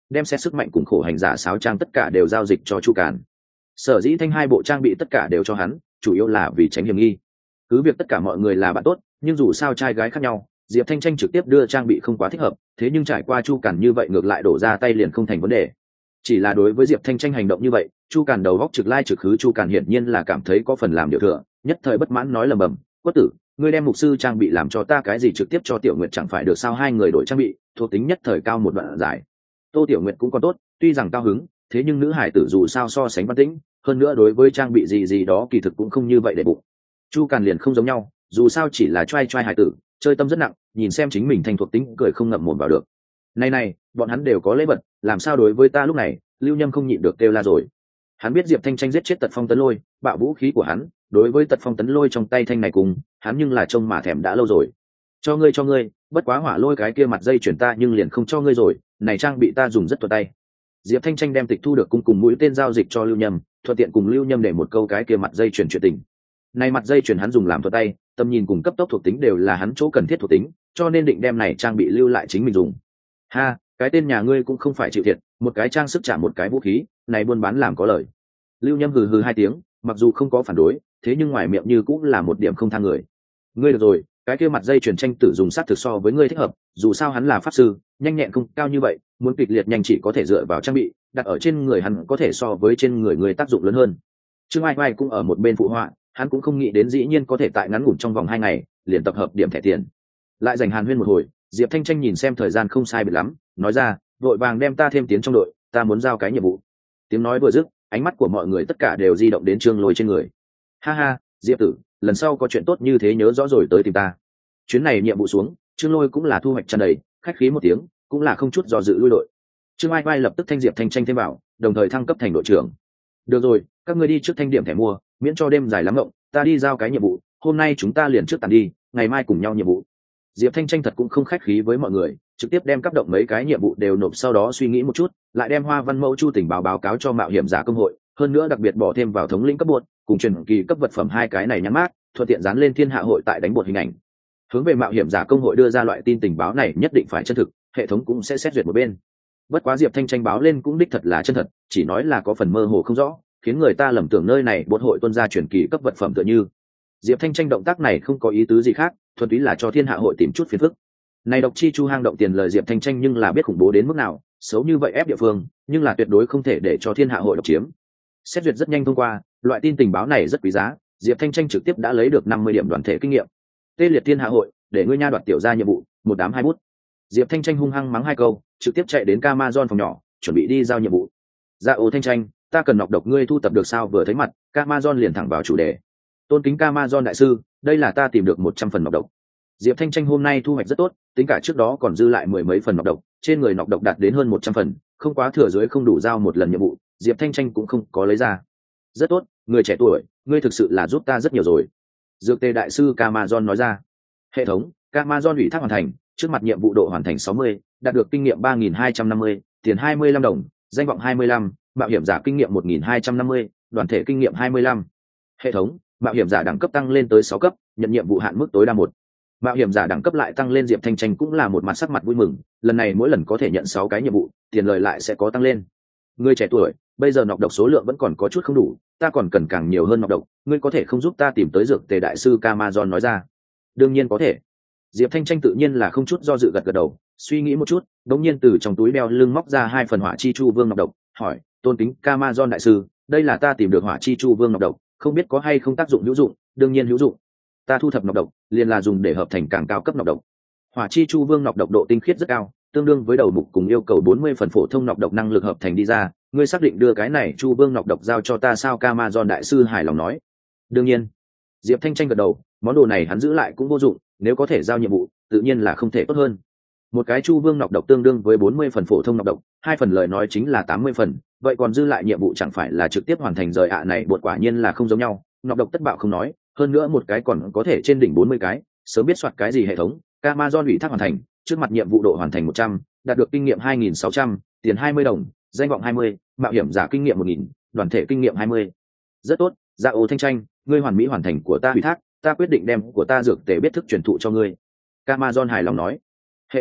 đem xét sức mạnh cùng khổ hành giả sáo trang tất cả đều giao dịch cho chu càn. Sở dĩ thanh hai bộ trang bị tất cả đều cho hắn, chủ yếu là vì tránh hiểm nghi. Cứ việc tất cả mọi người là bạn tốt, nhưng dù sao trai gái khác nhau, Diệp Thanh Tranh trực tiếp đưa trang bị không quá thích hợp, thế nhưng trải qua chu càn như vậy ngược lại đổ ra tay liền không thành vấn đề. Chỉ là đối với Diệp Thanh Tranh hành động như vậy, chu càn đầu góc trực lai trực khứ, chu càn hiển nhiên là cảm thấy có phần làm điều thừa, nhất thời bất mãn nói lầm bầm: quất tử, ngươi đem mục sư trang bị làm cho ta, cái gì trực tiếp cho Tiểu Nguyệt chẳng phải được sao? Hai người đổi trang bị, thuộc tính nhất thời cao một đoạn giải. Tô Tiểu Nguyệt cũng còn tốt, tuy rằng cao hứng, thế nhưng nữ hải tử dù sao so sánh Văn Tĩnh, hơn nữa đối với trang bị gì đó kỳ thực cũng không như vậy để bụng. Chu càn liền không giống nhau, dù sao chỉ là trai hải tử, chơi tâm rất nặng, nhìn xem chính mình thành thuộc tính cười không ngậm mồm vào được. Này, bọn hắn đều có lễ vật, làm sao đối với ta lúc này? Lưu Nhâm không nhịn được kêu la rồi. Hắn biết Diệp Thanh Tranh giết chết Tật Phong Tấn Lôi, bạo vũ khí của hắn, đối với Tật Phong Tấn Lôi trong tay thanh này cùng hắn nhưng là trông mà thèm đã lâu rồi. Cho ngươi, bất quá hỏa lôi cái kia mặt dây chuyển ta nhưng liền không cho ngươi rồi, này trang bị ta dùng rất thuận tay. Diệp Thanh Tranh đem tịch thu được cung cùng mũi tên giao dịch cho Lưu Nhâm, thuận tiện cùng Lưu Nhâm để một câu cái kia mặt dây chuyển chuyện tình. Này mặt dây chuyển hắn dùng làm thuận tay, tầm nhìn cùng cấp tốc thuộc tính đều là hắn chỗ cần thiết thuộc tính, cho nên định đem này trang bị lưu lại chính mình dùng. Ha, cái tên nhà ngươi cũng không phải chịu thiệt, một cái trang sức trả một cái vũ khí, này buôn bán làm có lời. Lưu Nhâm hừ hừ hai tiếng, mặc dù không có phản đối, thế nhưng ngoài miệng như cũng là một điểm không thang người. Ngươi được rồi, cái kia mặt dây chuyển tranh tử dùng sát thực so với ngươi thích hợp, dù sao hắn là pháp sư, nhanh nhẹn không cao như vậy, muốn kịch liệt nhanh chỉ có thể dựa vào trang bị, đặt ở trên người hắn có thể so với trên người người tác dụng lớn hơn. Trương Ai Ai cũng ở một bên phụ họa, hắn cũng không nghĩ đến dĩ nhiên có thể tại ngắn ngủn trong vòng 2 ngày liền tập hợp điểm thẻ tiền. Lại dành hàn huyên một hồi, Diệp Thanh Tranh nhìn xem thời gian không sai biệt lắm, nói ra, vội vàng đem ta thêm tiến trong đội, ta muốn giao cái nhiệm vụ. Tiếng nói vừa dứt, ánh mắt của mọi người tất cả đều di động đến Trương Lôi trên người. Ha ha, Diệp tử, lần sau có chuyện tốt như thế nhớ rõ rồi tới tìm ta. Chuyến này nhiệm vụ xuống, Trương Lôi cũng là thu hoạch tràn đầy, khách khí một tiếng, cũng là không chút do dự lui đội. Trương Ai Ai lập tức thanh Diệp Thanh Tranh thêm vào, đồng thời thăng cấp thành đội trưởng. Được rồi, các ngươi đi trước thanh điểm thẻ mua, miễn cho đêm dài lắm ngộng, ta đi giao cái nhiệm vụ, hôm nay chúng ta liền trước tàn đi, ngày mai cùng nhau nhiệm vụ. Diệp Thanh Tranh thật cũng không khách khí với mọi người, trực tiếp đem cấp động mấy cái nhiệm vụ đều nộp, sau đó suy nghĩ một chút, lại đem Hoa Văn Mẫu Chu tình báo cáo cho mạo hiểm giả công hội, hơn nữa đặc biệt bỏ thêm vào thống lĩnh cấp bột, cùng truyền kỳ cấp vật phẩm 2 cái này nhắn mát, thuận tiện dán lên thiên hạ hội tại đánh bột hình ảnh. Hướng về mạo hiểm giả công hội đưa ra loại tin tình báo này nhất định phải chân thực, hệ thống cũng sẽ xét duyệt một bên. Bất quá Diệp Thanh Tranh báo lên cũng đích thật là chân thật, chỉ nói là có phần mơ hồ không rõ, khiến người ta lầm tưởng nơi này bột hội tuân ra truyền kỳ cấp vật phẩm tựa như. Diệp Thanh Tranh động tác này không có ý tứ gì khác, thuần túy là cho thiên hạ hội tìm chút phiền phức. Này độc chi chu hang động tiền lời Diệp Thanh Tranh nhưng là biết khủng bố đến mức nào, xấu như vậy ép địa phương, nhưng là tuyệt đối không thể để cho thiên hạ hội độc chiếm. Xét duyệt rất nhanh thông qua, loại tin tình báo này rất quý giá, Diệp Thanh Tranh trực tiếp đã lấy được 50 điểm đoàn thể kinh nghiệm. Tê liệt thiên hạ hội, để ngươi nha đoạt tiểu gia nhiệm vụ, một đám 2 bút. Diệp Thanh Tranh hung hăng mắng 2 câu, trực tiếp chạy đến Camazon phòng nhỏ, chuẩn bị đi giao nhiệm vụ. Dạ ô Thanh Tranh, ta cần nọc độc ngươi thu tập được sao? Vừa thấy mặt, Camazon liền thẳng vào chủ đề. Tôn kính Camazon đại sư, đây là ta tìm được 100 phần nọc độc. Diệp Thanh Tranh hôm nay thu hoạch rất tốt, tính cả trước đó còn dư lại 10 mấy phần nọc độc, trên người nọc độc đạt đến hơn 100 phần, không quá thừa dưới không đủ giao một lần nhiệm vụ, Diệp Thanh Tranh cũng không có lấy ra. Rất tốt, người trẻ tuổi, ngươi thực sự là giúp ta rất nhiều rồi. Dược tề đại sư Camazon nói ra. Hệ thống, Camazon ủy thác hoàn thành, trước mặt nhiệm vụ độ hoàn thành 60, đạt được kinh nghiệm 3250, tiền 25 đồng, danh vọng 25, mạo hiểm giả kinh nghiệm 1250, đoàn thể kinh nghiệm 25. Hệ thống, mạo hiểm giả đẳng cấp tăng lên tới 6 cấp, nhận nhiệm vụ hạn mức tối đa 1. Mạo hiểm giả đẳng cấp lại tăng lên, Diệp Thanh Tranh cũng là một mặt sắc mặt vui mừng, lần này mỗi lần có thể nhận 6 cái nhiệm vụ, tiền lời lại sẽ có tăng lên. Ngươi trẻ tuổi, bây giờ nọc độc số lượng vẫn còn có chút không đủ, ta còn cần càng nhiều hơn nọc độc, ngươi có thể không giúp ta tìm tới dược tề đại sư Camazon nói ra. Đương nhiên có thể. Diệp Thanh Tranh tự nhiên là không chút do dự gật đầu, suy nghĩ một chút, đống nhiên từ trong túi đeo lưng móc ra 2 phần hỏa chi chu vương nọc độc, hỏi, tôn kính Camazon đại sư, đây là ta tìm được hỏa chi chu vương nọc độc, không biết có hay không tác dụng hữu dụng? Đương nhiên hữu dụng. Ta thu thập nọc độc, liền là dùng để hợp thành càng cao cấp nọc độc. Hỏa chi chu vương nọc độc độ tinh khiết rất cao, tương đương với đầu mục cùng yêu cầu 40 phần phổ thông nọc độc năng lực hợp thành đi ra, ngươi xác định đưa cái này chu vương nọc độc giao cho ta sao? Camazon đại sư hài lòng nói. Đương nhiên. Diệp Thanh Tranh gật đầu, món đồ này hắn giữ lại cũng vô dụng, nếu có thể giao nhiệm vụ, tự nhiên là không thể tốt hơn. Một cái chu vương nọc độc tương đương với 40 phần phổ thông nọc độc, 2 phần lời nói chính là 80 phần, vậy còn dư lại nhiệm vụ chẳng phải là trực tiếp hoàn thành rời ạ này, bột quả nhiên là không giống nhau, nọc độc tất bạo không nói, hơn nữa một cái còn có thể trên đỉnh 40 cái, sớm biết soạt cái gì hệ thống. Camazon ủy thác hoàn thành, trước mặt nhiệm vụ độ hoàn thành 100, đạt được kinh nghiệm 2600, tiền 20 đồng, danh vọng 20, mạo hiểm giả kinh nghiệm 1000, đoàn thể kinh nghiệm 20. Rất tốt, Dạ Ô Thanh Tranh, ngươi hoàn mỹ hoàn thành của ta ủy thác, ta quyết định đem của ta dược tề biết thức truyền thụ cho ngươi. Camazon hài lòng nói. Hệ thống,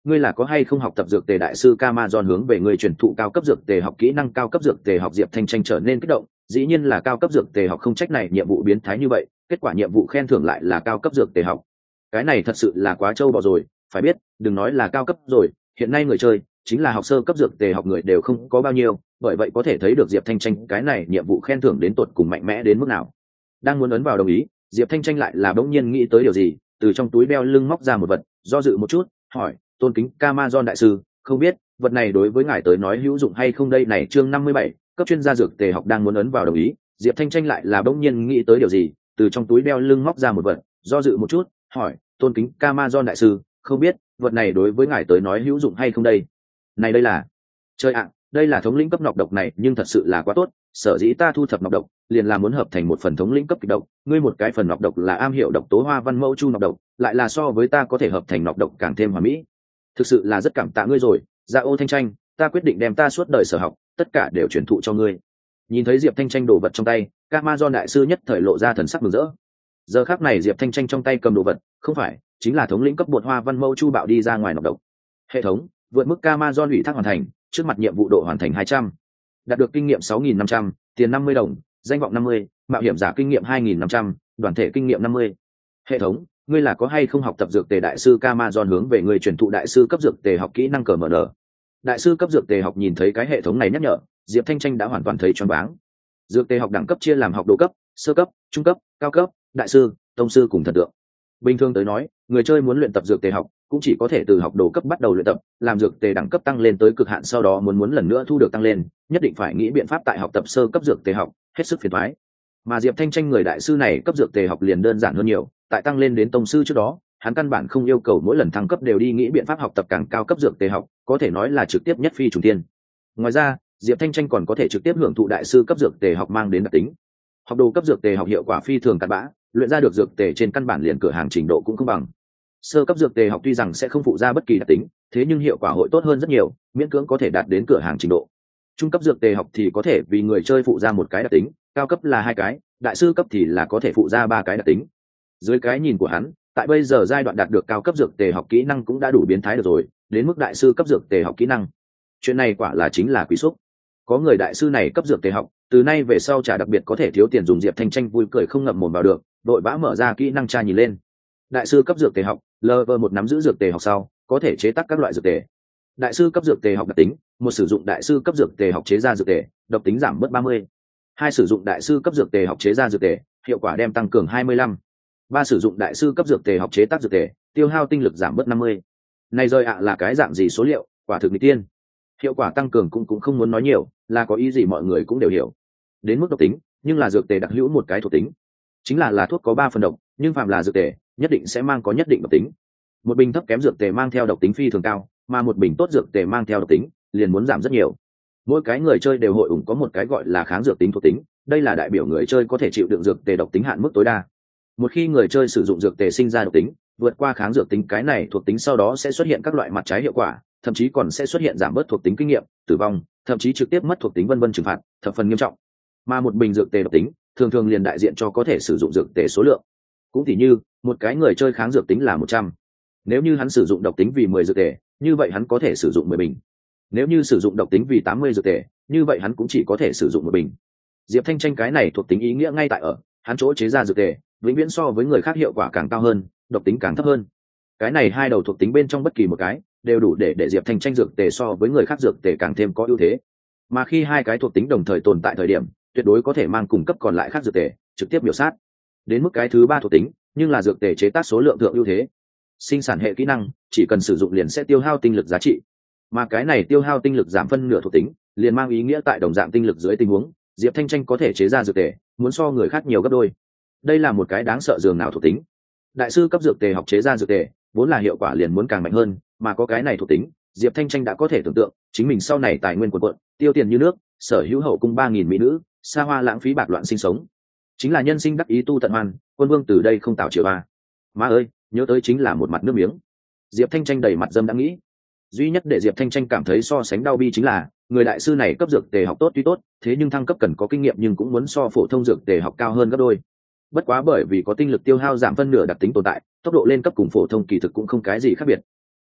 ngươi là có hay không học tập dược tề đại sư Camazon hướng về người truyền thụ cao cấp dược tề học kỹ năng cao cấp dược tề học. Diệp Thanh Tranh trở nên kích động, dĩ nhiên là cao cấp dược tề học, không trách này nhiệm vụ biến thái như vậy, kết quả nhiệm vụ khen thưởng lại là cao cấp dược tề học. Cái này thật sự là quá trâu bò rồi, phải biết, đừng nói là cao cấp rồi, hiện nay người chơi chính là học sơ cấp dược tề học người đều không có bao nhiêu, bởi vậy có thể thấy được Diệp Thanh Tranh cái này nhiệm vụ khen thưởng đến tột cùng mạnh mẽ đến mức nào. Đang muốn ấn vào đồng ý, Diệp Thanh Tranh lại là bỗng nhiên nghĩ tới điều gì, từ trong túi đeo lưng móc ra một vật, do dự một chút, hỏi: tôn kính Camazon đại sư, không biết vật này đối với ngài tới nói hữu dụng hay không đây này. Chương 57, cấp chuyên gia dược tề học. Đang muốn ấn vào đồng ý, Diệp Thanh Tranh lại là bỗng nhiên nghĩ tới điều gì, từ trong túi đeo lưng móc ra một vật, do dự một chút, hỏi: tôn kính Camazon đại sư, không biết vật này đối với ngài tới nói hữu dụng hay không đây. Này đây là, chơi ạ, đây là thống lĩnh cấp nọc độc này, nhưng thật sự là quá tốt, sở dĩ ta thu thập nọc độc liền là muốn hợp thành một phần thống lĩnh cấp kịch độc. Ngươi một cái phần nọc độc là am hiểu độc tố hoa văn mẫu chu nọc độc, lại là so với ta có thể hợp thành nọc độc càng thêm hoàn mỹ. Thực sự là rất cảm tạ ngươi rồi, Dạ Ô Thanh Tranh, ta quyết định đem ta suốt đời sở học tất cả đều truyền thụ cho ngươi. Nhìn thấy Diệp Thanh Tranh đồ vật trong tay, Camazon đại sư nhất thời lộ ra thần sắc mừng rỡ. Giờ khắc này Diệp Thanh Tranh trong tay cầm đồ vật không phải chính là thống lĩnh cấp bột hoa văn mẫu chu bạo đi ra ngoài nọc độc. Hệ thống vượt mức Camazon ủy thác hoàn thành, trước mặt nhiệm vụ độ hoàn thành 200, đạt được kinh nghiệm 6.500, tiền 50 đồng, danh vọng 50, mạo hiểm giả kinh nghiệm 2.500, đoàn thể kinh nghiệm 50. Hệ thống, ngươi là có hay không học tập dược tề đại sư Camazon hướng về người truyền thụ đại sư cấp dược tề học kỹ năng cờ mở nở. Đại sư cấp dược tề học. Nhìn thấy cái hệ thống này nhắc nhở, Diệp Thanh Tranh đã hoàn toàn thấy choáng váng. Dược tề học đẳng cấp chia làm học đồ cấp, sơ cấp, trung cấp, cao cấp, đại sư, tông sư cùng thần tượng. Bình thường tới nói, người chơi muốn luyện tập dược tề học cũng chỉ có thể từ học đồ cấp bắt đầu luyện tập, làm dược tề đẳng cấp tăng lên tới cực hạn sau đó muốn lần nữa thu được tăng lên, nhất định phải nghĩ biện pháp tại học tập sơ cấp dược tề học, hết sức phiền toái. Mà Diệp Thanh Tranh người đại sư này cấp dược tề học liền đơn giản hơn nhiều, tại tăng lên đến tông sư trước đó, hắn căn bản không yêu cầu mỗi lần thăng cấp đều đi nghĩ biện pháp học tập càng cao cấp dược tề học, có thể nói là trực tiếp nhất phi trùng thiên. Ngoài ra, Diệp Thanh Tranh còn có thể trực tiếp hưởng thụ đại sư cấp dược tề học mang đến đặc tính. Học đồ cấp dược tề học hiệu quả phi thường cặn bã, luyện ra được dược tề trên căn bản liền cửa hàng trình độ cũng không bằng. Sơ cấp dược tề học tuy rằng sẽ không phụ ra bất kỳ đặc tính, thế nhưng hiệu quả hội tốt hơn rất nhiều, miễn cưỡng có thể đạt đến cửa hàng trình độ. Trung cấp dược tề học thì có thể vì người chơi phụ ra một cái đặc tính, cao cấp là 2 cái, đại sư cấp thì là có thể phụ ra 3 cái đặc tính. Dưới cái nhìn của hắn, tại bây giờ giai đoạn đạt được cao cấp dược tề học kỹ năng cũng đã đủ biến thái được rồi, đến mức đại sư cấp dược tề học kỹ năng, chuyện này quả là chính là quý xúc. Có người đại sư này cấp dược tề học, từ nay về sau trả đặc biệt có thể thiếu tiền dùng. Diệp Thanh Tranh vui cười không ngậm mồm vào được, đội vã mở ra kỹ năng tra nhìn lên. Đại sư cấp dược tề học, level 1 nắm giữ dược tề học sau, có thể chế tác các loại dược tề. Đại sư cấp dược tề học đặc tính, một sử dụng đại sư cấp dược tề học chế ra dược tề, độc tính giảm bớt 30. 2 sử dụng đại sư cấp dược tề học chế ra dược tề, hiệu quả đem tăng cường 25. 3 sử dụng đại sư cấp dược tề học chế tác dược tề, tiêu hao tinh lực giảm bớt 50. Này rơi ạ là cái dạng gì số liệu, quả thực nghịch tiên. Hiệu quả tăng cường cũng không muốn nói nhiều, là có ý gì mọi người cũng đều hiểu. Đến mức độc tính, nhưng là dược tề đặc hữu một cái thuộc tính, chính là thuốc có 3 phần độc, nhưng phạm là dược tề, nhất định sẽ mang có nhất định độc tính. Một bình thấp kém dược tề mang theo độc tính phi thường cao, mà một bình tốt dược tề mang theo độc tính liền muốn giảm rất nhiều. Mỗi cái người chơi đều hội ủng có một cái gọi là kháng dược tính thuộc tính, đây là đại biểu người chơi có thể chịu đựng dược tề độc tính hạn mức tối đa. Một khi người chơi sử dụng dược tề sinh ra độc tính vượt qua kháng dược tính cái này thuộc tính, sau đó sẽ xuất hiện các loại mặt trái hiệu quả, thậm chí còn sẽ xuất hiện giảm bớt thuộc tính kinh nghiệm, tử vong, thậm chí trực tiếp mất thuộc tính vân vân, trừng phạt thập phần nghiêm trọng. Mà một bình dược tề độc tính thường thường liền đại diện cho có thể sử dụng dược tề số lượng. Cũng tỉ như một cái người chơi kháng dược tính là 100, nếu như hắn sử dụng độc tính vì 10 dược tề, như vậy hắn có thể sử dụng 10 bình. Nếu như sử dụng độc tính vì 80 dược tề, như vậy hắn cũng chỉ có thể sử dụng 1 bình. Diệp Thanh Tranh cái này thuộc tính ý nghĩa ngay tại ở hắn chỗ chế ra dược tề vĩnh viễn so với người khác hiệu quả càng cao hơn, độc tính càng thấp hơn. Cái này 2 đầu thuộc tính bên trong bất kỳ một cái đều đủ để Diệp Thanh Tranh dược tề so với người khác dược tề càng thêm có ưu thế. Mà khi 2 cái thuộc tính đồng thời tồn tại thời điểm, tuyệt đối có thể mang cùng cấp còn lại khác dược tề trực tiếp biểu sát. Đến mức cái thứ 3 thuộc tính, nhưng là dược tề chế tác số lượng thượng ưu thế. Sinh sản hệ kỹ năng, chỉ cần sử dụng liền sẽ tiêu hao tinh lực giá trị. Mà cái này tiêu hao tinh lực giảm phân nửa thuộc tính, liền mang ý nghĩa tại đồng dạng tinh lực dưới tình huống, Diệp Thanh Tranh có thể chế ra dược tề muốn so người khác nhiều gấp đôi. Đây là một cái đáng sợ dường nào thuộc tính. Đại sư cấp dược tề học chế ra dược tề, vốn là hiệu quả liền muốn càng mạnh hơn, mà có cái này thuộc tính, Diệp Thanh Tranh đã có thể tưởng tượng chính mình sau này tài nguyên cuồn cuộn, tiêu tiền như nước, sở hữu hậu cung 3000 mỹ nữ, xa hoa lãng phí bạc loạn sinh sống, chính là nhân sinh đắc ý tu tận hoan, quân vương từ đây không tạo triệu a. Má ơi, nhớ tới chính là một mặt nước miếng. Diệp Thanh Tranh đầy mặt dâm đã nghĩ. Duy nhất để Diệp Thanh Tranh cảm thấy so sánh đau bi chính là người đại sư này cấp dược tề học tốt tuy tốt, thế nhưng thăng cấp cần có kinh nghiệm nhưng cũng muốn so phổ thông dược tề học cao hơn gấp đôi. Bất quá bởi vì có tinh lực tiêu hao giảm phân nửa đặc tính tồn tại, tốc độ lên cấp cùng phổ thông kỳ thực cũng không cái gì khác biệt.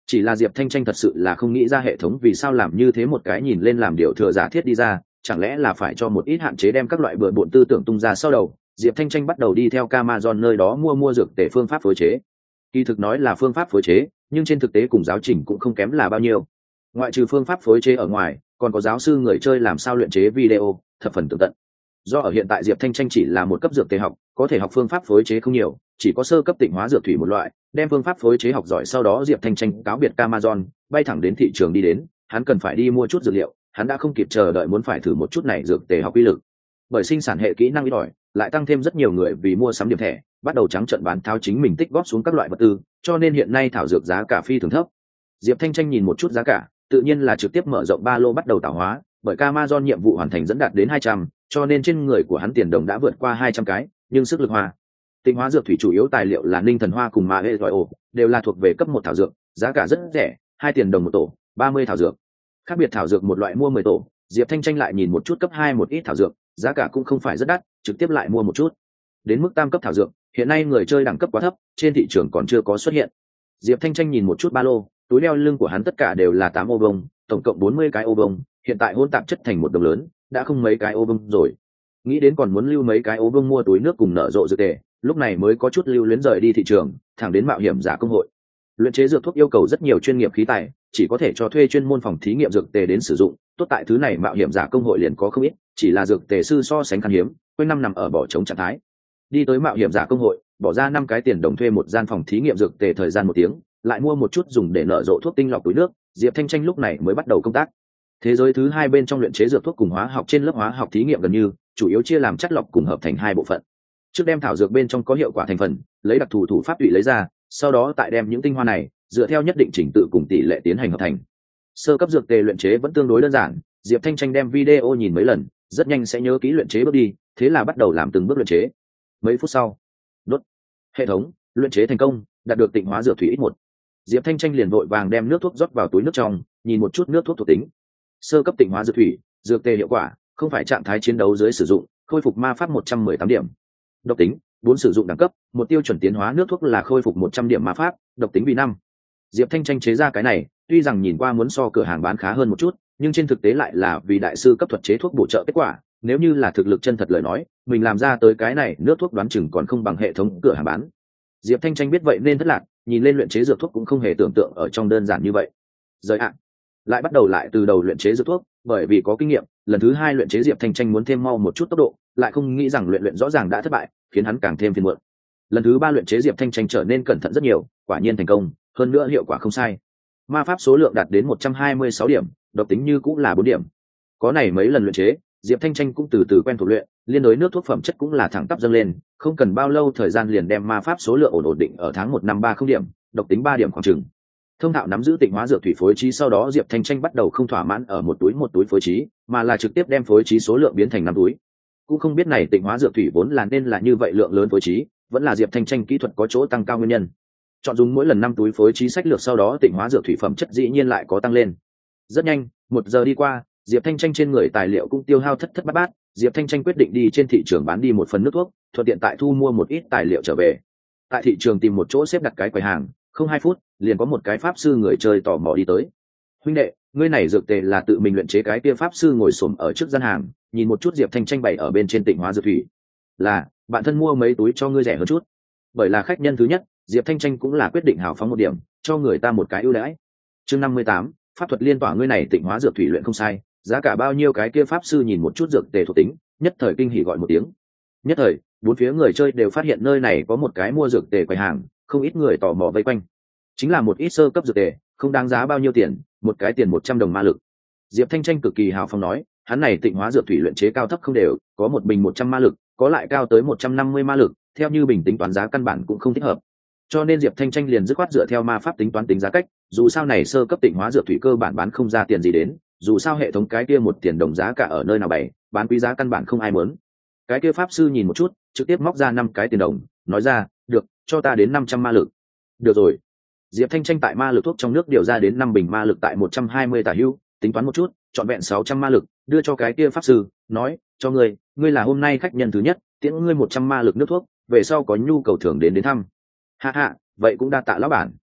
Chỉ là Diệp Thanh Tranh thật sự là không nghĩ ra hệ thống vì sao làm như thế một cái nhìn lên làm điều thừa giả thiết đi ra, chẳng lẽ là phải cho một ít hạn chế đem các loại bừa bộn tư tưởng tung ra sau đầu. Diệp Thanh Tranh bắt đầu đi theo Amazon nơi đó mua dược tề phương pháp phối chế. Kỳ thực nói là phương pháp phối chế, nhưng trên thực tế cùng giáo trình cũng không kém là bao nhiêu. Ngoại trừ phương pháp phối chế ở ngoài, còn có giáo sư người chơi làm sao luyện chế video, thập phần tường tận. Do ở hiện tại Diệp Thanh Tranh chỉ là một cấp dược tề học, có thể học phương pháp phối chế không nhiều, chỉ có sơ cấp tịnh hóa dược thủy một loại, đem phương pháp phối chế học giỏi sau đó Diệp Thanh Tranh cáo biệt Amazon, bay thẳng đến thị trường đi đến, hắn cần phải đi mua chút dược liệu, hắn đã không kịp chờ đợi muốn phải thử một chút này dược tề học uy lực. Bởi sinh sản hệ kỹ năng ít ỏi, lại tăng thêm rất nhiều người vì mua sắm điểm thẻ, bắt đầu trắng trợn bán tháo chính mình tích góp xuống các loại vật tư, cho nên hiện nay thảo dược giá cả phi thường thấp. Diệp Thanh Tranh nhìn một chút giá cả, tự nhiên là trực tiếp mở rộng ba lô bắt đầu tạo hóa, bởi Amazon nhiệm vụ hoàn thành dẫn đạt đến 200, cho nên trên người của hắn tiền đồng đã vượt qua 200 cái, nhưng sức lực hoa. Tịnh hóa dược thủy chủ yếu tài liệu là ninh thần hoa cùng ma hệ giỏi ổ, đều là thuộc về cấp 1 thảo dược, giá cả rất rẻ, 2 tiền đồng một tổ, 30 thảo dược. Khác biệt thảo dược một loại mua 10 tổ, Diệp Thanh Tranh lại nhìn một chút cấp 2 một ít thảo dược, giá cả cũng không phải rất đắt, trực tiếp lại mua một chút. Đến mức tam cấp thảo dược, hiện nay người chơi đẳng cấp quá thấp, trên thị trường còn chưa có xuất hiện. Diệp Thanh Tranh nhìn một chút ba lô, túi đeo lưng của hắn tất cả đều là 8 ô bông, tổng cộng 40 cái ô bông, hiện tại hỗn tạp chất thành một đồng lớn, đã không mấy cái ô bông rồi. Nghĩ đến còn muốn lưu mấy cái ô bông mua túi nước cùng nở rộ dược tề, lúc này mới có chút lưu luyến rời đi thị trường, thẳng đến mạo hiểm giả công hội. Luyện chế dược thuốc yêu cầu rất nhiều chuyên nghiệp khí tài, chỉ có thể cho thuê chuyên môn phòng thí nghiệm dược tề đến sử dụng, tốt tại thứ này mạo hiểm giả công hội liền có không ít, chỉ là dược tề sư so sánh khan hiếm, quanh năm nằm ở bỏ trống trạng thái. Đi tới mạo hiểm giả công hội, bỏ ra 5 cái tiền đồng thuê một gian phòng thí nghiệm dược tề thời gian 1 tiếng, lại mua một chút dùng để nở rộ thuốc tinh lọc túi nước, Diệp Thanh Tranh lúc này mới bắt đầu công tác. Thế giới thứ 2 bên trong luyện chế dược thuốc cùng hóa học trên lớp hóa học thí nghiệm gần như chủ yếu chia làm chất lọc cùng hợp thành 2 bộ phận. Trước đem thảo dược bên trong có hiệu quả thành phần, lấy đặc thù thủ pháp tùy lấy ra, sau đó tại đem những tinh hoa này dựa theo nhất định trình tự cùng tỷ lệ tiến hành hợp thành. Sơ cấp dược tề luyện chế vẫn tương đối đơn giản, Diệp Thanh Tranh đem video nhìn mấy lần, rất nhanh sẽ nhớ kỹ luyện chế bước đi, thế là bắt đầu làm từng bước luyện chế. Mấy phút sau, đốt hệ thống luyện chế thành công, đạt được tịnh hóa dược thủy X1. Diệp Thanh Tranh liền vội vàng đem nước thuốc rót vào túi nước trong, nhìn một chút nước thuốc thuộc tính. Sơ cấp tịnh hóa dược thủy, dược tề hiệu quả, không phải trạng thái chiến đấu dưới sử dụng, khôi phục ma pháp 118 điểm. Độc tính, 4 sử dụng đẳng cấp, một tiêu chuẩn tiến hóa nước thuốc là khôi phục 100 điểm ma pháp, độc tính vì 5. Diệp Thanh Tranh chế ra cái này, tuy rằng nhìn qua muốn so cửa hàng bán khá hơn một chút, nhưng trên thực tế lại là vì đại sư cấp thuật chế thuốc bổ trợ kết quả, nếu như là thực lực chân thật lời nói, mình làm ra tới cái này nước thuốc đoán chừng còn không bằng hệ thống cửa hàng bán. Diệp Thanh Tranh biết vậy nên thất lạc, nhìn lên luyện chế dược thuốc cũng không hề tưởng tượng ở trong đơn giản như vậy. Rời ạ, lại bắt đầu lại từ đầu luyện chế dược thuốc, bởi vì có kinh nghiệm, lần thứ 2 luyện chế Diệp Thanh Tranh muốn thêm mau một chút tốc độ, lại không nghĩ rằng luyện rõ ràng đã thất bại, khiến hắn càng thêm phiền muộn. Lần thứ 3 luyện chế Diệp Thanh Tranh trở nên cẩn thận rất nhiều, quả nhiên thành công, hơn nữa hiệu quả không sai. Ma pháp số lượng đạt đến 126 điểm, độc tính như cũng là 4 điểm. Có này mấy lần luyện chế, Diệp Thanh Tranh cũng từ từ quen thuộc luyện, liên đối nước thuốc phẩm chất cũng là thẳng tắp dâng lên, không cần bao lâu thời gian liền đem ma pháp số lượng ổn định ở tháng 1 năm 30 điểm, độc tính 3 điểm khoảng chừng. Thông thạo nắm giữ tịnh hóa dược thủy phối trí sau đó Diệp Thanh Tranh bắt đầu không thỏa mãn ở một túi phối trí, mà là trực tiếp đem phối trí số lượng biến thành 5 túi. Cũng không biết này tịnh hóa dược thủy vốn là nên là như vậy lượng lớn phối trí, vẫn là Diệp Thanh Tranh kỹ thuật có chỗ tăng cao nguyên nhân. Chọn dùng mỗi lần 5 túi phối trí sách lược sau đó tịnh hóa dược thủy phẩm chất dĩ nhiên lại có tăng lên. Rất nhanh, 1 giờ đi qua, Diệp Thanh Tranh trên người tài liệu cũng tiêu hao thất bát bát, Diệp Thanh Tranh quyết định đi trên thị trường bán đi một phần nước thuốc, thuận tiện tại thu mua một ít tài liệu trở về. Tại thị trường tìm một chỗ xếp đặt cái quầy hàng, không 2 phút, liền có một cái pháp sư người chơi tò mò đi tới. Huynh đệ, ngươi này dược tề là tự mình luyện chế? Cái kia pháp sư ngồi xổm ở trước gian hàng, nhìn một chút Diệp Thanh Tranh bày ở bên trên tịnh hóa dược thủy. Là, bạn thân mua mấy túi cho ngươi rẻ hơn chút. Bởi là khách nhân thứ nhất, Diệp Thanh Tranh cũng là quyết định hào phóng một điểm, cho người ta một cái ưu đãi. Chương 58, pháp thuật liên tỏa. Ngươi này tịnh hóa dược thủy luyện không sai, giá cả bao nhiêu? Cái kia pháp sư nhìn một chút dược tề thuộc tính, nhất thời kinh hỉ gọi một tiếng. Nhất thời, bốn phía người chơi đều phát hiện nơi này có một cái mua dược tề quầy hàng, không ít người tò mò vây quanh. Chính là một ít sơ cấp dược tề, không đáng giá bao nhiêu tiền, một cái tiền 100 đồng ma lực. Diệp Thanh Tranh cực kỳ hào phóng nói, hắn này tịnh hóa dược thủy luyện chế cao thấp không đều, có một bình 100 ma lực, có lại cao tới 150 ma lực, theo như bình tính toán giá căn bản cũng không thích hợp. Cho nên Diệp Thanh Tranh liền dứt khoát dựa theo ma pháp tính toán tính giá cách, dù sao này sơ cấp tịnh hóa dược thủy cơ bản bán không ra tiền gì đến, dù sao hệ thống cái kia 1 tiền đồng giá cả ở nơi nào bày, bán quý giá căn bản không ai muốn. Cái kia pháp sư nhìn một chút, trực tiếp móc ra 5 cái tiền đồng, nói ra, được, cho ta đến 500 ma lực. Được rồi. Diệp Thanh Tranh tại ma lực thuốc trong nước điều ra đến 5 bình ma lực tại 120 tả hữu, tính toán một chút, chọn vẹn 600 ma lực, đưa cho cái kia pháp sư, nói, cho ngươi là hôm nay khách nhân thứ nhất, tiễn ngươi 100 ma lực nước thuốc, về sau có nhu cầu thưởng đến thăm. Ha ha, vậy cũng đa tạ lão bản.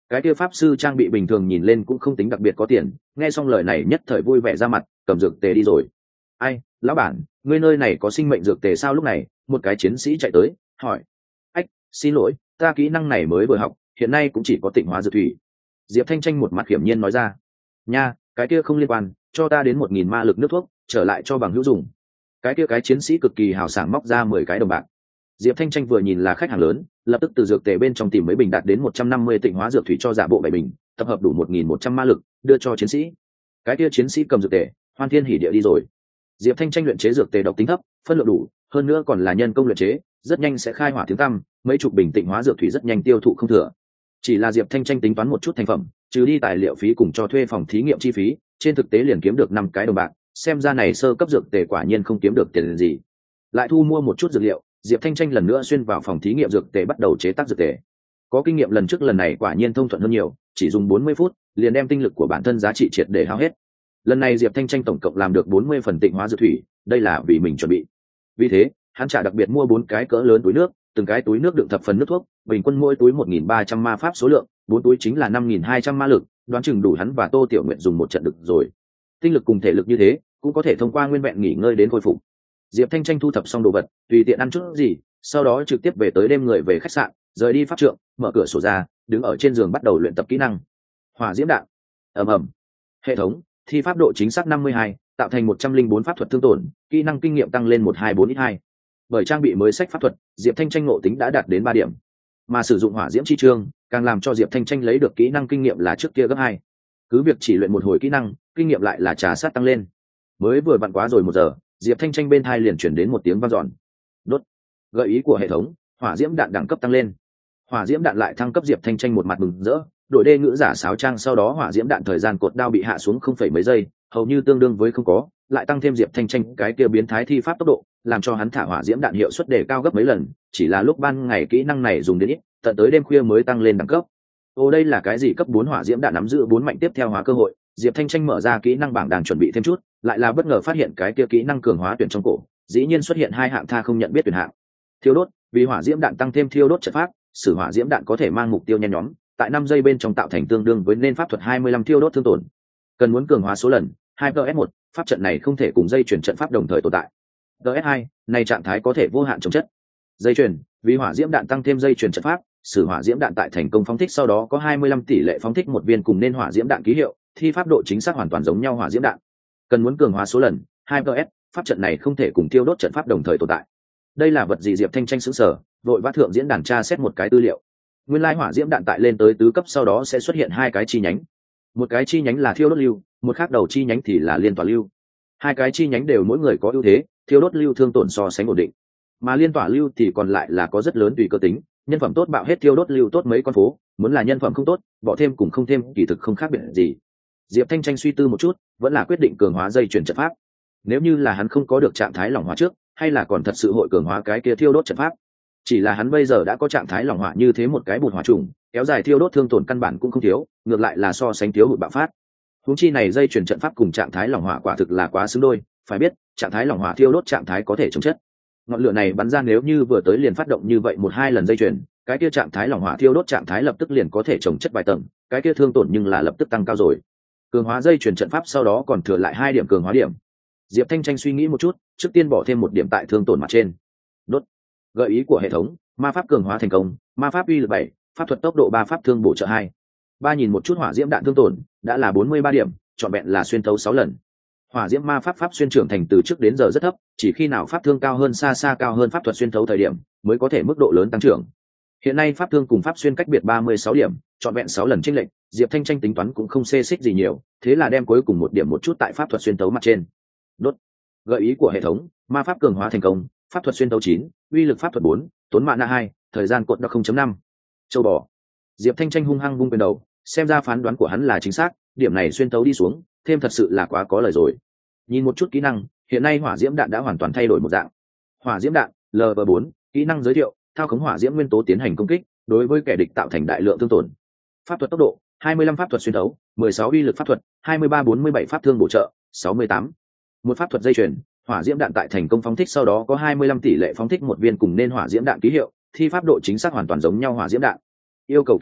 Cái kia pháp sư trang bị bình thường nhìn lên cũng không tính đặc biệt có tiền, nghe xong lời này nhất thời vui vẻ ra mặt, cầm dược tề đi rồi. Ai, lão bản, ngươi nơi này có sinh mệnh dược tề sao? Lúc này một cái chiến sĩ chạy tới hỏi. Ách, xin lỗi, ta kỹ năng này mới vừa học, hiện nay cũng chỉ có tịnh hóa dược thủy. Diệp Thanh Tranh một mặt hiển nhiên nói ra. Nha, cái kia không liên quan, cho ta đến 1.000 ma lực nước thuốc, trở lại cho bằng hữu dùng. Cái kia cái chiến sĩ cực kỳ hào sảng móc ra 10 cái đồng bạc. Diệp Thanh Tranh vừa nhìn là khách hàng lớn, lập tức từ dược tề bên trong tìm mấy bình đạt đến 150 tịnh hóa dược thủy cho giả bộ 7 bình, tập hợp đủ 1.100 ma lực, đưa cho chiến sĩ. Cái kia chiến sĩ cầm dược tề, hoan thiên hỉ địa đi rồi. Diệp Thanh Tranh luyện chế dược tề độc tính thấp, phân lượng đủ, hơn nữa còn là nhân công luyện chế, rất nhanh sẽ khai hỏa tiếng tăm, mấy chục bình tịnh hóa dược thủy rất nhanh tiêu thụ không thừa. Chỉ là Diệp Thanh Tranh tính toán một chút thành phẩm, trừ đi tài liệu phí cùng cho thuê phòng thí nghiệm chi phí, trên thực tế liền kiếm được 5 cái đồng bạc, xem ra này sơ cấp dược tề quả nhiên không kiếm được tiền gì. Lại thu mua một chút dược liệu, Diệp Thanh Tranh lần nữa xuyên vào phòng thí nghiệm dược tề bắt đầu chế tác dược tề. Có kinh nghiệm lần trước lần này quả nhiên thông thuận hơn nhiều, chỉ dùng 40 phút, liền đem tinh lực của bản thân giá trị triệt để hao hết. Lần này Diệp Thanh Tranh tổng cộng làm được 40 phần tịnh hóa dược thủy, đây là vì mình chuẩn bị. Vì thế, hắn trả đặc biệt mua 4 cái cỡ lớn túi nước, từng cái túi nước đựng thập phần nước thuốc, bình quân mỗi túi 1.300 ma pháp số lượng, 4 túi chính là 5.200 ma lực, đoán chừng đủ hắn và Tô Tiểu Nguyện dùng một trận được rồi. Tinh lực cùng thể lực như thế, cũng có thể thông qua nguyên vẹn nghỉ ngơi đến khôi phục. Diệp Thanh Tranh thu thập xong đồ vật, tùy tiện ăn chút gì, sau đó trực tiếp về tới đêm người về khách sạn, rời đi pháp trượng, mở cửa sổ ra, đứng ở trên giường bắt đầu luyện tập kỹ năng. Hỏa diễm đạn. Ầm ầm. Hệ thống, thi pháp độ chính xác 52, tạo thành 104 pháp thuật thương tổn, kỹ năng kinh nghiệm tăng lên 124x2. Bởi trang bị mới sách pháp thuật, Diệp Thanh Tranh ngộ tính đã đạt đến 3 điểm. Mà sử dụng hỏa diễm chi chương, càng làm cho Diệp Thanh Tranh lấy được kỹ năng kinh nghiệm là trước kia gấp 2. Cứ việc chỉ luyện một hồi kỹ năng, kinh nghiệm lại là trà sát tăng lên. Mới vừa vặn quá rồi 1 giờ, Diệp Thanh Tranh bên tai liền chuyển đến một tiếng vang dọn. Đốt. Gợi ý của hệ thống, hỏa diễm đạn đẳng cấp tăng lên. Hỏa diễm đạn lại thăng cấp. Diệp Thanh Tranh một mặt mừng rỡ, đổi đê ngữ giả sáo trang, sau đó hỏa diễm đạn thời gian cột đao bị hạ xuống không phẩy mấy giây, hầu như tương đương với không có, lại tăng thêm Diệp Thanh Tranh cái kia biến thái thi pháp tốc độ, làm cho hắn thả hỏa diễm đạn hiệu suất đề cao gấp mấy lần, chỉ là lúc ban ngày kỹ năng này dùng đến ít, tận tới đêm khuya mới tăng lên đẳng cấp. Ô, đây là cái gì? Cấp 4 hỏa diễm đạn nắm giữ 4 mạnh tiếp theo hóa cơ hội. Diệp Thanh Tranh mở ra kỹ năng bảng đang chuẩn bị thêm chút, lại là bất ngờ phát hiện cái kia kỹ năng cường hóa tuyển trong cổ, dĩ nhiên xuất hiện 2 hạng tha không nhận biết tuyển hạng. Thiêu đốt, vì hỏa diễm đạn tăng thêm thiêu đốt trận pháp, sử hỏa diễm đạn có thể mang mục tiêu nhen nhóm, tại 5 giây bên trong tạo thành tương đương với nên pháp thuật 25 thiêu đốt thương tổn. Cần muốn cường hóa số lần 2/S1, pháp trận này không thể cùng dây chuyển trận pháp đồng thời tồn tại. DS2, này trạng thái có thể vô hạn chống chất. Dây chuyển, vì hỏa diễm đạn tăng thêm dây chuyển trận pháp, sử hỏa diễm đạn tại thành công phóng thích sau đó có 25 tỷ lệ phóng thích một viên cùng nên hỏa diễm đạn ký hiệu, thi pháp độ chính xác hoàn toàn giống nhau hỏa diễm đạn. Cần muốn cường hóa số lần 2/S, pháp trận này không thể cùng thiêu đốt trận pháp đồng thời tồn tại. Đây là vật gì? Diệp Thanh Tranh sững sờ, vội vã thượng diễn đàn tra xét một cái tư liệu. Nguyên lai hỏa diễm đạn tại lên tới tứ cấp sau đó sẽ xuất hiện 2 cái chi nhánh. Một cái chi nhánh là thiêu đốt lưu, một khác đầu chi nhánh thì là liên tỏa lưu. 2 cái chi nhánh đều mỗi người có ưu thế, thiêu đốt lưu thương tổn so sánh ổn định, mà liên tỏa lưu thì còn lại là có rất lớn tùy cơ tính, nhân phẩm tốt bạo hết thiêu đốt lưu tốt mấy con phố, muốn là nhân phẩm không tốt, bỏ thêm cùng không thêm kỳ thực không khác biệt gì. Diệp Thanh Tranh suy tư một chút, vẫn là quyết định cường hóa dây chuyển trận pháp. Nếu như là hắn không có được trạng thái lỏng hóa trước, hay là còn thật sự hội cường hóa cái kia thiêu đốt trận pháp. Chỉ là hắn bây giờ đã có trạng thái lỏng hỏa như thế một cái bùn hỏa trùng, kéo dài thiêu đốt thương tổn căn bản cũng không thiếu, ngược lại là so sánh thiếu hụt bạo phát. Huống chi này dây chuyển trận pháp cùng trạng thái lỏng hỏa quả thực là quá xứng đôi, phải biết, trạng thái lỏng hỏa thiêu đốt trạng thái có thể chống chất. Ngọn lửa này bắn ra nếu như vừa tới liền phát động như vậy 1-2 lần dây chuyển, cái kia trạng thái lỏng hỏa thiêu đốt trạng thái lập tức liền có thể chống chất vài tầng, cái kia thương tổn nhưng là lập tức tăng cao rồi. Cường hóa dây chuyển trận pháp sau đó còn thừa lại 2 điểm cường hóa điểm. Diệp Thanh Tranh suy nghĩ một chút, trước tiên bỏ thêm 1 điểm tại thương tổn mặt trên. Đốt. Gợi ý của hệ thống, ma pháp cường hóa thành công, ma pháp uy lực 7, pháp thuật tốc độ 3, pháp thương bổ trợ 2. 3 nhìn một chút hỏa diễm đạn thương tổn, đã là 43 điểm, trọn vẹn là xuyên thấu 6 lần. Hỏa diễm ma pháp xuyên trưởng thành từ trước đến giờ rất thấp, chỉ khi nào pháp thương cao hơn xa cao hơn pháp thuật xuyên thấu thời điểm, mới có thể mức độ lớn tăng trưởng. Hiện nay pháp thương cùng pháp xuyên cách biệt 36 điểm, trọn vẹn 6 lần chênh lệch, Diệp Thanh Tranh tính toán cũng không xê xích gì nhiều, thế là đem cuối cùng 1 điểm một chút tại pháp thuật xuyên thấu mặt trên. Đốt. Gợi ý của hệ thống, ma pháp cường hóa thành công, pháp thuật xuyên thấu 9, uy lực pháp thuật 4, tốn mana 2, thời gian cột đọc 0.5. Châu bò. Diệp Thanh Tranh hung hăng vung quyền đầu, xem ra phán đoán của hắn là chính xác, điểm này xuyên thấu đi xuống, thêm thật sự là quá có lời rồi. Nhìn một chút kỹ năng, hiện nay hỏa diễm đạn đã hoàn toàn thay đổi một dạng. Hỏa diễm đạn, Level 4, kỹ năng giới thiệu, thao khống hỏa diễm nguyên tố tiến hành công kích, đối với kẻ địch tạo thành đại lượng thương tổn. Pháp thuật tốc độ, 25 pháp thuật xuyên thấu, 16 uy lực pháp thuật, 23-47 pháp thương bổ trợ, 68. Một pháp thuật dây chuyền, hỏa diễm đạn tại thành công phóng thích sau đó có 25 tỷ lệ phóng thích một viên cùng nên hỏa diễm đạn ký hiệu, thi pháp độ chính xác hoàn toàn giống nhau hỏa diễm đạn. Yêu cầu ký hiệu,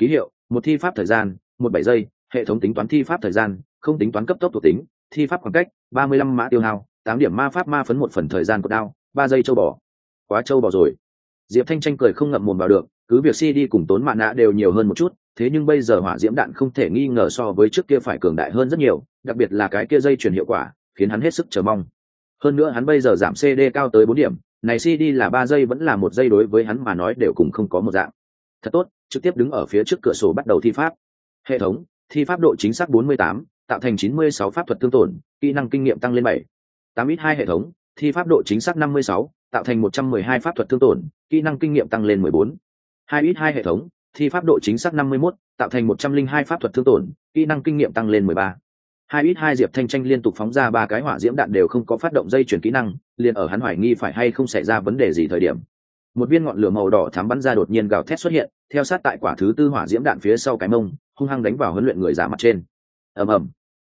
một thi pháp thời gian 17 giây. Hệ thống tính toán thi pháp thời gian, không tính toán cấp tốc thuộc tính. Thi pháp khoảng cách 35 mã tiêu hao, 8 điểm ma pháp ma phấn 1 phần thời gian cột đao, 3 giây châu bò. Quá châu bò rồi. Diệp Thanh Tranh cười không ngậm mồm vào được, cứ việc CD cùng tốn mạ nạ đều nhiều hơn một chút, thế nhưng bây giờ hỏa diễm đạn không thể nghi ngờ so với trước kia phải cường đại hơn rất nhiều, đặc biệt là cái kia dây chuyển hiệu quả khiến hắn hết sức chờ mong. Hơn nữa hắn bây giờ giảm CD cao tới 4 điểm, này CD là 3 giây vẫn là 1 giây đối với hắn mà nói đều cùng không có một dạng. Thật tốt, trực tiếp đứng ở phía trước cửa sổ bắt đầu thi pháp. Hệ thống, thi pháp độ chính xác 48, tạo thành 96 pháp thuật thương tổn, kỹ năng kinh nghiệm tăng lên 7. 8x2 hệ thống, thi pháp độ chính xác 56, tạo thành 112 pháp thuật thương tổn, kỹ năng kinh nghiệm tăng lên 14. 2x2 hệ thống, thi pháp độ chính xác 51, tạo thành 102 pháp thuật thương tổn, kỹ năng kinh nghiệm tăng lên 13. 2x2 Diệp Thanh Tranh liên tục phóng ra 3 cái hỏa diễm đạn đều không có phát động dây chuyển kỹ năng, liền ở hắn hoài nghi phải hay không xảy ra vấn đề gì thời điểm. Một viên ngọn lửa màu đỏ thắm bắn ra đột nhiên gào thét xuất hiện, theo sát tại quả thứ tư hỏa diễm đạn phía sau cái mông, hung hăng đánh vào huấn luyện người giả mặt trên. Ầm ầm.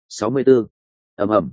64. Ầm ầm.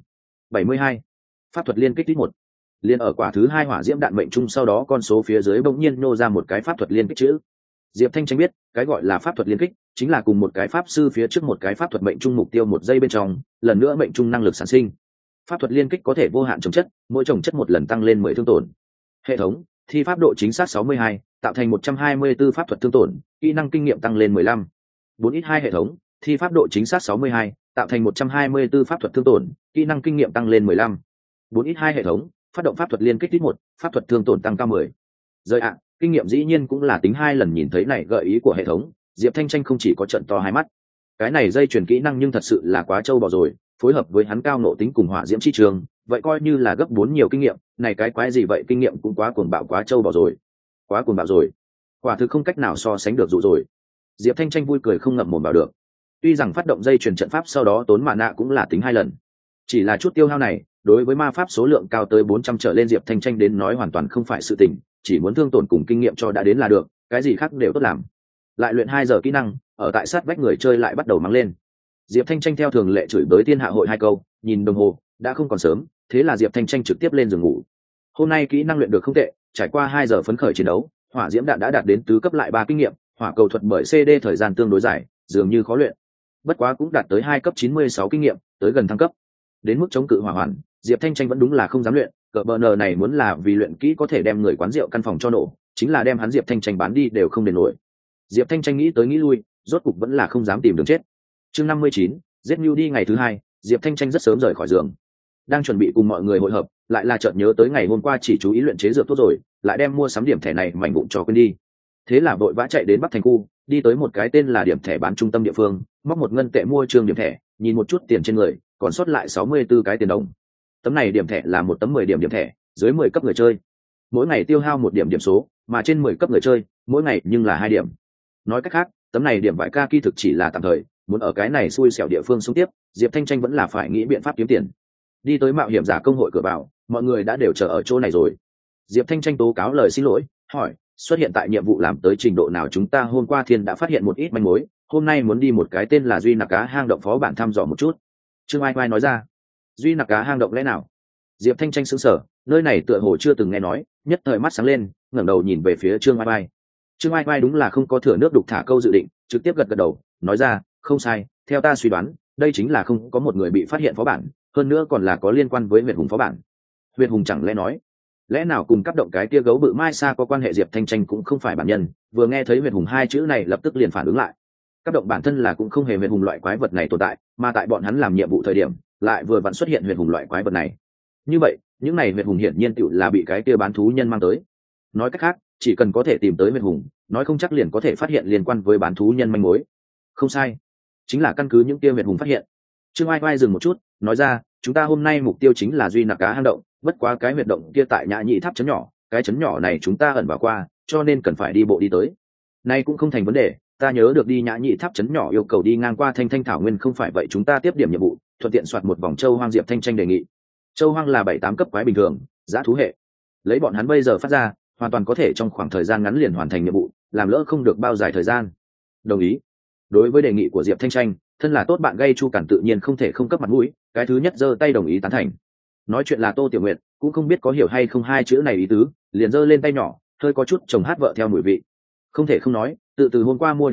72. Pháp thuật liên kích tiếp 1. Liên ở quả thứ hai hỏa diễm đạn mệnh trung sau đó con số phía dưới bỗng nhiên nô ra một cái pháp thuật liên kích chữ. Diệp Thanh Tranh biết, cái gọi là pháp thuật liên kích chính là cùng một cái pháp sư phía trước một cái pháp thuật mệnh trung mục tiêu 1 giây bên trong, lần nữa mệnh trung năng lực sản sinh. Pháp thuật liên kích có thể vô hạn trồng chất, mỗi trồng chất một lần tăng lên 10 thương tổn. Hệ thống, thi pháp độ chính xác 62, tạo thành 124 pháp thuật thương tổn, kỹ năng kinh nghiệm tăng lên 15. 4x2 hệ thống, thi pháp độ chính xác 62, tạo thành 124 pháp thuật thương tổn, kỹ năng kinh nghiệm tăng lên 15. 4x2 hệ thống, phát động pháp thuật liên kích tiếp 1, pháp thuật thương tổn tăng cao 10. Rời ạ, kinh nghiệm dĩ nhiên cũng là tính 2 lần. Nhìn thấy này gợi ý của hệ thống, Diệp Thanh Tranh không chỉ có trận to hai mắt. Cái này dây truyền kỹ năng nhưng thật sự là quá trâu bò rồi, phối hợp với hắn cao nộ tính cùng hỏa diễm chi trường, vậy coi như là gấp 4 nhiều kinh nghiệm, này cái quái gì vậy, kinh nghiệm cũng quá cuồng bạo, quá trâu bò rồi. Quá cuồng bạo rồi. Quả thực không cách nào so sánh được dụ rồi. Diệp Thanh Tranh vui cười không ngậm mồm vào được. Tuy rằng phát động dây truyền trận pháp sau đó tốn mạ nạ cũng là tính 2 lần. Chỉ là chút tiêu hao này, đối với ma pháp số lượng cao tới 400 trở lên Diệp Thanh Tranh đến nói hoàn toàn không phải sự tình, chỉ muốn thương tổn cùng kinh nghiệm cho đã đến là được, cái gì khác đều tốt làm. Lại luyện 2 giờ kỹ năng, ở tại sát vách người chơi lại bắt đầu mắng lên. Diệp Thanh Tranh theo thường lệ chửi bới Thiên Hạ hội 2 câu, nhìn đồng hồ, đã không còn sớm, thế là Diệp Thanh Tranh trực tiếp lên giường ngủ. Hôm nay kỹ năng luyện được không tệ, trải qua 2 giờ phấn khởi chiến đấu, hỏa diễm đạn đã đạt đến tứ cấp lại 3 kinh nghiệm, hỏa cầu thuật bởi CD thời gian tương đối dài, dường như khó luyện. Bất quá cũng đạt tới 2 cấp 96 kinh nghiệm, tới gần thăng cấp. Đến mức chống cự hỏa hoàn, Diệp Thanh Tranh vẫn đúng là không dám luyện, cỡ bờ nờ này muốn là vì luyện kỹ có thể đem người quán rượu căn phòng cho nổ, chính là đem hắn Diệp Thanh Tranh bán đi đều không đền nổi. Diệp Thanh Tranh nghĩ tới nghĩ lui, rốt cục vẫn là không dám tìm đường chết. Chương 59, giết Nưu đi ngày thứ 2, Diệp Thanh Tranh rất sớm rời khỏi giường. Đang chuẩn bị cùng mọi người hội hợp, lại là chợt nhớ tới ngày hôm qua chỉ chú ý luyện chế dược tốt rồi, lại đem mua sắm điểm thẻ này mảnh vụn cho quên đi. Thế là vội vã chạy đến Bắc Thành khu, đi tới một cái tên là điểm thẻ bán trung tâm địa phương, móc một ngân tệ mua trường điểm thẻ, nhìn một chút tiền trên người, còn sót lại 64 cái tiền đồng. Tấm này điểm thẻ là một tấm 10 điểm điểm thẻ, dưới 10 cấp người chơi. Mỗi ngày tiêu hao 1 điểm điểm số, mà trên 10 cấp người chơi, mỗi ngày nhưng là 2 điểm. Nói cách khác, tấm này điểm vải ca kỳ thực chỉ là tạm thời, muốn ở cái này xui xẻo địa phương sống tiếp, Diệp Thanh Tranh vẫn là phải nghĩ biện pháp kiếm tiền. Đi tới mạo hiểm giả công hội cửa vào, mọi người đã đều chờ ở chỗ này rồi. Diệp Thanh Tranh tố cáo lời xin lỗi, hỏi, xuất hiện tại nhiệm vụ làm tới trình độ nào? Chúng ta hôm qua thiên đã phát hiện một ít manh mối, hôm nay muốn đi một cái tên là Duy Nặc Cá hang động phó bản thăm dò một chút. Trương Ai Ai nói ra. Duy Nặc Cá hang động lẽ nào? Diệp Thanh Tranh sững sờ, nơi này tựa hồ chưa từng nghe nói, nhất thời mắt sáng lên, ngẩng đầu nhìn về phía Trương Ai Ai. Trương Ai Ai đúng là không có thừa nước đục thả câu dự định, trực tiếp gật gật đầu, nói ra, không sai, theo ta suy đoán, đây chính là không có một người bị phát hiện phó bản, hơn nữa còn là có liên quan với Huyệt Hùng phó bản. Huyệt Hùng chẳng lẽ nói, lẽ nào cùng cấp động cái kia gấu bự mai xa có quan hệ? Diệp Thanh Tranh cũng không phải bản nhân, vừa nghe thấy Huyệt Hùng 2 chữ này lập tức liền phản ứng lại. Cấp động bản thân là cũng không hề Huyệt Hùng loại quái vật này tồn tại, mà tại bọn hắn làm nhiệm vụ thời điểm, lại vừa vặn xuất hiện Huyệt Hùng loại quái vật này. Như vậy, những này Huyệt Hùng hiển nhiên tựu là bị cái kia bán thú nhân mang tới. Nói cách khác, chỉ cần có thể tìm tới Huyệt Hùng, nói không chắc liền có thể phát hiện liên quan với bán thú nhân manh mối. Không sai, chính là căn cứ những kia Huyệt Hùng phát hiện. Trương Ai Ai dừng một chút, nói ra, chúng ta hôm nay mục tiêu chính là Duy Nặc Cá hang động, bất quá cái huyệt động kia tại Nhã Nhĩ tháp trấn nhỏ, cái trấn nhỏ này chúng ta ẩn vào qua, cho nên cần phải đi bộ đi tới. Nay cũng không thành vấn đề, ta nhớ được đi Nhã Nhĩ tháp trấn nhỏ yêu cầu đi ngang qua Thanh Thanh thảo nguyên, không phải vậy chúng ta tiếp điểm nhiệm vụ, thuận tiện soạt một vòng châu hoang. Diệp Thanh Tranh đề nghị. Châu hoang là 7-8 cấp quái bình thường, dã thú hệ. Lấy bọn hắn bây giờ phát ra, hoàn toàn có thể trong khoảng thời gian ngắn liền hoàn thành nhiệm vụ, làm lỡ không được bao dài thời gian. Đồng ý. Đối với đề nghị của Diệp Thanh Tranh, thân là tốt bạn gây Chu Cản tự nhiên không thể không cấp mặt mũi, cái thứ nhất giơ tay đồng ý tán thành. Nói chuyện là Tô Tiểu Nguyệt, cũng không biết có hiểu hay không 2 chữ này ý tứ, liền giơ lên tay nhỏ, hơi có chút chồng hát vợ theo mùi vị. Không thể không nói, từ hôm qua mua điểm thẻ,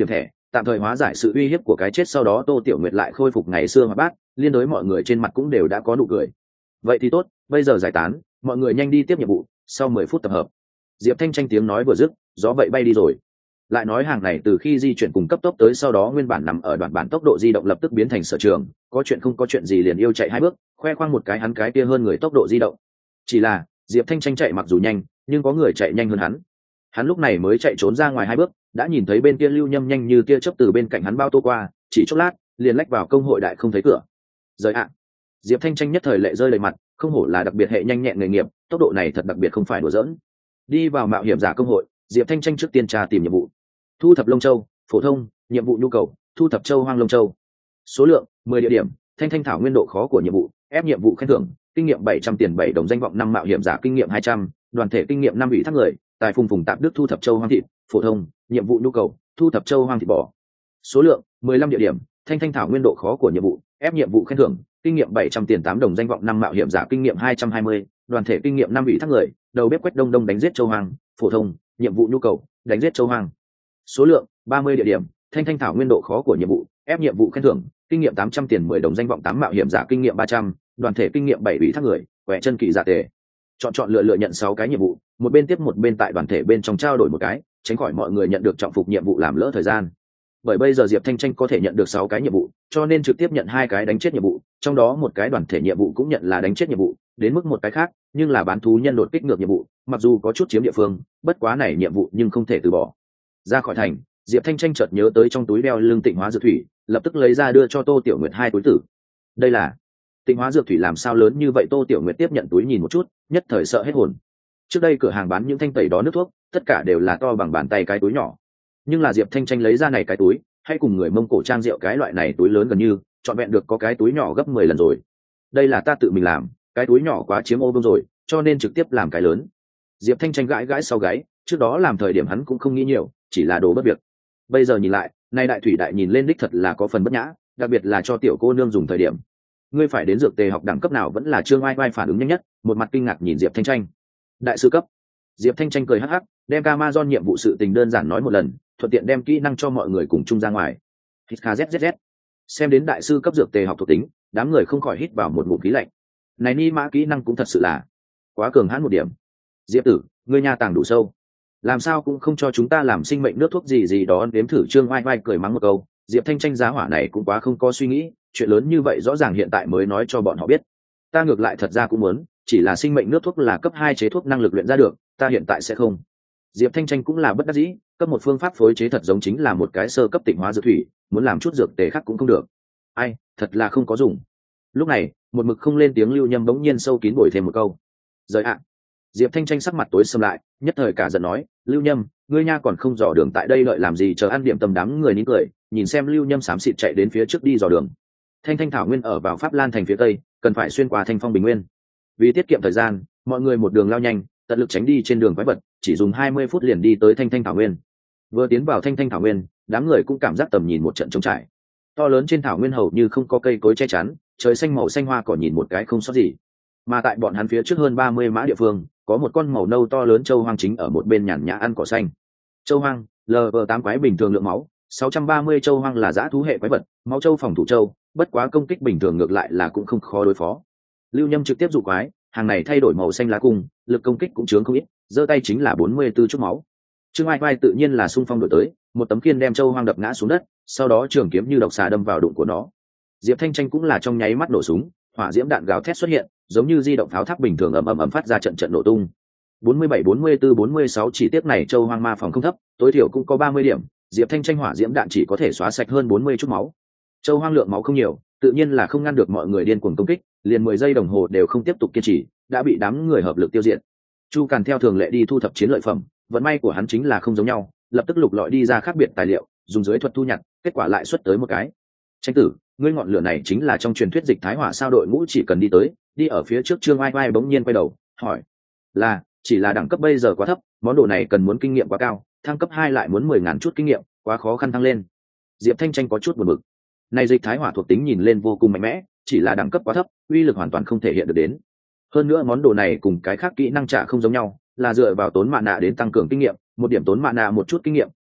tạm thời hóa giải sự uy hiếp của cái chết, sau đó Tô Tiểu Nguyệt lại khôi phục ngày xưa hoạt bát, liên đối mọi người trên mặt cũng đều đã có nụ cười. Vậy thì tốt, bây giờ giải tán, mọi người nhanh đi tiếp nhiệm vụ, sau 10 phút tập hợp. Diệp Thanh Tranh tiếng nói vừa dứt, gió vậy bay đi rồi. Lại nói hàng này từ khi di chuyển cùng cấp tốc tới sau đó nguyên bản nằm ở đoạn bản tốc độ di động lập tức biến thành sở trường, có chuyện không có chuyện gì liền yêu chạy 2 bước, khoe khoang một cái hắn cái kia hơn người tốc độ di động. Chỉ là Diệp Thanh Tranh chạy mặc dù nhanh, nhưng có người chạy nhanh hơn hắn. Hắn lúc này mới chạy trốn ra ngoài 2 bước, đã nhìn thấy bên kia Lưu Nhâm nhanh như tia chớp từ bên cạnh hắn bao tô qua, chỉ chốc lát liền lách vào công hội đại không thấy cửa. Rời ạ. Diệp Thanh Tranh nhất thời lệ rơi đầy mặt, không hổ là đặc biệt hệ nhanh nhẹn nghề nghiệp, tốc độ này thật đặc biệt không phải đùa giỡn. Đi vào mạo hiểm giả công hội, Diệp Thanh Tranh trước tiên tra tìm nhiệm vụ. Thu thập lông châu, phổ thông, nhiệm vụ nhu cầu, thu thập châu hoang lông châu. Số lượng 10 địa điểm, thanh thanh thảo nguyên độ khó của nhiệm vụ, ép nhiệm vụ khen thưởng, kinh nghiệm 700 tiền 7 đồng, danh vọng 5 mạo hiểm giả kinh nghiệm 200, đoàn thể kinh nghiệm 5 ủy thác người, tài phùng phùng tạp đức thu thập châu hoang thịt, phổ thông, nhiệm vụ nhu cầu, thu thập châu hoang thịt bò. Số lượng 15 địa điểm, thanh thanh thảo nguyên độ khó của nhiệm vụ, ép nhiệm vụ khen thưởng, kinh nghiệm 700 tiền 8 đồng, danh vọng 5 mạo hiểm giả kinh nghiệm 220, đoàn thể kinh nghiệm 5 ủy thác người, đầu bếp quách đông đông đánh giết châu hoang, phổ thông, nhiệm vụ nhu cầu, đánh giết châu hoang. Số lượng 30 địa điểm, thanh thanh thảo nguyên độ khó của nhiệm vụ, ép nhiệm vụ khen thưởng, kinh nghiệm 800 tiền 10 đồng, danh vọng 8 mạo hiểm giả kinh nghiệm 300, đoàn thể kinh nghiệm 7 ủy thác người, quẻ chân kỳ giả tề. Chọn lựa nhận 6 cái nhiệm vụ, một bên tiếp một bên tại đoàn thể bên trong trao đổi một cái, tránh khỏi mọi người nhận được trọng phục nhiệm vụ làm lỡ thời gian. Bởi bây giờ Diệp Thanh Tranh có thể nhận được 6 cái nhiệm vụ, cho nên trực tiếp nhận 2 cái đánh chết nhiệm vụ, trong đó một cái đoàn thể nhiệm vụ cũng nhận là đánh chết nhiệm vụ, đến mức một cái khác, nhưng là bán thú nhân đột kích ngược nhiệm vụ, mặc dù có chút chiếm địa phương, bất quá này nhiệm vụ nhưng không thể từ bỏ. Ra khỏi thành, Diệp Thanh Tranh chợt nhớ tới trong túi đeo lưng Tịnh Hóa Dược Thủy, lập tức lấy ra đưa cho Tô Tiểu Nguyệt 2 túi tử. Đây là Tịnh Hóa Dược Thủy làm sao lớn như vậy? Tô Tiểu Nguyệt tiếp nhận túi nhìn một chút, nhất thời sợ hết hồn. Trước đây cửa hàng bán những thanh tẩy đó nước thuốc, tất cả đều là to bằng bàn tay cái túi nhỏ, nhưng là Diệp Thanh Tranh lấy ra này cái túi, hay cùng người Mông Cổ trang rượu cái loại này túi lớn gần như trọn vẹn được có cái túi nhỏ gấp 10 lần rồi. Đây là ta tự mình làm, cái túi nhỏ quá chiếm ô vuông rồi, cho nên trực tiếp làm cái lớn. Diệp Thanh Tranh gãi gãi sau gáy, trước đó làm thời điểm hắn cũng không nghĩ nhiều, chỉ là đồ bất việc. Bây giờ nhìn lại, nay đại thủy đại nhìn lên đích thật là có phần bất nhã, đặc biệt là cho tiểu cô nương dùng thời điểm. Ngươi phải đến dược tề học đẳng cấp nào? Vẫn là Trương Ai Vai phản ứng nhanh nhất, một mặt kinh ngạc nhìn Diệp Thanh Tranh. Đại sư cấp. Diệp Thanh Tranh cười hắc hắc, đem Amazon nhiệm vụ sự tình đơn giản nói một lần, thuận tiện đem kỹ năng cho mọi người cùng chung ra ngoài. Hít kzzz. Xem đến đại sư cấp dược tề học thuộc tính, đám người không khỏi hít vào một ngụm khí lạnh. Này ni mã kỹ năng cũng thật sự là quá cường hãn một điểm. Diệp tử, ngươi nha tàng đủ sâu, làm sao cũng không cho chúng ta làm sinh mệnh nước thuốc gì gì đó đếm thử. Trương Ai Vai cười mắng một câu. Diệp Thanh Tranh giá hỏa này cũng quá không có suy nghĩ, chuyện lớn như vậy rõ ràng hiện tại mới nói cho bọn họ biết. Ta ngược lại thật ra cũng muốn, chỉ là sinh mệnh nước thuốc là cấp 2 chế thuốc năng lực luyện ra được, ta hiện tại sẽ không. Diệp Thanh Tranh cũng là bất đắc dĩ, cấp một phương pháp phối chế thật giống chính là một cái sơ cấp Tịnh Hóa Dược Thủy, muốn làm chút dược tề khác cũng không được. Ai, thật là không có dùng. Lúc này, một mực không lên tiếng Lưu Nhâm bỗng nhiên sâu kín bồi thêm một câu. Rời ạ. Diệp Thanh Tranh sắc mặt tối sầm lại, nhất thời cả giận nói, Lưu Nhâm, ngươi nha còn không dò đường tại đây đợi làm gì? Chờ ăn điểm tâm. Đám người nín cười, nhìn xem Lưu Nhâm xám xịt chạy đến phía trước đi dò đường. Thanh thanh thảo nguyên ở vào Pháp Lan thành phía tây, cần phải xuyên qua Thanh Phong Bình Nguyên. Vì tiết kiệm thời gian, mọi người một đường lao nhanh, tận lực tránh đi trên đường quái vật, chỉ dùng 20 phút liền đi tới Thanh thanh thảo nguyên. Vừa tiến vào Thanh thanh thảo nguyên, đám người cũng cảm giác tầm nhìn một trận trống trải. To lớn trên thảo nguyên hầu như không có cây cối che chắn, trời xanh màu xanh hoa cỏ nhìn một cái không sót gì. Mà tại bọn hắn phía trước hơn 30 mã địa phương, có một con màu nâu to lớn châu hoang chính ở một bên nhàn nhã ăn cỏ xanh. Châu hoang, LV8 quái bình thường lượng máu, 630 châu hoang là dã thú hệ quái vật, máu châu phòng thủ châu, bất quá công kích bình thường ngược lại là cũng không khó đối phó. Lưu Nhâm trực tiếp dụ quái, hàng này thay đổi màu xanh lá cung, lực công kích cũng chướng không ít, giơ tay chính là 44 chút máu. Trương Ai Vai tự nhiên là xung phong đội tới, một tấm khiên đem châu hoang đập ngã xuống đất, sau đó trường kiếm như độc xà đâm vào đụng của nó. Diệp Thanh Tranh cũng là trong nháy mắt nổ súng, hỏa diễm đạn gào thét xuất hiện, giống như di động pháo thác bình thường ầm phát ra trận nổ tung. 47, 44, 46 chỉ tiếc này châu hoang ma phòng không thấp, tối thiểu cũng có 30 điểm, Diệp Thanh Tranh hỏa diễm đạn chỉ có thể xóa sạch hơn 40 chút máu. Châu hoang lượng máu không nhiều, tự nhiên là không ngăn được mọi người điên cuồng công kích, liền 10 giây đồng hồ đều không tiếp tục kiên trì, đã bị đám người hợp lực tiêu diệt. Chu Càn theo thường lệ đi thu thập chiến lợi phẩm, vận may của hắn chính là không giống nhau, lập tức lục lọi đi ra khác biệt tài liệu, dùng dưới thuật thu nhặt, kết quả lại xuất tới một cái. Tranh tử, ngươi ngọn lửa này chính là trong truyền thuyết dịch thái hỏa sao? Đội ngũ chỉ cần đi tới, đi ở phía trước. Trương Ai Vai bỗng nhiên quay đầu, hỏi. Là, chỉ là đẳng cấp bây giờ quá thấp, món đồ này cần muốn kinh nghiệm quá cao, thăng cấp 2 lại muốn 10.000 chút kinh nghiệm, quá khó khăn thăng lên. Diệp Thanh Tranh có chút buồn bực. Này dịch thái hỏa thuộc tính nhìn lên vô cùng mạnh mẽ, chỉ là đẳng cấp quá thấp, uy lực hoàn toàn không thể hiện được đến. Hơn nữa món đồ này cùng cái khác kỹ năng trả không giống nhau, là dựa vào tốn mạ nạ đến tăng cường kinh nghiệm, một điểm tốn mạ nạ một chút kinh nghiệm,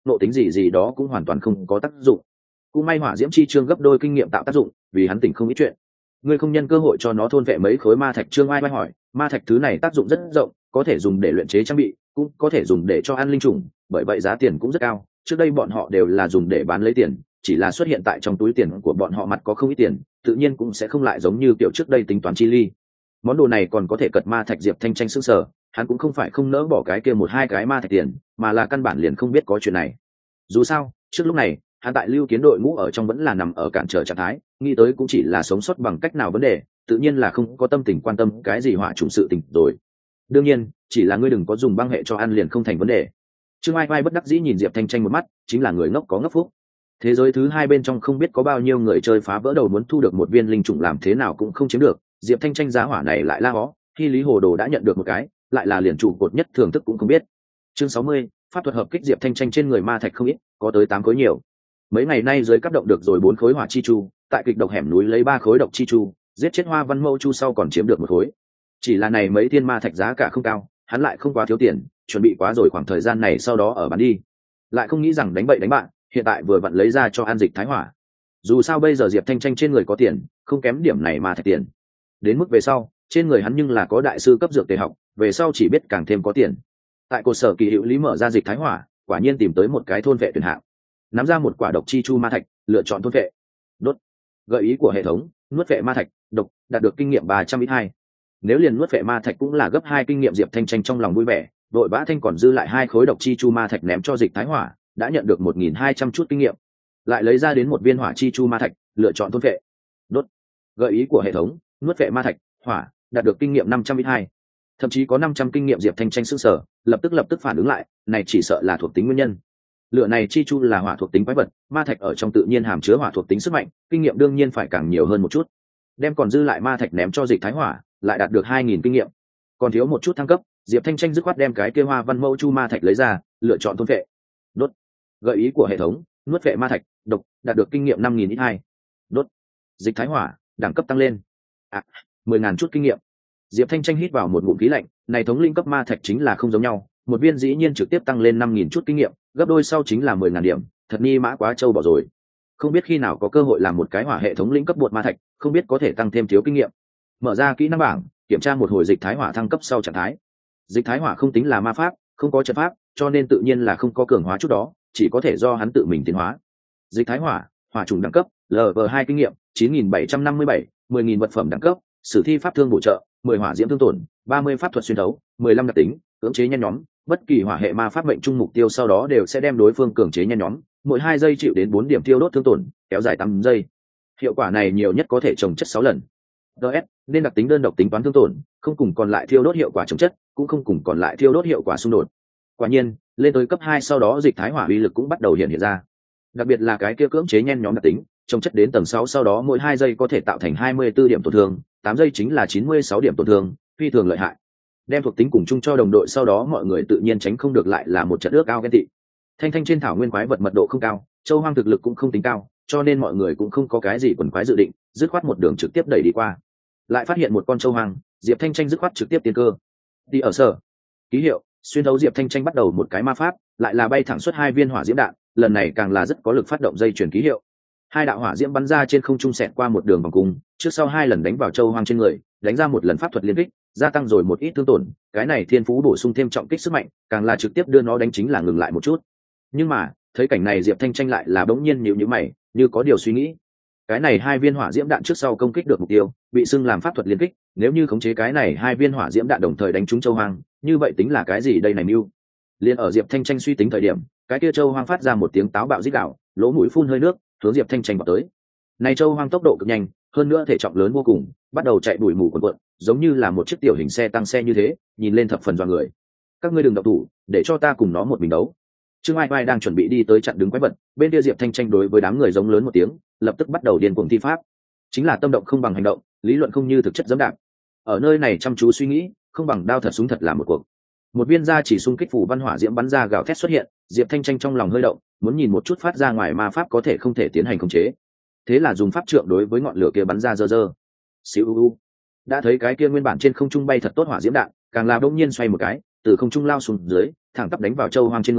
nộ tính gì đó cũng hoàn toàn không có tác dụng. Cũng may hỏa diễm chi chương gấp đôi kinh nghiệm tạo tác dụng, vì hắn tỉnh không ít chuyện. Ngươi không nhân cơ hội cho nó thôn vệ mấy khối ma thạch. Trương Ai Mai hỏi, ma thạch thứ này tác dụng rất rộng, có thể dùng để luyện chế trang bị, cũng có thể dùng để cho ăn linh trùng, bởi vậy giá tiền cũng rất cao. Trước đây bọn họ đều là dùng để bán lấy tiền, chỉ là xuất hiện tại trong túi tiền của bọn họ mặt có không ít tiền, tự nhiên cũng sẽ không lại giống như kiểu trước đây tính toán chi ly. Món đồ này còn có thể cật ma thạch. Diệp Thanh Tranh sững sờ, hắn cũng không phải không nỡ bỏ cái kia một hai cái ma thạch tiền, mà là căn bản liền không biết có chuyện này. Dù sao trước lúc này hắn tại Lưu Kiến đội ngũ ở trong vẫn là nằm ở cản trở trạng thái, nghĩ tới cũng chỉ là sống sót bằng cách nào vấn đề, tự nhiên là không có tâm tình quan tâm cái gì hỏa trùng sự tình rồi. Đương nhiên chỉ là ngươi đừng có dùng băng hệ cho ăn liền không thành vấn đề. Trương Ai Vai bất đắc dĩ nhìn Diệp Thanh Tranh một mắt, chính là người ngốc có ngốc phúc. Thế giới thứ hai bên trong không biết có bao nhiêu người chơi phá vỡ đầu muốn thu được một viên linh trùng, làm thế nào cũng không chiếm được. Diệp Thanh Tranh giá hỏa này lại la hó, khi Lý Hồ Đồ đã nhận được một cái, lại là liền trụ cột nhất thưởng thức cũng không biết. Chương 60, pháp thuật hợp kích. Diệp Thanh Tranh trên người ma thạch không ít, có tới 8 khối nhiều. Mấy ngày nay dưới cấp động được rồi 4 khối hỏa chi chu, tại kịch độc hẻm núi lấy 3 khối độc chi chu, giết chết Hoa Văn Mâu Chu sau còn chiếm được 1 khối. Chỉ là này mấy thiên ma thạch giá cả không cao, hắn lại không quá thiếu tiền, chuẩn bị quá rồi khoảng thời gian này sau đó ở bán đi. Lại không nghĩ rằng đánh bậy đánh bạn, hiện tại vừa vặn lấy ra cho an dịch thái hỏa. Dù sao bây giờ Diệp Thanh Tranh trên người có tiền, không kém điểm này mà thạch tiền. Đến mức về sau, trên người hắn nhưng là có đại sư cấp dược tề học, về sau chỉ biết càng thêm có tiền. Tại cột sở kỳ hữu lý mở ra dịch thái hỏa, quả nhiên tìm tới một cái thôn vệ tuyển hạng. Nắm ra một quả độc chi chu ma thạch, lựa chọn thôn vệ. Đốt. Gợi ý của hệ thống, nuốt vệ ma thạch, độc, đạt được kinh nghiệm 302. Nếu liền nuốt vệ ma thạch cũng là gấp 2 kinh nghiệm. Diệp Thanh Tranh trong lòng vui vẻ, đội vã thanh còn dư lại 2 khối độc chi chu ma thạch ném cho dịch thái hỏa, đã nhận được 1200 chút kinh nghiệm. Lại lấy ra đến một viên hỏa chi chu ma thạch, lựa chọn thôn vệ. Đốt. Gợi ý của hệ thống, nuốt vệ ma thạch, hỏa, đạt được kinh nghiệm 502. Thậm chí có 500 kinh nghiệm. Diệp Thanh Tranh sững sờ, lập tức phản ứng lại, này chỉ sợ là thuộc tính nguyên nhân. Lựa này chi chu là hỏa thuộc tính quái vật, ma thạch ở trong tự nhiên hàm chứa hỏa thuộc tính sức mạnh, kinh nghiệm đương nhiên phải càng nhiều hơn một chút. Đem còn dư lại ma thạch ném cho dịch thái hỏa, lại đạt được 2000 kinh nghiệm. Còn thiếu một chút thăng cấp, Diệp Thanh Tranh dứt khoát đem cái kia Hoa Văn Mâu Chu ma thạch lấy ra, lựa chọn thôn vệ. Đốt. Gợi ý của hệ thống, nuốt vệ ma thạch, độc, đạt được kinh nghiệm 5000 ít 2. Đốt. Dịch thái hỏa, đẳng cấp tăng lên. 10.000 chút kinh nghiệm. Diệp Thanh Tranh hít vào một ngụm khí lạnh, này thống linh cấp ma thạch chính là không giống nhau, một viên dĩ nhiên trực tiếp tăng lên 5.000 chút kinh nghiệm, gấp đôi sau chính là 10.000 điểm, thật ni mã quá trâu bỏ rồi. Không biết khi nào có cơ hội làm một cái hỏa hệ thống linh cấp bột ma thạch, không biết có thể tăng thêm thiếu kinh nghiệm. Mở ra kỹ năng bảng, kiểm tra một hồi dịch thái hỏa thăng cấp sau trạng thái. Dịch thái hỏa không tính là ma pháp, không có trận pháp, cho nên tự nhiên là không có cường hóa chút đó, chỉ có thể do hắn tự mình tiến hóa. Dịch thái hỏa, hỏa trùng đẳng cấp, LV2 kinh nghiệm, 9757, 10.000 vật phẩm đẳng cấp, sử thi pháp thương bổ trợ, 10 hỏa diễm thương tổn, 30 pháp thuật xuyên thấu, 15 đặc tính, cưỡng chế nhen nhóm, bất kỳ hỏa hệ ma pháp mệnh trung mục tiêu sau đó đều sẽ đem đối phương cưỡng chế nhen nhóm, mỗi 2 giây chịu đến 4 điểm tiêu đốt thương tổn, kéo dài 8 giây. Hiệu quả này nhiều nhất có thể trồng chất 6 lần. DS, nên đặc tính đơn độc tính toán thương tổn, không cùng còn lại thiêu đốt hiệu quả chống chất, cũng không cùng còn lại thiêu đốt hiệu quả xung đột. Quả nhiên, lên tới cấp 2 sau đó dịch thái hỏa uy lực cũng bắt đầu hiện ra. Đặc biệt là cái kia cưỡng chế nhen nhóm đặc tính, chống chất đến tầng 6 sau đó mỗi 2 giây có thể tạo thành 24 điểm tổn thương, 8 giây chính là 96 điểm tổn thương, phi thường lợi hại. Đem thuộc tính cùng chung cho đồng đội sau đó mọi người tự nhiên tránh không được lại là một trận ước ao ghen tị. Thanh trên thảo nguyên quái vật mật độ không cao, châu hoang thực lực cũng không tính cao, cho nên mọi người cũng không có cái gì quần quái dự định, dứt khoát một đường trực tiếp đẩy đi qua. Lại phát hiện một con châu hoang, Diệp Thanh Tranh dứt khoát trực tiếp tiến cơ. Đi ở sở. Ký hiệu, xuyên thấu. Diệp Thanh Tranh bắt đầu một cái ma pháp, lại là bay thẳng suốt 2 viên hỏa diễm đạn, lần này càng là rất có lực phát động dây chuyển ký hiệu. 2 đạo hỏa diễm bắn ra trên không trung xẹt qua một đường vòng cung, trước sau 2 lần đánh vào châu hoang trên người, đánh ra một lần pháp thuật liên kích, gia tăng rồi một ít thương tổn, cái này thiên phú bổ sung thêm trọng kích sức mạnh, càng là trực tiếp đưa nó đánh chính là ngừng lại một chút. Nhưng mà, thấy cảnh này Diệp Thanh Tranh lại là bỗng nhiên nhíu mày, như có điều suy nghĩ. Cái này 2 viên hỏa diễm đạn trước sau công kích được mục tiêu, bị xưng làm pháp thuật liên kích, nếu như khống chế cái này 2 viên hỏa diễm đạn đồng thời đánh trúng châu hoang, như vậy tính là cái gì đây này mưu? Liên ở Diệp Thanh Tranh suy tính thời điểm, cái kia châu hoang phát ra một tiếng táo bạo rít gào, lỗ mũi phun hơi nước, hướng Diệp Thanh Tranh vào tới. Này châu hoang tốc độ cực nhanh, hơn nữa thể trọng lớn vô cùng, bắt đầu chạy bụi mù cuồn cuộn, giống như là một chiếc tiểu hình xe tăng xe như thế, nhìn lên thập phần dọa người. Các ngươi đừng động thủ, để cho ta cùng nó một mình đấu. Trương Ai Vai đang chuẩn bị đi tới chặn đứng quái vật, bên kia Diệp Thanh Tranh đối với đám người giống lớn một tiếng, lập tức bắt đầu điên cuồng thi pháp. Chính là tâm động không bằng hành động, lý luận không như thực chất dẫm đạp. Ở nơi này chăm chú suy nghĩ, không bằng đao thật súng thật làm một cuộc. Một viên da chỉ xung kích phủ văn hỏa diễm bắn ra gào thét xuất hiện, Diệp Thanh Tranh trong lòng hơi động, muốn nhìn một chút phát ra ngoài ma pháp có thể không thể tiến hành khống chế. Thế là dùng pháp trượng đối với ngọn lửa kia bắn ra dơ dơ. Siêu. Đã thấy cái kia nguyên bản trên không trung bay thật tốt hỏa diễm đạn, càng là đột nhiên xoay một cái, từ không trung lao xuống dưới, thẳng tắp đánh vào châu hoang trên người,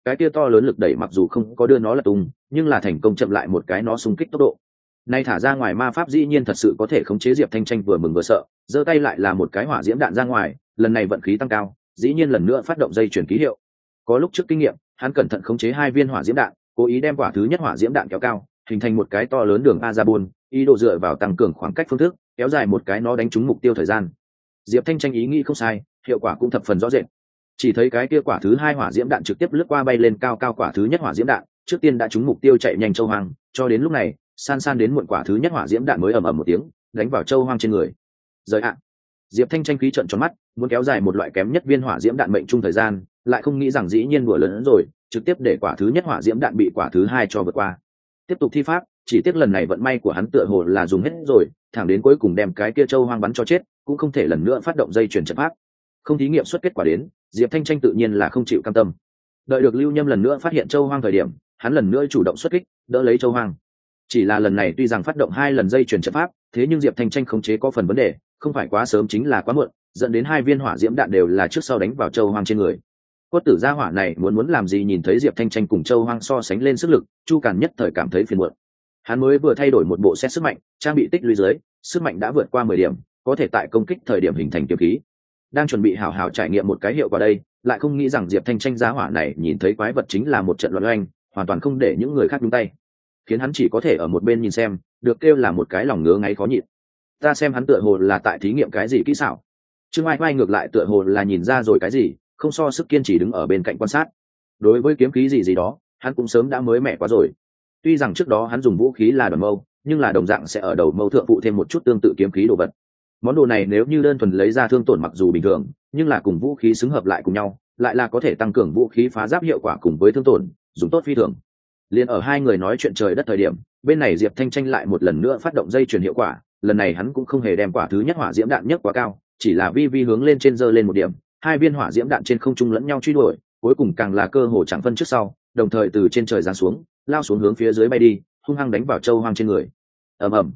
cái kia to lớn lực đẩy mặc dù không có đưa nó lật tung, nhưng là thành công chậm lại một cái nó xung kích tốc độ. Nay thả ra ngoài ma pháp dĩ nhiên thật sự có thể khống chế Diệp Thanh Tranh vừa mừng vừa sợ, giơ tay lại là một cái hỏa diễm đạn ra ngoài, lần này vận khí tăng cao, dĩ nhiên lần nữa phát động dây chuyển ký hiệu. Có lúc trước kinh nghiệm, hắn cẩn thận khống chế 2 viên hỏa diễm đạn, cố ý đem quả thứ nhất hỏa diễm đạn kéo cao, hình thành một cái to lớn đường Azabun, ý đồ dựa vào tăng cường khoảng cách phương thức, kéo dài một cái nó đánh trúng mục tiêu thời gian. Diệp Thanh Tranh ý nghĩ không sai, hiệu quả cũng thập phần rõ rệt. Chỉ thấy cái kia quả thứ 2 hỏa diễm đạn trực tiếp lướt qua bay lên cao cao quả thứ nhất hỏa diễm đạn, trước tiên đã trúng mục tiêu chạy nhanh Châu Hoang, cho đến lúc này, san san đến muộn quả thứ nhất hỏa diễm đạn mới ầm ầm một tiếng, đánh vào Châu Hoang trên người. Rời ạ. Diệp Thanh Tranh khí trợn tròn mắt, muốn kéo dài một loại kém nhất viên hỏa diễm đạn mệnh trung thời gian, lại không nghĩ rằng dĩ nhiên đùa lớn hơn rồi, trực tiếp để quả thứ nhất hỏa diễm đạn bị quả thứ 2 cho vượt qua. Tiếp tục thi pháp, chỉ tiếc lần này vận may của hắn tựa hồ là dùng hết rồi, thẳng đến cuối cùng đem cái kia Châu Hoang bắn cho chết, cũng không thể lần nữa phát động dây chuyển trận pháp. Không thí nghiệm xuất kết quả đến, Diệp Thanh Tranh tự nhiên là không chịu cam tâm. Đợi được Lưu Nhâm lần nữa phát hiện Châu Hoang thời điểm, hắn lần nữa chủ động xuất kích, đỡ lấy Châu Hoang. Chỉ là lần này tuy rằng phát động 2 lần dây chuyển trận pháp, thế nhưng Diệp Thanh Tranh khống chế có phần vấn đề, không phải quá sớm chính là quá muộn, dẫn đến 2 viên hỏa diễm đạn đều là trước sau đánh vào Châu Hoang trên người. Cốt tử gia hỏa này muốn làm gì nhìn thấy Diệp Thanh Tranh cùng Châu Hoang so sánh lên sức lực, Chu Càn nhất thời cảm thấy phiền muộn. Hắn mới vừa thay đổi một bộ set sức mạnh, trang bị tích lũy dưới, sức mạnh đã vượt qua 10 điểm, có thể tại công kích thời điểm hình thành kiếm khí. Đang chuẩn bị hảo hảo trải nghiệm một cái hiệu quả đây, lại không nghĩ rằng Diệp Thanh Tranh gia hỏa này nhìn thấy quái vật chính là một trận loạn oanh, hoàn toàn không để những người khác nhúng tay, khiến hắn chỉ có thể ở một bên nhìn xem, được kêu là một cái lòng ngứa ngáy khó nhịn. Ta xem hắn tựa hồ là tại thí nghiệm cái gì kỹ xảo. Trương Ai Mai ngược lại tựa hồ là nhìn ra rồi cái gì, không so sức kiên trì đứng ở bên cạnh quan sát. Đối với kiếm khí gì đó, hắn cũng sớm đã mới mẻ quá rồi. Tuy rằng trước đó hắn dùng vũ khí là đòn mâu, nhưng là đồng dạng sẽ ở đầu mâu thượng phụ thêm một chút tương tự kiếm khí đồ vật. Món đồ này nếu như đơn thuần lấy ra thương tổn mặc dù bình thường, nhưng là cùng vũ khí xứng hợp lại cùng nhau, lại là có thể tăng cường vũ khí phá giáp hiệu quả cùng với thương tổn, dùng tốt phi thường. Liên ở hai người nói chuyện trời đất thời điểm, bên này Diệp Thanh Tranh lại một lần nữa phát động dây chuyển hiệu quả, lần này hắn cũng không hề đem quả thứ nhất hỏa diễm đạn nhất quá cao, chỉ là vi vi hướng lên trên giơ lên một điểm, 2 viên hỏa diễm đạn trên không trung lẫn nhau truy đuổi, cuối cùng càng là cơ hồ chẳng phân trước sau, đồng thời từ trên trời giáng xuống, lao xuống hướng phía dưới bay đi, hung hăng đánh vào Châu Hoang trên người. Ầm ầm.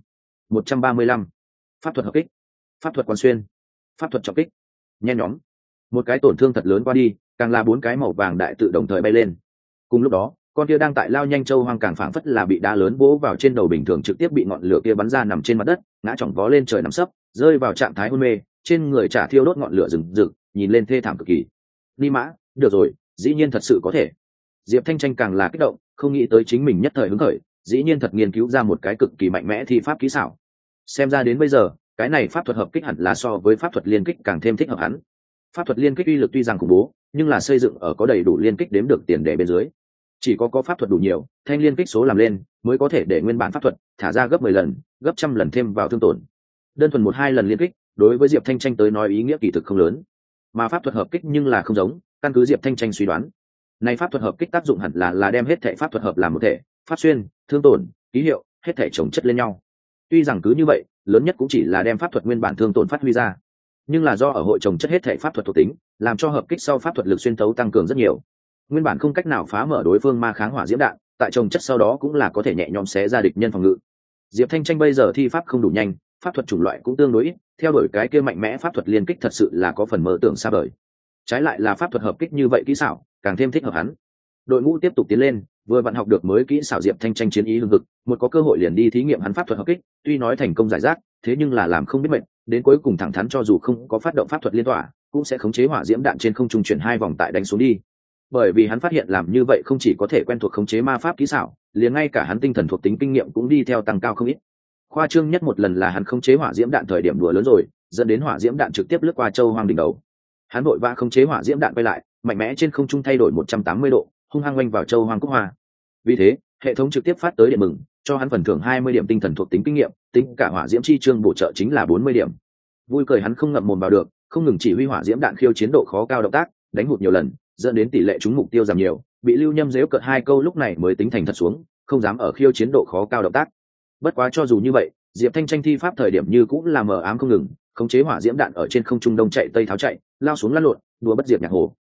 135. Pháp thuật hợp kích, pháp thuật quán xuyên, pháp thuật trọng kích. Nhen nhóm. Một cái tổn thương thật lớn qua đi, càng là 4 cái màu vàng đại tự đồng thời bay lên. Cùng lúc đó, con kia đang tại lao nhanh Châu Hoang càng phảng phất là bị đá lớn vỗ vào trên đầu bình thường, trực tiếp bị ngọn lửa kia bắn ra nằm trên mặt đất, ngã chỏng vó lên trời nằm sấp, rơi vào trạng thái hôn mê, trên người chả thiêu đốt ngọn lửa rừng rực, nhìn lên thê thảm cực kỳ. Ni mã, được rồi, dĩ nhiên thật sự có thể. Diệp Thanh Tranh càng là kích động, không nghĩ tới chính mình nhất thời hứng khởi, dĩ nhiên thật nghiên cứu ra một cái cực kỳ mạnh mẽ thi pháp kỹ xảo. Xem ra đến bây giờ, cái này pháp thuật hợp kích hẳn là so với pháp thuật liên kích càng thêm thích hợp hắn. Pháp thuật liên kích uy lực tuy rằng khủng bố, nhưng là xây dựng ở có đầy đủ liên kích đếm được tiền đề bên dưới. Chỉ có pháp thuật đủ nhiều, thanh liên kích số làm lên, mới có thể để nguyên bản pháp thuật thả ra gấp 10 lần, gấp trăm lần thêm vào thương tổn. Đơn thuần 1-2 lần liên kích, đối với Diệp Thanh Tranh tới nói ý nghĩa kỳ thực không lớn. Mà pháp thuật hợp kích nhưng là không giống, căn cứ Diệp Thanh Tranh suy đoán, này pháp thuật hợp kích tác dụng hẳn là đem hết thảy pháp thuật hợp làm một thể, pháp xuyên, thương tổn, ký hiệu, hết thảy chồng chất lên nhau. Tuy rằng cứ như vậy, lớn nhất cũng chỉ là đem pháp thuật nguyên bản thương tổn phát huy ra, nhưng là do ở hội chồng chất hết thảy pháp thuật thuộc tính, làm cho hợp kích sau pháp thuật lực xuyên thấu tăng cường rất nhiều. Nguyên bản không cách nào phá mở đối phương ma kháng hỏa diễm đạn, tại chồng chất sau đó cũng là có thể nhẹ nhõm xé ra địch nhân phòng ngự. Diệp Thanh Tranh bây giờ thi pháp không đủ nhanh, pháp thuật chủng loại cũng tương đối ít, theo đuổi cái kia mạnh mẽ pháp thuật liên kích thật sự là có phần mơ tưởng xa vời. Trái lại là pháp thuật hợp kích như vậy kỹ xảo, càng thêm thích hợp hắn. Đội ngũ tiếp tục tiến lên, vừa vặn học được mới kỹ xảo, Diệp Thanh Tranh chiến ý hưng hực, một có cơ hội liền đi thí nghiệm hắn pháp thuật hợp kích, tuy nói thành công giải rác, thế nhưng là làm không biết mệt, đến cuối cùng thẳng thắn cho dù không có phát động pháp thuật liên tỏa, cũng sẽ khống chế hỏa diễm đạn trên không trung chuyển 2 vòng tại đánh xuống đi. Bởi vì hắn phát hiện làm như vậy không chỉ có thể quen thuộc khống chế ma pháp kỹ xảo, liền ngay cả hắn tinh thần thuộc tính kinh nghiệm cũng đi theo tăng cao không ít. Khoa trương nhất một lần là hắn khống chế hỏa diễm đạn thời điểm đùa lớn rồi, dẫn đến hỏa diễm đạn trực tiếp lướt qua Châu Hoang đỉnh đầu. Hắn vội vã khống chế hỏa diễm đạn quay lại, mạnh mẽ trên không trung thay đổi 180 độ, hung hăng oanh vào Châu Hoang Cúc Hoa. Vì thế, hệ thống trực tiếp phát tới điện mừng, cho hắn phần thưởng 20 điểm tinh thần thuộc tính kinh nghiệm, tính cả hỏa diễm chi chương bổ trợ chính là 40 điểm. Vui cười hắn không ngậm mồm vào được, không ngừng chỉ huy hỏa diễm đạn khiêu chiến độ khó cao động tác, đánh hụt nhiều lần, dẫn đến tỷ lệ trúng mục tiêu giảm nhiều, bị Lưu Nhâm giễu cợt 2 câu lúc này mới tính thành thật xuống, không dám ở khiêu chiến độ khó cao động tác. Bất quá cho dù như vậy, Diệp Thanh Tranh thi pháp thời điểm như cũng là mờ ám không ngừng, khống chế hỏa diễm đạn ở trên không trung đông chạy tây tháo chạy, lao xuống lăn lộn, đùa bất diệt nhạc hồ.